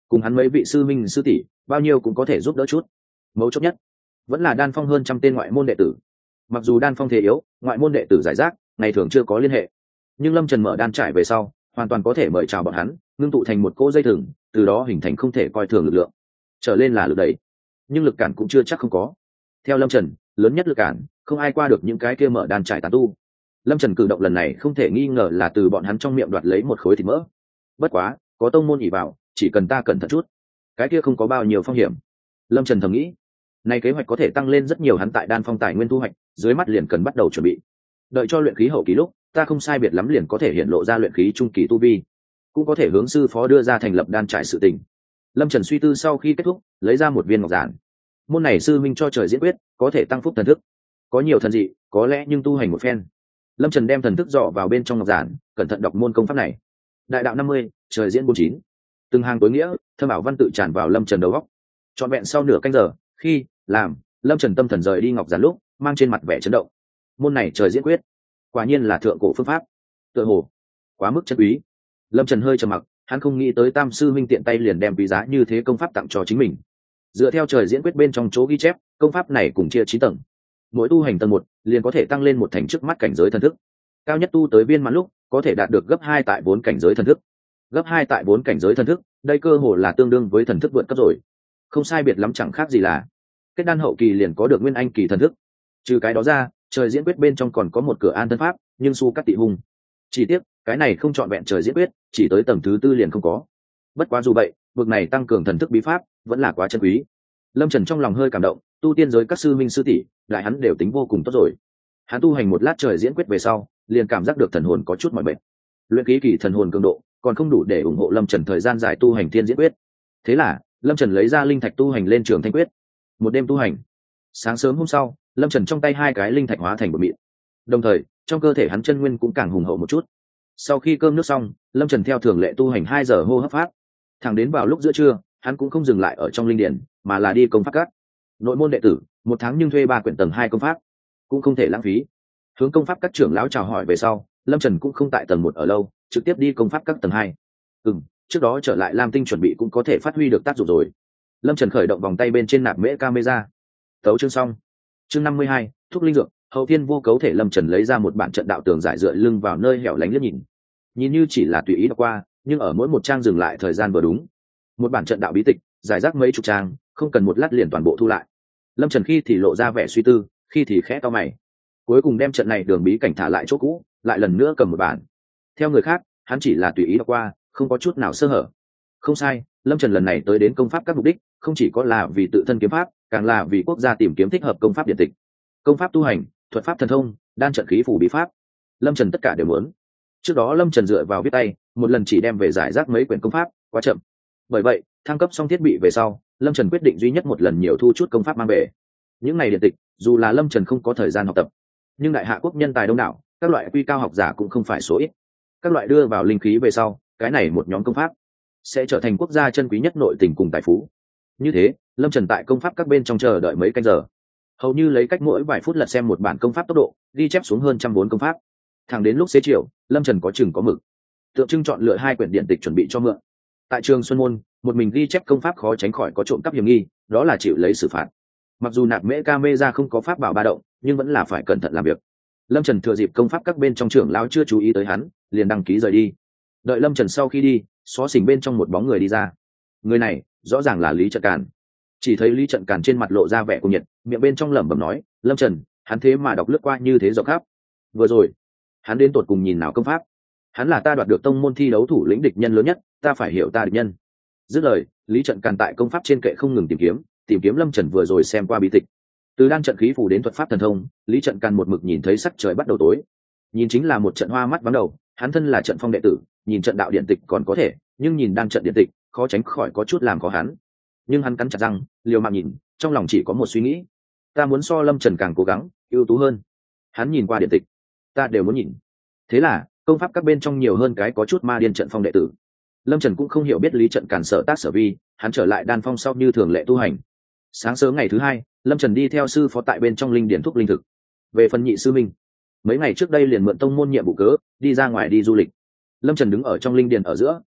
cùng hắn mấy vị sư minh sư tỷ bao nhiêu cũng có thể giúp đỡ chút. Mấu chốt nhất vẫn là đan phong hơn trăm tên ngoại môn đệ tử. Mặc dù đan phong thế yếu, ngoại môn đệ tử giải rác, ngày thường chưa có liên hệ, nhưng lâm trần mở đan trải về sau hoàn toàn có thể mời chào bọn hắn, ngưng tụ thành một cỗ dây thừng, từ đó hình thành không thể coi thường lực lượng. Trở lên là lực đẩy, nhưng lực cản cũng chưa chắc không có. Theo lâm trần, lớn nhất lực cản không ai qua được những cái kia mở đan trải tán tu. Lâm trần cử động lần này không thể nghi ngờ là từ bọn hắn trong miệng đoạt lấy một khối thịt mỡ. Bất quá có tông môn ỉ vào, chỉ cần ta cẩn thận chút, cái kia không có bao nhiêu phong hiểm. Lâm trần thầm nghĩ, nay kế hoạch có thể tăng lên rất nhiều hắn tại đan phong tài nguyên thu hoạch, dưới mắt liền cần bắt đầu chuẩn bị. Đợi cho luyện khí hậu kỳ lúc, ta không sai biệt lắm liền có thể hiện lộ ra luyện khí trung kỳ tu vi, cũng có thể hướng sư phó đưa ra thành lập đan trại sự tình. Lâm trần suy tư sau khi kết thúc, lấy ra một viên ngọc giản. Môn này sư minh cho trời diễn quyết, có thể tăng phúc thần thức, có nhiều thần dị, có lẽ nhưng tu hành một phen. Lâm trần đem thần thức dò vào bên trong ngọc giản, cẩn thận đọc môn công pháp này. Đại đạo năm mươi, trời diễn bốn chín. Từng hàng tối nghĩa thâm ảo văn tự tràn vào lâm trần đầu góc. Trọn vẹn sau nửa canh giờ, khi làm lâm trần tâm thần rời đi ngọc giản lúc, mang trên mặt vẻ chấn động. Môn này trời diễn quyết, quả nhiên là thượng cổ phương pháp, tựa hồ quá mức chân quý. Lâm trần hơi trầm mặc, hắn không nghĩ tới tam sư minh tiện tay liền đem quý giá như thế công pháp tặng cho chính mình. Dựa theo trời diễn quyết bên trong chỗ ghi chép, công pháp này cùng chia chín tầng, mỗi tu hành tầng một liền có thể tăng lên một thành trước mắt cảnh giới thần thức, cao nhất tu tới viên mãn lúc có thể đạt được gấp hai tại bốn cảnh giới thần thức. Gấp hai tại bốn cảnh giới thần thức, đây cơ hồ là tương đương với thần thức vượt cấp rồi, không sai biệt lắm, chẳng khác gì là kết đan hậu kỳ liền có được nguyên anh kỳ thần thức. Trừ cái đó ra, trời diễn quyết bên trong còn có một cửa an thân pháp, nhưng su cắt tị hung. Chỉ tiếc cái này không trọn vẹn trời diễn quyết, chỉ tới tầng thứ tư liền không có. Bất quá dù vậy, vực này tăng cường thần thức bí pháp vẫn là quá chân quý. Lâm trần trong lòng hơi cảm động, tu tiên giới các sư minh sư tỷ lại hắn đều tính vô cùng tốt rồi. Hắn tu hành một lát trời diễn quyết về sau, liền cảm giác được thần hồn có chút mỏi mệt. Luyện khí kỳ thần hồn cường độ còn không đủ để ủng hộ lâm trần thời gian dài tu hành thiên diễn quyết. Thế là lâm trần lấy ra linh thạch tu hành lên trường thanh quyết. Một đêm tu hành, sáng sớm hôm sau, lâm trần trong tay hai cái linh thạch hóa thành một mịn, đồng thời trong cơ thể hắn chân nguyên cũng càng hùng hậu một chút. Sau khi cơm nước xong, lâm trần theo thường lệ tu hành hai giờ hô hấp pháp. Thẳng đến vào lúc giữa trưa, hắn cũng không dừng lại ở trong linh điển, mà là đi công pháp các. Nội môn đệ tử một tháng nhưng thuê ba quyển tầng hai công pháp, cũng không thể lãng phí. Hướng công pháp các trưởng lão chào hỏi về sau, lâm trần cũng không tại tầng một ở lâu, trực tiếp đi công pháp các tầng hai. Ừ, trước đó trở lại lam tinh chuẩn bị cũng có thể phát huy được tác dụng rồi. Lâm trần khởi động vòng tay bên trên nạp mễ camera. Tấu chương xong. Chương năm mươi hai, thuốc linh dược, hậu thiên vô cấu thể. Lâm trần lấy ra một bản trận đạo tường giải dựa lưng vào nơi hẻo lánh liếc nhìn. Nhìn như chỉ là tùy ý đọc qua, nhưng ở mỗi một trang dừng lại thời gian vừa đúng. Một bản trận đạo bí tịch, giải rác mấy chục trang, không cần một lát liền toàn bộ thu lại. Lâm trần khi thì lộ ra vẻ suy tư, khi thì khẽ to mày. Cuối cùng đem trận này đường bí cảnh thả lại chỗ cũ, lại lần nữa cầm một bản. Theo người khác, hắn chỉ là tùy ý đọc qua, không có chút nào sơ hở. Không sai, lâm trần lần này tới đến công pháp các mục đích không chỉ có là vì tự thân kiếm pháp, càng là vì quốc gia tìm kiếm thích hợp công pháp điện tịch, công pháp tu hành, thuật pháp thần thông, đan trận khí phủ bí pháp. Lâm trần tất cả đều muốn. Trước đó lâm trần dựa vào viết tay, một lần chỉ đem về giải rác mấy quyển công pháp, quá chậm. Bởi vậy thăng cấp xong thiết bị về sau, lâm trần quyết định duy nhất một lần nhiều thu chút công pháp mang về. Những này điện tịch dù là lâm trần không có thời gian học tập, nhưng đại hạ quốc nhân tài đông đảo, các loại quy cao học giả cũng không phải số ít. Các loại đưa vào linh khí về sau, cái này một nhóm công pháp sẽ trở thành quốc gia chân quý nhất nội tình cùng tài phú. Như thế, lâm trần tại công pháp các bên trong chờ đợi mấy canh giờ, hầu như lấy cách mỗi vài phút lật xem một bản công pháp tốc độ, ghi chép xuống hơn trăm bốn công pháp. Thẳng đến lúc xế chiều, lâm trần có chừng có mực, tượng trưng chọn lựa hai quyển điện tịch chuẩn bị cho mượn. Tại trường Xuân Môn, một mình ghi chép công pháp khó tránh khỏi có trộm cắp hiểm nghi, đó là chịu lấy xử phạt. Mặc dù nạp mễ camera không có pháp bảo ba động, nhưng vẫn là phải cẩn thận làm việc. Lâm trần thừa dịp công pháp các bên trong trưởng lão chưa chú ý tới hắn, liền đăng ký rời đi. Đợi lâm trần sau khi đi, xó xỉnh bên trong một bóng người đi ra. Người này rõ ràng là Lý Trận Càn. Chỉ thấy Lý Trận Càn trên mặt lộ ra vẻ cuồng nhiệt, miệng bên trong lẩm bẩm nói, lâm trần, hắn thế mà đọc lướt qua như thế rộng khắp. Vừa rồi hắn đến tột cùng nhìn nào công pháp? Hắn là ta đoạt được tông môn thi đấu thủ lĩnh địch nhân lớn nhất, ta phải hiểu ta địch nhân. Dứt lời, Lý Trận Càn tại công pháp trên kệ không ngừng tìm kiếm, tìm kiếm lâm trần vừa rồi xem qua bí tịch. Từ đan trận khí phù đến thuật pháp thần thông, Lý Trận Càn một mực nhìn thấy sắc trời bắt đầu tối. Nhìn chính là một trận hoa mắt vắng đầu. Hắn thân là trận phong đệ tử, nhìn trận đạo điện tịch còn có thể, nhưng nhìn đan trận điện tịch khó tránh khỏi có chút làm khó hắn. Nhưng hắn cắn chặt răng, liều mạng nhìn, trong lòng chỉ có một suy nghĩ: ta muốn so lâm trần càng cố gắng, ưu tú hơn. Hắn nhìn qua điện tịch, ta đều muốn nhìn. Thế là công pháp các bên trong nhiều hơn cái có chút ma điên trận phong đệ tử. Lâm trần cũng không hiểu biết Lý Trận Càn sở tác sở vi, hắn trở lại đan phong sau như thường lệ tu hành. Sáng sớm ngày thứ hai, lâm trần đi theo sư phó tại bên trong linh điển thuốc linh thực. Về phần nhị sư minh, mấy ngày trước đây liền mượn tông môn nhiệm vụ cớ đi ra ngoài đi du lịch. Lâm trần đứng ở trong linh điển ở giữa,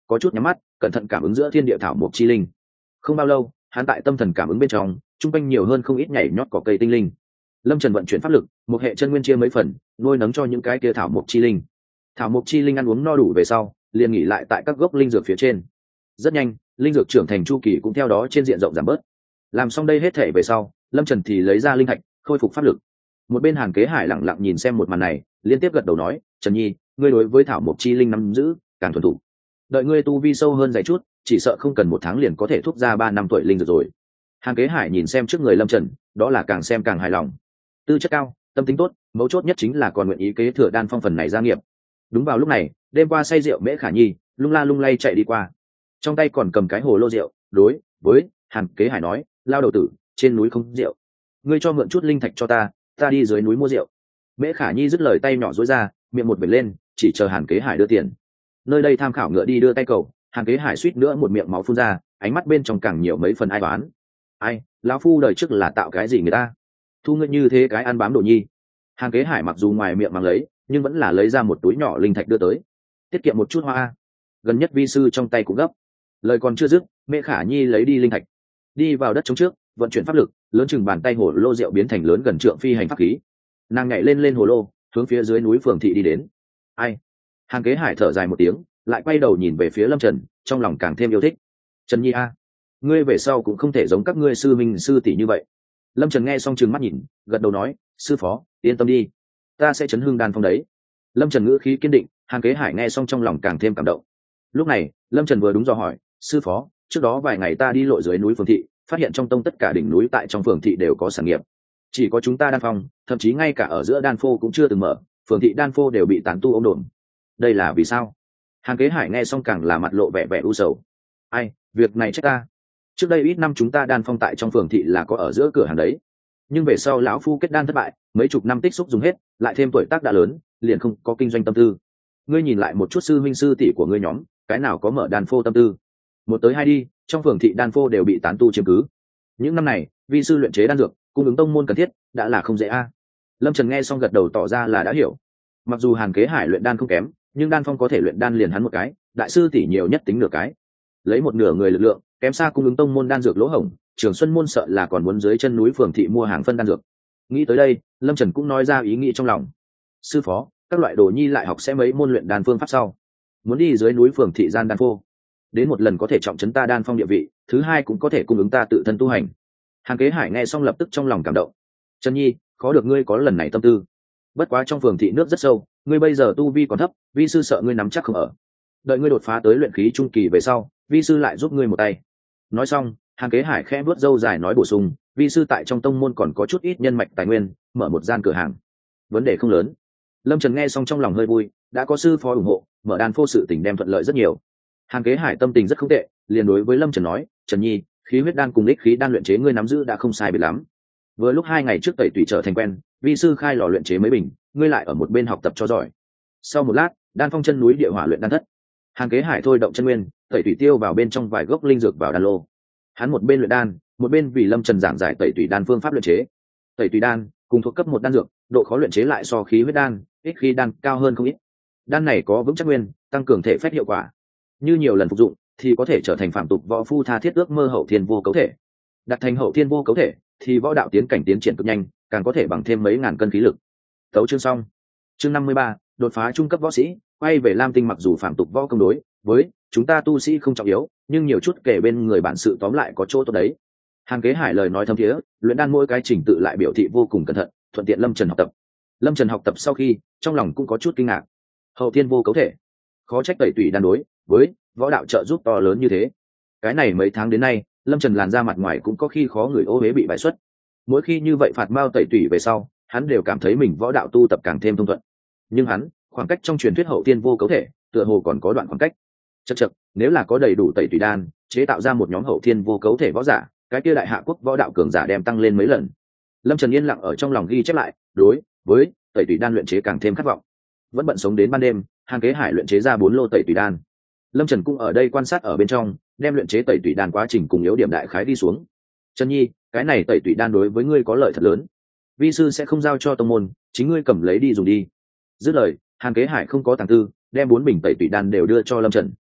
có chút nhắm mắt cẩn thận cảm ứng giữa thiên địa thảo mộc chi linh. Không bao lâu hắn tại tâm thần cảm ứng bên trong trung quanh nhiều hơn không ít nhảy nhót cỏ cây tinh linh. Lâm Trần vận chuyển pháp lực, một hệ chân nguyên chia mấy phần nuôi nấng cho những cái kia thảo mộc chi linh. Thảo mộc chi linh ăn uống no đủ về sau liền nghỉ lại tại các gốc linh dược phía trên. Rất nhanh linh dược trưởng thành chu kỳ cũng theo đó trên diện rộng giảm bớt. Làm xong đây hết thể về sau, Lâm Trần thì lấy ra linh thạch khôi phục pháp lực. Một bên Hàn Kế Hải lặng lặng nhìn xem một màn này, liên tiếp gật đầu nói, Trần Nhi, ngươi đối với thảo mộc chi linh nắm giữ càng thuần thục, đợi ngươi tu vi sâu hơn dày chút, chỉ sợ không cần một tháng liền có thể thúc ra ba năm tuổi linh dược rồi. Hàn Kế Hải nhìn xem trước người Lâm Trần, đó là càng xem càng hài lòng. Tư chất cao, tâm tính tốt, mấu chốt nhất chính là còn nguyện ý kế thừa đan phong phần này gia nghiệp. Đúng vào lúc này, đêm qua say rượu Mễ Khả Nhi lung la lung lay chạy đi qua, trong tay còn cầm cái hồ lô rượu, đối với Hàn Kế Hải nói, lao đầu tử, trên núi không rượu, ngươi cho mượn chút linh thạch cho ta, ta đi dưới núi mua rượu. Mễ Khả Nhi dứt lời tay nhỏ dối ra, miệng một bể lên, chỉ chờ Hàn Kế Hải đưa tiền. Nơi đây tham khảo ngựa đi đưa tay cầu, Hàn Kế Hải suýt nữa một miệng máu phun ra, ánh mắt bên trong càng nhiều mấy phần ai toán. Ai, lão phu đời trước là tạo cái gì người ta thu ngươi như thế cái ăn bám đồ nhi. Hàn Kế Hải mặc dù ngoài miệng mang lấy, nhưng vẫn là lấy ra một túi nhỏ linh thạch đưa tới, tiết kiệm một chút hoa, gần nhất vi sư trong tay cũng gấp. Lời còn chưa dứt, Mễ Khả Nhi lấy đi linh thạch, đi vào đất chống trước, vận chuyển pháp lực, lớn chừng bàn tay hồ lô rượu biến thành lớn gần trượng phi hành pháp khí. Nàng nhảy lên lên hồ lô, hướng phía dưới núi Phường Thị đi đến. Ai? Hàn Kế Hải thở dài một tiếng, lại quay đầu nhìn về phía Lâm Trần, trong lòng càng thêm yêu thích. Trần Nhi a, ngươi về sau cũng không thể giống các ngươi sư minh sư tỷ như vậy. Lâm Trần nghe xong trừng mắt nhìn, gật đầu nói, sư phó, yên tâm đi, ta sẽ chấn hương đan phong đấy. Lâm Trần ngữ khí kiên định, Hàn Kế Hải nghe xong trong lòng càng thêm cảm động. Lúc này Lâm Trần vừa đúng dò hỏi, sư phó, trước đó vài ngày ta đi lội dưới núi Phường Thị, phát hiện trong tông tất cả đỉnh núi tại trong Phường Thị đều có sản nghiệp, chỉ có chúng ta đan phong, thậm chí ngay cả ở giữa đan phô cũng chưa từng mở, Phường Thị đan phô đều bị tán tu ôm đồn. Đây là vì sao? Hàn Kế Hải nghe xong càng là mặt lộ vẻ vẻ u sầu. Ai, việc này trách ta. Trước đây ít năm chúng ta đan phong tại trong Phường Thị là có ở giữa cửa hàng đấy, nhưng về sau lão phu kết đan thất bại, mấy chục năm tích xúc dùng hết, lại thêm tuổi tác đã lớn, liền không có kinh doanh tâm tư. Ngươi nhìn lại một chút sư huynh sư tỷ của ngươi nhóm, cái nào có mở đan phô tâm tư? Một tới hai đi, trong Phường Thị đan phô đều bị tán tu chiếm cứ. Những năm này vi sư luyện chế đan dược, cung ứng tông môn cần thiết, đã là không dễ a. Lâm Trần nghe xong gật đầu tỏ ra là đã hiểu. Mặc dù Hàn Kế Hải luyện đan không kém, nhưng đan phong có thể luyện đan liền hắn một cái, đại sư tỷ nhiều nhất tính nửa cái, lấy một nửa người lực lượng kém xa cung ứng tông môn đan dược lỗ hổng, Trường Xuân môn sợ là còn muốn dưới chân núi Phường Thị mua hàng phân đan dược. Nghĩ tới đây, Lâm Trần cũng nói ra ý nghĩ trong lòng. Sư phó, các loại đồ nhi lại học sẽ mấy môn luyện đan phương pháp sau, muốn đi dưới núi Phường Thị gian đan phô, đến một lần có thể trọng trấn ta đan phong địa vị, thứ hai cũng có thể cung ứng ta tự thân tu hành. Hàn Kế Hải nghe xong lập tức trong lòng cảm động. Trần Nhi, khó được ngươi có lần này tâm tư. Bất quá trong Phường Thị nước rất sâu, ngươi bây giờ tu vi còn thấp, vi sư sợ ngươi nắm chắc không ở. Đợi ngươi đột phá tới luyện khí trung kỳ về sau, vi sư lại giúp ngươi một tay. Nói xong, Hàn Kế Hải khẽ vuốt râu dài nói bổ sung, vi sư tại trong tông môn còn có chút ít nhân mạch tài nguyên, mở một gian cửa hàng, vấn đề không lớn. Lâm Trần nghe xong trong lòng hơi vui, đã có sư phó ủng hộ, mở đan phô sự tình đem thuận lợi rất nhiều. Hàn Kế Hải tâm tình rất không tệ, liền đối với Lâm Trần nói, Trần Nhi, khí huyết đan cùng ích khí đan luyện chế ngươi nắm giữ đã không sai biệt lắm. Vừa lúc hai ngày trước tẩy tùy trở thành quen, vi sư khai lò luyện chế mấy bình, ngươi lại ở một bên học tập cho giỏi. Sau một lát, đan phong chân núi địa hỏa luyện đan thất, Hàn Kế Hải thôi động chân nguyên, tẩy tùy tiêu vào bên trong vài gốc linh dược vào đan lô. Hắn một bên luyện đan, một bên vì Lâm Trần giảng giải tẩy tùy đan phương pháp luyện chế. Tẩy tùy đan cùng thuộc cấp một đan dược, độ khó luyện chế lại so khí huyết đan, ích khí đan cao hơn không ít. Đan này có vững chắc nguyên, tăng cường thể phách hiệu quả, như nhiều lần phục dụng thì có thể trở thành phạm tục võ phu tha thiết ước mơ hậu thiên vô cấu thể. Đặt thành hậu thiên vô cấu thể thì võ đạo tiến cảnh tiến triển cực nhanh, càng có thể bằng thêm mấy ngàn cân khí lực. Tấu chương xong. Chương năm mươi ba, đột phá trung cấp võ sĩ, quay về Lam Tinh. Mặc dù phạm tục võ công đối với chúng ta tu sĩ không trọng yếu, nhưng nhiều chút kể bên người bản sự tóm lại có chỗ tốt đấy. Hàn Kế Hải lời nói thâm thiế, luyện đan mỗi cái trình tự lại biểu thị vô cùng cẩn thận, thuận tiện Lâm Trần học tập. Lâm Trần học tập sau khi, trong lòng cũng có chút kinh ngạc. Hậu thiên vô cấu thể, khó trách tẩy tùy đan đối với võ đạo trợ giúp to lớn như thế. Cái này mấy tháng đến nay, Lâm Trần làn ra mặt ngoài cũng có khi khó người ô uế bị bại xuất. Mỗi khi như vậy phạt mao tẩy tùy về sau, hắn đều cảm thấy mình võ đạo tu tập càng thêm thông thuận. Nhưng hắn, khoảng cách trong truyền thuyết hậu thiên vô cấu thể, tựa hồ còn có đoạn khoảng cách. Chậc chậc, nếu là có đầy đủ tẩy tùy đan, chế tạo ra một nhóm hậu thiên vô cấu thể võ giả, cái kia đại hạ quốc võ đạo cường giả đem tăng lên mấy lần. Lâm Trần yên lặng ở trong lòng ghi chép lại, đối với tẩy tùy đan luyện chế càng thêm khát vọng. Vẫn bận sống đến ban đêm, Hàn Kế Hải luyện chế ra bốn lô tẩy tùy đan. Lâm Trần cũng ở đây quan sát ở bên trong, đem luyện chế tẩy tùy đan quá trình cùng yếu điểm đại khái đi xuống. Trần Nhi, cái này tẩy tùy đan đối với ngươi có lợi thật lớn, vi sư sẽ không giao cho tông môn, chính ngươi cầm lấy đi dùng đi. Dứt lời, Hàn Kế Hải không có tàng tư, đem bốn bình tẩy tùy đan đều đưa cho Lâm Trần.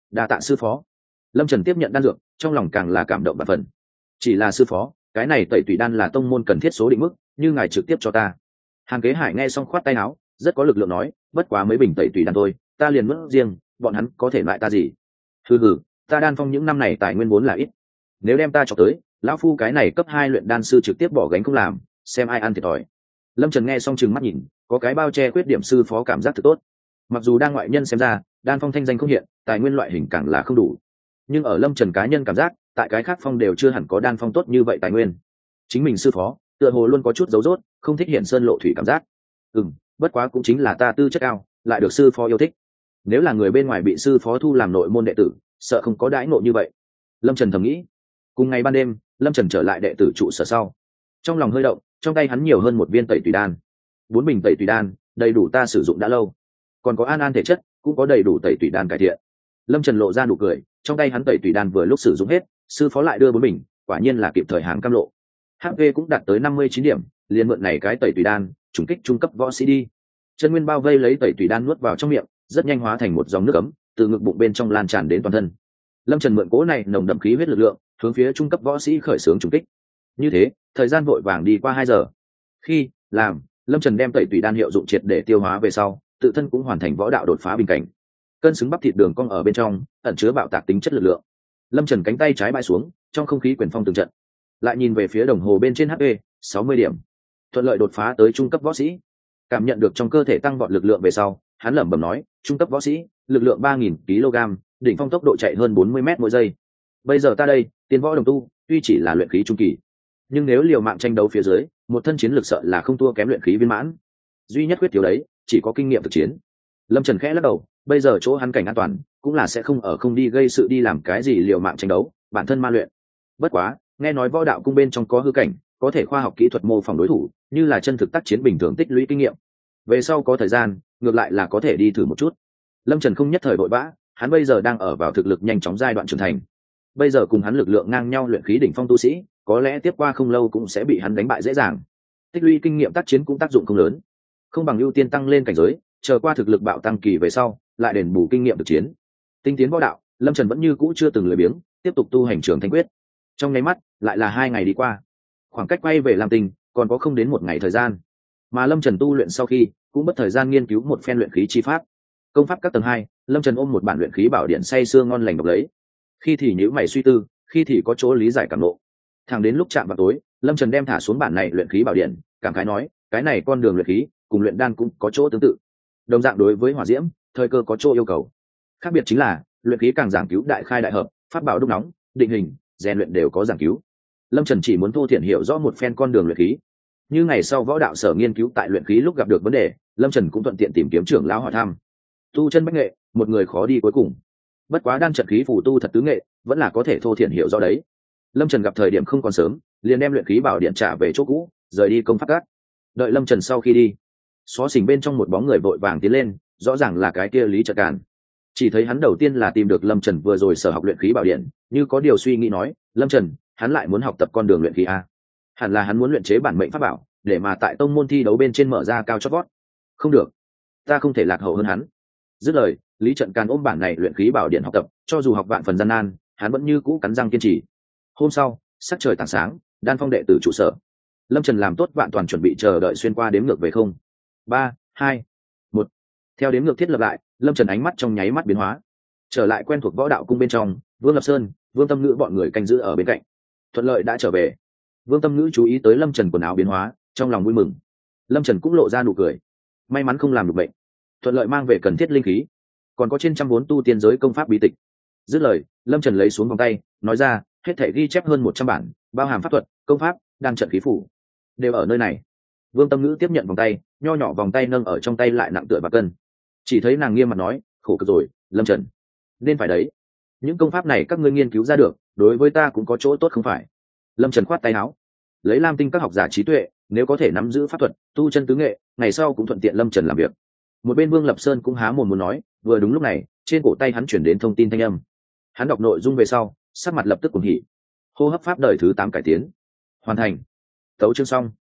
đa tạ sư phó. Lâm Trần tiếp nhận đan dược, trong lòng càng là cảm động và phần. Chỉ là sư phó, cái này tẩy tùy đan là tông môn cần thiết số định mức, như ngài trực tiếp cho ta. Hàn Kế Hải nghe xong khoát tay áo, rất có lực lượng nói, bất quá mấy bình tẩy tùy đan thôi, ta liền mất riêng, bọn hắn có thể lại ta gì? Hừ hừ, ta đan phong những năm này tài nguyên vốn là ít, nếu đem ta cho tới, lão phu cái này cấp hai luyện đan sư trực tiếp bỏ gánh không làm, xem ai ăn thiệt thòi. Lâm Trần nghe xong chừng mắt nhìn, có cái bao che khuyết điểm sư phó cảm giác thật tốt. Mặc dù đang ngoại nhân xem ra, đan phong thanh danh không hiện, tài nguyên loại hình càng là không đủ, nhưng ở Lâm Trần cá nhân cảm giác, tại cái khác phong đều chưa hẳn có đan phong tốt như vậy tài nguyên. Chính mình sư phó, tựa hồ luôn có chút dấu dốt, không thích hiện sơn lộ thủy cảm giác. Ừm, bất quá cũng chính là ta tư chất cao, lại được sư phó yêu thích. Nếu là người bên ngoài bị sư phó thu làm nội môn đệ tử, sợ không có đãi ngộ như vậy. Lâm Trần thầm nghĩ. Cùng ngày ban đêm, Lâm Trần trở lại đệ tử trụ sở sau, trong lòng hơi động, trong tay hắn nhiều hơn một viên tẩy tùy đan, bốn bình tẩy tùy đan, đầy đủ ta sử dụng đã lâu. Còn có an an thể chất, cũng có đầy đủ tẩy tùy đan cải thiện. Lâm Trần lộ ra nụ cười, trong tay hắn tẩy tùy đan vừa lúc sử dụng hết, sư phó lại đưa bốn bình, quả nhiên là kịp thời hàng cam lộ. hát pê cũng đạt tới năm mươi chín điểm, liền mượn này cái tẩy tùy đan, trùng kích trung cấp võ sĩ đi. Chân Nguyên bao vây lấy tẩy tùy đan nuốt vào trong miệng, rất nhanh hóa thành một dòng nước ấm, từ ngực bụng bên trong lan tràn đến toàn thân. Lâm Trần mượn cỗ này nồng đậm khí huyết lực lượng, hướng phía trung cấp võ sĩ khởi xướng trùng kích. Như thế, thời gian vội vàng đi qua hai giờ. Khi làm, Lâm Trần đem tẩy tùy đan hiệu dụng triệt để tiêu hóa về sau, tự thân cũng hoàn thành võ đạo đột phá bình cảnh. Cân xứng bắp thịt đường cong ở bên trong, ẩn chứa bạo tạc tính chất lực lượng. Lâm Trần cánh tay trái bãi xuống, trong không khí quyền phong từng trận. Lại nhìn về phía đồng hồ bên trên hát pê, sáu mươi điểm. Thuận lợi đột phá tới trung cấp võ sĩ. Cảm nhận được trong cơ thể tăng vọt lực lượng về sau, hắn lẩm bẩm nói, trung cấp võ sĩ, lực lượng ba nghìn ki lô gam, đỉnh phong tốc độ chạy hơn bốn mươi mét mỗi giây. Bây giờ ta đây, tiến võ đồng tu, tuy chỉ là luyện khí trung kỳ, nhưng nếu liều mạng tranh đấu phía dưới, một thân chiến lực sợ là không thua kém luyện khí viên mãn. Duy nhất khuyết thiếu đấy, chỉ có kinh nghiệm thực chiến. Lâm Trần khẽ lắc đầu, bây giờ chỗ hắn cảnh an toàn, cũng là sẽ không ở không đi gây sự đi làm cái gì liều mạng tranh đấu, bản thân ma luyện. Bất quá, nghe nói võ đạo cung bên trong có hư cảnh, có thể khoa học kỹ thuật mô phỏng đối thủ, như là chân thực tác chiến bình thường tích lũy kinh nghiệm. Về sau có thời gian, ngược lại là có thể đi thử một chút. Lâm Trần không nhất thời vội vã, hắn bây giờ đang ở vào thực lực nhanh chóng giai đoạn trưởng thành. Bây giờ cùng hắn lực lượng ngang nhau luyện khí đỉnh phong tu sĩ, có lẽ tiếp qua không lâu cũng sẽ bị hắn đánh bại dễ dàng. Tích lũy kinh nghiệm tác chiến cũng tác dụng không lớn, không bằng ưu tiên tăng lên cảnh giới, chờ qua thực lực bạo tăng kỳ về sau, lại đền bù kinh nghiệm thực chiến. Tinh tiến võ đạo, Lâm Trần vẫn như cũ chưa từng lười biếng, tiếp tục tu hành trường thanh quyết. Trong nháy mắt, lại là hai ngày đi qua. Khoảng cách quay về Lam Tinh còn có không đến một ngày thời gian. Mà Lâm Trần tu luyện sau khi, cũng mất thời gian nghiên cứu một phen luyện khí chi pháp. Công pháp các tầng hai, Lâm Trần ôm một bản luyện khí bảo điện say sưa ngon lành độc lấy. Khi thì nhíu mày suy tư, khi thì có chỗ lý giải cảm ngộ. Thẳng đến lúc chạm vào tối, Lâm Trần đem thả xuống bản này luyện khí bảo điện, cảm khái nói, cái này con đường luyện khí cùng luyện đan cũng có chỗ tương tự. Đồng dạng đối với hỏa diễm, thời cơ có chỗ yêu cầu. Khác biệt chính là, luyện khí càng giảng cứu đại khai đại hợp, pháp bảo đúc nóng, định hình, rèn luyện đều có giảng cứu. Lâm Trần chỉ muốn thu thiện hiểu rõ một phen con đường luyện khí. Như ngày sau võ đạo sở nghiên cứu tại luyện khí lúc gặp được vấn đề, Lâm Trần cũng thuận tiện tìm kiếm trưởng lão hỏi thăm. Tu chân bách nghệ, một người khó đi cuối cùng. Bất quá đan trận khí phù tu thật tứ nghệ, vẫn là có thể thô thiện hiểu rõ đấy. Lâm Trần gặp thời điểm không còn sớm, liền đem luyện khí bảo điện trả về chỗ cũ, rời đi công pháp các. Đợi Lâm Trần sau khi đi, xó xỉnh bên trong một bóng người vội vàng tiến lên, rõ ràng là cái kia Lý Trật Càn. Chỉ thấy hắn đầu tiên là tìm được Lâm Trần vừa rồi sở học luyện khí bảo điện, như có điều suy nghĩ nói, Lâm Trần, hắn lại muốn học tập con đường luyện khí a? Hẳn là hắn muốn luyện chế bản mệnh pháp bảo, để mà tại tông môn thi đấu bên trên mở ra cao chót vót. Không được, ta không thể lạc hậu hơn hắn. Dứt lời, Lý Trận Càn ôm bản này luyện khí bảo điện học tập, cho dù học vạn phần gian nan, hắn vẫn như cũ cắn răng kiên trì. Hôm sau, sắc trời tảng sáng, đan phong đệ tử trụ sở. Lâm Trần làm tốt vạn toàn chuẩn bị chờ đợi xuyên qua đếm ngược về không. Ba, hai, một. Theo đếm ngược thiết lập lại, Lâm Trần ánh mắt trong nháy mắt biến hóa, trở lại quen thuộc võ đạo cung bên trong. Vương Lập Sơn, Vương Tâm Ngữ bọn người canh giữ ở bên cạnh. Thuận lợi đã trở về. Vương Tâm Ngữ chú ý tới Lâm Trần quần áo biến hóa, trong lòng vui mừng. Lâm Trần cũng lộ ra nụ cười, may mắn không làm được bệnh, thuận lợi mang về cần thiết linh khí, còn có trên trăm vốn tu tiên giới công pháp bí tịch. Dứt lời, Lâm Trần lấy xuống vòng tay, nói ra, hết thảy ghi chép hơn một trăm bản, bao hàm pháp thuật, công pháp, đan trận khí phủ, đều ở nơi này. Vương Tâm Ngữ tiếp nhận vòng tay, nho nhỏ vòng tay nâng ở trong tay lại nặng tựa bạc cân. Chỉ thấy nàng nghiêm mặt nói, khổ cực rồi, Lâm Trần. Nên phải đấy, những công pháp này các ngươi nghiên cứu ra được, đối với ta cũng có chỗ tốt không phải? Lâm Trần khoát tay áo, lấy Lam Tinh các học giả trí tuệ, nếu có thể nắm giữ pháp thuật, tu chân tứ nghệ, ngày sau cũng thuận tiện Lâm Trần làm việc. Một bên Vương Lập Sơn cũng há mồm muốn nói, vừa đúng lúc này, trên cổ tay hắn chuyển đến thông tin thanh âm. Hắn đọc nội dung về sau, sắc mặt lập tức cuồng hỉ. Hô hấp pháp đời thứ tám cải tiến hoàn thành. Tấu chương xong.